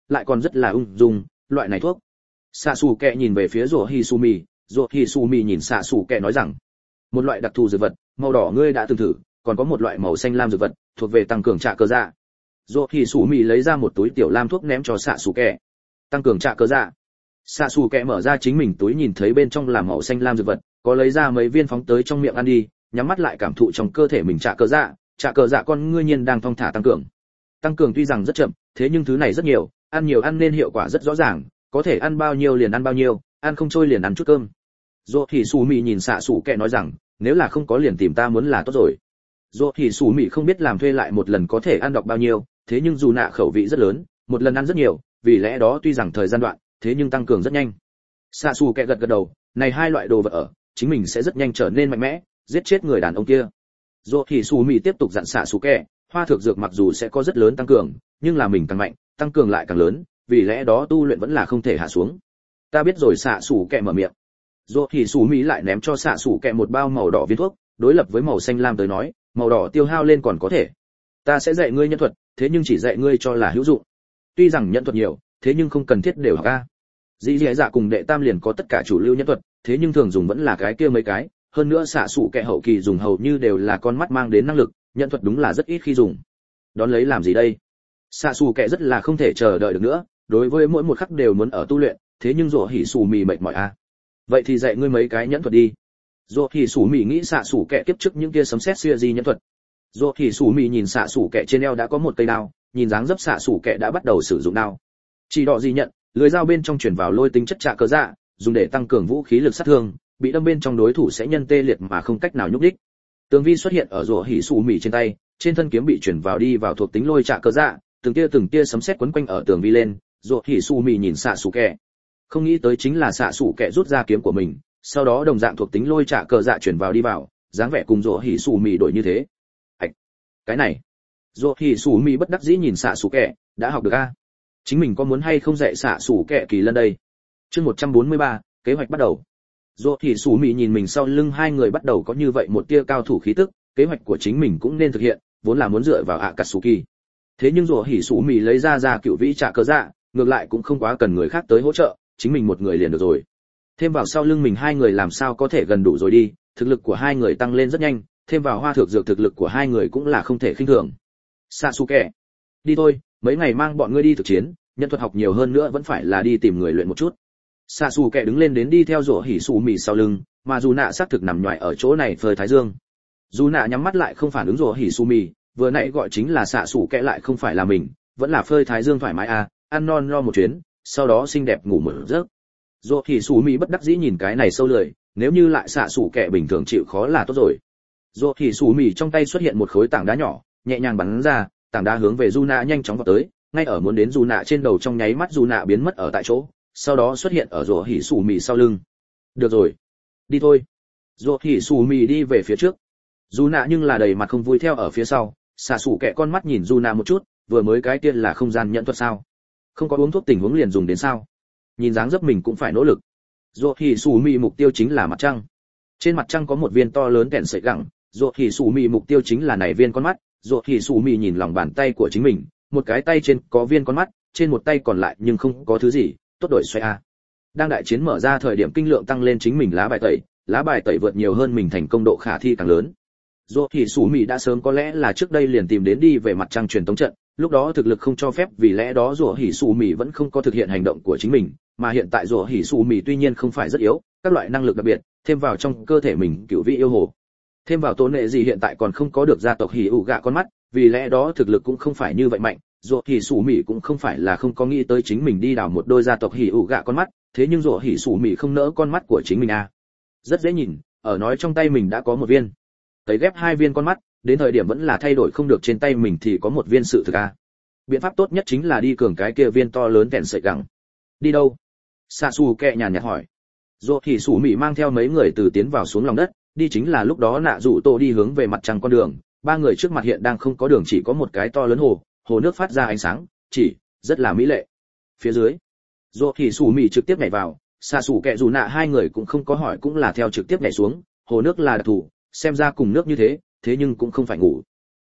S1: lại còn rất là ung dung, loại này thuốc. Xạ Sủ Kệ nhìn về phía Rồ Hisumi, Rồ Hisumi nhìn Xạ Sủ Kệ nói rằng, một loại đặc thù dược vật, màu đỏ ngươi đã từng thử, còn có một loại màu xanh lam dược vật, thuộc về tăng cường trạ cơ dạ. Rồ Hisumi lấy ra một túi tiểu lam thuốc ném cho Xạ Sủ Kệ. Tăng cường trạ cơ dạ. Xạ Sủ Kệ mở ra chính mình túi nhìn thấy bên trong là màu xanh lam dược vật, có lấy ra mấy viên phóng tới trong miệng ăn đi, nhắm mắt lại cảm thụ trong cơ thể mình trạ cơ dạ, trạ cơ dạ con ngươi nhiên đang thong thả tăng cường. Tăng cường tuy rằng rất chậm, thế nhưng thứ này rất nhiều, ăn nhiều ăn nên hiệu quả rất rõ ràng, có thể ăn bao nhiêu liền ăn bao nhiêu, ăn không trôi liền ăn chút cơm. Dỗ thì Sủ Mị nhìn Xạ Sủ Kệ nói rằng, nếu là không có liền tìm ta muốn là tốt rồi. Dỗ thì Sủ Mị không biết làm thuê lại một lần có thể ăn đọc bao nhiêu, thế nhưng dù nạ khẩu vị rất lớn, một lần ăn rất nhiều, vì lẽ đó tuy rằng thời gian đoạn, thế nhưng tăng cường rất nhanh. Xạ Sủ Kệ gật gật đầu, này hai loại đồ vật ở, chính mình sẽ rất nhanh trở nên mạnh mẽ, giết chết người đàn ông kia. Dỗ thì Sủ Mị tiếp tục dặn Xạ Sủ Kệ, hoa thực dược mặc dù sẽ có rất lớn tăng cường, nhưng là mình càng mạnh, tăng cường lại càng lớn, vì lẽ đó tu luyện vẫn là không thể hạ xuống. Ta biết rồi. Xạ Sủ Kệ mở miệng. Dỗ thì Sủ Mị lại ném cho Xạ Sủ Kệ một bao màu đỏ viên thuốc, đối lập với màu xanh lam tới nói, màu đỏ tiêu hao lên còn có thể. Ta sẽ dạy ngươi nhân thuật, thế nhưng chỉ dạy ngươi cho là hữu dụng. Tuy rằng nhân thuật nhiều, thế nhưng không cần thiết đều học a. Dĩ Dĩ Dạ cùng đệ tam liền có tất cả chủ lưu nhân thuật, thế nhưng thường dùng vẫn là cái kia mấy cái, hơn nữa Xạ Sủ Kệ hậu kỳ dùng hầu như đều là con mắt mang đến năng lực, nhân thuật đúng là rất ít khi dùng. Đón lấy làm gì đây? Xạ Sủ Kệ rất là không thể chờ đợi được nữa, đối với mỗi một khắc đều muốn ở tu luyện, thế nhưng Dỗ Hỉ Sủ Mị mệt mỏi a. Vậy thì dạy ngươi mấy cái nhẫn thuật đi. Dỗ Hỉ Sủ Mị nghĩ Xạ Sủ Kệ tiếp trước những kia sấm sét xưa gì nhẫn thuật. Dỗ Hỉ Sủ Mị nhìn Xạ Sủ Kệ trên eo đã có một cây đao, nhìn dáng dấp Xạ Sủ Kệ đã bắt đầu sử dụng đao. Chỉ đỏ gì nhận, lưỡi dao bên trong truyền vào lôi tính chất trạ cơ dạ, dùng để tăng cường vũ khí lực sát thương, bị đâm bên trong đối thủ sẽ nhân tê liệt mà không cách nào nhúc nhích. Tường vi xuất hiện ở Dỗ Hỉ Sủ Mị trên tay, trên thân kiếm bị chuyển vào đi vào thuộc tính lôi trạ cơ dạ, từng tia từng tia sấm sét quấn quanh ở tường vi lên. Dỗ Hỉ Sủ Mị nhìn Xạ Sủ Kệ, không nghĩ tới chính là Xạ Sủ Kệ rút ra kiếm của mình, sau đó đồng dạng thuộc tính lôi trạ cơ dạ chuyển vào đi vào, dáng vẻ cùng Dỗ Hỉ Sủ Mị đổi như thế. Ảch, cái này. Dỗ Hỉ Sủ Mị bất đắc dĩ nhìn Xạ Sủ Kệ, đã học được a. Chính mình có muốn hay không dạy Xạ Sủ Kệ kỳ lân đây? Chương một trăm bốn mươi ba, kế hoạch bắt đầu. Dỗ Hỉ Sủ Mị nhìn mình sau lưng hai người bắt đầu có như vậy một tia cao thủ khí tức, kế hoạch của chính mình cũng nên thực hiện, vốn là muốn dựa vào Akatsuki. Thế nhưng Dỗ Hỉ Sủ Mị lấy ra ra cựu vĩ trạ cơ dạ, ngược lại cũng không quá cần người khác tới hỗ trợ, chính mình một người liền được rồi. Thêm vào sau lưng mình hai người làm sao có thể gần đủ rồi đi, thực lực của hai người tăng lên rất nhanh, thêm vào hoa thược dược thực lực của hai người cũng là không thể khinh thường. Sasuke, đi thôi, mấy ngày mang bọn ngươi đi thực chiến, nhân thuật học nhiều hơn nữa vẫn phải là đi tìm người luyện một chút. Sasuke đứng lên đến đi theo Dỗ Hỉ Sủ Mị sau lưng, mà Dù Nạ xác thực nằm nhòi ở chỗ này phơi thái dương. Dù Nạ nhắm mắt lại không phản ứng Dỗ Hỉ Sủ Mị, vừa nãy gọi chính là Sasuke lại không phải là mình, vẫn là phơi thái dương thoải mái à, ăn non lo một chuyến, sau đó xinh đẹp ngủ một giấc. Dỗ Hỉ Sủ Mị bất đắc dĩ nhìn cái này sâu lười, nếu như lại Sasuke bình thường chịu khó là tốt rồi. Dỗ Hỉ Sủ Mị trong tay xuất hiện một khối tảng đá nhỏ, nhẹ nhàng bắn ra, tảng đá hướng về Dù Nạ nhanh chóng vọt tới, ngay ở muốn đến Dù Nạ trên đầu trong nháy mắt Dù Nạ biến mất ở tại chỗ, sau đó xuất hiện ở Dỗ Hỉ Sủ Mị sau lưng. Được rồi, đi thôi. Dỗ Hỉ Sủ Mị đi về phía trước. Dù Nạ nhưng là đầy mặt không vui theo ở phía sau, Sasuke con mắt nhìn Dù Nạ một chút, vừa mới cái tiên là không gian nhận thuật sao? Không có uống thuốc tình huống liền dùng đến sao? Nhìn dáng dấp mình cũng phải nỗ lực. Dỗ Hỉ Sủ Mị mục tiêu chính là mặt trăng. Trên mặt trăng có một viên to lớn kẹn sợi gẳng, Dỗ Hỉ Sủ Mị mục tiêu chính là này viên con mắt. Dỗ Hỉ Sủ Mị nhìn lòng bàn tay của chính mình, một cái tay trên có viên con mắt, trên một tay còn lại nhưng không có thứ gì, tốt đổi xoay a. Đang đại chiến mở ra thời điểm kinh lượng tăng lên chính mình lá bài tẩy, lá bài tẩy vượt nhiều hơn mình thành công độ khả thi càng lớn. Dỗ Hỉ Sủ Mị đã sớm có lẽ là trước đây liền tìm đến đi về mặt trăng truyền tống trận, lúc đó thực lực không cho phép, vì lẽ đó Dỗ Hỉ Sủ Mị vẫn không có thực hiện hành động của chính mình, mà hiện tại Dỗ Hỉ Sủ Mị tuy nhiên không phải rất yếu, các loại năng lực đặc biệt, thêm vào trong cơ thể mình cựu vị yêu hồ, thêm vào tố nệ gì hiện tại còn không có được gia tộc Hỉ ủ gạ con mắt, vì lẽ đó thực lực cũng không phải như vậy mạnh. Dỗ Hỉ Sủ Mị cũng không phải là không có nghĩ tới chính mình đi đào một đôi gia tộc Hỉ ủ gạ con mắt, thế nhưng Dỗ Hỉ Sủ Mị không nỡ con mắt của chính mình à. Rất dễ nhìn, ở nói trong tay mình đã có một viên, tấy ghép hai viên con mắt, đến thời điểm vẫn là thay đổi không được trên tay mình thì có một viên sự thực à. Biện pháp tốt nhất chính là đi cường cái kia viên to lớn kẹn sợi gẳng. Đi đâu? Sasuke nhàn nhạt hỏi. Dỗ Hỉ Sủ Mị mang theo mấy người từ tiến vào xuống lòng đất, đi chính là lúc đó Nạ Dụ Tô đi hướng về mặt trăng con đường, ba người trước mặt hiện đang không có đường, chỉ có một cái to lớn hồ, hồ nước phát ra ánh sáng, chỉ rất là mỹ lệ. Phía dưới, Dỗ Hỉ Sủ Mị trực tiếp nhảy vào, Sasuke Dù Nạ hai người cũng không có hỏi cũng là theo trực tiếp nhảy xuống, hồ nước là đặc thù, xem ra cùng nước như thế, thế nhưng cũng không phải ngủ.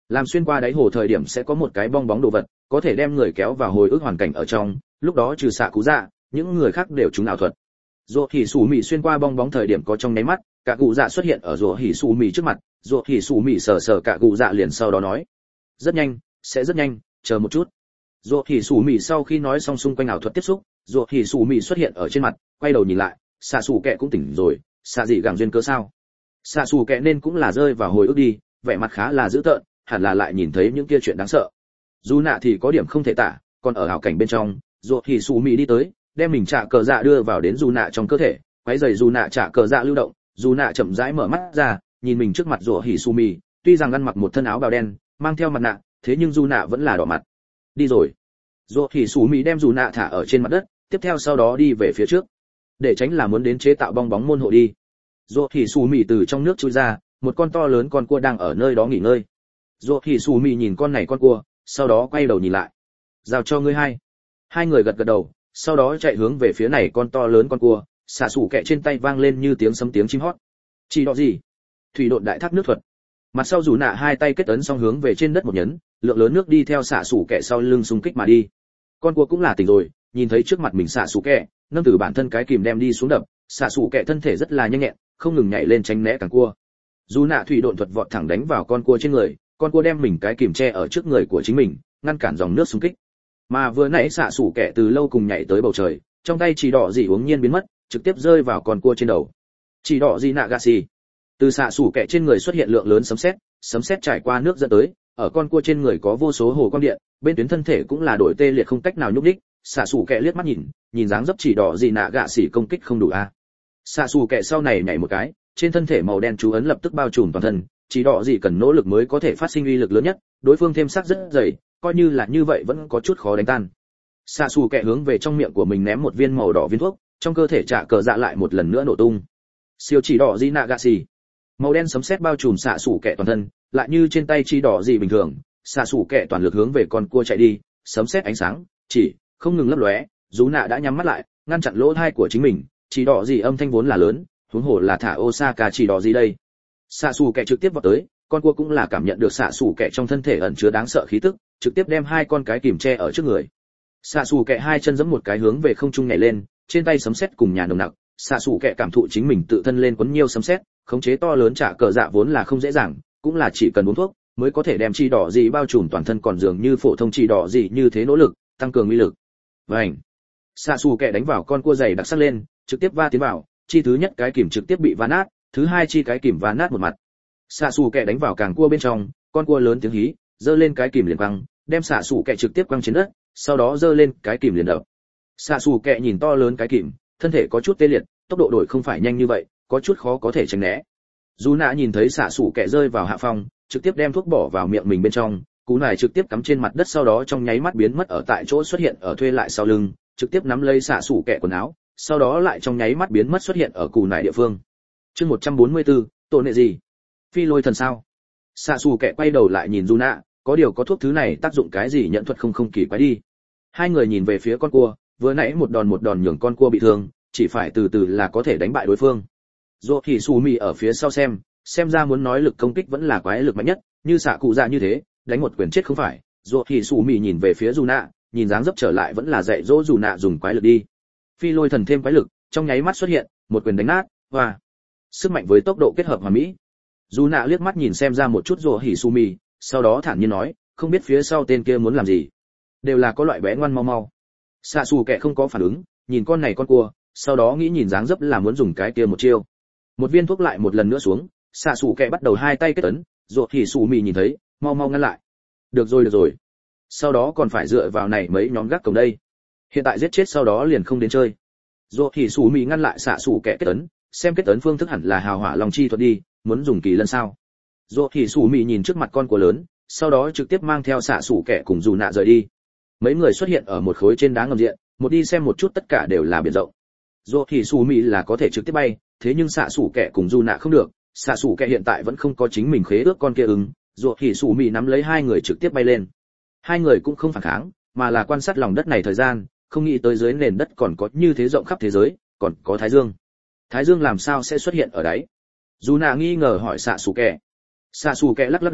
S1: làm xuyên qua đáy hồ thời điểm sẽ có một cái bong bóng đồ vật có thể đem người kéo vào hồi ức hoàn cảnh ở trong, lúc đó trừ xạ cụ dạ những người khác đều trúng ảo thuật. Rồ Hỉ Sủ Mị xuyên qua bong bóng thời điểm có trong nháy mắt, cả cụ dạ xuất hiện ở Rồ Hỉ Sủ Mị trước mặt, Rồ Hỉ Sủ Mị sờ sờ cả cụ dạ liền sau đó nói: "Rất nhanh, sẽ rất nhanh, chờ một chút." Rồ Hỉ Sủ Mị sau khi nói xong xung quanh ảo thuật tiếp xúc, Rồ Hỉ Sủ Mị xuất hiện ở trên mặt, quay đầu nhìn lại, xạ xù kẹ cũng tỉnh rồi, xạ gì gẳng duyên cơ sao? Xạ xù kẹ nên cũng là rơi vào hồi ức đi, vẻ mặt khá là dữ tợn, hẳn là lại nhìn thấy những kia chuyện đáng sợ. Dù nạ thì có điểm không thể tả, còn ở ảo cảnh bên trong, Rồ Hỉ Sủ Mị đi tới, đem mình trả cờ dạ đưa vào đến dù nạ trong cơ thể, quấy giày dù nạ trả cờ dạ lưu động, dù nạ chậm rãi mở mắt ra, nhìn mình trước mặt Rồ Hỉ Sủ Mị, tuy rằng ăn mặc một thân áo bào đen, mang theo mặt nạ, thế nhưng dù nạ vẫn là đỏ mặt. Đi rồi. Rồ Hỉ Sủ Mị đem dù nạ thả ở trên mặt đất, tiếp theo sau đó đi về phía trước, để tránh là muốn đến chế tạo bong bóng môn hộ đi. Rồ Hỉ Sủ Mị từ trong nước chui ra, một con to lớn con cua đang ở nơi đó nghỉ ngơi. Rồ Hỉ Sủ Mị nhìn con này con cua, sau đó quay đầu nhìn lại. Giao cho ngươi hai. Hai người gật gật đầu, sau đó chạy hướng về phía này con to lớn con cua, xạ sủ kẹ trên tay vang lên như tiếng sấm tiếng chim hót. Chỉ đó gì? Thủy độn đại thác nước thuật. Mặt sau dù nạ hai tay kết ấn xong hướng về trên đất một nhấn, lượng lớn nước đi theo xạ sủ kẹ sau lưng xung kích mà đi. Con cua cũng là tỉnh rồi, nhìn thấy trước mặt mình xạ sủ kẹ, nâng từ bản thân cái kìm đem đi xuống đập, xạ sủ kẹ thân thể rất là nhanh nhẹn, không ngừng nhảy lên tránh né càng cua. Dù nạ thủy độn thuật vọt thẳng đánh vào con cua trên người, con cua đem mình cái kìm che ở trước người của chính mình, ngăn cản dòng nước xung kích. Mà vừa nãy xạ sủ kẹ từ lâu cùng nhảy tới bầu trời, trong tay chỉ đỏ gì uống nhiên biến mất, trực tiếp rơi vào con cua trên đầu. Chỉ đỏ gì nạ gà xì. Từ xạ sủ kẹ trên người xuất hiện lượng lớn sấm sét, sấm sét trải qua nước dẫn tới, ở con cua trên người có vô số hồ quang điện, bên tuyến thân thể cũng là đổi tê liệt không cách nào nhúc nhích. Xạ sủ kẹ liếc mắt nhìn, nhìn dáng dấp chỉ đỏ gì nạ gà xì công kích không đủ a. À. Xạ sủ kẹ sau này nhảy một cái, trên thân thể màu đen chú ấn lập tức bao trùm toàn thân, chỉ đỏ gì cần nỗ lực mới có thể phát sinh uy lực lớn nhất, đối phương thêm sắc rất dày, coi như là như vậy vẫn có chút khó đánh tan. Xạ xù kẹ hướng về trong miệng của mình ném một viên màu đỏ viên thuốc, trong cơ thể trả cờ dạ lại một lần nữa nổ tung. Siêu chỉ đỏ gì nạ gạ xì, màu đen sấm sét bao trùm xạ xù kẹ toàn thân, lại như trên tay chỉ đỏ gì bình thường, xạ xù kẹ toàn lực hướng về con cua chạy đi, sấm sét ánh sáng chỉ không ngừng lấp lóe, dù nạ đã nhắm mắt lại, ngăn chặn lỗ tai của chính mình, chỉ đỏ gì âm thanh vốn là lớn, huống hồ là thả Osaka chỉ đỏ gì đây. Xạ xù kẹ trực tiếp vào tới, con cua cũng là cảm nhận được xạ xù kẹ trong thân thể ẩn chứa đáng sợ khí tức, trực tiếp đem hai con cái kìm che ở trước người. Xạ xù kẹ hai chân giẫm một cái hướng về không trung nhảy lên, trên tay sấm sét cùng nhà nồng nặc, xạ xù kẹ cảm thụ chính mình tự thân lên quấn nhiều sấm sét, khống chế to lớn trả cờ dạ vốn là không dễ dàng, cũng là chỉ cần uống thuốc mới có thể đem chi đỏ gì bao trùm toàn thân, còn dường như phổ thông chi đỏ gì như thế nỗ lực tăng cường uy lực. Vành. Xạ xù kẹ đánh vào con cua dày đặc sắc lên, trực tiếp va tiến vào, chi thứ nhất cái kìm trực tiếp bị va nát, thứ hai chi cái kìm va nát một mặt. Xạ xù kẹ đánh vào càng cua bên trong, con cua lớn tiếng hí, giơ lên cái kìm liền quăng, đem xạ xù kẹ trực tiếp quăng trên đất, sau đó giơ lên cái kìm liền đập. Xạ xù kẹ nhìn to lớn cái kìm, thân thể có chút tê liệt, tốc độ đổi không phải nhanh như vậy, có chút khó có thể tránh né. Dù nạ nhìn thấy xạ xù kẹ rơi vào hạ phong, trực tiếp đem thuốc bỏ vào miệng mình bên trong, cú này trực tiếp cắm trên mặt đất, sau đó trong nháy mắt biến mất ở tại chỗ, xuất hiện ở thuê lại sau lưng, trực tiếp nắm lấy xạ xù kẹ quần áo, sau đó lại trong nháy mắt biến mất xuất hiện ở cù này địa phương. Chương một trăm bốn mươi tư, tổ nệ gì? Phi lôi thần sao? Xạ xù kẹ quay đầu lại nhìn Dù nạ, có điều có thuốc thứ này tác dụng cái gì nhận thuật không không kỳ quái đi. Hai người nhìn về phía con cua, vừa nãy một đòn một đòn nhường con cua bị thương, chỉ phải từ từ là có thể đánh bại đối phương. Dỗ thì Sù Mì ở phía sau xem, xem ra muốn nói lực công kích vẫn là quái lực mạnh nhất, như xạ cụ dạ như thế, đánh một quyền chết không phải. Dỗ thì Sù Mì nhìn về phía Dù nạ, nhìn dáng dấp trở lại vẫn là dạy dỗ Dù nạ dùng quái lực đi. Phi lôi thần thêm quái lực, trong nháy mắt xuất hiện, một quyền đánh nát, hoa. Sức mạnh với tốc độ kết hợp hoàn mỹ. Dù nạ liếc mắt nhìn xem ra một chút Dỗ Hỉ Sù Mì, sau đó thản nhiên nói, không biết phía sau tên kia muốn làm gì. Đều là có loại bé ngoan mau mau. Xạ xù kẹ không có phản ứng, nhìn con này con cua, sau đó nghĩ nhìn dáng dấp là muốn dùng cái kia một chiêu. Một viên thuốc lại một lần nữa xuống, xạ xù kẹ bắt đầu hai tay kết ấn, Dỗ Hỉ Sù Mì nhìn thấy, mau mau ngăn lại. Được rồi được rồi. Sau đó còn phải dựa vào này mấy nhóm gác cổng đây. Hiện tại giết chết sau đó liền không đến chơi. Dỗ Hỉ Sù Mì ngăn lại xạ xù kẹ kết ấn, xem kết ấn phương thức hẳn là hào hỏa long chi thuật đi, muốn dùng kỳ lân sao? Dỗ Hỉ Sù Mì nhìn trước mặt con cua lớn, sau đó trực tiếp mang theo xạ xù kẹ cùng Dù nạ rời đi. Mấy người xuất hiện ở một khối trên đá ngầm diện, một đi xem một chút tất cả đều là biển rộng. Dỗ Hỉ Sù Mì là có thể trực tiếp bay, thế nhưng xạ xù kẹ cùng Dù nạ không được, xạ xù kẹ hiện tại vẫn không có chính mình khế ước con kia ứng, Dỗ Hỉ Sù Mì nắm lấy hai người trực tiếp bay lên. Hai người cũng không phản kháng, mà là quan sát lòng đất này thời gian, không nghĩ tới dưới nền đất còn có như thế rộng khắp thế giới, còn có thái dương. Thái dương làm sao sẽ xuất hiện ở đấy? Dù nạ nghi ngờ hỏi xạ xù kẹ. Xạ xù kẹ lắc lắc đầu,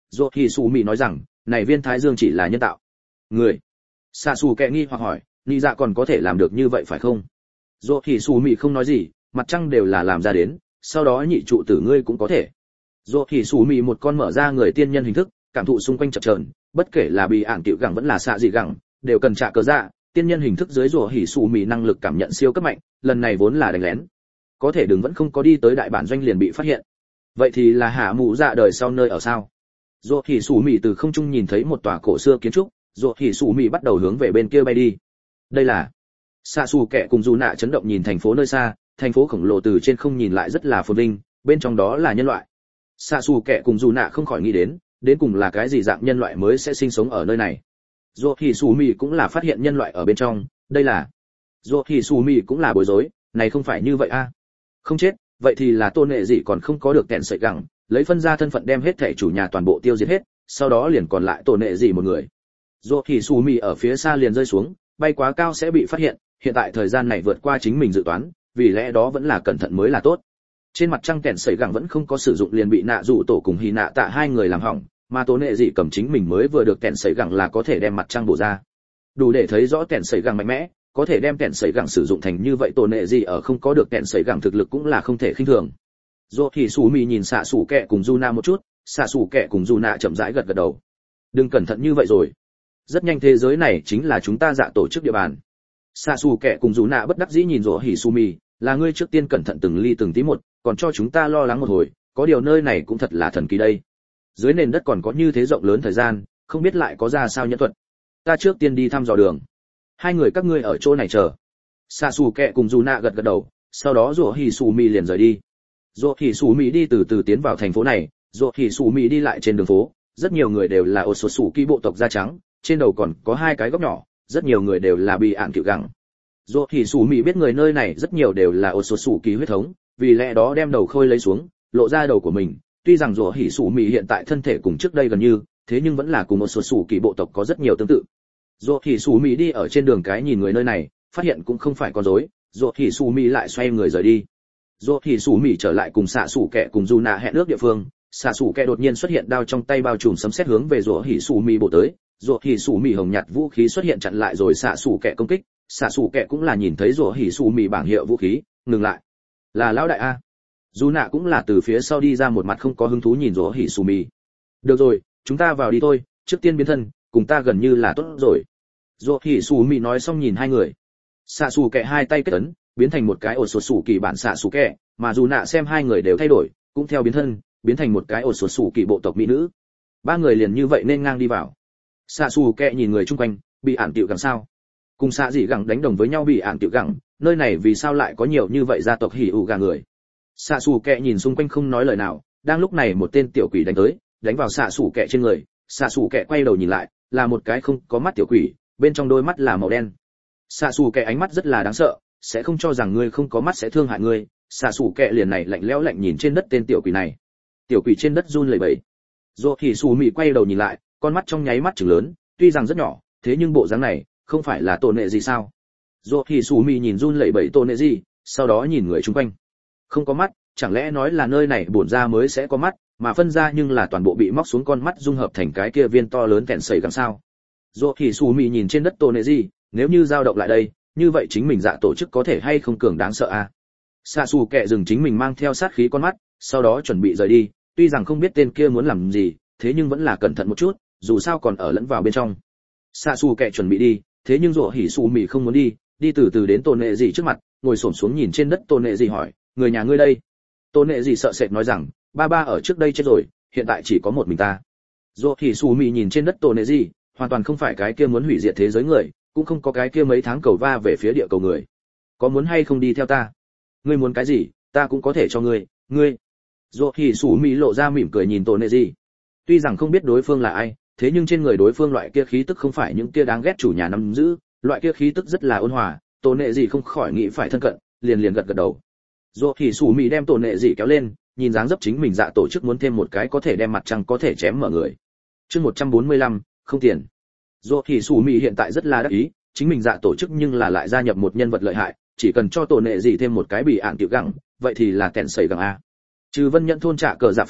S1: Dỗ Hỉ Sủ Mị nói rằng, này viên thái dương chỉ là nhân tạo. Người. Xạ Sủ Kệ nghi hoặc hỏi, Nị Dạ còn có thể làm được như vậy phải không? Dỗ Hỉ Sủ Mị không nói gì, mặt trăng đều là làm ra đến, sau đó nhị trụ tử ngươi cũng có thể. Dỗ Hỉ Sủ Mị một con mở ra người tiên nhân hình thức, cảm thụ xung quanh chập chờn, bất kể là bị ản tiểu gẳng vẫn là xạ dị gẳng, đều cần trả cờ dạ, tiên nhân hình thức dưới Dỗ Hỉ Sủ Mị năng lực cảm nhận siêu cấp mạnh, lần này vốn là đánh lén. Có thể đừng vẫn không có đi tới đại bản doanh liền bị phát hiện. Vậy thì là hạ mụ dạ đời sau nơi ở sao? Dỗ Hỉ Sủ Mị từ không trung nhìn thấy một tòa cổ xưa kiến trúc, Dỗ Hỉ Sủ Mị bắt đầu hướng về bên kia bay đi. Đây là Xạ Sủ Kệ cùng Dù Nạ chấn động nhìn thành phố nơi xa, thành phố khổng lồ từ trên không nhìn lại rất là phồn vinh, bên trong đó là nhân loại. Xạ Sủ Kệ cùng Dù Nạ không khỏi nghĩ đến, đến cùng là cái gì dạng nhân loại mới sẽ sinh sống ở nơi này. Dỗ Hỉ Sủ Mị cũng là phát hiện nhân loại ở bên trong, đây là Dỗ Hỉ Sủ Mị cũng là bối rối, này không phải như vậy a. À? Không chết, vậy thì là tôn nệ gì còn không có được kẹn sợi gẳng, lấy phân ra thân phận đem hết thể chủ nhà toàn bộ tiêu diệt hết, sau đó liền còn lại tôn nệ gì một người. Dỗ Hỉ Sủ Mị ở phía xa liền rơi xuống, bay quá cao sẽ bị phát hiện, hiện tại thời gian này vượt qua chính mình dự toán, vì lẽ đó vẫn là cẩn thận mới là tốt. Trên mặt trăng kẹn sợi gẳng vẫn không có sử dụng liền bị nạ dụ tổ cùng hì nạ tạ hai người làm hỏng, mà tố nệ gì cầm chính mình mới vừa được kẹn sợi gẳng là có thể đem mặt trăng bổ ra. Đủ để thấy rõ kẹn sợi gẳng mạnh mẽ, có thể đem kẹn sợi gẳng sử dụng thành như vậy, tố nệ gì ở không có được kẹn sợi gẳng thực lực cũng là không thể khinh thường. Dỗ Hỉ Sủ Mị nhìn xạ Sủ Kệ cùng Juna một chút, xạ Sủ Kệ cùng Juna chậm rãi gật gật đầu. Đừng cẩn thận như vậy rồi. Rất nhanh thế giới này chính là chúng ta dạ tổ chức địa bàn. Xạ Sủ Kệ cùng Juna bất đắc dĩ nhìn Dỗ Hỉ Sủ Mị, là ngươi trước tiên cẩn thận từng ly từng tí một, còn cho chúng ta lo lắng một hồi, có điều nơi này cũng thật là thần kỳ đây. Dưới nền đất còn có như thế rộng lớn thời gian, không biết lại có ra sao nhân thuật. Ta trước tiên đi thăm dò đường. Hai người các ngươi ở chỗ này chờ. Xạ Sủ Kệ cùng Juna gật gật đầu, sau đó Dỗ Hỉ Sủ Mị liền rời đi. Dỗ Hỉ Sủ Mị đi từ từ tiến vào thành phố này, Dỗ Hỉ Sủ Mị đi lại trên đường phố, rất nhiều người đều là Otsutsuki bộ tộc da trắng, trên đầu còn có hai cái góc nhỏ, rất nhiều người đều là bị ạn cựu gẳng. Dỗ Hỉ Sủ Mị biết người nơi này rất nhiều đều là Otsutsuki huyết thống, vì lẽ đó đem đầu khôi lấy xuống, lộ ra đầu của mình. Tuy rằng Dỗ Hỉ Sủ Mị hiện tại thân thể cùng trước đây gần như, thế nhưng vẫn là cùng Otsutsuki bộ tộc có rất nhiều tương tự. Dỗ Hỉ Sủ Mị đi ở trên đường cái nhìn người nơi này, phát hiện cũng không phải con rối, Dỗ Hỉ Sủ Mị lại xoay người rời đi. Dỗ Hỉ Sủ Mị trở lại cùng xạ Sủ Kệ cùng Juna hẹn ước địa phương, xạ Sủ Kệ đột nhiên xuất hiện, đao trong tay bao trùm sấm sét hướng về Dỗ Hỉ Sủ Mị bổ tới. Dỗ Hỉ Sủ Mị hồng nhạt vũ khí xuất hiện chặn lại rồi xạ Sủ Kệ công kích, xạ Sủ Kệ cũng là nhìn thấy Dỗ Hỉ Sủ Mị bảng hiệu vũ khí, ngừng lại. Là lão đại a. Juna cũng là từ phía sau đi ra, một mặt không có hứng thú nhìn Dỗ Hỉ Sủ Mị. Được rồi, chúng ta vào đi thôi, trước tiên biến thân, cùng ta gần như là tốt rồi. Dỗ Hỉ Sủ Mị nói xong nhìn hai người. Xạ Sủ Kệ hai tay kết ấn, biến thành một cái ổ sột sủ kỳ bản xạ Sủ Kệ, mà dù nạ xem hai người đều thay đổi, cũng theo biến thân, biến thành một cái ổ sột sủ kỳ bộ tộc mỹ nữ. Ba người liền như vậy nên ngang đi vào. Xạ Sủ Kệ nhìn người chung quanh, bị ản tiểu gẳng sao? Cùng xạ dị gẳng đánh đồng với nhau bị ản tiểu gẳng, nơi này vì sao lại có nhiều như vậy gia tộc hỉ ủ gà người? Xạ Sủ Kệ nhìn xung quanh không nói lời nào, đang lúc này một tên tiểu quỷ đánh tới, đánh vào xạ Sủ Kệ trên người. Xạ Sủ Kệ quay đầu nhìn lại, là một cái không có mắt tiểu quỷ, bên trong đôi mắt là màu đen. Xạ Sủ Kệ ánh mắt rất là đáng sợ, sẽ không cho rằng ngươi không có mắt sẽ thương hại ngươi. Xạ Sủ Kệ liền này lạnh lẽo lạnh nhìn trên đất tên tiểu quỷ này. Tiểu quỷ trên đất run lẩy bẩy. Dỗ Hỉ Sủ Mị quay đầu nhìn lại, con mắt trong nháy mắt trừng lớn, tuy rằng rất nhỏ, thế nhưng bộ dáng này, không phải là Tôn Nệ gì sao? Dỗ Hỉ Sủ Mị nhìn run lẩy bẩy Tôn Nệ gì, sau đó nhìn người chung quanh. Không có mắt, chẳng lẽ nói là nơi này bổn ra mới sẽ có mắt, mà phân ra nhưng là toàn bộ bị móc xuống con mắt dung hợp thành cái kia viên to lớn kẹn sẩy gẳng sao? Dỗ Hỉ Sủ Mị nhìn trên đất Tôn Nệ gì, nếu như dao động lại đây, như vậy chính mình dạ tổ chức có thể hay không cường đáng sợ a? À? Xạ Sủ Kệ dừng chính mình mang theo sát khí con mắt, sau đó chuẩn bị rời đi, tuy rằng không biết tên kia muốn làm gì, thế nhưng vẫn là cẩn thận một chút, dù sao còn ở lẫn vào bên trong. Xạ Sủ Kệ chuẩn bị đi, thế nhưng Dỗ Hỉ Sủ Mị không muốn đi, đi từ từ đến Tôn Nệ gì trước mặt, ngồi xổm xuống nhìn trên đất Tôn Nệ gì hỏi, người nhà ngươi đây? Tôn Nệ gì sợ sệt nói rằng, ba ba ở trước đây chết rồi, hiện tại chỉ có một mình ta. Dỗ Hỉ Sủ Mị nhìn trên đất Tôn Nệ gì, hoàn toàn không phải cái kia muốn hủy diệt thế giới người, cũng không có cái kia mấy tháng cầu va về phía địa cầu người. Có muốn hay không đi theo ta? Ngươi muốn cái gì, ta cũng có thể cho ngươi. Ngươi? Dỗ Hỉ Sủ Mị lộ ra mỉm cười nhìn Tôn Nệ gì. Tuy rằng không biết đối phương là ai, thế nhưng trên người đối phương loại kia khí tức không phải những kia đáng ghét chủ nhà nắm giữ, loại kia khí tức rất là ôn hòa, Tôn Nệ gì không khỏi nghĩ phải thân cận, liền liền gật gật đầu. Dỗ Hỉ Sủ Mị đem Tôn Nệ gì kéo lên, nhìn dáng dấp chính mình dạ tổ chức muốn thêm một cái có thể đem mặt trăng có thể chém mở người. Chương một trăm bốn mươi lăm, không tiền. Dỗ Hỉ Sủ Mị hiện tại rất là đắc ý, chính mình dạ tổ chức nhưng là lại gia nhập một nhân vật lợi hại, chỉ cần cho Tôn Nệ gì thêm một cái bị ạn tiểu gẳng, vậy thì là kẹn sẩy gẳng a. Trừ Vân Nhận thôn trả cờ dạ pháo,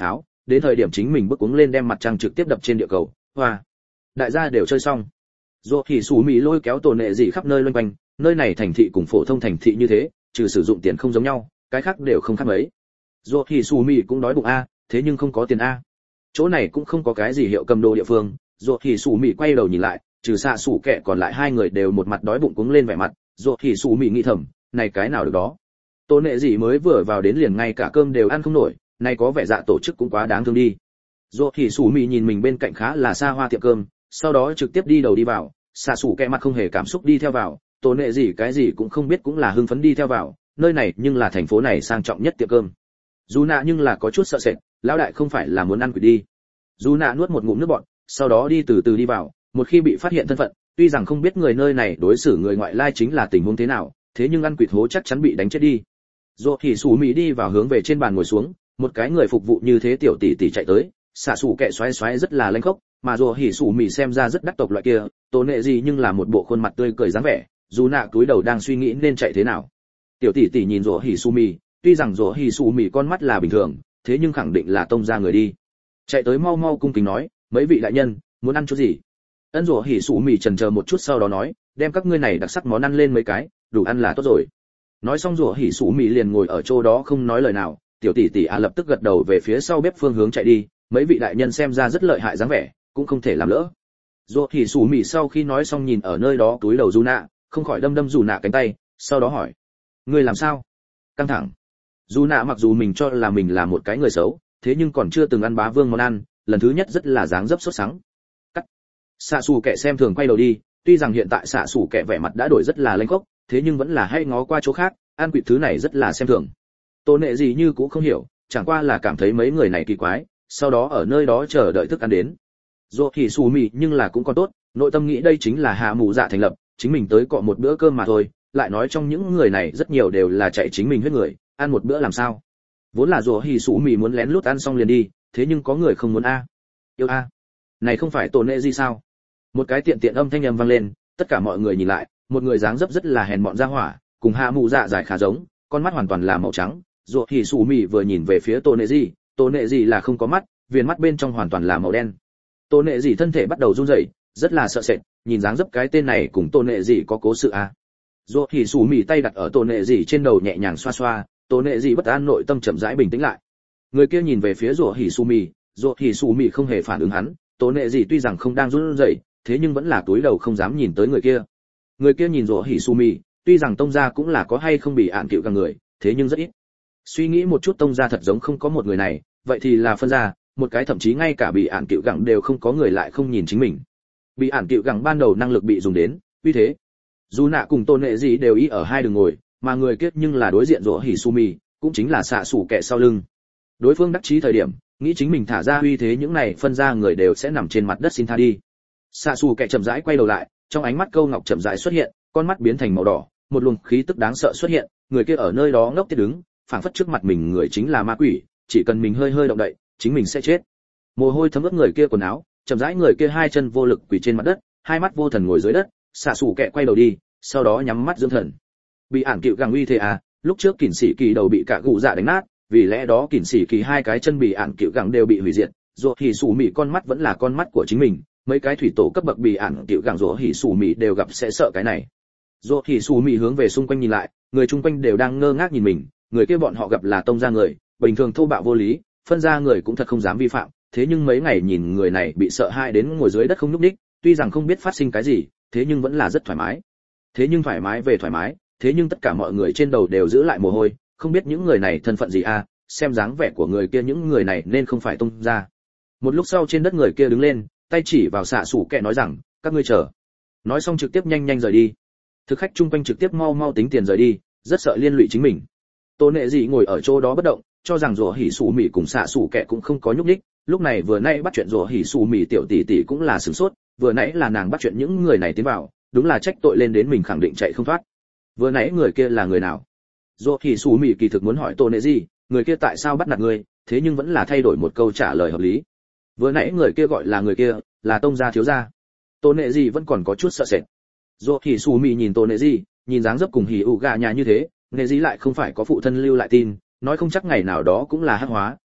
S1: đến thời điểm chính mình bước cuống lên đem mặt trăng trực tiếp đập trên địa cầu. Hoa, đại gia đều chơi xong. Dù thì Sủ Mị lôi kéo Tô Nệ gì khắp nơi loanh quanh, nơi này thành thị cùng phổ thông thành thị như thế, trừ sử dụng tiền không giống nhau, cái khác đều không khác mấy. Dù thì Sủ Mị cũng đói bụng a, thế nhưng không có tiền a. Chỗ này cũng không có cái gì hiệu cầm đồ địa phương. Dù thì Sủ Mị quay đầu nhìn lại, trừ xạ sủ kẹ còn lại hai người đều một mặt đói bụng cuống lên vẻ mặt. Dù thì Sủ Mị nghĩ thầm, này cái nào được đó. Tô Nệ gì mới vừa vào đến liền ngay cả cơm đều ăn không nổi, này có vẻ dạ tổ chức cũng quá đáng thương đi. Dù thì Sủ Mị nhìn mình bên cạnh khá là xa hoa tiệm cơm, sau đó trực tiếp đi đầu đi vào, xạ sủ kẹ mặt không hề cảm xúc đi theo vào, Tô Nệ gì cái gì cũng không biết cũng là hưng phấn đi theo vào, nơi này nhưng là thành phố này sang trọng nhất tiệm cơm. Dù nạ nhưng là có chút sợ sệt, lão đại không phải là muốn ăn quỷ đi. Dù nạ nuốt một ngụm nước bọt, sau đó đi từ từ đi vào, một khi bị phát hiện thân phận, tuy rằng không biết người nơi này đối xử người ngoại lai chính là tình huống thế nào, thế nhưng ăn quỷ hố chắc chắn bị đánh chết đi. Dù thì Sủ Mị đi vào hướng về trên bàn ngồi xuống, một cái người phục vụ như thế tiểu tỷ tỷ chạy tới, xạ sủ kẹ xoáy xoáy rất là lanh khốc, mà Dù thì Sủ Mị xem ra rất đắc tộc loại kia, Tô Nệ gì nhưng là một bộ khuôn mặt tươi cười dáng vẻ, dù nạ cúi đầu đang suy nghĩ nên chạy thế nào. Tiểu tỷ tỷ nhìn Dù thì Sủ Mị, tuy rằng Dù thì Sủ Mị con mắt là bình thường, thế nhưng khẳng định là tông ra người đi. Chạy tới mau mau cung kính nói, mấy vị đại nhân, muốn ăn chút gì? Ân Dù thì Sủ Mị chần chờ một chút sau đó nói, đem các ngươi này đặc sắc món ăn lên mấy cái, đủ ăn là tốt rồi. Nói xong Dù thì Sủ Mị liền ngồi ở chỗ đó không nói lời nào, tiểu tỷ tỷ à lập tức gật đầu về phía sau bếp phương hướng chạy đi, mấy vị đại nhân xem ra rất lợi hại dáng vẻ, cũng không thể làm lỡ. Dù thì Sủ Mị sau khi nói xong nhìn ở nơi đó túi đầu Dù nạ, không khỏi đâm đâm Dù nạ cánh tay, sau đó hỏi, ngươi làm sao? Căng thẳng. Dù nạ mặc dù mình cho là mình là một cái người xấu, thế nhưng còn chưa từng ăn bá vương món ăn, lần thứ nhất rất là dáng dấp sốt sắng. Cắt. Xạ xù kẻ xem thường quay đầu đi, tuy rằng hiện tại xạ xù kẻ vẻ mặt đã đổi rất là lênh khốc, thế nhưng vẫn là hay ngó qua chỗ khác, ăn quỷ thứ này rất là xem thường. Tô Nệ gì như cũng không hiểu, chẳng qua là cảm thấy mấy người này kỳ quái, sau đó ở nơi đó chờ đợi thức ăn đến. Dù thì Sủ Mị nhưng là cũng còn tốt, nội tâm nghĩ đây chính là hạ mù dạ thành lập, chính mình tới cọ một bữa cơm mà thôi, lại nói trong những người này rất nhiều đều là chạy chính mình huyết người, ăn một bữa làm sao? Vốn là Dù thì Sủ Mị muốn lén lút ăn xong liền đi, thế nhưng có người không muốn a. Yêu a. Này không phải Tô Nệ gì sao? Một cái tiện tiện âm thanh âm vang lên, tất cả mọi người nhìn lại, một người dáng dấp rất là hèn mọn ra hỏa, cùng hạ mù dạ dài khá giống, con mắt hoàn toàn là màu trắng. Dù thì Sủ Mị vừa nhìn về phía Tô Nệ gì, Tô Nệ gì là không có mắt, viền mắt bên trong hoàn toàn là màu đen. Tô Nệ gì thân thể bắt đầu run rẩy, rất là sợ sệt, nhìn dáng dấp cái tên này cùng Tô Nệ gì có cố sự a. Dù thì Sủ Mị tay đặt ở Tô Nệ gì trên đầu nhẹ nhàng xoa xoa, Tô Nệ gì bất an nội tâm chậm rãi bình tĩnh lại. Người kia nhìn về phía Dù thì Sủ Mị, Dù thì Sủ Mị không hề phản ứng hắn, Tô Nệ gì tuy rằng không đang run rẩy, thế nhưng vẫn là túi đầu không dám nhìn tới người kia. Người kia nhìn Dù thì Sủ Mị, tuy rằng tông gia cũng là có hay không bị ạn cựu cả người, thế nhưng rất ít. Suy nghĩ một chút tông gia thật giống không có một người này, vậy thì là phân gia, một cái thậm chí ngay cả bị ạn cựu gẳng đều không có người lại không nhìn chính mình. Bị ạn cựu gẳng ban đầu năng lực bị dùng đến, vì thế dù nạ cùng Tôn Nệ gì đều ý ở hai đường ngồi, mà người kết nhưng là đối diện Dỗ Hỉ Sumi, cũng chính là xạ sủ kẻ sau lưng. Đối phương đắc chí thời điểm, nghĩ chính mình thả ra uy thế những này phân ra người đều sẽ nằm trên mặt đất xin tha đi. Xạ sủ kẻ chậm rãi quay đầu lại, trong ánh mắt câu ngọc chậm rãi xuất hiện, con mắt biến thành màu đỏ, một luồng khí tức đáng sợ xuất hiện, người kia ở nơi đó ngốc tiết đứng, phảng phất trước mặt mình người chính là ma quỷ, chỉ cần mình hơi hơi động đậy, chính mình sẽ chết. Mồ hôi thấm ướt người kia quần áo, chậm rãi người kia hai chân vô lực quỳ trên mặt đất, hai mắt vô thần ngồi dưới đất, xạ sủ kẻ quay đầu đi, sau đó nhắm mắt dưỡng thần. Bị ản cựu gàng uy thế à, lúc trước kỉnh sĩ kỳ đầu bị cả gù dạ đánh nát, vì lẽ đó kỉnh sĩ kỳ hai cái chân bị ản cựu gàng đều bị hủy diệt, Dỗ Hỉ Sủ Mị con mắt vẫn là con mắt của chính mình, mấy cái thủy tổ cấp bậc bị ản cựu gàng Dỗ Hỉ Sủ Mị đều gặp sẽ sợ cái này. Dỗ Hỉ Sủ Mị hướng về xung quanh nhìn lại, người chung quanh đều đang ngơ ngác nhìn mình, người kia bọn họ gặp là tông gia người, bình thường thô bạo vô lý, phân gia người cũng thật không dám vi phạm, thế nhưng mấy ngày nhìn người này bị sợ hãi đến ngồi dưới đất không nhúc nhích, tuy rằng không biết phát sinh cái gì, thế nhưng vẫn là rất thoải mái. Thế nhưng thoải mái về thoải mái, thế nhưng tất cả mọi người trên đầu đều giữ lại mồ hôi, không biết những người này thân phận gì à, xem dáng vẻ của người kia những người này nên không phải tông gia. Một lúc sau trên đất người kia đứng lên, tay chỉ vào xạ sủ kẻ nói rằng, các ngươi chờ. Nói xong trực tiếp nhanh nhanh rời đi. Thực khách chung quanh trực tiếp mau mau tính tiền rời đi, rất sợ liên lụy chính mình. Tô Nệ dị ngồi ở chỗ đó bất động, cho rằng Dỗ Hỉ Sủ Mị cùng xạ sủ kẻ cũng không có nhúc nhích. Lúc này vừa nãy bắt chuyện Dỗ Hỉ Sủ Mị tiểu tỷ tỷ cũng là sửng sốt, vừa nãy là nàng bắt chuyện những người này tiến vào, đúng là trách tội lên đến mình khẳng định chạy không thoát. Vừa nãy người kia là người nào? Dỗ Hỉ Sủ Mị kỳ thực muốn hỏi Tô Nệ dị, người kia tại sao bắt nạt người, thế nhưng vẫn là thay đổi một câu trả lời hợp lý. Vừa nãy người kia gọi là người kia, là tông gia thiếu gia. Tô Nệ dị vẫn còn có chút sợ sệt. Dỗ Hỉ Sủ Mị nhìn Tô Nệ dị, nhìn dáng dấp cùng Hỉ ủ gà nhà như thế, Nệ dị lại không phải có phụ thân lưu lại tin, nói không chắc ngày nào đó cũng là hắc hóa,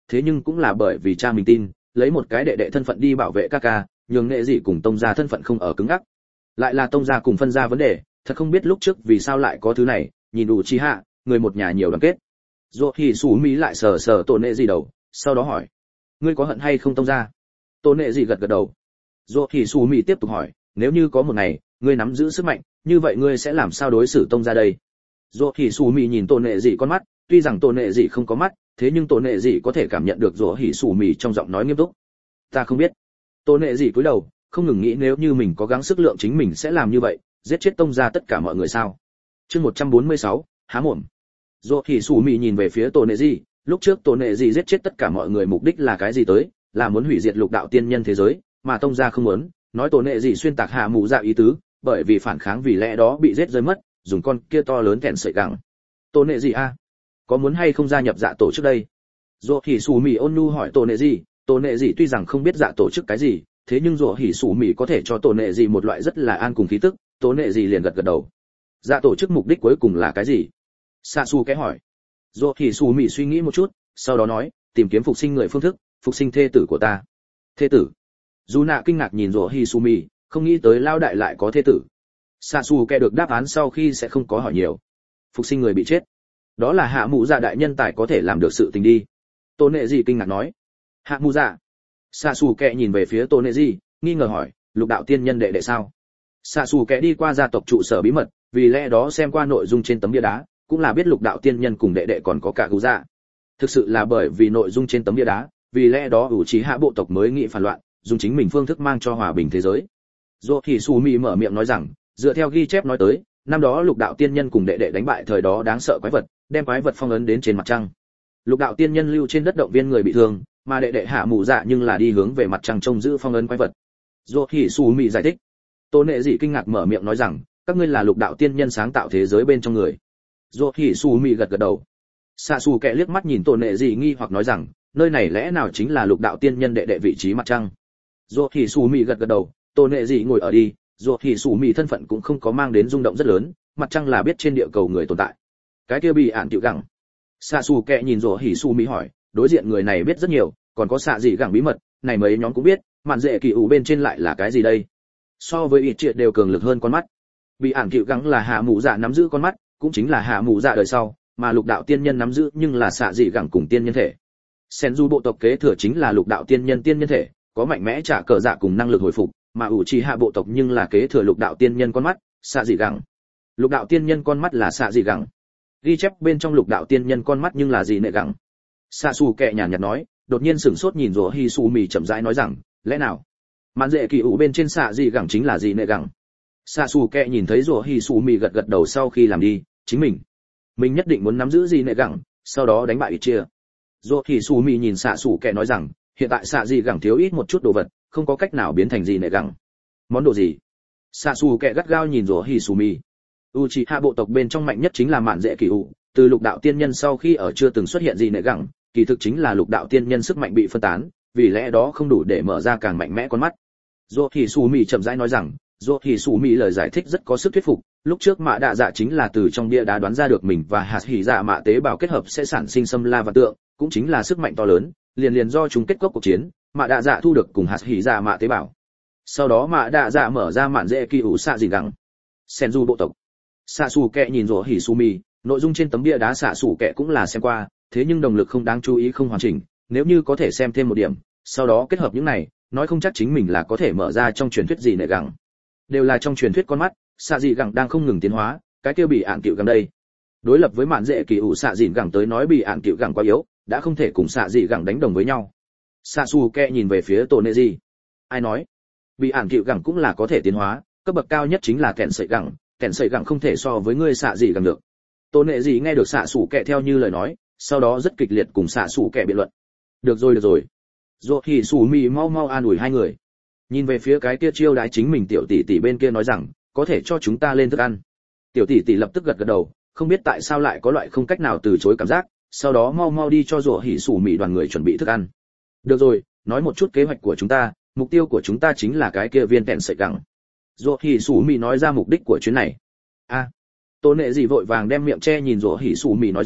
S1: thế nhưng cũng là bởi vì cha mình tin, lấy một cái đệ đệ thân phận đi bảo vệ ca ca, nhường nghệ gì cùng tông gia thân phận không ở cứng ngắc. Lại là tông gia cùng phân gia vấn đề, thật không biết lúc trước vì sao lại có thứ này, nhìn đủ chi hạ, người một nhà nhiều đoàn kết. Rồi thì Sủ Mỹ lại sờ sờ Tổ Nệ gì đầu, sau đó hỏi: "Ngươi có hận hay không tông gia?" Tổ Nệ gì gật gật đầu. Rồi thì Sủ Mỹ tiếp tục hỏi: "Nếu như có một ngày, ngươi nắm giữ sức mạnh, như vậy ngươi sẽ làm sao đối xử tông gia đây?" Rồi thì Sủ Mỹ nhìn Tổ Nệ gì con mắt, tuy rằng Tổ Nệ gì không có mắt, thế nhưng Tổ Nệ gì có thể cảm nhận được Rồi thì Sủ Mỹ trong giọng nói nghiêm túc. "Ta không biết." Tổ Nệ gì cúi đầu, không ngừng nghĩ nếu như mình có gắng sức lượng chính mình sẽ làm như vậy, giết chết tông gia tất cả mọi người sao? Chương một trăm bốn mươi sáu, há mồm. Rồi thì Sủ Mị nhìn về phía Tổ Nệ Dị, lúc trước Tổ Nệ Dị giết chết tất cả mọi người mục đích là cái gì tới, là muốn hủy diệt lục đạo tiên nhân thế giới, mà tông gia không muốn, nói Tổ Nệ Dị xuyên tạc hạ mù dạ ý tứ, bởi vì phản kháng vì lẽ đó bị giết rơi mất, dùng con kia to lớn kẹn sợi gẳng. Tổ Nệ Dị a, có muốn hay không gia nhập dạ tổ trước đây? Rồi thì Sủ Mị ôn nhu hỏi Tổ Nệ Dị, Tổ Nệ Dị tuy rằng không biết dạ tổ chức cái gì, thế nhưng Rồi thì Sủ Mị có thể cho Tổ Nệ Dị một loại rất là an cùng khí tức, Tổ Nệ Dị liền gật gật đầu. Dạ tổ chức mục đích cuối cùng là cái gì? Sasuke hỏi. Rồi thì Sủ Mị suy nghĩ một chút, sau đó nói, tìm kiếm phục sinh người phương thức, phục sinh thê tử của ta. Thê tử? Dù nạ kinh ngạc nhìn Rồi thì Sủ Mị, không nghĩ tới lao đại lại có thê tử. Sasuke được đáp án sau khi sẽ không có hỏi nhiều. Phục sinh người bị chết, đó là hạ mụ dạ đại nhân tài có thể làm được sự tình đi. Tổ Nệ Dị kinh ngạc nói. Hạ mụ dạ? Sasuke nhìn về phía Tổ Nệ Dị, nghi ngờ hỏi, lục đạo tiên nhân đệ đệ sao? Sasuke đi qua gia tộc trụ sở bí mật, vì lẽ đó xem qua nội dung trên tấm bia đá, cũng là biết lục đạo tiên nhân cùng đệ đệ còn có cả Gú Dạ. Thực sự là bởi vì nội dung trên tấm bia đá, vì lẽ đó ủ trí hạ bộ tộc mới nghĩ phản loạn, dùng chính mình phương thức mang cho hòa bình thế giới. Rồi thì Sủ Mị mở miệng nói rằng, dựa theo ghi chép nói tới, năm đó lục đạo tiên nhân cùng đệ đệ đánh bại thời đó đáng sợ quái vật, đem quái vật phong ấn đến trên mặt trăng. Lục đạo tiên nhân lưu trên đất động viên người bị thương, mà đệ đệ hạ mù dạ nhưng là đi hướng về mặt trăng trông giữ phong ấn quái vật. Rồi thì Sủ Mị giải thích. Tổ Nệ Dị kinh ngạc mở miệng nói rằng, các ngươi là lục đạo tiên nhân sáng tạo thế giới bên trong người. Rồi thì Sủ Mị gật gật đầu. Sasuke liếc mắt nhìn Tổ Nệ Dị nghi hoặc nói rằng, nơi này lẽ nào chính là lục đạo tiên nhân đệ đệ vị trí mặt trăng? Rồi thì Sủ Mị gật gật đầu, Tổ Nệ Dị ngồi ở đi, rồi thì Sủ Mị thân phận cũng không có mang đến rung động rất lớn, mặt trăng là biết trên địa cầu người tồn tại. Cái kia bị ản tiểu gẳng. Sasuke nhìn rồi thì Sủ Mị hỏi, đối diện người này biết rất nhiều, còn có xạ gì gẳng bí mật, này mấy nhóm cũng biết, mạn dễ kỳ ủ bên trên lại là cái gì đây? So với ít triệt đều cường lực hơn con mắt. Bị ản cựu gắng là hạ mụ dạ nắm giữ con mắt, cũng chính là hạ mụ dạ đời sau, mà lục đạo tiên nhân nắm giữ nhưng là xạ dị gẳng cùng tiên nhân thể. Senju bộ tộc kế thừa chính là lục đạo tiên nhân tiên nhân thể, có mạnh mẽ trả cờ dạ cùng năng lực hồi phục, mà ủ trì hạ bộ tộc nhưng là kế thừa lục đạo tiên nhân con mắt, xạ dị gẳng. Lục đạo tiên nhân con mắt là xạ dị gẳng. Ghi chép bên trong lục đạo tiên nhân con mắt nhưng là gì nệ gẳng. Sasuke nhàn nhạt nói, đột nhiên sửng sốt nhìn rồi Hisumi chậm rãi nói rằng, lẽ nào mạn dễ kỳ ủ bên trên xạ dị gẳng chính là gì nệ gẳng? Sasuke nhìn thấy rồi Hisumi gật gật đầu sau khi làm đi, chính mình mình nhất định muốn nắm giữ gì nệ gẳng, sau đó đánh bại Ichia. Rồi Hisumi nhìn Sasuke nói rằng, hiện tại xạ dị gẳng thiếu ít một chút đồ vật, không có cách nào biến thành gì nệ gẳng. Món đồ gì? Sasuke gắt gao nhìn rồi Hisumi. Uchiha bộ tộc bên trong mạnh nhất chính là mạn dễ kỳ ủ, từ lục đạo tiên nhân sau khi ở chưa từng xuất hiện gì nệ gẳng, kỳ thực chính là lục đạo tiên nhân sức mạnh bị phân tán, vì lẽ đó không đủ để mở ra càng mạnh mẽ con mắt. Rồi thì Sumi chậm rãi nói rằng, rồi thì Sumi lời giải thích rất có sức thuyết phục, lúc trước Mạ Đạ Dạ chính là từ trong bia đá đoán ra được mình và hạt hỉ dạ mạ tế bào kết hợp sẽ sản sinh xâm la và tượng, cũng chính là sức mạnh to lớn, liền liền do chúng kết cốc cuộc chiến, Mạ Đạ Dạ thu được cùng hạt hỉ dạ mạ tế bào. Sau đó Mạ Đạ Dạ mở ra mạn dễ kỳ ủ xạ dị gẳng. Senju bộ tộc. Sasuke nhìn rồi hỉ Sumi, nội dung trên tấm bia đá Sasuke cũng là xem qua, thế nhưng đồng lực không đáng chú ý không hoàn chỉnh, nếu như có thể xem thêm một điểm, sau đó kết hợp những này, nói không chắc chính mình là có thể mở ra trong truyền thuyết gì nệ gẳng. Đều là trong truyền thuyết con mắt, xạ dị gẳng đang không ngừng tiến hóa, cái kia bị ạn cựu gẳng đây. Đối lập với mạn dễ kỳ ủ xạ dị gẳng tới nói bị ạn cựu gẳng quá yếu, đã không thể cùng xạ dị gẳng đánh đồng với nhau. Sasuke nhìn về phía Tổ Nệ Dị. Ai nói? Bị ạn cựu gẳng cũng là có thể tiến hóa, cấp bậc cao nhất chính là kẹn sợi gẳng, kẹn sợi gẳng không thể so với ngươi xạ dị gẳng được. Tổ Nệ Dị nghe được Sasuke theo như lời nói, sau đó rất kịch liệt cùng Sasuke biện luận. Được rồi được rồi. Rồi thì Sumi mau mau an ủi hai người. Nhìn về phía cái kia chiêu đái chính mình tiểu tỷ tỷ bên kia nói rằng, có thể cho chúng ta lên thức ăn. Tiểu tỷ tỷ lập tức gật gật đầu, không biết tại sao lại có loại không cách nào từ chối cảm giác, sau đó mau mau đi cho Rồi hỉ Sumi đoàn người chuẩn bị thức ăn. Được rồi, nói một chút kế hoạch của chúng ta, mục tiêu của chúng ta chính là cái kia viên kẹn sợi gẳng. Rồi hỉ Sumi nói ra mục đích của chuyến này. A. Tổ Nệ Dị vội vàng đem miệng che nhìn Rồi hỉ Sumi nói rằng,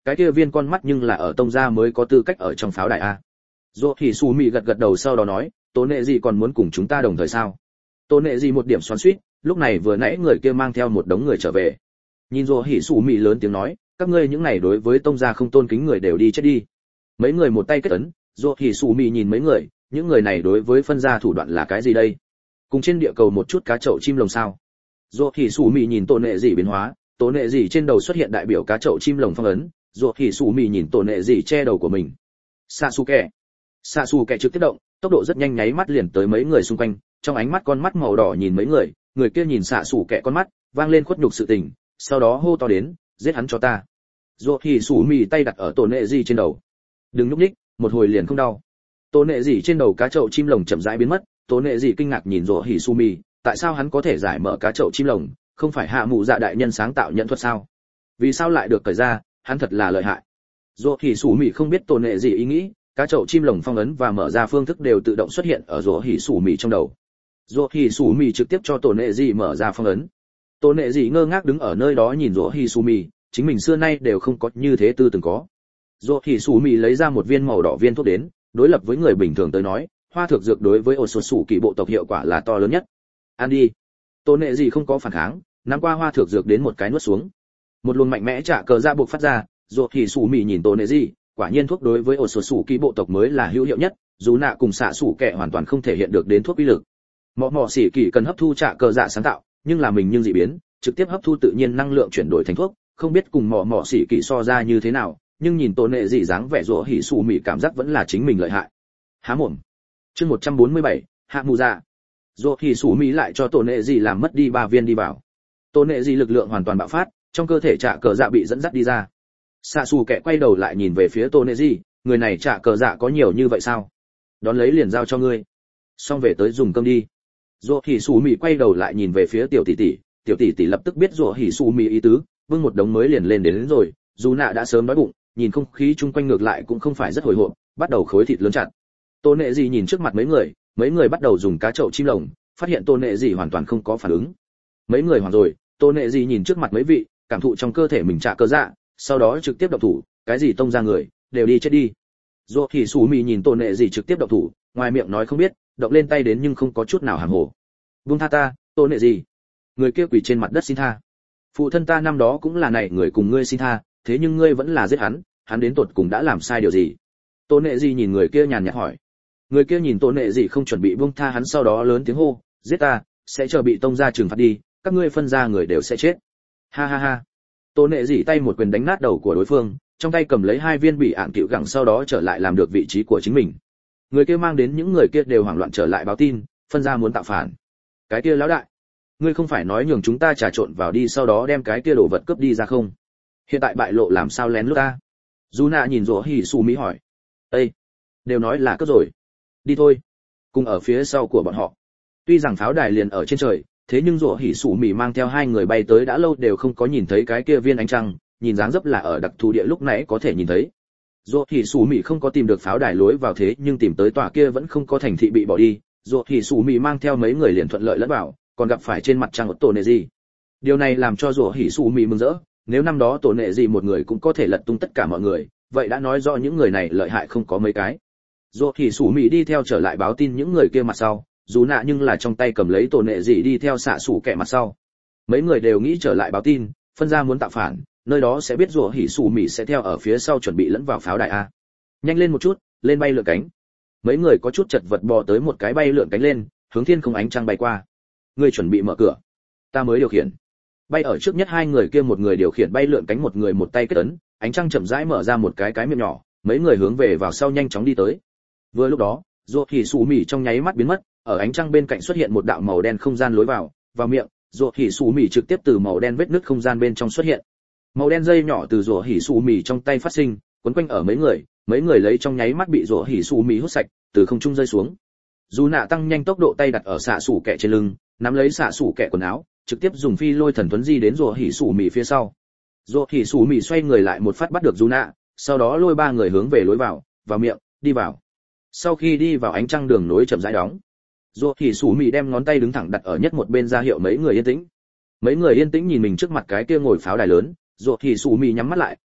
S1: cái kia viên con mắt nhưng là ở tông gia mới có tư cách ở trong pháo đài a. Dỗ thì Sú Mị gật gật đầu sau đó nói, Tô Nệ gì còn muốn cùng chúng ta đồng thời sao? Tô Nệ gì một điểm xoắn xuýt, lúc này vừa nãy người kia mang theo một đống người trở về. Nhìn Dỗ Hỉ Sú Mị lớn tiếng nói, các ngươi những này đối với tông gia không tôn kính người đều đi chết đi. Mấy người một tay kết ấn, Dỗ Hỉ Sú Mị nhìn mấy người, những người này đối với phân gia thủ đoạn là cái gì đây? Cùng trên địa cầu một chút cá chậu chim lồng sao? Dỗ Hỉ Sú Mị nhìn Tô Nệ gì biến hóa, Tô Nệ gì trên đầu xuất hiện đại biểu cá chậu chim lồng phong ấn, Dỗ Hỉ Sú Mị nhìn Tô Nệ gì che đầu của mình. Sasuke. Sasuke trực tiếp động, tốc độ rất nhanh nháy mắt liền tới mấy người xung quanh, trong ánh mắt con mắt màu đỏ nhìn mấy người, người kia nhìn Sasuke con mắt, vang lên khuất nhục sự tình, sau đó hô to đến, giết hắn cho ta. Dỗ Hỉ Sú Mị tay đặt ở Tô Nệ gì trên đầu. Đừng nhúc nhích, một hồi liền không đau. Tô Nệ gì trên đầu cá chậu chim lồng chậm rãi biến mất, Tô Nệ gì kinh ngạc nhìn Dỗ Hỉ Sú Mị, tại sao hắn có thể giải mở cá chậu chim lồng, không phải Hạ Mụ Dạ đại nhân sáng tạo nhận thuật sao? Vì sao lại được cởi ra, hắn thật là lợi hại. Dỗ Hỉ Sú Mị không biết Tô Nệ gì ý nghĩ, cá chậu chim lồng phong ấn và mở ra phương thức đều tự động xuất hiện ở Dỗ Hỉ Sú Mị trong đầu. Dỗ Hỉ Sú Mị trực tiếp cho Tô Nệ gì mở ra phong ấn. Tô Nệ gì ngơ ngác đứng ở nơi đó nhìn Dỗ Hỉ Sú Mị, chính mình xưa nay đều không có như thế tư từng có. Dỗ Hỉ Sú Mị lấy ra một viên màu đỏ viên thuốc đến, đối lập với người bình thường tới nói, hoa thực dược đối với Otsutsuki bộ tộc hiệu quả là to lớn nhất. Ăn đi. Tô Nệ gì không có phản kháng, nắm qua hoa thực dược đến một cái nuốt xuống. Một luồng mạnh mẽ trả cờ ra buộc phát ra, Dỗ Hỉ Sú Mị nhìn Tô Nệ gì, quả nhiên thuốc đối với Otsutsuki bộ tộc mới là hữu hiệu nhất, dù nạ cùng xạ sủ kẻ hoàn toàn không thể hiện được đến thuốc uy lực. Mọ mọ xỉ kỳ cần hấp thu trả cờ dạ sáng tạo, nhưng là mình nhưng dị biến, trực tiếp hấp thu tự nhiên năng lượng chuyển đổi thành thuốc, không biết cùng mọ mọ xỉ kỳ so ra như thế nào, nhưng nhìn Tô Nệ gì dáng vẻ Dỗ Hỉ Sú Mị cảm giác vẫn là chính mình lợi hại. Há mồm. Chương một trăm bốn mươi bảy, Hạ Mù Dạ. Dỗ Hỉ Sú Mị lại cho Tô Nệ gì làm mất đi ba viên đi vào. Tô Nệ gì lực lượng hoàn toàn bạo phát, trong cơ thể trả cờ dạ bị dẫn dắt đi ra. Xạ xù kẻ quay đầu lại nhìn về phía Tô Nệ gì, người này trả cờ dạ có nhiều như vậy sao? Đón lấy liền giao cho ngươi. Xong về tới dùng cơm đi. Dỗ Hỉ Sú Mị quay đầu lại nhìn về phía tiểu tỷ tỷ, tiểu tỷ tỷ lập tức biết Dỗ Hỉ Sú Mị ý tứ, bưng một đống mới liền lên đến, đến rồi, dù nạ đã sớm đói bụng, nhìn không khí chung quanh ngược lại cũng không phải rất hồi hộp, bắt đầu khối thịt lớn chặt. Tô Nệ gì nhìn trước mặt mấy người, mấy người bắt đầu dùng cá chậu chim lồng, phát hiện Tô Nệ gì hoàn toàn không có phản ứng. Mấy người hoảng rồi, Tô Nệ gì nhìn trước mặt mấy vị, cảm thụ trong cơ thể mình trả cơ dạ, sau đó trực tiếp động thủ, cái gì tông ra người, đều đi chết đi. Dỗ Hỉ Sú Mị nhìn Tô Nệ gì trực tiếp động thủ, ngoài miệng nói không biết, động lên tay đến nhưng không có chút nào hàm hồ. Buông tha ta, Tô Nệ gì. Người kia quỳ trên mặt đất xin tha. Phụ thân ta năm đó cũng là này người cùng ngươi xin tha, thế nhưng ngươi vẫn là giết hắn, hắn đến tột cùng đã làm sai điều gì? Tô Nệ gì nhìn người kia nhàn nhạt hỏi. Người kia nhìn Tô Nệ gì không chuẩn bị buông tha hắn, sau đó lớn tiếng hô, giết ta, sẽ chờ bị tông gia trừng phạt đi, các ngươi phân ra người đều sẽ chết. Ha ha ha. Tô Nệ gì tay một quyền đánh nát đầu của đối phương, trong tay cầm lấy hai viên bị ạn cựu gẳng, sau đó trở lại làm được vị trí của chính mình. Người kia mang đến những người kia đều hoảng loạn trở lại báo tin, phân ra muốn tạo phản. Cái kia lão đại, ngươi không phải nói nhường chúng ta trà trộn vào đi sau đó đem cái kia đồ vật cướp đi ra không? Hiện tại bại lộ làm sao lén lút ta? Juna nhìn Dỗ Hỉ Sú Mị hỏi. Ê, đều nói là cướp rồi. Đi thôi, cùng ở phía sau của bọn họ. Tuy rằng pháo đài liền ở trên trời, thế nhưng Dỗ Hỉ Sú Mị mang theo hai người bay tới đã lâu đều không có nhìn thấy cái kia viên ánh trăng, nhìn dáng dấp là ở đặc thù địa lúc nãy có thể nhìn thấy. Dỗ Hỉ Sú Mị không có tìm được pháo đài lối vào, thế nhưng tìm tới tòa kia vẫn không có thành thị bị bỏ đi, Dỗ Hỉ Sú Mị mang theo mấy người liền thuận lợi lẫn vào, còn gặp phải trên mặt trăng Tô Nệ gì. Điều này làm cho Dỗ Hỉ Sú Mị mừng rỡ, nếu năm đó Tô Nệ gì một người cũng có thể lật tung tất cả mọi người, vậy đã nói rõ những người này lợi hại không có mấy cái. Dỗ Hỉ Sú Mị đi theo trở lại báo tin những người kia mặt sau, dù nạ nhưng là trong tay cầm lấy Tô Nệ gì đi theo xạ sủ kẻ mặt sau. Mấy người đều nghĩ trở lại báo tin, phân ra muốn tạo phản, nơi đó sẽ biết Dỗ Hỉ Sú Mị sẽ theo ở phía sau chuẩn bị lẫn vào pháo đài a. Nhanh lên một chút, lên bay lượn cánh. Mấy người có chút chật vật bò tới một cái bay lượn cánh lên, hướng thiên không ánh trăng bay qua. Ngươi chuẩn bị mở cửa, ta mới điều khiển. Bay ở trước nhất hai người kia, một người điều khiển bay lượn cánh, một người một tay kết ấn, ánh trăng chậm rãi mở ra một cái cái miệng nhỏ, mấy người hướng về vào sau nhanh chóng đi tới. Vừa lúc đó, Dỗ Hỉ Sú Mị trong nháy mắt biến mất, ở ánh trăng bên cạnh xuất hiện một đạo màu đen không gian lối vào, vào miệng, Dỗ Hỉ Sú Mị trực tiếp từ màu đen vết nứt không gian bên trong xuất hiện. Màu đen dây nhỏ từ Dỗ Hỉ Sú Mị trong tay phát sinh, quấn quanh ở mấy người, mấy người lấy trong nháy mắt bị Dỗ Hỉ Sú Mị hút sạch, từ không trung rơi xuống. Dù nạ tăng nhanh tốc độ, tay đặt ở xạ sủ kẻ trên lưng, nắm lấy xạ sủ kẻ quần áo, trực tiếp dùng phi lôi thần tuấn di đến Dỗ Hỉ Sú Mị phía sau. Dỗ Hỉ Sú Mị xoay người lại một phát bắt được Dù nạ, sau đó lôi ba người hướng về lối vào, vào miệng, đi vào. Sau khi đi vào, ánh trăng đường nối chậm rãi đóng. Dỗ Hỉ Sú Mị đem ngón tay đứng thẳng đặt ở nhất một bên ra hiệu mấy người yên tĩnh. Mấy người yên tĩnh nhìn mình trước mặt cái kia ngồi pháo đài lớn, Dỗ Hỉ Sú Mị nhắm mắt lại,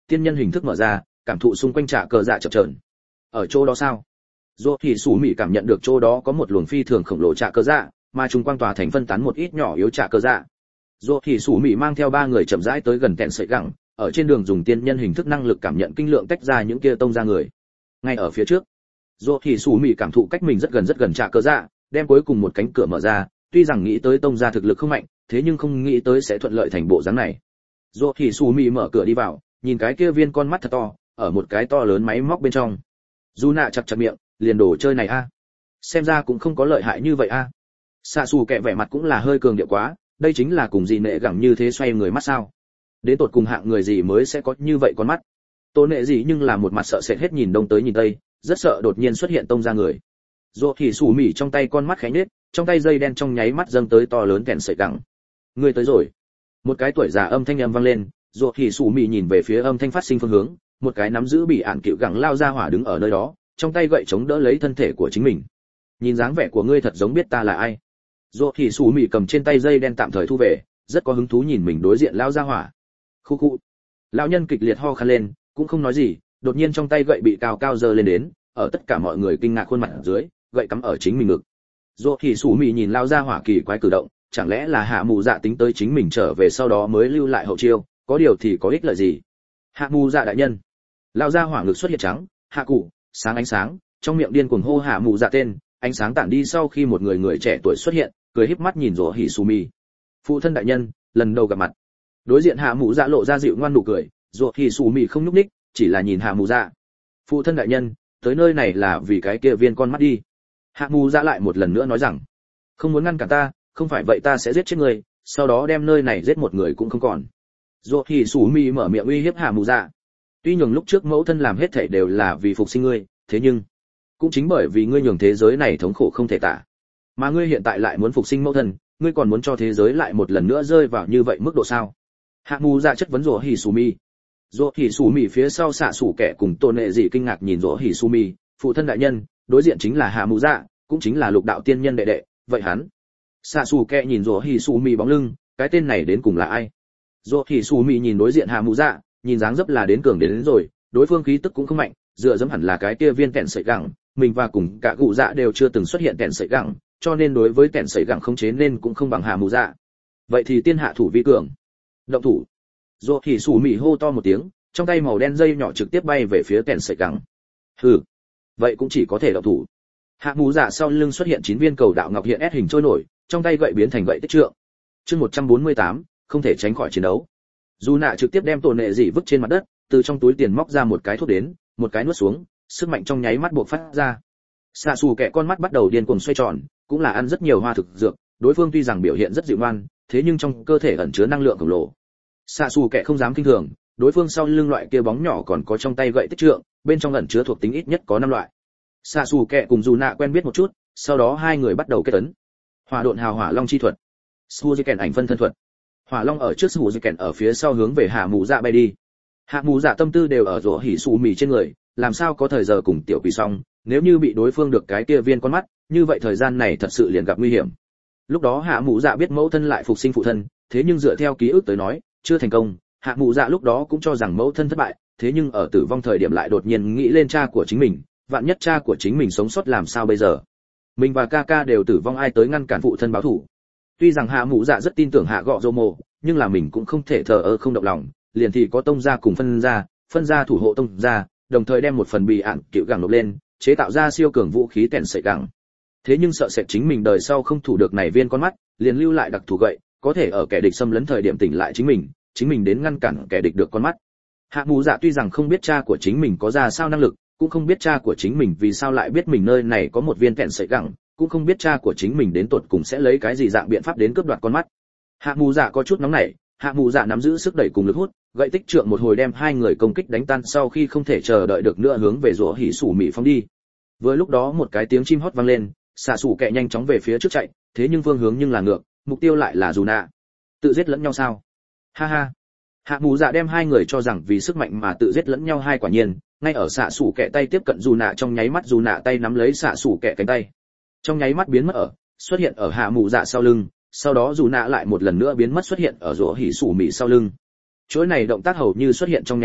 S1: tiên nhân hình thức mở ra, cảm thụ xung quanh trạ cờ dạ chập chờn. Ở chỗ đó sao? Dỗ thì Sủ Mị cảm nhận được chỗ đó có một luồng phi thường khổng lồ trạ cờ dạ, mà chúng quang tòa thành phân tán một ít nhỏ yếu trạ cờ dạ. Dỗ thì Sủ Mị mang theo ba người chậm rãi tới gần kẹn sợi gẳng, ở trên đường dùng tiên nhân hình thức năng lực cảm nhận kinh lượng tách ra những kia tông ra người. Ngay ở phía trước, Dỗ thì Sủ Mị cảm thụ cách mình rất gần rất gần trạ cờ dạ, đem cuối cùng một cánh cửa mở ra, tuy rằng nghĩ tới tông gia thực lực không mạnh, thế nhưng không nghĩ tới sẽ thuận lợi thành bộ dáng này. Dỗ thì Sủ Mị mở cửa đi vào, nhìn cái kia viên con mắt thật to, ở một cái to lớn máy móc bên trong. Du nạ chặt chặt miệng, liền đồ chơi này a, xem ra cũng không có lợi hại như vậy a. Xạ xù kẹ vẻ mặt cũng là hơi cường điệu quá, đây chính là cùng gì nệ gẳng như thế xoay người mắt sao? Đến tột cùng hạng người gì mới sẽ có như vậy con mắt? Tô nệ gì nhưng là một mặt sợ sệt hết nhìn đông tới nhìn tây, rất sợ đột nhiên xuất hiện tông ra người. Dỗ thì Sủ Mị trong tay con mắt khẽ nhếch, trong tay dây đen trong nháy mắt dâng tới to lớn kẹn sợi gẳng. Người tới rồi. Một cái tuổi già âm thanh âm vang lên, Dỗ thì Sủ Mị nhìn về phía âm thanh phát sinh phương hướng, một cái nắm giữ bị ản cựu gẳng lao ra hỏa đứng ở nơi đó, trong tay gậy chống đỡ lấy thân thể của chính mình. Nhìn dáng vẻ của ngươi thật giống biết ta là ai. Dỗ thì Sủ Mị cầm trên tay dây đen tạm thời thu về, rất có hứng thú nhìn mình đối diện lao ra hỏa. Khu khu. Lão nhân kịch liệt ho khan lên, cũng không nói gì, đột nhiên trong tay gậy bị cao cao giơ lên đến, ở tất cả mọi người kinh ngạc khuôn mặt ở dưới, gậy cắm ở chính mình ngực. Dỗ thì Sủ Mị nhìn lao ra hỏa kỳ quái cử động, chẳng lẽ là Hạ Mù Dạ tính tới chính mình trở về sau đó mới lưu lại hậu chiêu, có điều thì có ích lợi gì? Hạ Mù Dạ đại nhân. Lao ra hỏa ngực xuất hiện trắng, hạ cụ, sáng ánh sáng, trong miệng điên cuồng hô Hạ Mù Dạ tên, ánh sáng tản đi sau khi một người người trẻ tuổi xuất hiện, cười híp mắt nhìn Dỗ Hỉ Sủ Mị. Phụ thân đại nhân, lần đầu gặp mặt. Đối diện Hạ Mù Dạ lộ ra dịu ngoan nụ cười, Dỗ Hỉ Sủ Mị không nhúc nhích, chỉ là nhìn Hạ Mù Dạ. Phụ thân đại nhân, tới nơi này là vì cái kia viên con mắt đi. Hạ Mù Dạ lại một lần nữa nói rằng, không muốn ngăn cản ta, không phải vậy ta sẽ giết chết người, sau đó đem nơi này giết một người cũng không còn. Dỗ Hỉ Sủ Mị mở miệng uy hiếp Hạ Mù Dạ. Tuy nhường lúc trước mẫu thân làm hết thảy đều là vì phục sinh ngươi, thế nhưng cũng chính bởi vì ngươi nhường thế giới này thống khổ không thể tả, mà ngươi hiện tại lại muốn phục sinh mẫu thân, ngươi còn muốn cho thế giới lại một lần nữa rơi vào như vậy mức độ sao? Hạ Mù Dạ chất vấn Dỗ Hỉ Sủ Mị. Dỗ Hỉ Sủ Mị phía sau xạ sủ kẻ cùng Tôn Nệ dị kinh ngạc nhìn Dỗ Hỉ Sủ Mị, phụ thân đại nhân, đối diện chính là Hạ Mù Dạ, cũng chính là lục đạo tiên nhân đệ đệ, vậy hắn? Xạ sủ kẻ nhìn Dỗ Hỉ Sủ Mị bóng lưng, cái tên này đến cùng là ai? Dỗ Hỉ Sủ Mị nhìn đối diện Hạ Mù Dạ, nhìn dáng dấp là đến cường đến, đến rồi, đối phương khí tức cũng không mạnh, dựa dẫm hẳn là cái kia viên kẹn sợi gẳng, mình và cùng cả cụ dạ đều chưa từng xuất hiện kẹn sợi gẳng, cho nên đối với kẹn sợi gẳng không chế nên cũng không bằng Hạ Mù Dạ. Vậy thì tiên hạ thủ vi cường. Động thủ. Dỗ Hỉ Sủ Mị hô to một tiếng, trong tay màu đen dây nhỏ trực tiếp bay về phía kẹn sợi gẳng. Hừ, vậy cũng chỉ có thể động thủ. Hạ Mù Dạ sau lưng xuất hiện chín viên cầu đạo ngọc hiện ép hình trôi nổi, trong tay gậy biến thành gậy tích trượng. Chương một trăm bốn mươi tám, không thể tránh khỏi chiến đấu. Dù nạ trực tiếp đem tổ nệ dị vứt trên mặt đất, từ trong túi tiền móc ra một cái thuốc đến, một cái nuốt xuống, sức mạnh trong nháy mắt bộc phát ra. Xạ xù kẻ con mắt bắt đầu điên cuồng xoay tròn, cũng là ăn rất nhiều hoa thực dược, đối phương tuy rằng biểu hiện rất dịu ngoan, thế nhưng trong cơ thể ẩn chứa năng lượng khổng lồ. Xạ xù kẻ không dám kinh thường, đối phương sau lưng loại kia bóng nhỏ còn có trong tay gậy tích trượng, bên trong ẩn chứa thuộc tính ít nhất có năm loại. Xạ xù kẻ cùng dù nạ quen biết một chút, sau đó hai người bắt đầu kết ấn. Hỏa độn hào hỏa long chi thuật, Suzuken ảnh phân thân thuật. Hỏa long ở trước, Suzuken ở phía sau hướng về Hạ Mù Dạ bay đi. Hạ Mù Dạ tâm tư đều ở Dỗ Hỉ Sủ Mị trên người, làm sao có thời giờ cùng tiểu quỷ xong, nếu như bị đối phương được cái kia viên con mắt, như vậy thời gian này thật sự liền gặp nguy hiểm. Lúc đó Hạ Mù Dạ biết mẫu thân lại phục sinh phụ thân, thế nhưng dựa theo ký ức tới nói, chưa thành công. Hạ Mù Dạ lúc đó cũng cho rằng mẫu thân thất bại, thế nhưng ở tử vong thời điểm lại đột nhiên nghĩ lên cha của chính mình, vạn nhất cha của chính mình sống sót làm sao bây giờ? Mình và ca ca đều tử vong, ai tới ngăn cản phụ thân báo thù? Tuy rằng Hạ Mù Dạ rất tin tưởng Hạ Gọ Dô Mộ, nhưng là mình cũng không thể thờ ơ không động lòng, liền thì có tông gia cùng phân gia, phân gia thủ hộ tông gia, đồng thời đem một phần bị ạn cựu gẳng nộp lên, chế tạo ra siêu cường vũ khí tèn sợi gẳng. Thế nhưng sợ sệt chính mình đời sau không thủ được này viên con mắt, liền lưu lại đặc thù gậy, có thể ở kẻ địch xâm lấn thời điểm tỉnh lại chính mình, chính mình đến ngăn cản kẻ địch được con mắt. Hạ Mù Dạ tuy rằng không biết cha của chính mình có ra sao năng lực, cũng không biết cha của chính mình vì sao lại biết mình nơi này có một viên tèn sợi gẳng, cũng không biết cha của chính mình đến tột cùng sẽ lấy cái gì dạng biện pháp đến cướp đoạt con mắt. Hạ Mù Dạ có chút nóng nảy, Hạ Mù Dạ nắm giữ sức đẩy cùng lực hút, gậy tích trượng một hồi đem hai người công kích đánh tan, sau khi không thể chờ đợi được nữa hướng về Dỗ Hỉ Sủ Mị phóng đi. Vừa lúc đó một cái tiếng chim hót vang lên, xạ sủ kẹ nhanh chóng về phía trước chạy, thế nhưng phương hướng nhưng là ngược, mục tiêu lại là Dù Nạ. Tự giết lẫn nhau sao? Ha ha. Hạ Mù Dạ đem hai người cho rằng vì sức mạnh mà tự giết lẫn nhau, hai quả nhiên, ngay ở xạ sủ kẹ tay tiếp cận Dù Nạ trong nháy mắt, Dù Nạ tay nắm lấy xạ sủ kẹ cánh tay, trong nháy mắt biến mất ở, xuất hiện ở Hạ Mù Dạ sau lưng, sau đó Dù Nạ lại một lần nữa biến mất xuất hiện ở Dỗ Hỉ Sủ Mị sau lưng. Chuỗi này động tác hầu như xuất hiện trong nháy mắt,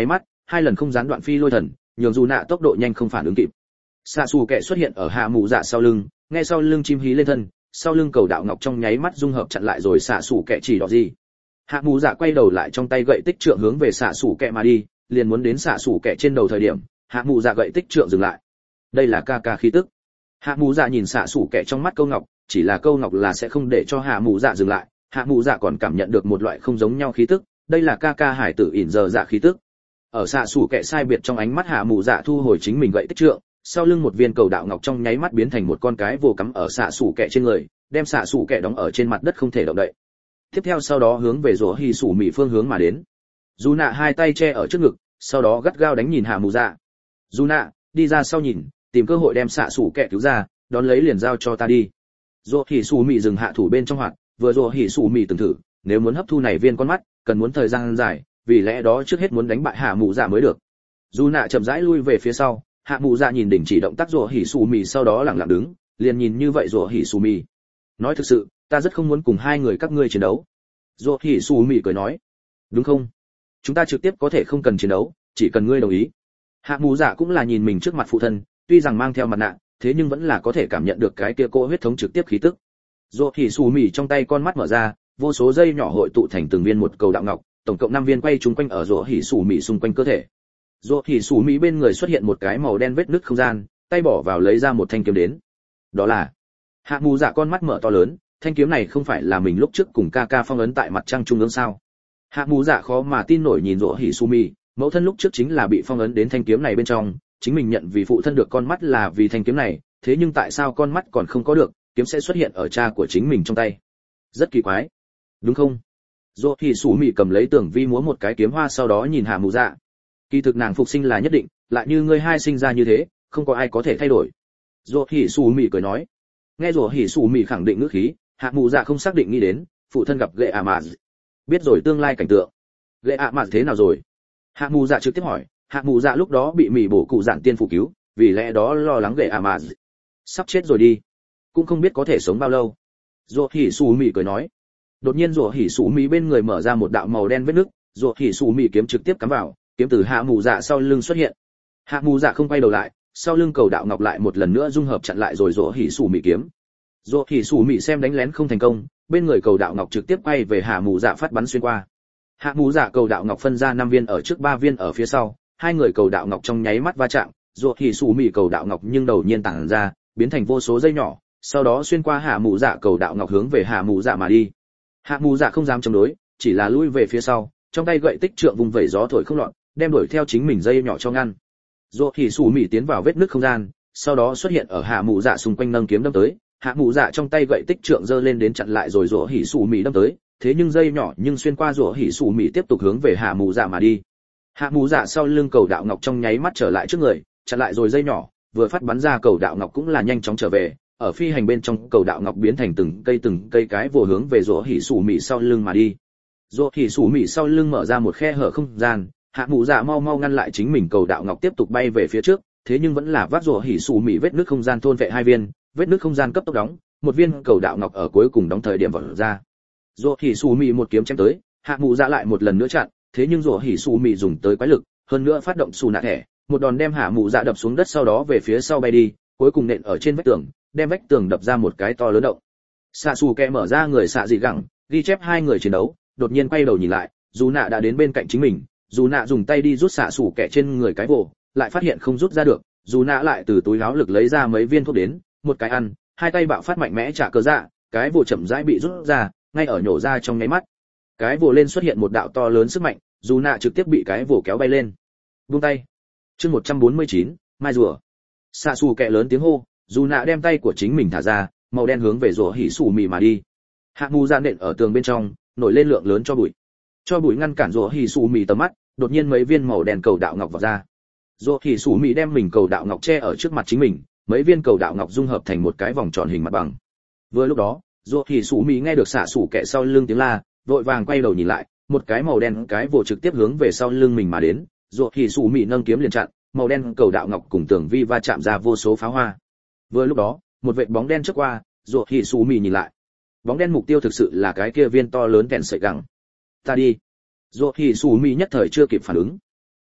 S1: hai lần không gián đoạn phi lôi thần, nhường dù nạ tốc độ nhanh không phản ứng kịp. Xạ xù kẹ xuất hiện ở hạ mụ dạ sau lưng, nghe sau lưng chim hí lên thân, sau lưng cầu đạo ngọc trong nháy mắt dung hợp chặn lại rồi xạ xù kẹ chỉ đỏ gì. Hạ mụ dạ quay đầu lại trong tay gậy tích trượng hướng về xạ xù kẹ mà đi, liền muốn đến xạ xù kẹ trên đầu thời điểm, hạ mụ dạ gậy tích trượng dừng lại. Đây là ca ca khí tức. Hạ mụ dạ nhìn xạ xù kẹ trong mắt câu ngọc, chỉ là câu ngọc là sẽ không để cho hạ mụ dạ dừng lại. Hạ mụ dạ còn cảm nhận được một loại không giống nhau khí tức, đây là ca ca hải tử ỉn giờ dạ khí tức. Ở xạ xù kẹ sai biệt trong ánh mắt hạ mụ dạ thu hồi chính mình gậy tích trượng, sau lưng một viên cầu đạo ngọc trong nháy mắt biến thành một con cái vồ cắm ở xạ xù kẹ trên người, đem xạ xù kẹ đóng ở trên mặt đất không thể động đậy. Tiếp theo sau đó hướng về rỗ hỉ sủ mị phương hướng mà đến. Dù nạ hai tay che ở trước ngực, sau đó gắt gao đánh nhìn hạ mụ dạ. Dù nạ đi ra sau nhìn, tìm cơ hội đem xạ xù kẹ cứu ra, đón lấy liền giao cho ta đi. Rỗ hỉ sủ mị dừng hạ thủ bên trong hoạt, vừa rỗ hỉ sủ mị từng thử, nếu muốn hấp thu này viên con mắt, cần muốn thời gian dài, vì lẽ đó trước hết muốn đánh bại hạ mụ dạ mới được. Dù nạ chậm rãi lui về phía sau, hạ mụ dạ nhìn đỉnh chỉ động tác rỗ hỉ sủ mị sau đó lặng lặng đứng, liền nhìn như vậy rỗ hỉ sủ mị. Nói thực sự, ta rất không muốn cùng hai người các ngươi chiến đấu. Rỗ hỉ sủ mị cười nói, đúng không? Chúng ta trực tiếp có thể không cần chiến đấu, chỉ cần ngươi đồng ý. Hạ mụ dạ cũng là nhìn mình trước mặt phụ thân, tuy rằng mang theo mặt nạ, thế nhưng vẫn là có thể cảm nhận được cái kia cỗ huyết thống trực tiếp khí tức. Rỗ hỉ sủ mị trong tay con mắt mở ra, vô số dây nhỏ hội tụ thành từng viên một cầu đạo ngọc, tổng cộng năm viên quay trúng quanh ở rỗ hỉ sủ mị xung quanh cơ thể. Rỗ hỉ sủ mị bên người xuất hiện một cái màu đen vết nứt không gian, tay bỏ vào lấy ra một thanh kiếm đến. Đó là Hạ mù dạ con mắt mở to lớn, thanh kiếm này không phải là mình lúc trước cùng ca ca phong ấn tại mặt trăng trung ương sao? Hạ mù dạ khó mà tin nổi nhìn rỗ hỉ sủ mị, mẫu thân lúc trước chính là bị phong ấn đến thanh kiếm này bên trong, chính mình nhận vì phụ thân được con mắt là vì thanh kiếm này, thế nhưng tại sao con mắt còn không có được, kiếm sẽ xuất hiện ở cha của chính mình trong tay? Rất kỳ quái, đúng không? Rỗ hỉ sủ mị cầm lấy tưởng vi múa một cái kiếm hoa sau đó nhìn hạ mù dạ. Kỳ thực nàng phục sinh là nhất định, lại như ngươi hai sinh ra như thế, không có ai có thể thay đổi. Rỗ hỉ sủ mị cười nói. Nghe rỗ hỉ sủ mị khẳng định ngữ khí, hạ mù dạ không xác định nghĩ đến phụ thân gặp ghệ ạ mạt, biết rồi tương lai cảnh tượng. Ghệ ạ mạt thế nào rồi? Hạ mù dạ trực tiếp hỏi. Hạ mù dạ lúc đó bị mì bổ cụ giản tiên phụ cứu, vì lẽ đó lo lắng ghệ ạ mạt. Sắp chết rồi đi, cũng không biết có thể sống bao lâu. Rỗ hỉ sủ mị cười nói. Đột nhiên rỗ hỉ sủ mị bên người mở ra một đạo màu đen vết nứt, rỗ hỉ sủ mị kiếm trực tiếp cắm vào, kiếm từ hạ mù dạ sau lưng xuất hiện. Hạ mù dạ không quay đầu lại, sau lưng cầu đạo ngọc lại một lần nữa dung hợp chặn lại rồi rỗ hỉ sủ mị kiếm. Rỗ hỉ sủ mị xem đánh lén không thành công, bên người cầu đạo ngọc trực tiếp quay về hạ mù dạ phát bắn xuyên qua. Hạ mù dạ cầu đạo ngọc phân ra năm viên ở trước ba viên ở phía sau, hai người cầu đạo ngọc trong nháy mắt va chạm, rỗ hỉ sủ mị cầu đạo ngọc nhưng đầu nhiên tản ra, biến thành vô số dây nhỏ, sau đó xuyên qua hạ mù dạ cầu đạo ngọc hướng về hạ mù dạ mà đi. Hạ mù dạ không dám chống đối, chỉ là lui về phía sau, trong tay gậy tích trượng vùng vẩy gió thổi không loạn, đem đuổi theo chính mình dây nhỏ cho ngăn. Rỗ hỉ sủ mị tiến vào vết nứt không gian, sau đó xuất hiện ở hạ mù dạ xung quanh nâng kiếm đâm tới, hạ mù dạ trong tay gậy tích trượng giơ lên đến chặn lại rồi rỗ hỉ sủ mị đâm tới, thế nhưng dây nhỏ nhưng xuyên qua rỗ hỉ sủ mị tiếp tục hướng về hạ mù dạ mà đi. Hạ mù dạ sau lưng cầu đạo ngọc trong nháy mắt trở lại trước người, chặn lại rồi dây nhỏ, vừa phát bắn ra cầu đạo ngọc cũng là nhanh chóng trở về, ở phi hành bên trong cầu đạo ngọc biến thành từng cây từng cây cái vồ hướng về rỗ hỉ sủ mị sau lưng mà đi. Rỗ hỉ sủ mị sau lưng mở ra một khe hở không gian, hạ mù dạ mau mau ngăn lại chính mình cầu đạo ngọc tiếp tục bay về phía trước, thế nhưng vẫn là vác rỗ hỉ sủ mị vết nước không gian thôn vệ hai viên, vết nước không gian cấp tốc đóng, một viên cầu đạo ngọc ở cuối cùng đóng thời điểm vọt ra. Rỗ hỉ sủ mị một kiếm chém tới, hạ mù dạ lại một lần nữa chặn, thế nhưng rỗ hỉ sủ mị dùng tới quái lực, hơn nữa phát động xù nạ thẻ, một đòn đem hạ mù dạ đập xuống đất sau đó về phía sau bay đi, cuối cùng nện ở trên vách tường, đem vách tường đập ra một cái to lớn động. Xạ xù kẹ mở ra người xạ dị gẳng, ghi chép hai người chiến đấu, đột nhiên quay đầu nhìn lại, dù nạ đã đến bên cạnh chính mình, dù nạ dùng tay đi rút xạ xù kẹ trên người cái vồ, lại phát hiện không rút ra được, dù nạ lại từ túi áo lực lấy ra mấy viên thuốc đến, một cái ăn, hai tay bạo phát mạnh mẽ trả cơ dạ, cái vồ chậm rãi bị rút ra, ngay ở nhổ ra trong nháy mắt, cái vồ lên xuất hiện một đạo to lớn sức mạnh, dù nạ trực tiếp bị cái vồ kéo bay lên. Buông tay. Chương một trăm bốn mươi chín, mai rùa. Xạ xù kẹ lớn tiếng hô, dù nạ đem tay của chính mình thả ra, màu đen hướng về rỗ hỉ sủ mị mà đi. Hạ mù dạ nện ở tường bên trong, nổi lên lượng lớn cho bụi. Cho bụi ngăn cản rỗ hỉ sủ mị tầm mắt, đột nhiên mấy viên màu đen cầu đạo ngọc vọt ra. Rỗ hỉ sủ mị đem mình cầu đạo ngọc che ở trước mặt chính mình, mấy viên cầu đạo ngọc dung hợp thành một cái vòng tròn hình mặt bằng. Vừa lúc đó, rỗ hỉ sủ mị nghe được xạ xù kẹ sau lưng tiếng la, vội vàng quay đầu nhìn lại, một cái màu đen cái vồ trực tiếp hướng về sau lưng mình mà đến, rỗ hỉ sủ mị nâng kiếm liền chặn, màu đen cầu đạo ngọc cùng tường vi va chạm ra vô số pháo hoa. Vừa lúc đó, một vệt bóng đen trước qua, rỗ hỉ sủ mị nhìn lại, bóng đen mục tiêu thực sự là cái kia viên to lớn kèn sợi gẳng. Ta đi. Rỗ hỉ sủ mị nhất thời chưa kịp phản ứng,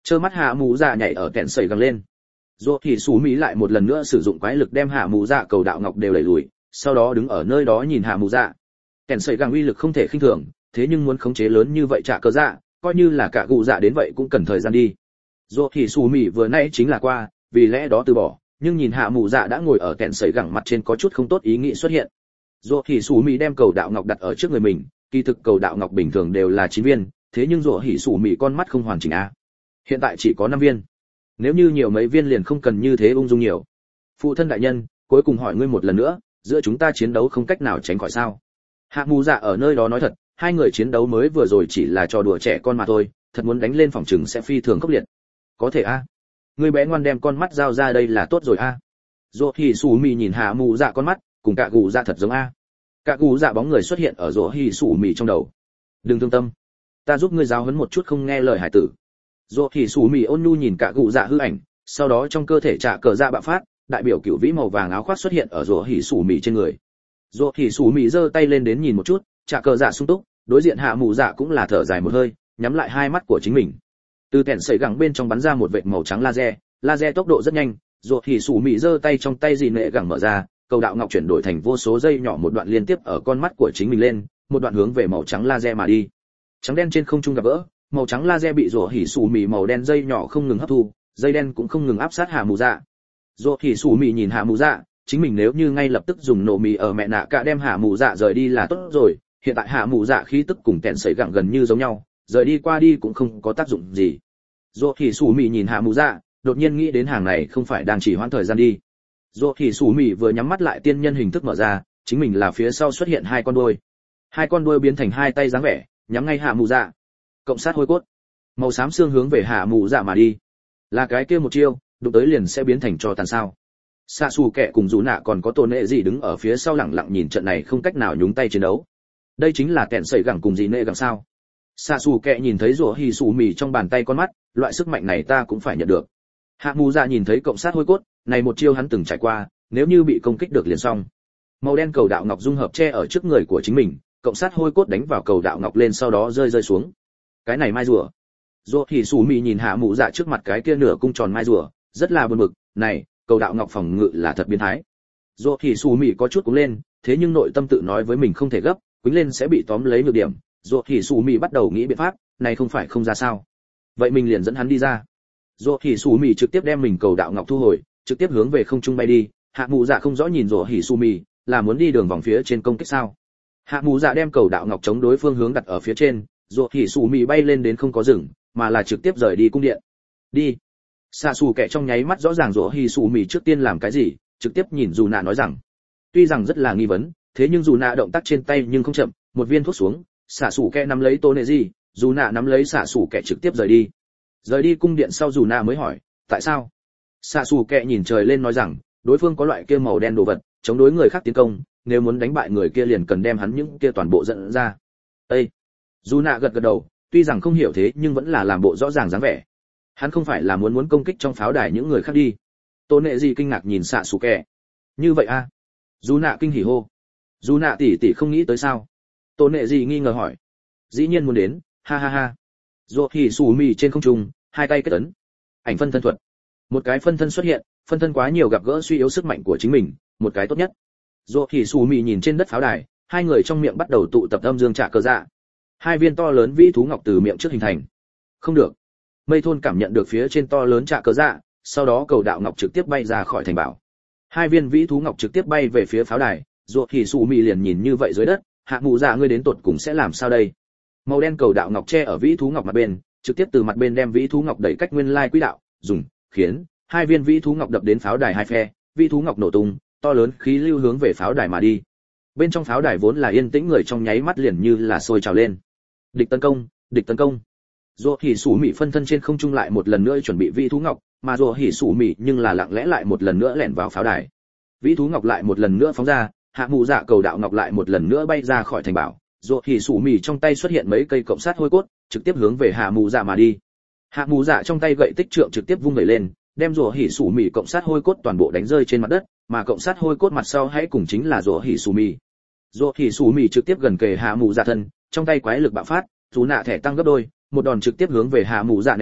S1: Trơ mắt hạ mũ dạ nhảy ở kẹn sẩy găng lên. Rốt thì Sú Mỹ lại một lần nữa sử dụng quái lực đem hạ mũ dạ cầu đạo ngọc đều đẩy lùi, sau đó đứng ở nơi đó nhìn hạ mũ dạ. Kẹn sẩy găng uy lực không thể khinh thường, thế nhưng muốn khống chế lớn như vậy trả cờ dạ, coi như là cả cụ dạ đến vậy cũng cần thời gian đi. Rốt thì Sú Mỹ vừa nãy chính là qua, vì lẽ đó từ bỏ, nhưng nhìn hạ mũ dạ đã ngồi ở kẹn sẩy găng mặt trên có chút không tốt ý nghĩ xuất hiện. Rốt thì Sú Mỹ đem cầu đạo ngọc đặt ở trước người mình, kỳ thực cầu đạo ngọc bình thường đều là chín viên, thế nhưng rốt hỉ Sú Mỹ con mắt không hoàn chỉnh a. Hiện tại chỉ có năm viên. Nếu như nhiều mấy viên liền không cần như thế ung dung nhiều. Phụ thân đại nhân, cuối cùng hỏi ngươi một lần nữa, giữa chúng ta chiến đấu không cách nào tránh khỏi sao? Hạ Mù Dạ ở nơi đó nói thật, hai người chiến đấu mới vừa rồi chỉ là trò đùa trẻ con mà thôi, thật muốn đánh lên phòng trừng sẽ phi thường khốc liệt. Có thể a. Ngươi bé ngoan đem con mắt giao ra đây là tốt rồi a. Rốt Hỉ Sú Mì nhìn Hạ Mù Dạ con mắt, cùng Cạ Gù Dạ thật giống a. Cạ Gù Dạ bóng người xuất hiện ở Rốt Hỉ Sú Mì trong đầu. Đừng thương tâm, ta giúp ngươi giáo huấn một chút không nghe lời hải tử. Rốt thì Sú Mì ôn nhu nhìn Cạ Gù Dạ hư ảnh, sau đó trong cơ thể trả cờ dạ bạo phát, đại biểu cửu vĩ màu vàng áo khoác xuất hiện ở Rốt Hỉ Sú Mì trên người. Rốt thì Sú Mì giơ tay lên đến nhìn một chút, trả cờ dạ sung túc, đối diện Hạ Mù Dạ cũng là thở dài một hơi, nhắm lại hai mắt của chính mình. Từ kẹn sẩy gẳng bên trong bắn ra một vệt màu trắng laser, laser tốc độ rất nhanh, Rốt thì Sú Mì giơ tay trong tay dị nệ gẳng mở ra, cầu đạo ngọc chuyển đổi thành vô số dây nhỏ một đoạn liên tiếp ở con mắt của chính mình lên, một đoạn hướng về màu trắng laser mà đi. Trắng đen trên không trung gặp gỡ, màu trắng laser bị Rốt Hỉ Sú Mì màu đen dây nhỏ không ngừng hấp thu, dây đen cũng không ngừng áp sát Hạ Mù Dạ. Rốt Hỉ Sú Mì nhìn Hạ Mù Dạ, chính mình nếu như ngay lập tức dùng nổ mì ở mẹ nạ cả đem Hạ Mù Dạ rời đi là tốt rồi, hiện tại Hạ Mù Dạ khí tức cùng kẹn sẩy gẳng gần như giống nhau, rời đi qua đi cũng không có tác dụng gì. Rốt Hỉ Sú Mì nhìn Hạ Mù Dạ, đột nhiên nghĩ đến hàng này không phải đang chỉ hoãn thời gian đi. Rốt Hỉ Sú Mì vừa nhắm mắt lại tiên nhân hình thức mở ra, chính mình là phía sau xuất hiện hai con đuôi. Hai con đuôi biến thành hai tay dáng vẻ, nhắm ngay Hạ Mù Dạ. Cộng sát hôi cốt. Màu xám xương hướng về Hạ Mù Dạ mà đi. Là cái kia một chiêu, đụng tới liền sẽ biến thành tro tàn sao? Xạ Xù Kệ cùng Dụ Nạ còn có Tôn Nệ gì đứng ở phía sau lẳng lặng nhìn trận này không cách nào nhúng tay chiến đấu. Đây chính là kẹn sẩy gẳng cùng gì nệ gẳng sao? Xạ Xù Kệ nhìn thấy Rốt Hỉ Sú Mì trong bàn tay con mắt, loại sức mạnh này ta cũng phải nhận được. Hạ Mù Dạ nhìn thấy cộng sát hôi cốt, này một chiêu hắn từng trải qua, nếu như bị công kích được liền xong. Màu đen cầu đạo ngọc dung hợp che ở trước người của chính mình, cộng sát hôi cốt đánh vào cầu đạo ngọc lên sau đó rơi rơi xuống. Cái này mai rùa. Rốt Hỉ Sú Mì nhìn Hạ Mù Dạ trước mặt cái kia nửa cung tròn mai rùa, rất là buồn bực, này, cầu đạo ngọc phòng ngự là thật biến thái. Rốt Hỉ Sú Mì có chút cũng lên, thế nhưng nội tâm tự nói với mình không thể gấp, quýnh lên sẽ bị tóm lấy nhược điểm. Rốt Hỉ Sú Mì bắt đầu nghĩ biện pháp, này không phải không ra sao? Vậy mình liền dẫn hắn đi ra. Rốt Hỉ Sú Mì trực tiếp đem mình cầu đạo ngọc thu hồi, trực tiếp hướng về không trung bay đi. Hạ Mù Dạ không rõ nhìn Rốt Hỉ Sú Mì, là muốn đi đường vòng phía trên công kích sao? Hạ Mù Dạ đem cầu đạo ngọc chống đối phương hướng đặt ở phía trên, Rốt Hỉ Sú Mì bay lên đến không có dừng, mà là trực tiếp rời đi cung điện. Đi. Xạ Xù Kệ trong nháy mắt rõ ràng Rốt Hỉ Sú Mì trước tiên làm cái gì, trực tiếp nhìn Dù Nạ nói rằng, tuy rằng rất là nghi vấn, thế nhưng Dù Nạ động tác trên tay nhưng không chậm, một viên thuốc xuống, Xạ Xù Kệ nắm lấy Tô Nệ gì, Dù Nạ nắm lấy Xạ Xù Kệ trực tiếp rời đi. Rời đi cung điện sau Dù Nạ mới hỏi, tại sao? Xạ Xù Kệ nhìn trời lên nói rằng, đối phương có loại kia màu đen đồ vật, chống đối người khác tiến công, nếu muốn đánh bại người kia liền cần đem hắn những kia toàn bộ dẫn ra. Ê! Dù Nạ gật gật đầu, tuy rằng không hiểu thế nhưng vẫn là làm bộ rõ ràng dáng vẻ. Hắn không phải là muốn muốn công kích trong pháo đài những người khác đi. Tô Nệ gì kinh ngạc nhìn Xạ Xù Kệ. Như vậy a? À? Dù Nạ kinh hỉ hô. Dù Nạ tỷ tỷ không nghĩ tới sao? Tô Nệ gì nghi ngờ hỏi. Dĩ nhiên muốn đến, ha ha ha. Rốt Hỉ Sú Mì trên không trung, hai tay kết ấn. Ảnh phân thân thuật. Một cái phân thân xuất hiện, phân thân quá nhiều gặp gỡ suy yếu sức mạnh của chính mình, một cái tốt nhất. Rốt Hỉ Sú Mì nhìn trên đất pháo đài, hai người trong miệng bắt đầu tụ tập âm dương trả cờ dạ. Hai viên to lớn vĩ thú ngọc từ miệng trước hình thành. Không được. Mây thôn cảm nhận được phía trên to lớn trả cờ dạ, sau đó cầu đạo ngọc trực tiếp bay ra khỏi thành bảo. Hai viên vĩ thú ngọc trực tiếp bay về phía pháo đài, Rốt Hỉ Sú Mì liền nhìn như vậy dưới đất, Hạ Mù Dạ ngươi đến tột cùng sẽ làm sao đây? Màu đen cầu đạo ngọc che ở vĩ thú ngọc mặt bên, trực tiếp từ mặt bên đem vĩ thú ngọc đẩy cách nguyên lai quỹ đạo, dùng, khiến hai viên vĩ thú ngọc đập đến pháo đài hai phe, vĩ thú ngọc nổ tung, to lớn khí lưu hướng về pháo đài mà đi. Bên trong pháo đài vốn là yên tĩnh người trong nháy mắt liền như là sôi trào lên. Địch tấn công, địch tấn công. Rốt Hỉ Sú Mì phân thân trên không trung lại một lần nữa chuẩn bị vĩ thú ngọc, mà Rốt Hỉ Sú Mì nhưng là lặng lẽ lại một lần nữa lẻn vào pháo đài. Vĩ thú ngọc lại một lần nữa phóng ra, Hạ Mù Dạ cầu đạo ngọc lại một lần nữa bay ra khỏi thành bảo. Rốt Hỉ Sú Mì trong tay xuất hiện mấy cây cộng sát hôi cốt, trực tiếp hướng về Hạ Mù Dạ mà đi. Hạ Mù Dạ trong tay gậy tích trượng trực tiếp vung vẩy lên, đem Rốt Hỉ Sú Mì cộng sát hôi cốt toàn bộ đánh rơi trên mặt đất, mà cộng sát hôi cốt mặt sau hãy cùng chính là Rốt Hỉ Sú Mì. Rốt Hỉ Sú Mì trực tiếp gần kề Hạ Mù Dạ thân, trong tay quái lực bạo phát, Dù Nạ thẻ tăng gấp đôi, một đòn trực tiếp hướng về Hạ Mù Dạ ném tới,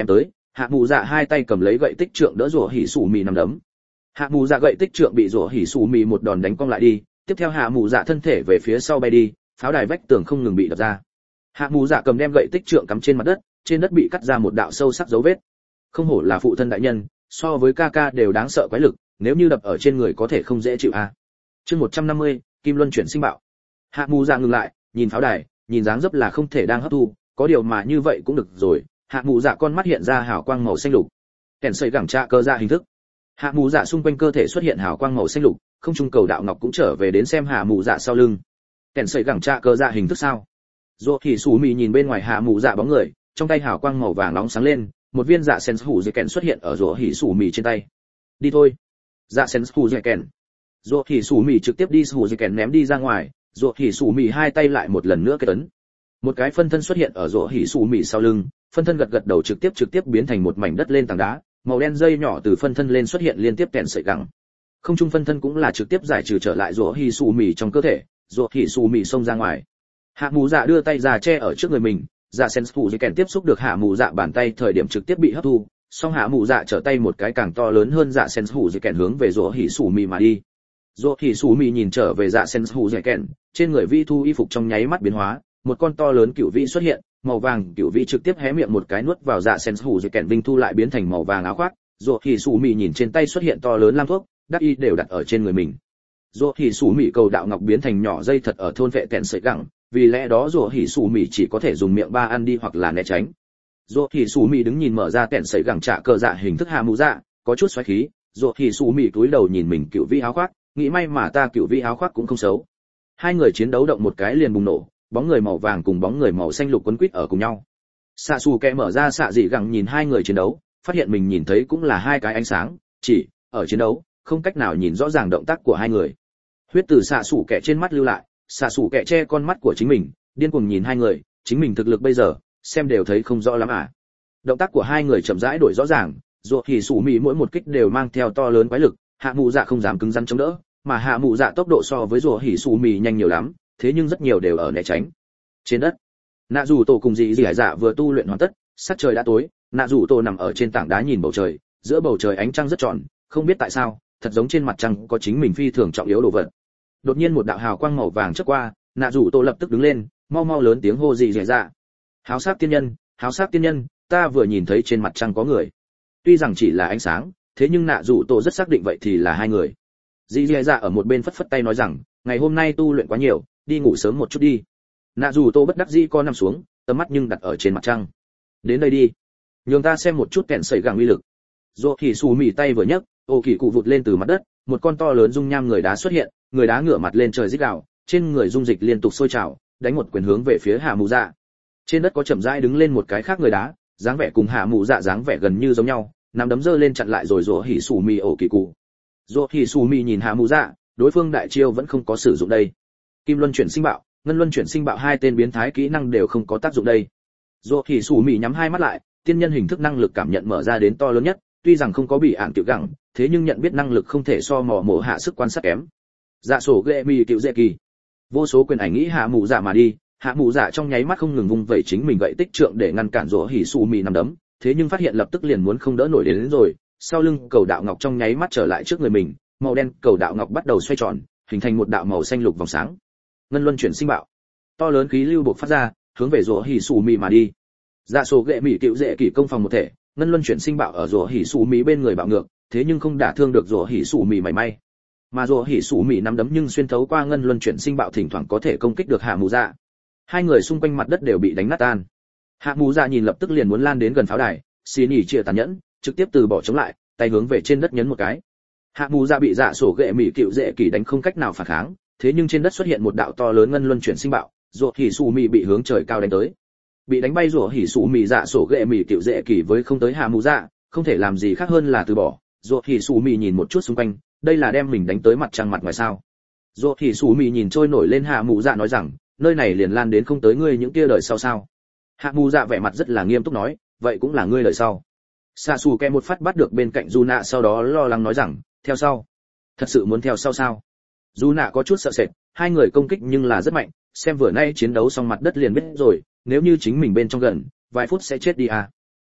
S1: hạ mù dạ hai tay cầm lấy gậy tích trượng đỡ rủa hỉ sủ mì nằm đấm. Hạ mù dạ gậy tích trượng bị rủa hỉ sủ mì một đòn đánh cong lại đi, tiếp theo hạ mù dạ thân thể về phía sau bay đi, pháo đài vách tường không ngừng bị đập ra. Hạ mù dạ cầm đem gậy tích trượng cắm trên mặt đất, trên đất bị cắt ra một đạo sâu sắc dấu vết. Không hổ là phụ thân đại nhân, so với ca ca đều đáng sợ quái lực, nếu như đập ở trên người có thể không dễ chịu a. À. Chương một trăm năm mươi, Kim Luân chuyển sinh bạo. Hạ mù dạ ngừng lại, nhìn pháo đài, nhìn dáng dấp là không thể đang hấp thu, có điều mà như vậy cũng được rồi. Hạ mù dạ con mắt hiện ra hào quang màu xanh lục. Kèn sợi gẳng trạ cơ dạ hình thức. Hạ mù dạ xung quanh cơ thể xuất hiện hào quang màu xanh lục, không trung cầu đạo ngọc cũng trở về đến xem hạ mù dạ sau lưng. Kèn sợi gẳng trạ cơ dạ hình thức sao? Rô thì Sủ Mị nhìn bên ngoài hạ mù dạ bóng người, trong tay hào quang màu vàng nóng sáng lên, một viên dạ sen hủ dây kèn xuất hiện ở rô hỉ Sủ Mị trên tay. Đi thôi. Dạ sen hủ dây kèn. Rô hỉ Sủ Mị trực tiếp đi hủ dây kèn ném đi ra ngoài, rô hỉ Sủ Mị hai tay lại một lần nữa kết ấn. Một cái phân thân xuất hiện ở rô hỉ Sủ Mị sau lưng, phân thân gật gật đầu trực tiếp trực tiếp biến thành một mảnh đất lên tảng đá, màu đen dây nhỏ từ phân thân lên xuất hiện liên tiếp kèn sợi gẳng. Không trung phân thân cũng là trực tiếp giải trừ trở lại rô hỉ Sủ Mị trong cơ thể, rô hỉ Sủ Mị xông ra ngoài. Hạ mù dạ đưa tay ra che ở trước người mình, dạ sen hủ dây kèn tiếp xúc được hạ mù dạ bàn tay thời điểm trực tiếp bị hấp thu, song hạ mù dạ trở tay một cái càng to lớn hơn dạ sen hủ dây kèn hướng về rô hỉ Sủ Mị mà đi. Rô hỉ Sủ Mị nhìn trở về dạ sen hủ dây kèn, trên người vi thu y phục trong nháy mắt biến hóa, một con to lớn cửu vĩ xuất hiện, màu vàng cửu vĩ trực tiếp hé miệng một cái nuốt vào dạ sen hủ dây kèn vinh thu lại biến thành màu vàng áo khoác. Rô hỉ Sủ Mị nhìn trên tay xuất hiện to lớn lam thuốc, đắc y đều đặt ở trên người mình. Rô hỉ Sủ Mị cầu đạo ngọc biến thành nhỏ dây thật ở thôn vệ kèn sợi gẳng, vì lẽ đó rô hỉ Sủ Mị chỉ có thể dùng miệng ba ăn đi hoặc là né tránh. Rô hỉ Sủ Mị đứng nhìn mở ra kèn sợi gẳng trả cờ dạ hình thức hạ mù dạ, có chút xoáy khí. Rô hỉ Sủ Mị cúi đầu nhìn mình cửu vĩ áo khoác, nghĩ may mà ta cửu vĩ áo khoác cũng không xấu. Hai người chiến đấu động một cái liền bùng nổ, bóng người màu vàng cùng bóng người màu xanh lục quấn quýt ở cùng nhau. Sạ Sủ Kẹ mở ra xạ dị gẳng nhìn hai người chiến đấu, phát hiện mình nhìn thấy cũng là hai cái ánh sáng, chỉ ở chiến đấu không cách nào nhìn rõ ràng động tác của hai người. Huyết từ Sạ Sủ Kẹ trên mắt lưu lại, Sạ Sủ Kẹ che con mắt của chính mình, điên cuồng nhìn hai người, chính mình thực lực bây giờ xem đều thấy không rõ lắm à. Động tác của hai người chậm rãi đổi rõ ràng, dù thì Sủ Mị mỗi một kích đều mang theo to lớn quái lực, hạ mụ dạ không dám cứng rắn chống đỡ, mà hạ mụ dạ tốc độ so với dù hỉ Sủ Mị nhanh nhiều lắm, thế nhưng rất nhiều đều ở né tránh. Trên đất, nạ dù tổ cùng dì dì hải dạ vừa tu luyện hoàn tất, sắc trời đã tối, nạ dù tổ nằm ở trên tảng đá nhìn bầu trời, giữa bầu trời ánh trăng rất tròn, không biết tại sao thật giống trên mặt trăng có chính mình phi thường trọng yếu đồ vật. Đột nhiên một đạo hào quang màu vàng chớp qua, nạ dù tổ lập tức đứng lên, mau mau lớn tiếng hô dì dì dạ. Háo sắc tiên nhân, háo sắc tiên nhân, ta vừa nhìn thấy trên mặt trăng có người. Tuy rằng chỉ là ánh sáng, thế nhưng nạ dù tổ rất xác định vậy thì là hai người. Dì dì dạ ở một bên phất phất tay nói rằng, ngày hôm nay tu luyện quá nhiều, đi ngủ sớm một chút đi. Nạ dù tổ bất đắc dĩ co nằm xuống, tầm mắt nhưng đặt ở trên mặt trăng. Đến đây đi, nhường ta xem một chút kẹn sẩy gẳng uy lực. Rô thì Sủ Mị tay vừa nhấc, ô kỳ cụ vụt lên từ mặt đất, một con to lớn dung nham người đá xuất hiện, người đá ngửa mặt lên trời rít gào, trên người dung dịch liên tục sôi trào, đánh một quyền hướng về phía hạ mù dạ. Trên đất có chậm rãi đứng lên một cái khác người đá, dáng vẻ cùng hạ mù dạ dáng vẻ gần như giống nhau, nắm đấm giơ lên chặn lại rồi Rô hỉ Sủ Mị ổ kỳ cụ. Rô hỉ Sủ Mị nhìn hạ mù dạ, đối phương đại chiêu vẫn không có sử dụng đây. Kim Luân chuyển sinh bạo, Ngân Luân chuyển sinh bạo hai tên biến thái kỹ năng đều không có tác dụng đây. Rô hỉ Sủ Mị nhắm hai mắt lại, tiên nhân hình thức năng lực cảm nhận mở ra đến to lớn nhất, tuy rằng không có bị ản tiểu gẳng, thế nhưng nhận biết năng lực không thể so mò mổ hạ sức quan sát kém. Dạ sổ ghệ mì cựu dễ kỳ, vô số quyền ảnh nghĩ hạ mù dạ mà đi, hạ mù dạ trong nháy mắt không ngừng vung vẩy chính mình gậy tích trượng để ngăn cản Rô hỉ Sủ Mị nằm đấm, thế nhưng phát hiện lập tức liền muốn không đỡ nổi đến, đến rồi, sau lưng cầu đạo ngọc trong nháy mắt trở lại trước người mình, màu đen cầu đạo ngọc bắt đầu xoay tròn, hình thành một đạo màu xanh lục vòng sáng. Ngân Luân chuyển sinh bạo, to lớn khí lưu bộc phát ra, hướng về Rô hỉ Sủ Mị mà đi. Dạ sổ ghệ mì cựu dễ kỳ công phòng một thể, Ngân Luân chuyển sinh bạo ở Rô hỉ Sủ Mị bên người bạo ngược, thế nhưng không đả thương được Rô hỉ Sủ Mị mảy may. Mà Rô hỉ Sủ Mị nắm đấm nhưng xuyên thấu qua Ngân Luân chuyển sinh bạo thỉnh thoảng có thể công kích được hạ mù dạ. Hai người xung quanh mặt đất đều bị đánh nát tan. Hạ mù dạ nhìn lập tức liền muốn lan đến gần pháo đài, xì nhỉ chia tàn nhẫn, trực tiếp từ bỏ chống lại, tay hướng về trên đất nhấn một cái. Hạ mù dạ bị dạ sổ ghệ mì cựu dễ kỳ đánh không cách nào phản kháng, thế nhưng trên đất xuất hiện một đạo to lớn Ngân Luân chuyển sinh bạo, Rô hỉ Sủ Mị bị hướng trời cao đánh tới. Bị đánh bay Rô hỉ Sủ Mị dạ sổ ghệ mì cựu dễ kỳ với không tới hạ mù dạ, không thể làm gì khác hơn là từ bỏ. Rô hỉ Sủ Mị nhìn một chút xung quanh, đây là đem mình đánh tới mặt trăng mặt ngoài sao? Rô hỉ Sủ Mị nhìn trôi nổi lên hạ mù dạ nói rằng, nơi này liền lan đến không tới ngươi những kia đời sau sao? Hạ mù dạ vẻ mặt rất là nghiêm túc nói, vậy cũng là ngươi đời sau. Sạ Sủ Kẹ một phát bắt được bên cạnh Juna, sau đó lo lắng nói rằng, theo sau? Thật sự muốn theo sau sao? Juna có chút sợ sệt, hai người công kích nhưng là rất mạnh, xem vừa nay chiến đấu xong mặt đất liền biết rồi, nếu như chính mình bên trong gần, vài phút sẽ chết đi à.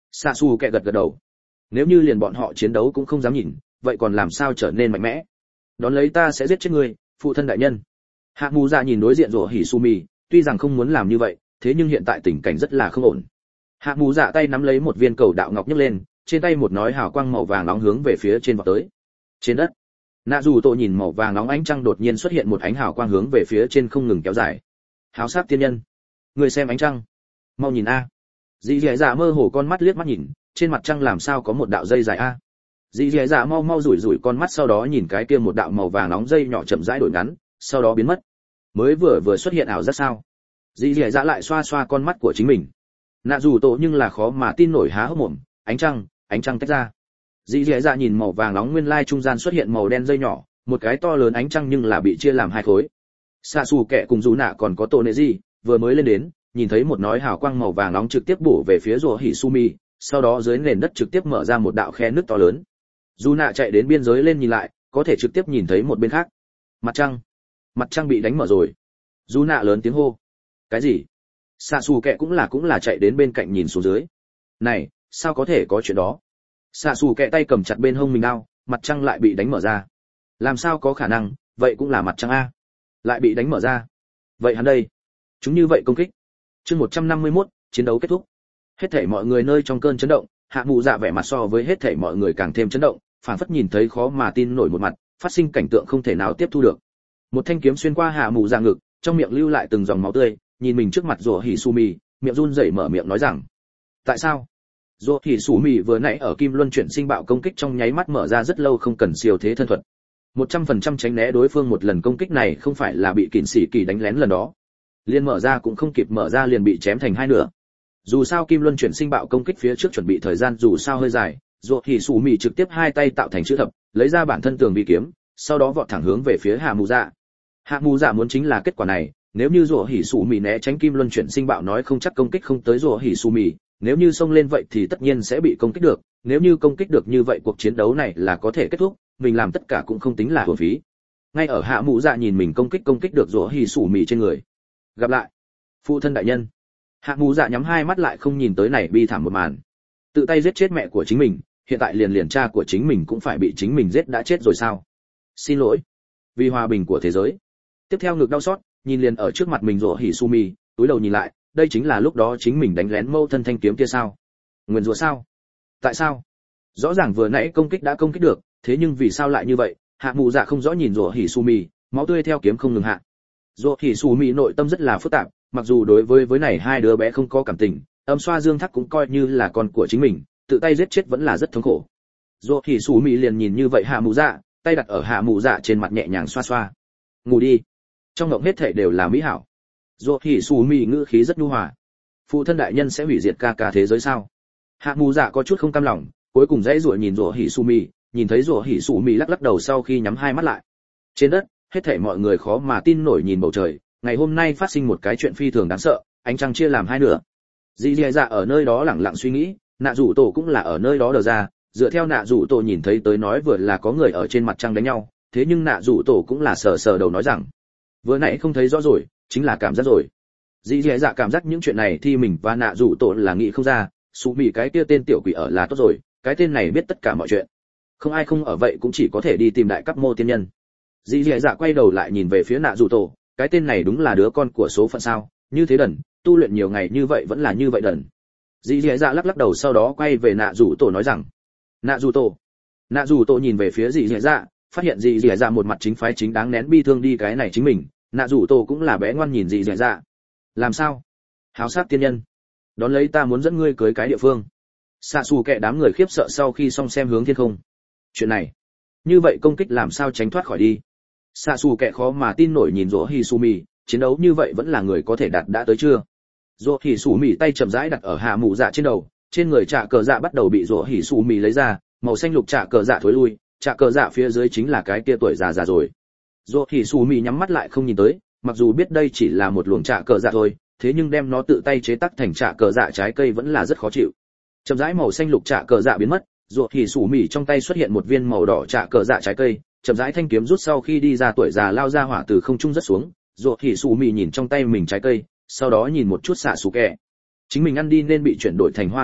S1: Xạ xù kẹ gật gật đầu. Nếu như liền bọn họ chiến đấu cũng không dám nhìn, vậy còn làm sao trở nên mạnh mẽ? Đón lấy ta sẽ giết chết ngươi, phụ thân đại nhân. Hạ Mù Dạ nhìn đối diện Rồ Hỉ Sumi, tuy rằng không muốn làm như vậy, thế nhưng hiện tại tình cảnh rất là không ổn. Hạ Mù Dạ tay nắm lấy một viên cầu đạo ngọc nhấc lên, trên tay một nói hào quang màu vàng nóng hướng về phía trên vọt tới. Trên đất, Nạ Dù Tổ nhìn màu vàng nóng ánh trăng đột nhiên xuất hiện một ánh hào quang hướng về phía trên không ngừng kéo dài. Háo sắc tiên nhân, người xem ánh trăng, mau nhìn a. Dì Dẻ Dạ mơ hồ con mắt liếc mắt nhìn, trên mặt trăng làm sao có một đạo dây dài a. Dì Dẻ Dạ mau mau rủi rủi con mắt, sau đó nhìn cái kia một đạo màu vàng nóng dây nhỏ chậm rãi đổi ngắn, sau đó biến mất. Mới vừa vừa xuất hiện ảo giác sao? Dì Dẻ Dạ lại xoa xoa con mắt của chính mình. Nạ Dù Tổ nhưng là khó mà tin nổi há hốc mồm, ánh trăng, ánh trăng tách ra. Dì Dẻ Dạ nhìn màu vàng nóng nguyên lai trung gian xuất hiện màu đen dây nhỏ, một cái to lớn ánh trăng nhưng là bị chia làm hai khối. Xạ Xù Kẹ cùng Dù Nạ còn có Tô Nệ Gì, vừa mới lên đến, nhìn thấy một nói hào quang màu vàng nóng trực tiếp bổ về phía Rồ Hỉ Sumi, sau đó dưới nền đất trực tiếp mở ra một đạo khe nứt to lớn. Dù Nạ chạy đến biên giới lên nhìn lại, có thể trực tiếp nhìn thấy một bên khác. Mặt trăng, mặt trăng bị đánh mở rồi. Dù Nạ lớn tiếng hô. Cái gì? Xạ Xù Kẹ cũng là cũng là chạy đến bên cạnh nhìn xuống dưới. Này, sao có thể có chuyện đó? Xạ Xù Kẹ tay cầm chặt bên hông mình đao, mặt trăng lại bị đánh mở ra. Làm sao có khả năng? Vậy cũng là mặt trăng a, lại bị đánh mở ra. Vậy hắn đây, chúng như vậy công kích. Chương một trăm năm mươi mốt, chiến đấu kết thúc. Hết thảy mọi người nơi trong cơn chấn động, Hạ Mù Dạ vẻ mặt so với hết thảy mọi người càng thêm chấn động, phảng phất nhìn thấy khó mà tin nổi một mặt, phát sinh cảnh tượng không thể nào tiếp thu được. Một thanh kiếm xuyên qua Hạ Mù Dạ ngực, trong miệng lưu lại từng dòng máu tươi, nhìn mình trước mặt Rồ Hỉ Sumi, miệng run rẩy mở miệng nói rằng: "Tại sao?" Rồ Hỉ Sumi vừa nãy ở Kim Luân chuyển sinh bạo công kích trong nháy mắt mở ra rất lâu không cần siêu thế thân thuật. một trăm phần trăm tránh né đối phương một lần công kích này không phải là bị Kình Sĩ Kỳ đánh lén lần đó. Liên mở ra cũng không kịp mở ra liền bị chém thành hai nửa. Dù sao Kim Luân chuyển sinh bạo công kích phía trước chuẩn bị thời gian dù sao hơi dài, Rồ Hỉ Sumi trực tiếp hai tay tạo thành chữ thập, lấy ra bản thân tường vi kiếm, sau đó vọt thẳng hướng về phía Hạ Mù Dạ. Hạ Mù Dạ muốn chính là kết quả này, nếu như Rồ Hỉ Sumi né tránh Kim Luân chuyển sinh bạo nói không chắc công kích không tới Rồ Hỉ Sumi, nếu như xông lên vậy thì tất nhiên sẽ bị công kích được, nếu như công kích được như vậy cuộc chiến đấu này là có thể kết thúc, mình làm tất cả cũng không tính là uổng phí. Ngay ở Hạ Mù Dạ nhìn mình công kích công kích được Rồ Hỉ Sumi trên người. Gặp lại, phụ thân đại nhân. Hạ Mù Dạ nhắm hai mắt lại không nhìn tới này bi thảm một màn. Tự tay giết chết mẹ của chính mình, hiện tại liền liền cha của chính mình cũng phải bị chính mình giết đã chết rồi sao? Xin lỗi, vì hòa bình của thế giới. Tiếp theo ngực đau xót, nhìn liền ở trước mặt mình Rồ Hỉ Sumi, túi đầu nhìn lại, đây chính là lúc đó chính mình đánh lén mâu thân thanh kiếm kia sao? Nguyên rủa sao? Tại sao? Rõ ràng vừa nãy công kích đã công kích được, thế nhưng vì sao lại như vậy? Hạ Mù Dạ không rõ nhìn Rồ Hỉ Sumi, máu tươi theo kiếm không ngừng hạ. Rồ Hỉ Sumi nội tâm rất là phức tạp, mặc dù đối với với này hai đứa bé không có cảm tình, âm xoa dương thắc cũng coi như là con của chính mình, tự tay giết chết vẫn là rất thống khổ. Rồ Hỉ Sumi liền nhìn như vậy Hạ Mù Dạ, tay đặt ở Hạ Mù Dạ trên mặt nhẹ nhàng xoa xoa. Ngủ đi. Trong ngộng hết thảy đều là mỹ hảo. Rồ Hỉ Sumi ngữ khí rất nhu hòa. Phụ thân đại nhân sẽ hủy diệt ca ca thế giới sao? Hạ Mù Dạ có chút không cam lòng, cuối cùng dãy rủa nhìn Rồ Hỉ Sumi, nhìn thấy Rồ Hỉ Sumi lắc lắc đầu sau khi nhắm hai mắt lại. Trên đất, hết thảy mọi người khó mà tin nổi nhìn bầu trời, ngày hôm nay phát sinh một cái chuyện phi thường đáng sợ, ánh trăng chia làm hai nửa. Dì Dì Dạ ở nơi đó lặng lặng suy nghĩ, Nạ Dụ Tổ cũng là ở nơi đó đờ ra, dựa theo Nạ Dụ Tổ nhìn thấy tới nói vừa là có người ở trên mặt trăng đánh nhau, thế nhưng Nạ Dụ Tổ cũng là sờ sờ đầu nói rằng, vừa nãy không thấy rõ rồi, chính là cảm giác rồi. Dì Dì Dạ cảm giác những chuyện này thì mình và Nạ Dụ Tổ là nghĩ không ra, Sú Mị cái kia tên tiểu quỷ ở là tốt rồi, cái tên này biết tất cả mọi chuyện. Không ai không ở vậy cũng chỉ có thể đi tìm đại cấp mô tiên nhân. Dì Dì Dạ quay đầu lại nhìn về phía Nạ Dụ Tổ, cái tên này đúng là đứa con của số phận sao? Như thế đần, tu luyện nhiều ngày như vậy vẫn là như vậy đần. Dì Dì Dạ lắc lắc đầu sau đó quay về Nạ Dụ Tổ nói rằng, Nạ Dụ Tổ. Nạ Dụ Tổ nhìn về phía Dì Dì Dạ, phát hiện Dì Dì Dạ một mặt chính phái chính đáng nén bi thương đi cái này chính mình, Nạ Dụ Tổ cũng là bé ngoan nhìn Dì Dì Dạ. Làm sao? Háo sắc tiên nhân, đón lấy ta muốn dẫn ngươi cưới cái địa phương. Xạ xù kệ đám người khiếp sợ sau khi xong xem hướng thiên không. Chuyện này, như vậy công kích làm sao tránh thoát khỏi đi? Xạ xù kệ khó mà tin nổi nhìn Rỗ Hỉ Sumi, chiến đấu như vậy vẫn là người có thể đạt đã tới chưa? Rỗ Hỉ Sumi tay chậm rãi đặt ở Hạ Mụ Dạ trên đầu, trên người trạ cờ dạ bắt đầu bị Rỗ Hỉ Sumi lấy ra, màu xanh lục trạ cờ dạ thối lui, trạ cờ dạ phía dưới chính là cái kia tuổi già già rồi. Rỗ Hỉ Sumi nhắm mắt lại không nhìn tới, mặc dù biết đây chỉ là một luồng trạ cờ dạ thôi, thế nhưng đem nó tự tay chế tác thành trạ cờ dạ trái cây vẫn là rất khó chịu. Chậm rãi màu xanh lục trạ cờ dạ biến mất, Rỗ Hỉ Sumi trong tay xuất hiện một viên màu đỏ trạ cờ dạ trái cây, chậm rãi thanh kiếm rút sau khi đi ra tuổi già lao ra hỏa từ không trung rất xuống. Rỗ Hỉ Sumi nhìn trong tay mình trái cây, sau đó nhìn một chút xạ xù kẹ. Chính mình ăn đi nên bị chuyển đổi thành hoa thực dược,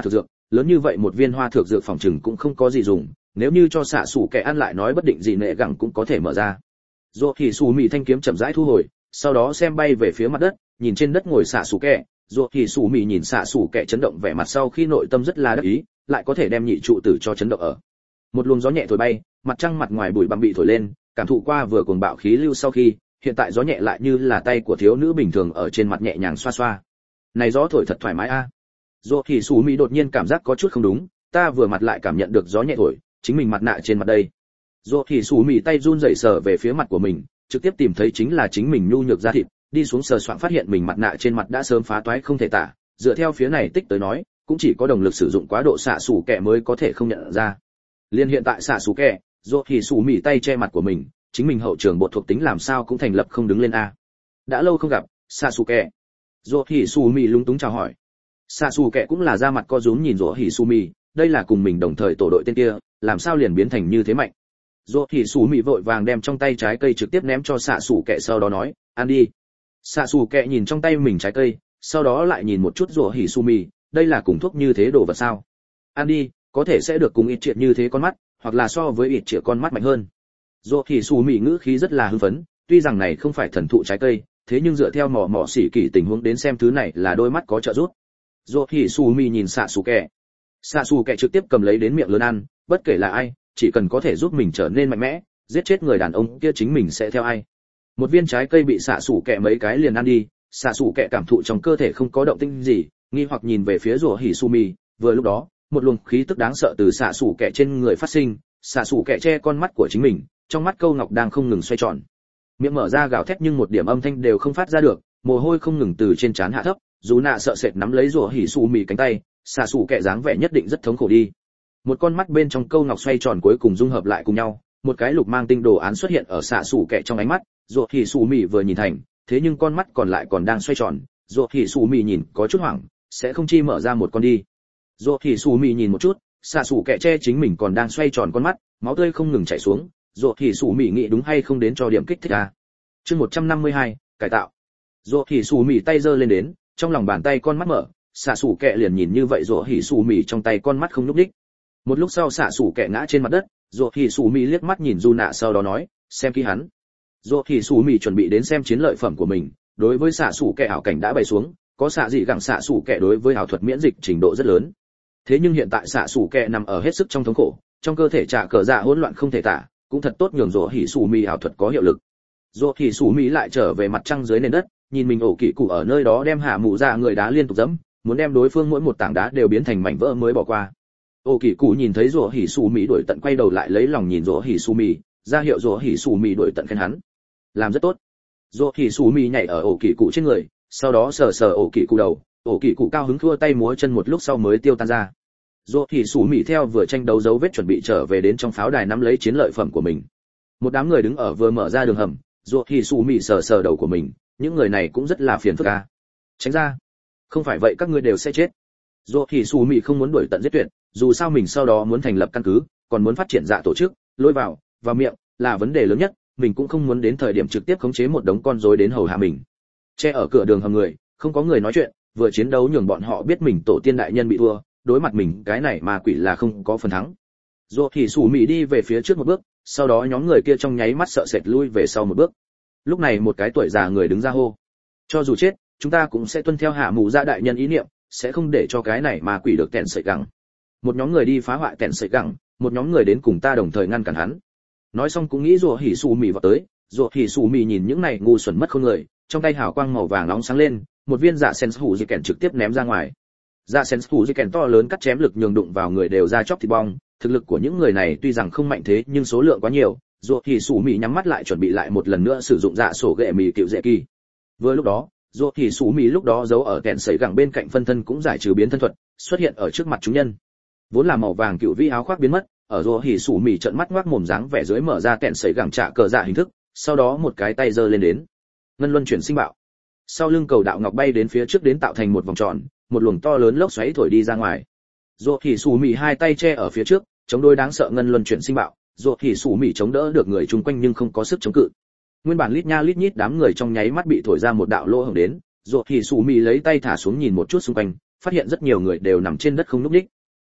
S1: lớn như vậy một viên hoa thược dược phòng trừng cũng không có gì dùng, nếu như cho xạ sủ kẻ ăn lại nói bất định gì nệ gẳng cũng có thể mở ra. Rồ Hỉ Sủ Mị thanh kiếm chậm rãi thu hồi, sau đó xem bay về phía mặt đất, nhìn trên đất ngồi xạ sủ kẻ. Rồ Hỉ Sủ Mị nhìn xạ sủ kẻ chấn động vẻ mặt sau khi nội tâm rất là đắc ý, lại có thể đem nhị trụ tử cho chấn động ở. Một luồng gió nhẹ thổi bay, mặt trăng mặt ngoài bụi bặm bị thổi lên, cảm thụ qua vừa cuồng bạo khí lưu sau khi, hiện tại gió nhẹ lại như là tay của thiếu nữ bình thường ở trên mặt nhẹ nhàng xoa xoa. Này gió thổi thật thoải mái a. À. Rồ Hỉ Sủ Mị đột nhiên cảm giác có chút không đúng, ta vừa mặt lại cảm nhận được gió nhẹ thổi, chính mình mặt nạ trên mặt đây. Rồ Hỉ Sủ Mị tay run rẩy sờ về phía mặt của mình, trực tiếp tìm thấy chính là chính mình nhu nhược da thịt, đi xuống sờ soạng phát hiện mình mặt nạ trên mặt đã sớm phá toái không thể tả, dựa theo phía này tích tới nói, cũng chỉ có đồng lực sử dụng quá độ xạ sủ kẻ mới có thể không nhận ra. Liên hiện tại xạ sủ kẻ, Rồ Hỉ Sủ Mị tay che mặt của mình, chính mình hậu trường bộ thuộc tính làm sao cũng thành lập không đứng lên a. Đã lâu không gặp, xạ sủ kẻ. Rồ Hỉ Sủ Mị lúng túng chào hỏi. Xạ sủ kẻ cũng là ra mặt co rúm nhìn Rồ Hỉ Sủ Mị, đây là cùng mình đồng thời tổ đội tên kia, làm sao liền biến thành như thế mạnh. Rồ Hỉ Sủ Mị vội vàng đem trong tay trái cây trực tiếp ném cho xạ sủ kẻ sau đó nói, ăn đi. Xạ sủ kẻ nhìn trong tay mình trái cây, sau đó lại nhìn một chút Rồ Hỉ Sủ Mị, đây là cùng thuốc như thế đồ vật sao? Ăn đi, có thể sẽ được cùng ít triệt như thế con mắt, hoặc là so với ít triệt con mắt mạnh hơn. Rồ Hỉ Sủ Mị ngữ khí rất là hưng phấn, tuy rằng này không phải thần thụ trái cây, thế nhưng dựa theo mỏ mỏ xỉ kỳ tình huống đến xem thứ này là đôi mắt có trợ giúp. Rồ Hỉ Sủ Mị nhìn xạ sủ kẻ, xạ sủ kẻ trực tiếp cầm lấy đến miệng lớn ăn, bất kể là ai, chỉ cần có thể giúp mình trở nên mạnh mẽ, giết chết người đàn ông kia chính mình sẽ theo ai. Một viên trái cây bị xạ sủ kẻ mấy cái liền ăn đi, xạ sủ kẻ cảm thụ trong cơ thể không có động tĩnh gì, nghi hoặc nhìn về phía Rồ Hỉ Sủ Mị, vừa lúc đó, một luồng khí tức đáng sợ từ xạ sủ kẻ trên người phát sinh, xạ sủ kẻ che con mắt của chính mình, trong mắt câu ngọc đang không ngừng xoay tròn. Miệng mở ra gào thét nhưng một điểm âm thanh đều không phát ra được, mồ hôi không ngừng từ trên trán hạ thấp, dù nạ sợ sệt nắm lấy Rồ Hỉ Sủ Mị cánh tay, xạ sủ kẻ dáng vẻ nhất định rất thống khổ đi. Một con mắt bên trong câu ngọc xoay tròn cuối cùng dung hợp lại cùng nhau, một cái lục mang tinh đồ án xuất hiện ở xạ sủ kẻ trong ánh mắt. Rồ Hỉ Sủ Mị vừa nhìn thành, thế nhưng con mắt còn lại còn đang xoay tròn, Rồ Hỉ Sủ Mị nhìn có chút hoảng, sẽ không chi mở ra một con đi. Rồ Hỉ Sủ Mị nhìn một chút, xạ sủ kẻ che chính mình còn đang xoay tròn con mắt, máu tươi không ngừng chảy xuống, Rồ Hỉ Sủ Mị nghĩ đúng hay không đến cho điểm kích thích à. Chương một trăm năm mươi hai, cải tạo. Rồ Hỉ Sủ Mị tay giơ lên đến, trong lòng bàn tay con mắt mở, xạ sủ kẻ liền nhìn như vậy Rồ Hỉ Sủ Mị trong tay con mắt không nhúc nhích. Một lúc sau xạ sủ kẻ ngã trên mặt đất, Rồ Hỉ Sủ Mị liếc mắt nhìn Du Nạ sau đó nói, xem kỹ hắn. Rồ Hỉ Sủ Mị chuẩn bị đến xem chiến lợi phẩm của mình, đối với xạ sủ kẻ ảo cảnh đã bày xuống, có xạ gì gặng xạ sủ kẻ đối với ảo thuật miễn dịch trình độ rất lớn. Thế nhưng hiện tại xạ sủ kẻ nằm ở hết sức trong thống khổ, trong cơ thể trả cờ dạ hỗn loạn không thể tả, cũng thật tốt nhường Rồ Hỉ Sủ Mị ảo thuật có hiệu lực. Rồ Hỉ Sủ Mị lại trở về mặt trăng dưới nền đất, nhìn mình ổ kỵ cụ ở nơi đó đem hạ mụ ra người đá liên tục dẫm, muốn đem đối phương mỗi một tảng đá đều biến thành mảnh vỡ mới bỏ qua. Ổ kỵ cụ nhìn thấy Rồ Hỉ Sủ Mị đuổi tận quay đầu lại lấy lòng nhìn Rồ Hỉ Sủ Mị, ra hiệu Rồ Hỉ Sủ Mị đuổi tận khen hắn. Làm rất tốt. Rồ Hỉ Sủ Mị nhảy ở ổ kỵ cụ trên người, sau đó sờ sờ ổ kỵ cụ đầu, ổ kỵ cụ cao hứng khua tay múa chân một lúc sau mới tiêu tan ra. Rồ Hỉ Sủ Mị theo vừa tranh đấu dấu vết chuẩn bị trở về đến trong pháo đài nắm lấy chiến lợi phẩm của mình. Một đám người đứng ở vừa mở ra đường hầm, Rồ Hỉ Sủ Mị sờ sờ đầu của mình, những người này cũng rất là phiền phức a. Tránh ra, không phải vậy các ngươi đều sẽ chết. Rồ Hỉ Sủ Mị không muốn đuổi tận giết tuyệt, dù sao mình sau đó muốn thành lập căn cứ, còn muốn phát triển dạ tổ chức, lôi vào, vào miệng là vấn đề lớn nhất, mình cũng không muốn đến thời điểm trực tiếp khống chế một đống con rối đến hầu hạ mình. Che ở cửa đường hầm người, không có người nói chuyện, vừa chiến đấu nhường bọn họ biết mình tổ tiên đại nhân bị thua, đối mặt mình cái này mà quỷ là không có phần thắng. Rồ Hỉ Sủ Mị đi về phía trước một bước, sau đó nhóm người kia trong nháy mắt sợ sệt lui về sau một bước. Lúc này một cái tuổi già người đứng ra hô, cho dù chết, chúng ta cũng sẽ tuân theo hạ mù gia đại nhân ý niệm, sẽ không để cho cái này mà quỷ được tèn sợi gẳng. Một nhóm người đi phá hoại tèn sợi gẳng, một nhóm người đến cùng ta đồng thời ngăn cản hắn. Nói xong cũng nghĩ Rồ Hỉ Sủ Mị vào tới, Rồ Hỉ Sủ Mị nhìn những này ngu xuẩn mất khôn người, trong tay hào quang màu vàng nóng sáng lên, một viên dạ sen hủ dị kèn trực tiếp ném ra ngoài. Dạ sen hủ dị kèn to lớn cắt chém lực nhường đụng vào người đều ra chóc thịt bong, thực lực của những người này tuy rằng không mạnh thế nhưng số lượng quá nhiều. Rồ Hỉ Sủ Mị nhắm mắt lại chuẩn bị lại một lần nữa sử dụng dạ sổ ghệ mì tiểu dễ kỳ. Vừa lúc đó, Rồ Hỉ Sủ Mị lúc đó giấu ở kẹn sấy gẳng bên cạnh phân thân cũng giải trừ biến thân thuật, xuất hiện ở trước mặt chúng nhân. Vốn là màu vàng cựu vĩ áo khoác biến mất, ở Rồ Hỉ Sủ Mị trợn mắt ngoác mồm dáng vẻ dưới mở ra kẹn sấy gẳng trả cờ dạ hình thức, sau đó một cái tay giơ lên đến, ngân luân chuyển sinh bạo. Sau lưng cầu đạo ngọc bay đến phía trước đến tạo thành một vòng tròn, một luồng to lớn lốc xoáy thổi đi ra ngoài. Rồ Hỉ Sủ Mị hai tay che ở phía trước, chống đối đáng sợ ngân luân chuyển sinh bạo. Rồ Hỉ Sủ Mị chống đỡ được người chung quanh nhưng không có sức chống cự. Nguyên bản lít nha lít nhít đám người trong nháy mắt bị thổi ra một đạo lỗ hổng đến, Rồ Hỉ Sủ Mị lấy tay thả xuống nhìn một chút xung quanh, phát hiện rất nhiều người đều nằm trên đất không nhúc nhích.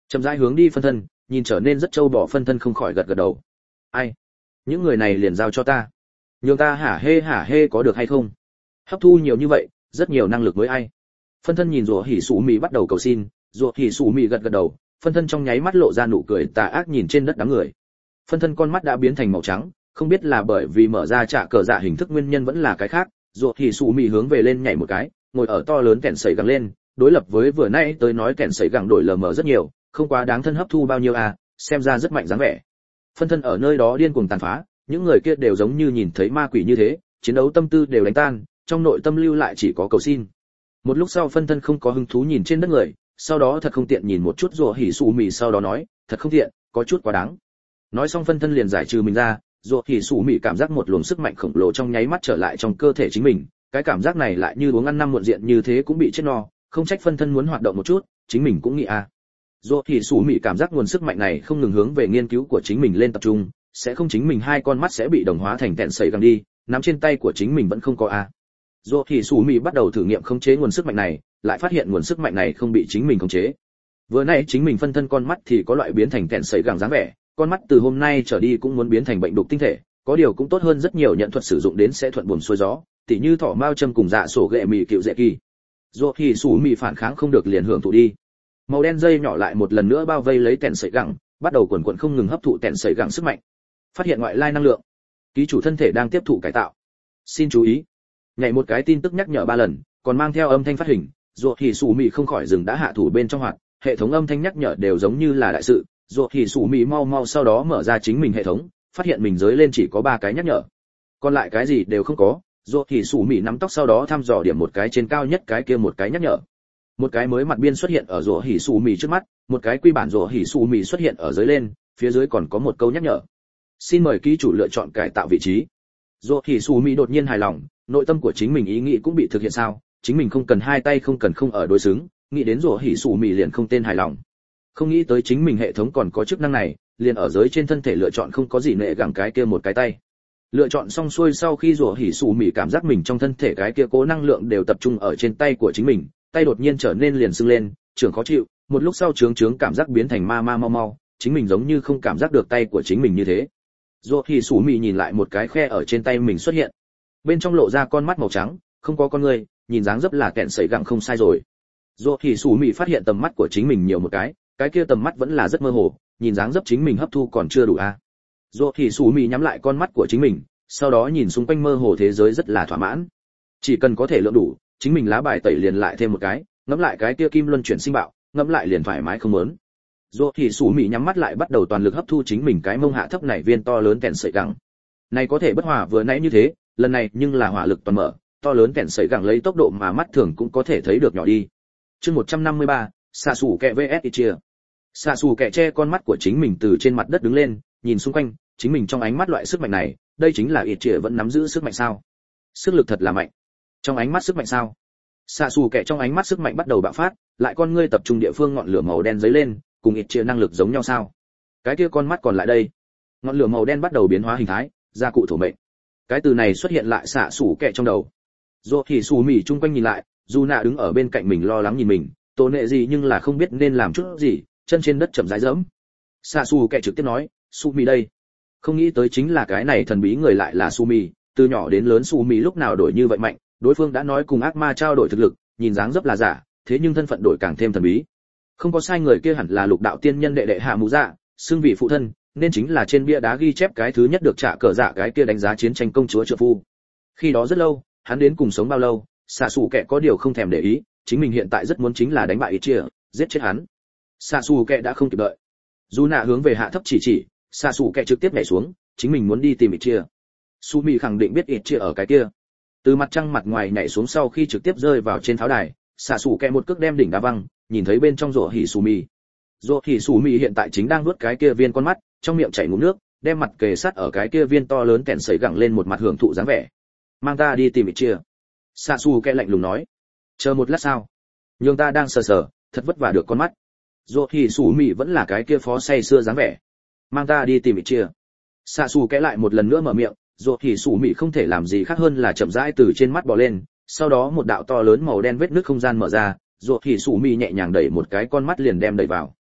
S1: chậm rãi hướng đi phân thân, nhìn trở nên rất trâu bò phân thân không khỏi gật gật đầu. Ai? Những người này liền giao cho ta. Nhường ta hả hê hả hê có được hay không? Hấp thu nhiều như vậy, rất nhiều năng lực mới ai. Phân thân nhìn rùa hỉ sủ mì bắt đầu cầu xin, rùa hỉ sủ mì gật gật đầu, phân thân trong nháy mắt lộ ra nụ cười tà ác nhìn trên đất đám người. Phân thân con mắt đã biến thành màu trắng, không biết là bởi vì mở ra trả cờ dạ hình thức nguyên nhân vẫn là cái khác, rùa hỉ sủ mì hướng về lên nhảy một cái, ngồi ở to lớn kẹn sẩy gẳng lên, đối lập với vừa nãy tới nói kẹn sẩy gẳng đổi lờ mờ rất nhiều, không quá đáng thân hấp thu bao nhiêu à, xem ra rất mạnh dáng vẻ. Phân thân ở nơi đó điên cuồng tàn phá, những người kia đều giống như nhìn thấy ma quỷ như thế, chiến đấu tâm tư đều đánh tan, trong nội tâm lưu lại chỉ có cầu xin. Một lúc sau phân thân không có hứng thú nhìn trên đất người, sau đó thật không tiện nhìn một chút rùa hỉ sủ mì, sau đó nói, thật không tiện, có chút quá đáng. Nói xong phân thân liền giải trừ mình ra, rùa hỉ sủ mì cảm giác một luồng sức mạnh khổng lồ trong nháy mắt trở lại trong cơ thể chính mình, cái cảm giác này lại như uống ăn năm muộn diện như thế cũng bị chết no, không trách phân thân muốn hoạt động một chút, chính mình cũng nghĩ à. Rùa hỉ sủ mì cảm giác nguồn sức mạnh này không ngừng hướng về nghiên cứu của chính mình lên tập trung, sẽ không chính mình hai con mắt sẽ bị đồng hóa thành tẹn sẩy gẳng đi, nắm trên tay của chính mình vẫn không có à. Rùa hỉ sủ mì bắt đầu thử nghiệm khống chế nguồn sức mạnh này, lại phát hiện nguồn sức mạnh này không bị chính mình khống chế. Vừa nãy chính mình phân thân con mắt thì có loại biến thành tẹn sẩy gẳng dáng vẻ, con mắt từ hôm nay trở đi cũng muốn biến thành bệnh đục tinh thể, có điều cũng tốt hơn rất nhiều, nhận thuật sử dụng đến sẽ thuận buồm xuôi gió, tỉ như thỏ mao châm cùng dạ sổ ghệ mì cựu dễ kỳ. Rùa hỉ sủ mì phản kháng không được liền hưởng thụ đi. Màu đen dây nhỏ lại một lần nữa bao vây lấy tẹn sẩy gẳng, bắt đầu quần quần không ngừng hấp thụ tẹn sẩy gẳng sức mạnh. Phát hiện ngoại lai năng lượng, ký chủ thân thể đang tiếp thụ cải tạo. Xin chú ý, nhảy một cái tin tức nhắc nhở ba lần, còn mang theo âm thanh phát hình. Rùa hỉ sủ mì không khỏi dừng đã hạ thủ bên trong hoạt, hệ thống âm thanh nhắc nhở đều giống như là đại sự. Rùa hỉ sủ mì mau mau sau đó mở ra chính mình hệ thống, phát hiện mình giới lên chỉ có ba cái nhắc nhở, còn lại cái gì đều không có. Rùa hỉ sủ mì nắm tóc sau đó thăm dò điểm một cái trên cao nhất cái kia một cái nhắc nhở, một cái mới mặt biên xuất hiện ở rùa hỉ sủ mì trước mắt, một cái quy bản rùa hỉ sủ mì xuất hiện ở dưới lên, phía dưới còn có một câu nhắc nhở, xin mời ký chủ lựa chọn cải tạo vị trí. Rùa hỉ sủ mì đột nhiên hài lòng, nội tâm của chính mình ý nghĩ cũng bị thực hiện sao, chính mình không cần hai tay không cần không ở đối xứng, nghĩ đến rùa hỉ sủ mì liền không tên hài lòng. Không nghĩ tới chính mình hệ thống còn có chức năng này, liền ở dưới trên thân thể lựa chọn không có gì nệ gẳng cái kia một cái tay. Lựa chọn xong xuôi sau khi rùa hỉ sủ mì cảm giác mình trong thân thể cái kia cố năng lượng đều tập trung ở trên tay của chính mình, tay đột nhiên trở nên liền sưng lên, trưởng khó chịu, một lúc sau trướng trướng cảm giác biến thành ma ma mau mau, chính mình giống như không cảm giác được tay của chính mình như thế. Rùa hỉ sủ mì nhìn lại một cái khe ở trên tay mình xuất hiện, bên trong lộ ra con mắt màu trắng, không có con người, nhìn dáng dấp là kẹn sẩy gẳng không sai rồi. Rùa hỉ sủ mì phát hiện tầm mắt của chính mình nhiều một cái, cái kia tầm mắt vẫn là rất mơ hồ, nhìn dáng dấp chính mình hấp thu còn chưa đủ a. À. Rùa hỉ sủ mì nhắm lại con mắt của chính mình, sau đó nhìn xung quanh mơ hồ thế giới rất là thỏa mãn. Chỉ cần có thể lượng đủ, chính mình lá bài tẩy liền lại thêm một cái, ngẫm lại cái kia kim luân chuyển sinh bạo, ngẫm lại liền thoải mái không muốn. Rùa hỉ sủ mì nhắm mắt lại bắt đầu toàn lực hấp thu chính mình cái mông hạ thấp này viên to lớn kẹn sẩy gẳng. Này có thể bất hòa vừa nãy như thế, lần này nhưng là hỏa lực toàn mở, to lớn kẹn sẩy gẳng lấy tốc độ mà mắt thường cũng có thể thấy được nhỏ đi. Chương một trăm năm mươi ba, xạ sủ kẹ vs Ichia. Xạ sủ kẹ che con mắt của chính mình từ trên mặt đất đứng lên, nhìn xung quanh, chính mình trong ánh mắt loại sức mạnh này, đây chính là Ichia vẫn nắm giữ sức mạnh sao? Sức lực thật là mạnh. Trong ánh mắt sức mạnh sao? Xạ sủ kẹ trong ánh mắt sức mạnh bắt đầu bạo phát, lại con ngươi tập trung địa phương ngọn lửa màu đen giấy lên, cùng Ichia năng lực giống nhau sao? Cái kia con mắt còn lại đây, ngọn lửa màu đen bắt đầu biến hóa hình thái, gia cụ thổ mệnh. Cái từ này xuất hiện lại xạ sủ kẹ trong đầu. Rùa hỉ sủ mì chung quanh nhìn lại, dù nạ đứng ở bên cạnh mình lo lắng nhìn mình, tổ nệ gì nhưng là không biết nên làm chút gì, chân trên đất chậm rãi dẫm. Xạ sủ kẹ trực tiếp nói, su mì đây. Không nghĩ tới chính là cái này thần bí người lại là su mì, từ nhỏ đến lớn su mì lúc nào đổi như vậy mạnh, đối phương đã nói cùng ác ma trao đổi thực lực, nhìn dáng dấp là giả, thế nhưng thân phận đổi càng thêm thần bí. Không có sai, người kia hẳn là lục đạo tiên nhân đệ đệ hạ mũ dạ, xưng vị phụ thân, nên chính là trên bia đá ghi chép cái thứ nhất được trả cờ dạ cái kia đánh giá chiến tranh công chúa trợ phu. Khi đó rất lâu, hắn đến cùng sống bao lâu, xạ xù kẹ có điều không thèm để ý, chính mình hiện tại rất muốn chính là đánh bại Ichia, giết chết hắn. Xạ xù kẹ đã không kịp đợi, dù nạ hướng về hạ thấp chỉ chỉ, xạ xù kẹ trực tiếp nhảy xuống, chính mình muốn đi tìm Ichia. Sumi khẳng định biết Ichia ở cái kia. Từ mặt trăng mặt ngoài nhảy xuống sau khi trực tiếp rơi vào trên pháo đài, xạ xù kẹ một cước đem đỉnh đá văng, nhìn thấy bên trong rổ hỉ Sumi. Rổ hỉ Sumi hiện tại chính đang nuốt cái kia viên con mắt, trong miệng chảy ngụm nước, đem mặt kề sát ở cái kia viên to lớn kèn sấy gẳng lên, một mặt hưởng thụ dáng vẻ. Mang ta đi tìm Ichia. Xạ xù kẹ lạnh lùng nói. Chờ một lát sao? Nhưng ta đang sờ sờ, thật vất vả được con mắt. Rổ hỉ Sumi vẫn là cái kia phó say xưa dáng vẻ. Mang ta đi tìm Ichia. Xạ xù kẹ lại một lần nữa mở miệng, rổ hỉ Sumi không thể làm gì khác hơn là chậm rãi từ trên mắt bò lên, sau đó một đạo to lớn màu đen vết nứt không gian mở ra, rổ hỉ Sumi nhẹ nhàng đẩy một cái con mắt liền đem đẩy vào.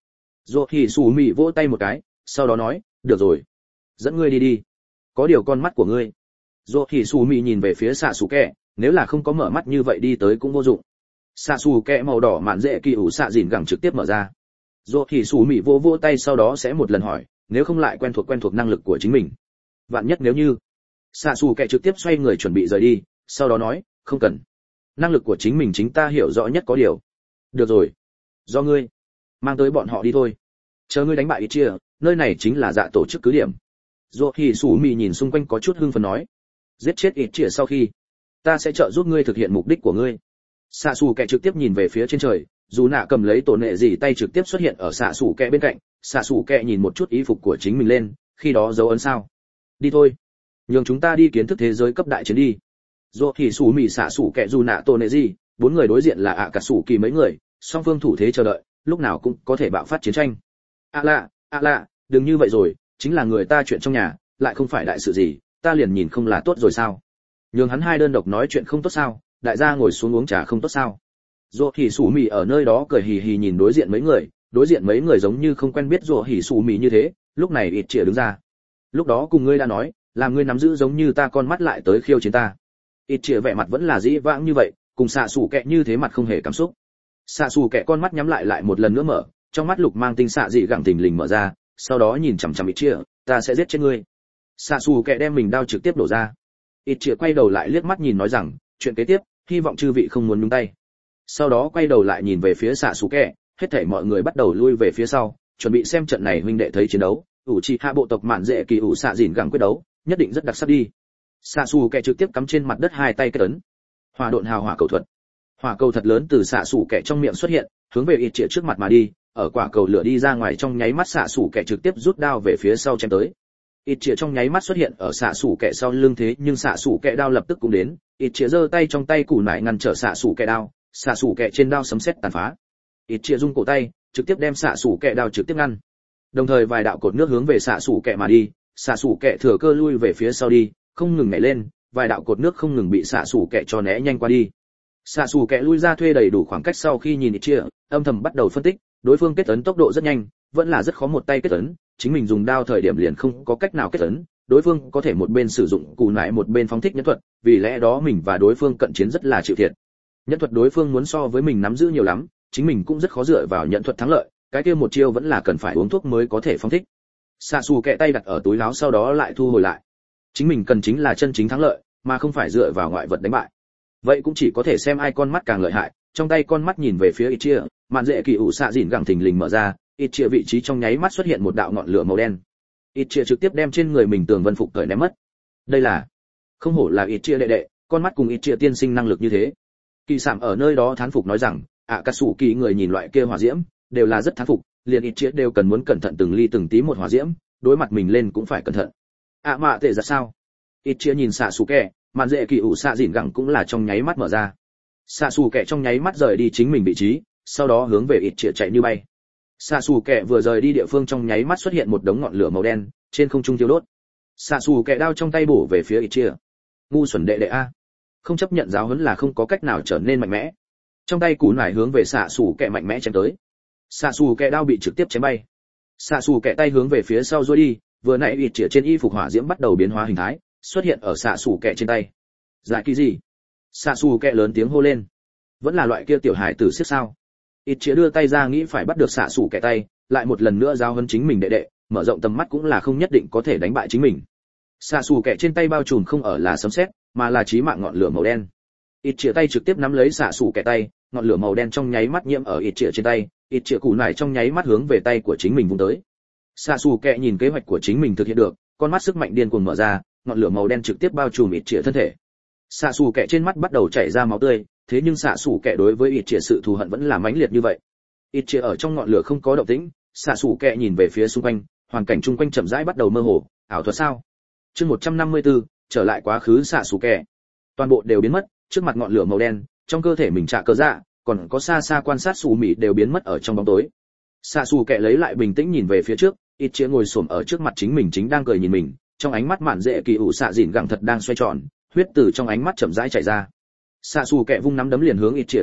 S1: Rồ Hỉ Sủ Mị vỗ tay một cái, sau đó nói, được rồi, dẫn ngươi đi đi. Có điều con mắt của ngươi. Rồ Hỉ Sủ Mị nhìn về phía xạ xù kẹ, nếu là không có mở mắt như vậy đi tới cũng vô dụng. Xạ xù kẹ màu đỏ mạn dễ kỳ ủ xạ dìn gẳng trực tiếp mở ra. Rồ Hỉ Sủ Mị vỗ vỗ tay sau đó sẽ một lần hỏi, nếu không lại quen thuộc quen thuộc năng lực của chính mình. Vạn nhất nếu như. Xạ xù kẹ trực tiếp xoay người chuẩn bị rời đi, sau đó nói, không cần. Năng lực của chính mình chính ta hiểu rõ nhất có điều. Được rồi, do ngươi. Mang tới bọn họ đi thôi. Chờ ngươi đánh bại ít chia, nơi này chính là dạ tổ chức cứ điểm. Rồ Hỉ Sủ Mị nhìn xung quanh có chút hưng phấn nói, giết chết ít chia sau khi, ta sẽ trợ giúp ngươi thực hiện mục đích của ngươi. Xạ xù kẹ trực tiếp nhìn về phía trên trời, dù nạ cầm lấy tổ nệ gì tay trực tiếp xuất hiện ở xạ xù kẹ bên cạnh. Xạ xù kẹ nhìn một chút y phục của chính mình lên, khi đó dấu ấn sao. Đi thôi, nhường chúng ta đi kiến thức thế giới cấp đại chiến đi. Rồ Hỉ Sủ Mị xạ xù kẹ dù nạ tổ nệ gì, bốn người đối diện là ạ cả sủ kỳ mấy người, song phương thủ thế chờ đợi, lúc nào cũng có thể bạo phát chiến tranh. À lạ, à lạ, đừng như vậy rồi, chính là người ta chuyện trong nhà, lại không phải đại sự gì, ta liền nhìn không là tốt rồi sao? Nhường hắn hai đơn độc nói chuyện không tốt sao? Đại gia ngồi xuống uống trà không tốt sao? Rồ Hỉ Sủ Mị ở nơi đó cười hì hì nhìn đối diện mấy người, đối diện mấy người giống như không quen biết Rồ Hỉ Sủ Mị như thế, lúc này ít chĩa đứng ra. Lúc đó cùng ngươi đã nói, làm ngươi nắm giữ giống như ta con mắt lại tới khiêu chiến ta. Ít chĩa vẻ mặt vẫn là dĩ vãng như vậy, cùng xạ xù kẹ như thế mặt không hề cảm xúc. Xạ xù kẹ con mắt nhắm lại lại một lần nữa mở, trong mắt lục mang tinh xạ dị gẳng thình lình mở ra, sau đó nhìn chằm chằm ít chĩa, ta sẽ giết chết ngươi. Xạ xù kẹ đem mình đao trực tiếp đổ ra. Ít chĩa quay đầu lại liếc mắt nhìn nói rằng, chuyện kế tiếp, hy vọng chư vị không muốn nhúng tay. Sau đó quay đầu lại nhìn về phía xạ xù kẹ, hết thảy mọi người bắt đầu lui về phía sau, chuẩn bị xem trận này huynh đệ thấy chiến đấu. ủ trì hạ bộ tộc mạn dễ kỳ ủ xạ dìn gẳng quyết đấu, nhất định rất đặc sắc đi. Xạ xù kẹ trực tiếp cắm trên mặt đất hai tay kết ấn. Hỏa độn hào hỏa cầu thuật. Hỏa cầu thật lớn từ xạ xù kẹ trong miệng xuất hiện, hướng về ít chĩa trước mặt mà đi, ở quả cầu lửa đi ra ngoài trong nháy mắt xạ xù kẹ trực tiếp rút đao về phía sau chém tới. Ít chĩa trong nháy mắt xuất hiện ở xạ xù kẹ sau lưng thế nhưng xạ xù kẹ đao lập tức cũng đến, ít chĩa giơ tay trong tay củ nải ngăn trở xạ xù kẹ đao, xạ xù kẹ trên đao sấm sét tàn phá. Ít chĩa rung cổ tay, trực tiếp đem xạ xù kẹ đao trực tiếp ngăn. Đồng thời vài đạo cột nước hướng về xạ xù kẹ mà đi, xạ xù kẹ thừa cơ lui về phía sau đi, không ngừng nhảy lên, vài đạo cột nước không ngừng bị xạ xù kẹ cho né nhanh qua đi. Xạ xù kẹ lui ra thuê đầy đủ khoảng cách sau khi nhìn ít chia, âm thầm bắt đầu phân tích, đối phương kết ấn tốc độ rất nhanh, vẫn là rất khó một tay kết ấn, chính mình dùng đao thời điểm liền không có cách nào kết ấn, đối phương có thể một bên sử dụng cù nải một bên phóng thích nhẫn thuật, vì lẽ đó mình và đối phương cận chiến rất là chịu thiệt. Nhẫn thuật đối phương muốn so với mình nắm giữ nhiều lắm, chính mình cũng rất khó dựa vào nhẫn thuật thắng lợi, cái kia một chiêu vẫn là cần phải uống thuốc mới có thể phóng thích. Xạ xù kẹ tay đặt ở túi áo sau đó lại thu hồi lại. Chính mình cần chính là chân chính thắng lợi, mà không phải dựa vào ngoại vật đánh bại. Vậy cũng chỉ có thể xem ai con mắt càng lợi hại. Trong tay con mắt nhìn về phía ít chia, màn dễ kỳ ủ xạ dìn gẳng thình lình mở ra, ít chia vị trí trong nháy mắt xuất hiện một đạo ngọn lửa màu đen. Ít chia trực tiếp đem trên người mình tường vân phục cởi ném mất. Đây là, không hổ là ít chia đệ đệ, con mắt cùng ít chia tiên sinh năng lực như thế. Kỳ Sảm ở nơi đó thán phục nói rằng, ạ cà sủ kỳ người nhìn loại kia hỏa diễm, đều là rất thán phục, liền ít chia đều cần muốn cẩn thận từng ly từng tí một hỏa diễm, đối mặt mình lên cũng phải cẩn thận. ạ mạ tệ ra sao? Ít chia nhìn xạ xù kẹ, màn dễ kỳ ủ xạ dìn gẳng cũng là trong nháy mắt mở ra. Xạ xù kẹ trong nháy mắt rời đi chính mình vị trí, sau đó hướng về ít chia chạy như bay. Xạ xù kẹ vừa rời đi địa phương trong nháy mắt xuất hiện một đống ngọn lửa màu đen trên không trung thiêu đốt. Xạ xù kẹ đao trong tay bổ về phía ít chia. Ngu xuẩn đệ đệ a, không chấp nhận giáo huấn là không có cách nào trở nên mạnh mẽ. Trong tay cú nải hướng về xạ xù kẹ mạnh mẽ chém tới. Xạ xù kẹ đao bị trực tiếp chém bay. Xạ xù kẹ tay hướng về phía sau duỗi đi, vừa nãy ít chia trên y phục hỏa diễm bắt đầu biến hóa hình thái, xuất hiện ở xạ xù kẹ trên tay. Giải kỳ gì? Xạ xù kẹ lớn tiếng hô lên. Vẫn là loại kia tiểu hải tử siết sao? Ít chia đưa tay ra nghĩ phải bắt được xạ xù kẹ tay, lại một lần nữa giao hấn chính mình đệ đệ, mở rộng tầm mắt cũng là không nhất định có thể đánh bại chính mình. Xạ xù kẹ trên tay bao trùm không ở là sấm sét, mà là chí mạng ngọn lửa màu đen. Ít chia tay trực tiếp nắm lấy xạ xù kẹ tay, ngọn lửa màu đen trong nháy mắt nhiễm ở ít chia trên tay, ít chia củ nải trong nháy mắt hướng về tay của chính mình vung tới. Xạ xù kẹ nhìn kế hoạch của chính mình thực hiện được, con mắt sức mạnh điên cuồng mở ra, ngọn lửa màu đen trực tiếp bao trùm ít chia thân thể. Xạ xù kẹ trên mắt bắt đầu chảy ra máu tươi, thế nhưng xạ xù kẹ đối với ít chia sự thù hận vẫn là mãnh liệt như vậy. Ít chia ở trong ngọn lửa không có động tĩnh, xạ xù kẹ nhìn về phía xung quanh, hoàn cảnh chung quanh chậm rãi bắt đầu mơ hồ, ảo thuật sao? Chương một trăm năm mươi tư, trở lại quá khứ xạ xù kẹ. Toàn bộ đều biến mất, trước mặt ngọn lửa màu đen, trong cơ thể mình trạ cơ dạ, còn có xa xa quan sát xù mị đều biến mất ở trong bóng tối. Xạ xù kẹ lấy lại bình tĩnh nhìn về phía trước, ít chia ngồi xổm ở trước mặt chính mình chính đang cười nhìn mình, trong ánh mắt mạn dễ kỳ ủ xạ dìn gẳng thật đang xoay tròn, huyết từ trong ánh mắt chậm rãi chảy ra. Xạ xù kẹ vung nắm đấm liền hướng ít chia đánh tới,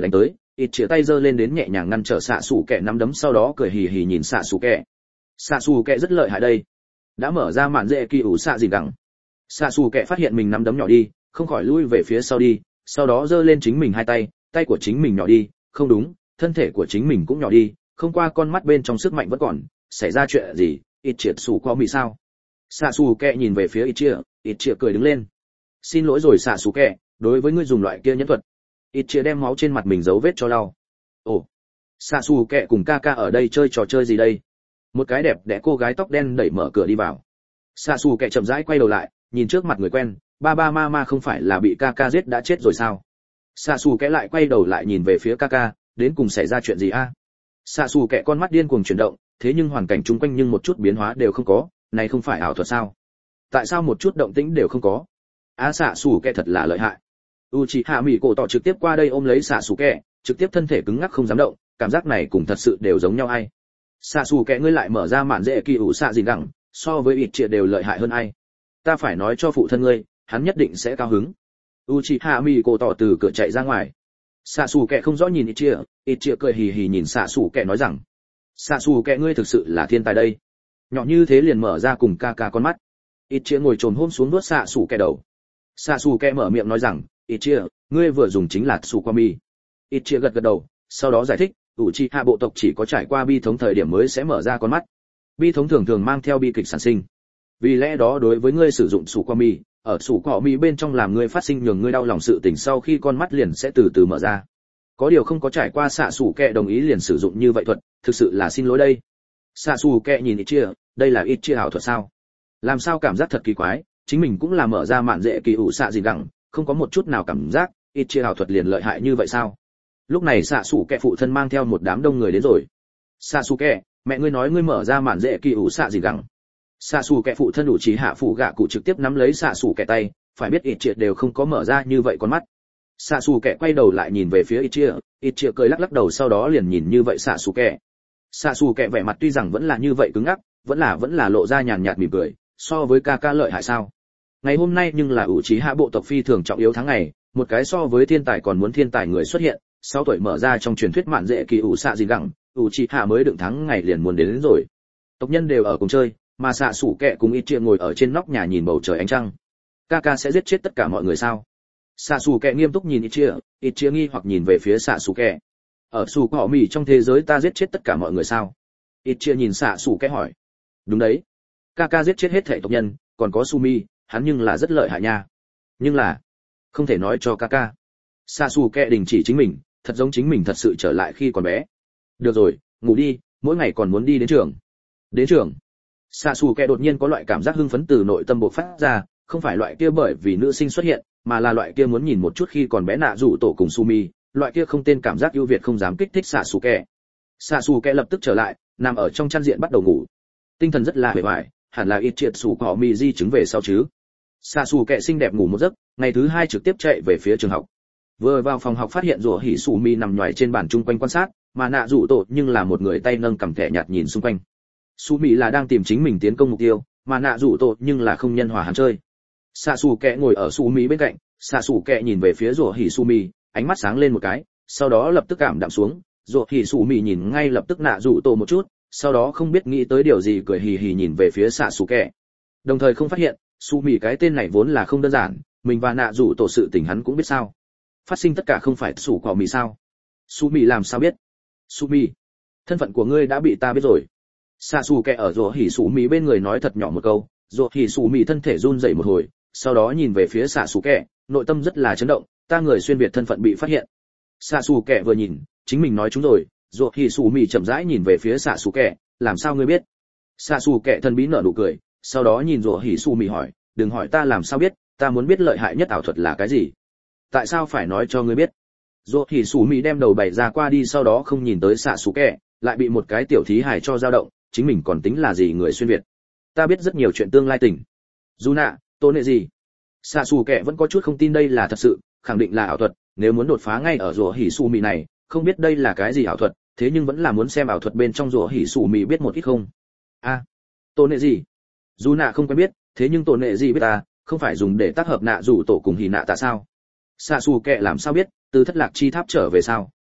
S1: ít chia tay giơ lên đến nhẹ nhàng ngăn trở xạ xù kẹ nắm đấm, sau đó cười hì hì nhìn xạ xù kẹ. Xạ xù kẹ rất lợi hại đây, đã mở ra mạn dễ kỳ ủ xạ gì gẳng. Xạ xù kẹ phát hiện mình nắm đấm nhỏ đi, không khỏi lui về phía sau đi, sau đó giơ lên chính mình hai tay, tay của chính mình nhỏ đi, không đúng, thân thể của chính mình cũng nhỏ đi, không qua con mắt bên trong sức mạnh vẫn còn. Xảy ra chuyện gì? Ít triệt xù có mì sao? Xạ xù kẹ nhìn về phía ít chia, ít chia cười đứng lên. Xin lỗi rồi xạ xù kẹ, đối với ngươi dùng loại kia nhẫn thuật. Ít chia đem máu trên mặt mình dấu vết cho lau. Ồ, xạ xù kẹ cùng ca ca ở đây chơi trò chơi gì đây? Một cái đẹp đẽ cô gái tóc đen đẩy mở cửa đi vào. Xạ xù kẹ chậm rãi quay đầu lại, nhìn trước mặt người quen, ba ba ma ma không phải là bị ca ca giết đã chết rồi sao? Xạ xù kẹ lại quay đầu lại nhìn về phía ca ca, đến cùng xảy ra chuyện gì a? Xạ xù kẹ con mắt điên cuồng chuyển động, thế nhưng hoàn cảnh chung quanh nhưng một chút biến hóa đều không có, này không phải ảo thuật sao? Tại sao một chút động tĩnh đều không có? Á xạ xù kẹ thật là lợi hại. Uchiha Mị cổ tỏ trực tiếp qua đây ôm lấy xạ xù kẹ, trực tiếp thân thể cứng ngắc không dám động, cảm giác này cùng thật sự đều giống nhau ai. Xạ xù kẹ ngươi lại mở ra mạn dễ kỳ ủ xạ gì gẳng, so với ít triệt đều lợi hại hơn ai. Ta phải nói cho phụ thân ngươi, hắn nhất định sẽ cao hứng. Uchiha Mị cổ tỏ từ cửa chạy ra ngoài. Xạ xù kẹ không rõ nhìn ít triệt, ít triệt cười hì hì nhìn xạ xù kẹ nói rằng, xạ xù kẹ ngươi thực sự là thiên tài đây, nhỏ như thế liền mở ra cùng ca ca con mắt. Ít chia ngồi trồm hôm xuống nuốt xạ xù kẹ đầu. Xạ xù kẹ mở miệng nói rằng, ít chia, ngươi vừa dùng chính là xù qua mi. Ít chia gật gật đầu, sau đó giải thích, Uchiha bộ tộc chỉ có trải qua bi thống thời điểm mới sẽ mở ra con mắt. Bi thống thường thường mang theo bi kịch sản sinh. Vì lẽ đó đối với ngươi sử dụng xù qua mi, ở xù qua mi bên trong làm ngươi phát sinh nhường ngươi đau lòng sự tình, sau khi con mắt liền sẽ từ từ mở ra. Có điều không có trải qua xạ xù kẹ đồng ý liền sử dụng như vậy thuật, thực sự là xin lỗi đây. Xạ xù kẹ nhìn ít chia, đây là ít chia ảo thuật sao? Làm sao cảm giác thật kỳ quái, chính mình cũng là mở ra mạn dễ kỳ ủ xạ gì gẳng, không có một chút nào cảm giác, ít chia ảo thuật liền lợi hại như vậy sao? Lúc này xạ xù kẹ phụ thân mang theo một đám đông người đến rồi. Xạ xù kẹ, mẹ ngươi nói ngươi mở ra mạn dễ kỳ ủ xạ gì gẳng. Xạ xù kẹ phụ thân đủ trí hạ phụ gạ cụ trực tiếp nắm lấy xạ xù kẹ tay, phải biết ít chia đều không có mở ra như vậy con mắt. Xạ xù kẹ quay đầu lại nhìn về phía ít chia, ít chia cười lắc lắc đầu, sau đó liền nhìn như vậy xạ xù kẹ. Xạ xù kẹ vẻ mặt tuy rằng vẫn là như vậy cứng ngắc, vẫn là vẫn là lộ ra nhàn nhạt mỉm cười, so với ca ca lợi hại sao? Ngày hôm nay nhưng là ủ trí hạ bộ tộc phi thường trọng yếu tháng ngày, một cái so với thiên tài còn muốn thiên tài người xuất hiện, sáu tuổi mở ra trong truyền thuyết mạn dễ kỳ ủ xạ gì gẳng, ủ trí hạ mới đựng tháng ngày liền muốn đến, đến rồi. Tộc nhân đều ở cùng chơi, mà xạ xù kẹ cùng ít chia ngồi ở trên nóc nhà nhìn bầu trời ánh trăng. Ca ca sẽ giết chết tất cả mọi người sao? Xạ xù kẹ nghiêm túc nhìn ít chia, ít chia nghi hoặc nhìn về phía xạ xù kẹ. Ở xù cọ mì trong thế giới ta giết chết tất cả mọi người sao? Ít chia nhìn xạ xù kẹ hỏi. Đúng đấy, ca ca giết chết hết thảy tộc nhân, còn có Sumi, hắn nhưng là rất lợi hại nha. Nhưng là không thể nói cho ca ca. Xạ xù kẹ đình chỉ chính mình, thật giống chính mình thật sự trở lại khi còn bé. Được rồi, ngủ đi, mỗi ngày còn muốn đi đến trường. Đến trường? Xạ xù kẹ đột nhiên có loại cảm giác hưng phấn từ nội tâm bộc phát ra, không phải loại kia bởi vì nữ sinh xuất hiện, mà là loại kia muốn nhìn một chút khi còn bé nạ rủ tổ cùng Sumi, loại kia không tên cảm giác ưu việt không dám kích thích xạ xù kẹ. Xạ xù kẹ lập tức trở lại, nằm ở trong chăn diện bắt đầu ngủ. Tinh thần rất là hề hoài, hẳn là ít triệt sủ cỏ mì di chứng về sau chứ. Xạ xù kẹ xinh đẹp ngủ một giấc, ngày thứ hai trực tiếp chạy về phía trường học. Vừa vào phòng học phát hiện rủa hỉ sủ mì nằm nhoài trên bàn chung quanh quan sát, mà nạ rủ tổ nhưng là một người tay nâng cầm thẻ nhạt nhìn xung quanh. Sủ mì là đang tìm chính mình tiến công mục tiêu, mà nạ rủ tổ nhưng là không nhân hòa hắn chơi. Xạ xù kẹ ngồi ở sủ mì bên cạnh, xạ xù kẹ nhìn về phía rủa hỉ sủ mì, ánh mắt sáng lên một cái, sau đó lập tức cảm đạm xuống. Rủa hỉ sủ mì nhìn ngay lập tức nạ rủ tổ một chút, sau đó không biết nghĩ tới điều gì cười hì hì nhìn về phía xạ xù kẹ. Đồng thời không phát hiện su mì cái tên này vốn là không đơn giản, mình và nạ rủ tổ sự tình hắn cũng biết sao. Phát sinh tất cả không phải sủ cỏ mì sao? Su mì làm sao biết? Su mì, thân phận của ngươi đã bị ta biết rồi. Xạ xù kẹ ở rủa hỉ sủ mì bên người nói thật nhỏ một câu, rủa hỉ sủ mì thân thể run rẩy một hồi, sau đó nhìn về phía xạ xù kẹ, nội tâm rất là chấn động, ta người xuyên việt thân phận bị phát hiện. Xạ xù kẹ vừa nhìn, chính mình nói chúng rồi. Rủa hỉ sủ mì chậm rãi nhìn về phía xạ xù kẹ, làm sao ngươi biết? Xạ xù kẹ thân bí nở nụ cười, sau đó nhìn rủa hỉ sủ mì hỏi, đừng hỏi ta làm sao biết, ta muốn biết lợi hại nhất ảo thuật là cái gì. Tại sao phải nói cho ngươi biết? Rủa hỉ sủ mì đem đầu bày ra qua đi, sau đó không nhìn tới xạ xù kẹ, lại bị một cái tiểu thí hài cho dao động, chính mình còn tính là gì người xuyên việt? Ta biết rất nhiều chuyện tương lai tình. Dù nạ, tôn nệ gì? Xạ xù kẹ vẫn có chút không tin đây là thật sự, khẳng định là ảo thuật, nếu muốn đột phá ngay ở rủa hỉ sủ mì này, không biết đây là cái gì ảo thuật, thế nhưng vẫn là muốn xem ảo thuật bên trong rủa hỉ sủ mì biết một ít không. A, à, tôn nệ gì? Dù nạ không quen biết, thế nhưng tôn nệ gì biết ta, không phải dùng để tác hợp nạ rủ tổ cùng hỉ nạ tạ sao? Xạ xù kẹ làm sao biết, từ thất lạc chi tháp trở về sao?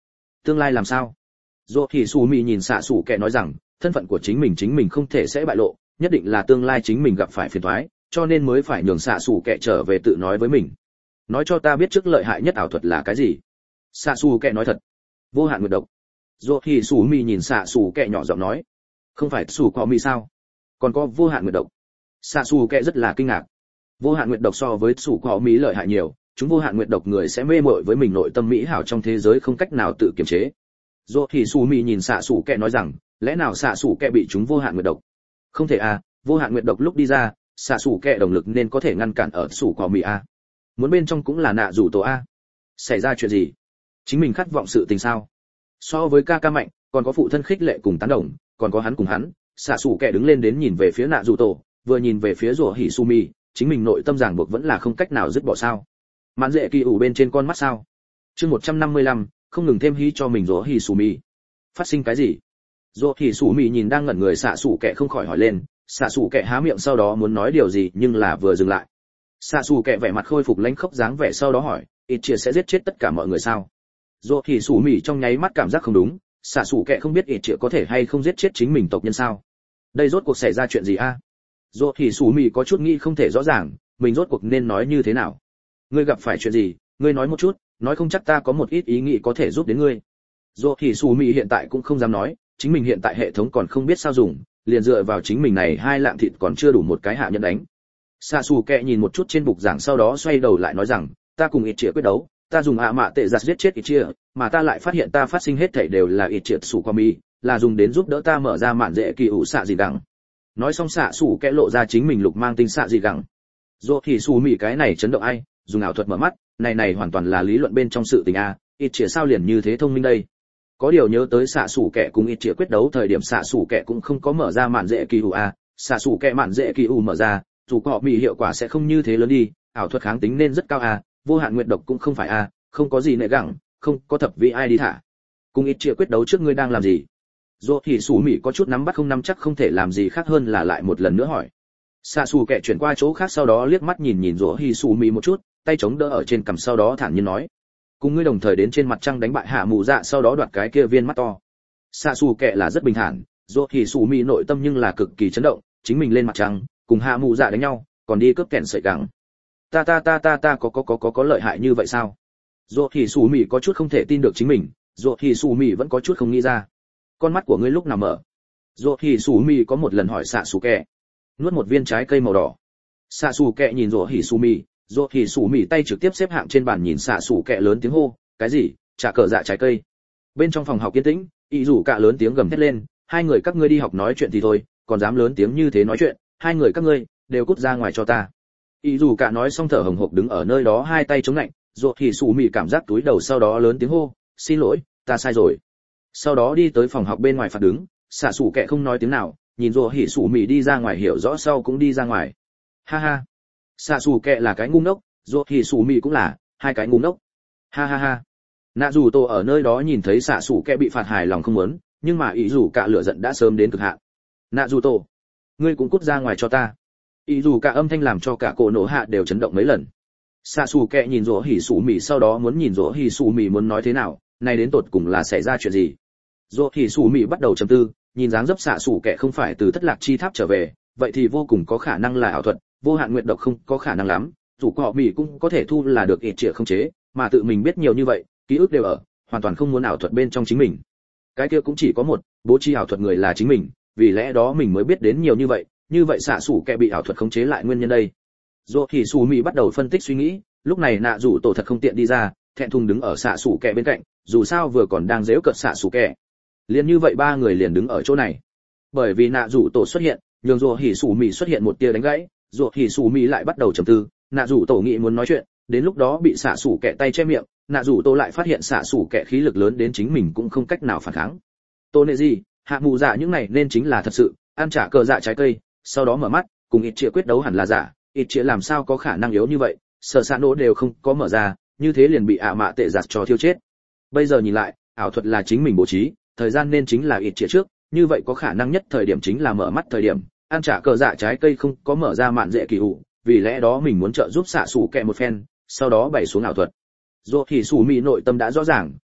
S1: tương lai làm sao? Dỗ thì Su Mi nhìn xạ sủ kẹ nói rằng, thân phận của chính mình chính mình không thể sẽ bại lộ, nhất định là tương lai chính mình gặp phải phiền toái, cho nên mới phải nhường xạ sủ kẹ trở về tự nói với mình. Nói cho ta biết trước lợi hại nhất ảo thuật là cái gì? Xạ sủ kẹ nói thật. Vô hạn nguyệt độc. Dỗ thì Su Mi nhìn xạ sủ kẹ nhỏ giọng nói, không phải sủ có mi sao? Còn có vô hạn nguyệt độc. Xạ sủ kẹ rất là kinh ngạc. Vô hạn nguyệt độc so với sủ có mi lợi hại nhiều, chúng vô hạn nguyệt độc người sẽ mê mội với mình nội tâm mỹ hảo trong thế giới không cách nào tự kiềm chế. Dỗ thì Su Mi nhìn xạ sủ kẹ nói rằng, lẽ nào xạ sủ kẹ bị chúng vô hạn nguyệt độc? Không thể à, vô hạn nguyệt độc lúc đi ra, xạ sủ kẹ động lực nên có thể ngăn cản ở sủ có mi a. Muốn bên trong cũng là nạ rủ tổ a. Xảy ra chuyện gì? Chính mình khát vọng sự tình sao? So với ca ca mạnh, còn có phụ thân khích lệ cùng tán đồng, còn có hắn cùng hắn, xạ sủ kẹ đứng lên đến nhìn về phía nạ rủ tổ, vừa nhìn về phía rủa hỉ su mi, chính mình nội tâm ràng buộc vẫn là không cách nào dứt bỏ sao? Mạn dễ kỳ ủ bên trên con mắt sao? Chương một trăm năm mươi lăm, không ngừng thêm hí cho mình rủa hỉ su mi. Phát sinh cái gì? Rủa hỉ su mi nhìn đang ngẩn người xạ sủ kẹ không khỏi hỏi lên, xạ sủ kẹ há miệng sau đó muốn nói điều gì nhưng là vừa dừng lại. Xạ sủ kẹ vẻ mặt khôi phục lãnh khốc dáng vẻ sau đó hỏi, ít chia sẽ giết chết tất cả mọi người sao? Rủa hỉ su mi trong nháy mắt cảm giác không đúng, xạ sủ kẹ không biết ít chia có thể hay không giết chết chính mình tộc nhân sao? Đây rốt cuộc xảy ra chuyện gì a? Rốt thì Sú Mị có chút nghĩ không thể rõ ràng, mình rốt cuộc nên nói như thế nào. Ngươi gặp phải chuyện gì, ngươi nói một chút, nói không chắc ta có một ít ý nghĩ có thể giúp đến ngươi. Rốt thì Sú Mị hiện tại cũng không dám nói, chính mình hiện tại hệ thống còn không biết sao dùng, liền dựa vào chính mình này hai lạng thịt còn chưa đủ một cái hạ nhân đánh. Sa Sủ Kẹ nhìn một chút trên bục giảng sau đó xoay đầu lại nói rằng, ta cùng ít chia quyết đấu, ta dùng ạ mạ tệ giặt giết chết ít chia, mà ta lại phát hiện ta phát sinh hết thảy đều là ít chia sủ qua mi, là dùng đến giúp đỡ ta mở ra mạn dễ kỳ ủ xạ gì đằng. Nói xong xạ sủ kẽ lộ ra chính mình lục mang tinh xạ gì gẳng. Dỗ thì xù mị cái này chấn động ai, dùng ảo thuật mở mắt, này này hoàn toàn là lý luận bên trong sự tình a, ít chĩa sao liền như thế thông minh đây. Có điều nhớ tới xạ sủ kẽ cùng ít chĩa quyết đấu thời điểm xạ sủ kẽ cũng không có mở ra mạn dễ kỳ ủ a, xạ sủ kẽ mạn dễ kỳ ủ mở ra, dù có mị hiệu quả sẽ không như thế lớn đi, ảo thuật kháng tính nên rất cao a, vô hạn nguyệt độc cũng không phải a, không có gì nệ gẳng, không có thập vị ai đi thả. Cùng ít chĩa quyết đấu trước ngươi đang làm gì? Dỗ thì Sú Mị có chút nắm bắt không nắm chắc không thể làm gì khác hơn là lại một lần nữa hỏi. Xạ Sủ Kẹ chuyển qua chỗ khác sau đó liếc mắt nhìn nhìn Dỗ thì Sú Mị một chút, tay chống đỡ ở trên cằm sau đó thản nhiên nói, cùng ngươi đồng thời đến trên mặt trăng đánh bại hạ mù dạ sau đó đoạt cái kia viên mắt to. Xạ Sủ Kẹ là rất bình thản, Dỗ thì Sú Mị nội tâm nhưng là cực kỳ chấn động, chính mình lên mặt trăng, cùng hạ mù dạ đánh nhau, còn đi cướp kẹn sợi gẳng. Ta ta ta ta ta có có có có có lợi hại như vậy sao? Dỗ thì Sú Mị có chút không thể tin được chính mình, Dỗ thì Sú Mị vẫn có chút không nghĩ ra. Con mắt của ngươi lúc nào mở? Dỗ thì Sú Mị có một lần hỏi xạ Sủ Kẹ. Nuốt một viên trái cây màu đỏ. Xạ Sủ Kẹ nhìn Dỗ thì Sú Mị, Dỗ thì Sú Mị tay trực tiếp xếp hạng trên bàn nhìn xạ Sủ Kẹ lớn tiếng hô, cái gì? Trả cờ dạ trái cây. Bên trong phòng học yên tĩnh, ý rủ cả lớn tiếng gầm thét lên, hai người các ngươi đi học nói chuyện thì thôi, còn dám lớn tiếng như thế nói chuyện, hai người các ngươi đều cút ra ngoài cho ta. Ý rủ cả nói xong thở hồng hộc đứng ở nơi đó hai tay chống lạnh, Dỗ thì Sú Mị cảm giác túi đầu sau đó lớn tiếng hô, xin lỗi, ta sai rồi. Sau đó đi tới phòng học bên ngoài phạt đứng, xạ Sủ Kẹ không nói tiếng nào, nhìn Dỗ hỉ Sú Mị đi ra ngoài hiểu rõ sau cũng đi ra ngoài. Ha ha, xạ Sủ Kẹ là cái ngu ngốc, Dỗ hỉ Sú Mị cũng là hai cái ngu ngốc. Ha ha ha. Nạ dù tô ở nơi đó nhìn thấy xạ Sủ Kẹ bị phạt hài lòng không muốn, nhưng mà ý dù cả lửa giận đã sớm đến cực hạn. Nạ dù tô, ngươi cũng cút ra ngoài cho ta. Ý dù cả âm thanh làm cho cả cổ nổ hạ đều chấn động mấy lần. Xạ Sủ Kẹ nhìn Dỗ hỉ Sú Mị sau đó muốn nhìn Dỗ hỉ Sú Mị muốn nói thế nào, này đến tột cùng là xảy ra chuyện gì? Dỗ thì Sú Mị bắt đầu trầm tư, nhìn dáng dấp xạ Sủ Kẹ không phải từ thất lạc chi tháp trở về, vậy thì vô cùng có khả năng là ảo thuật, vô hạn nguyệt độc không có khả năng lắm, dù họ Mị cũng có thể thu là được ít trịa không chế, mà tự mình biết nhiều như vậy, ký ức đều ở, hoàn toàn không muốn ảo thuật bên trong chính mình. Cái kia cũng chỉ có một, bố trí ảo thuật người là chính mình, vì lẽ đó mình mới biết đến nhiều như vậy, như vậy xạ Sủ Kẹ bị ảo thuật khống chế lại nguyên nhân đây. Dỗ thì Sú Mị bắt đầu phân tích suy nghĩ, lúc này nạ rủ tổ thật không tiện đi ra, thẹn thùng đứng ở xạ Sủ Kẹ bên cạnh, dù sao vừa còn đang giễu cợt xạ Sủ Kẹ. Liền như vậy ba người liền đứng ở chỗ này. Bởi vì nạ rủ tổ xuất hiện, nhường Dỗ hỉ Sú Mị xuất hiện một tia đánh gãy, Dỗ hỉ Sú Mị lại bắt đầu trầm tư, nạ rủ tổ nghĩ muốn nói chuyện, đến lúc đó bị xạ Sủ Kẹ tay che miệng, nạ rủ tổ lại phát hiện xạ Sủ Kẹ khí lực lớn đến chính mình cũng không cách nào phản kháng. Tô nệ gì, hạ mù dạ những này nên chính là thật sự, ăn trả cờ dạ trái cây, sau đó mở mắt, cùng ít trịa quyết đấu hẳn là giả, ít trịa làm sao có khả năng yếu như vậy, sở sạn nổ đều không có mở ra, như thế liền bị ạ mạ tệ giặt cho thiêu chết. Bây giờ nhìn lại, ảo thuật là chính mình bố trí, thời gian nên chính là ít trịa trước, như vậy có khả năng nhất thời điểm chính là mở mắt thời điểm, ăn trả cờ dạ trái cây không có mở ra mạn dễ kỳ hụ, vì lẽ đó mình muốn trợ giúp xạ Sủ Kẹ một phen, sau đó bày xuống ảo thuật. Dỗ thì Sú Mị nội tâm đã rõ ràng,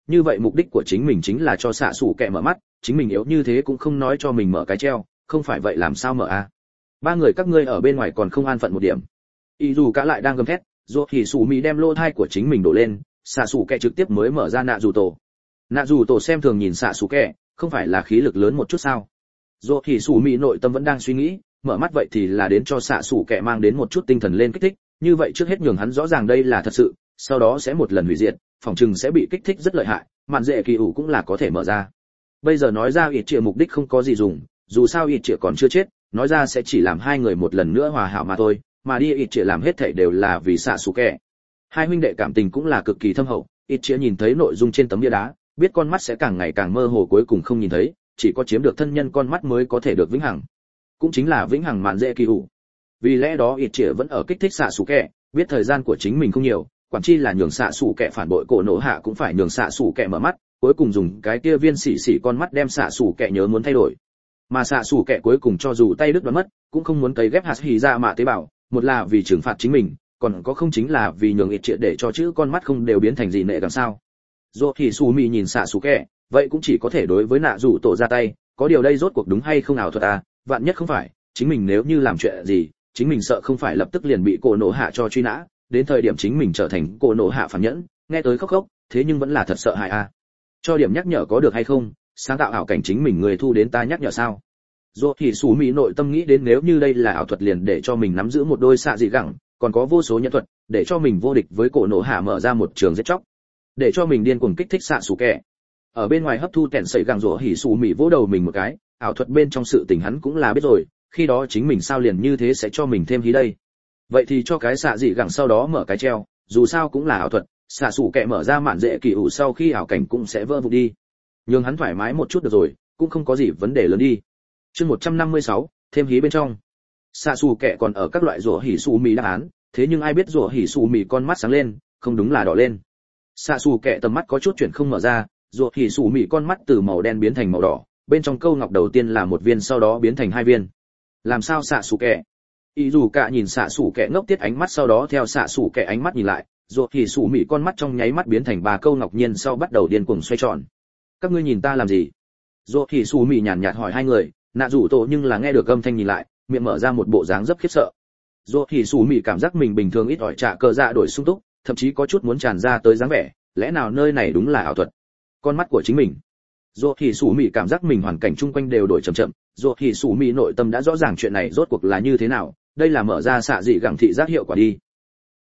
S1: như vậy mục đích của chính mình chính là cho xạ xù kẹ mở mắt, chính mình yếu như thế cũng không nói cho mình mở cái treo, không phải vậy làm sao mở a? Ba người các ngươi ở bên ngoài còn không an phận một điểm. Y dù cả lại đang gầm thét, rồi thì sủ mì đem lô thai của chính mình đổ lên, xạ xù kẹ trực tiếp mới mở ra nạ dù tổ. Nạ dù tổ xem thường nhìn xạ xù kẹ, không phải là khí lực lớn một chút sao? Rồi thì sủ mì nội tâm vẫn đang suy nghĩ, mở mắt vậy thì là đến cho xạ xù kẹ mang đến một chút tinh thần lên kích thích, như vậy trước hết nhường hắn rõ ràng đây là thật sự, sau đó sẽ một lần hủy diệt, phòng trừng sẽ bị kích thích rất lợi hại, mạn dễ kỳ ủ cũng là có thể mở ra. Bây giờ nói ra ít trịa mục đích không có gì dùng, dù sao ít trịa còn chưa chết, nói ra sẽ chỉ làm hai người một lần nữa hòa hảo mà thôi, mà đi ít trịa làm hết thảy đều là vì xạ xù kẹ. Hai huynh đệ cảm tình cũng là cực kỳ thâm hậu, ít trịa nhìn thấy nội dung trên tấm bia đá, biết con mắt sẽ càng ngày càng mơ hồ cuối cùng không nhìn thấy, chỉ có chiếm được thân nhân con mắt mới có thể được vĩnh hằng, cũng chính là vĩnh hằng mạn dễ kỳ ủ. Vì lẽ đó ít trịa vẫn ở kích thích xạ xù kẹ, biết thời gian của chính mình không nhiều, quản chi là nhường xạ xù kẹ phản bội cổ nổ hạ cũng phải nhường xạ xù kẹ mở mắt, cuối cùng dùng cái kia viên xỉ xỉ con mắt đem xạ xù kẹ nhớ muốn thay đổi. Mà xạ xù kẹ cuối cùng cho dù tay đứt đoán mất, cũng không muốn cấy ghép hạt hỉ ra mạ tế bào, một là vì trừng phạt chính mình, còn có không chính là vì nhường ít triệt để cho chữ con mắt không đều biến thành gì nệ càng sao. Rồi thì xù mì nhìn xạ xù kẹ, vậy cũng chỉ có thể đối với nạ rủ tổ ra tay, có điều đây rốt cuộc đúng hay không ảo thuật à, vạn nhất không phải, chính mình nếu như làm chuyện gì, chính mình sợ không phải lập tức liền bị cổ nổ hạ cho truy nã, đến thời điểm chính mình trở thành cổ nổ hạ phản nhẫn, nghe tới khóc khóc, thế nhưng vẫn là thật sợ hãi a. À. Cho điểm nhắc nhở có được hay không, sáng tạo ảo cảnh chính mình người thu đến ta nhắc nhở sao? Rồi thì Sủ Mị nội tâm nghĩ đến nếu như đây là ảo thuật liền để cho mình nắm giữ một đôi xạ dị gẳng, còn có vô số nhân thuật, để cho mình vô địch với cổ nổ hạ mở ra một trường giết chóc, để cho mình điên cuồng kích thích xạ sủ kẹ. Ở bên ngoài hấp thu tẹn sẩy gẳng rủa hỉ Sủ Mị vỗ đầu mình một cái, ảo thuật bên trong sự tình hắn cũng là biết rồi, khi đó chính mình sao liền như thế sẽ cho mình thêm hí đây. Vậy thì cho cái xạ dị gẳng sau đó mở cái treo, dù sao cũng là ảo thuật, xạ sủ kẹ mở ra mạn dễ kỳ ủ sau khi ảo cảnh cũng sẽ vỡ vụn đi. Nhưng hắn thoải mái một chút được rồi, cũng không có gì vấn đề lớn đi. Chương một trăm năm mươi sáu, thêm hí bên trong. Xạ sủ kẹ còn ở các loại rủa hỉ Sủ Mị đáp án, thế nhưng ai biết rủa hỉ Sủ Mị con mắt sáng lên, không đúng là đỏ lên. Xạ sủ kẹ tầm mắt có chút chuyển không mở ra, rủa hỉ Sủ Mị con mắt từ màu đen biến thành màu đỏ, bên trong câu ngọc đầu tiên là một viên sau đó biến thành hai viên. Làm sao xạ sủ kẹ? Ý dù cả nhìn xạ sủ kẹ ngốc tiết ánh mắt sau đó theo xạ sủ kẹ ánh mắt nhìn lại, rồi thì Sủ Mị con mắt trong nháy mắt biến thành ba câu ngọc nhiên sau bắt đầu điên cuồng xoay tròn. Các ngươi nhìn ta làm gì? Rồi thì Sủ Mị nhàn nhạt hỏi hai người, nạ rủ tổ nhưng là nghe được âm thanh nhìn lại, miệng mở ra một bộ dáng rất khiếp sợ. Rồi thì Sủ Mị cảm giác mình bình thường ít ỏi trả cờ dạ đổi sung túc, thậm chí có chút muốn tràn ra tới dáng vẻ, lẽ nào nơi này đúng là ảo thuật? Con mắt của chính mình. Rồi thì Sủ Mị cảm giác mình hoàn cảnh chung quanh đều đổi chậm chậm, rồi thì Sủ Mị nội tâm đã rõ ràng chuyện này rốt cuộc là như thế nào, đây là mở ra xạ dị gẳng thị giác hiệu quả đi.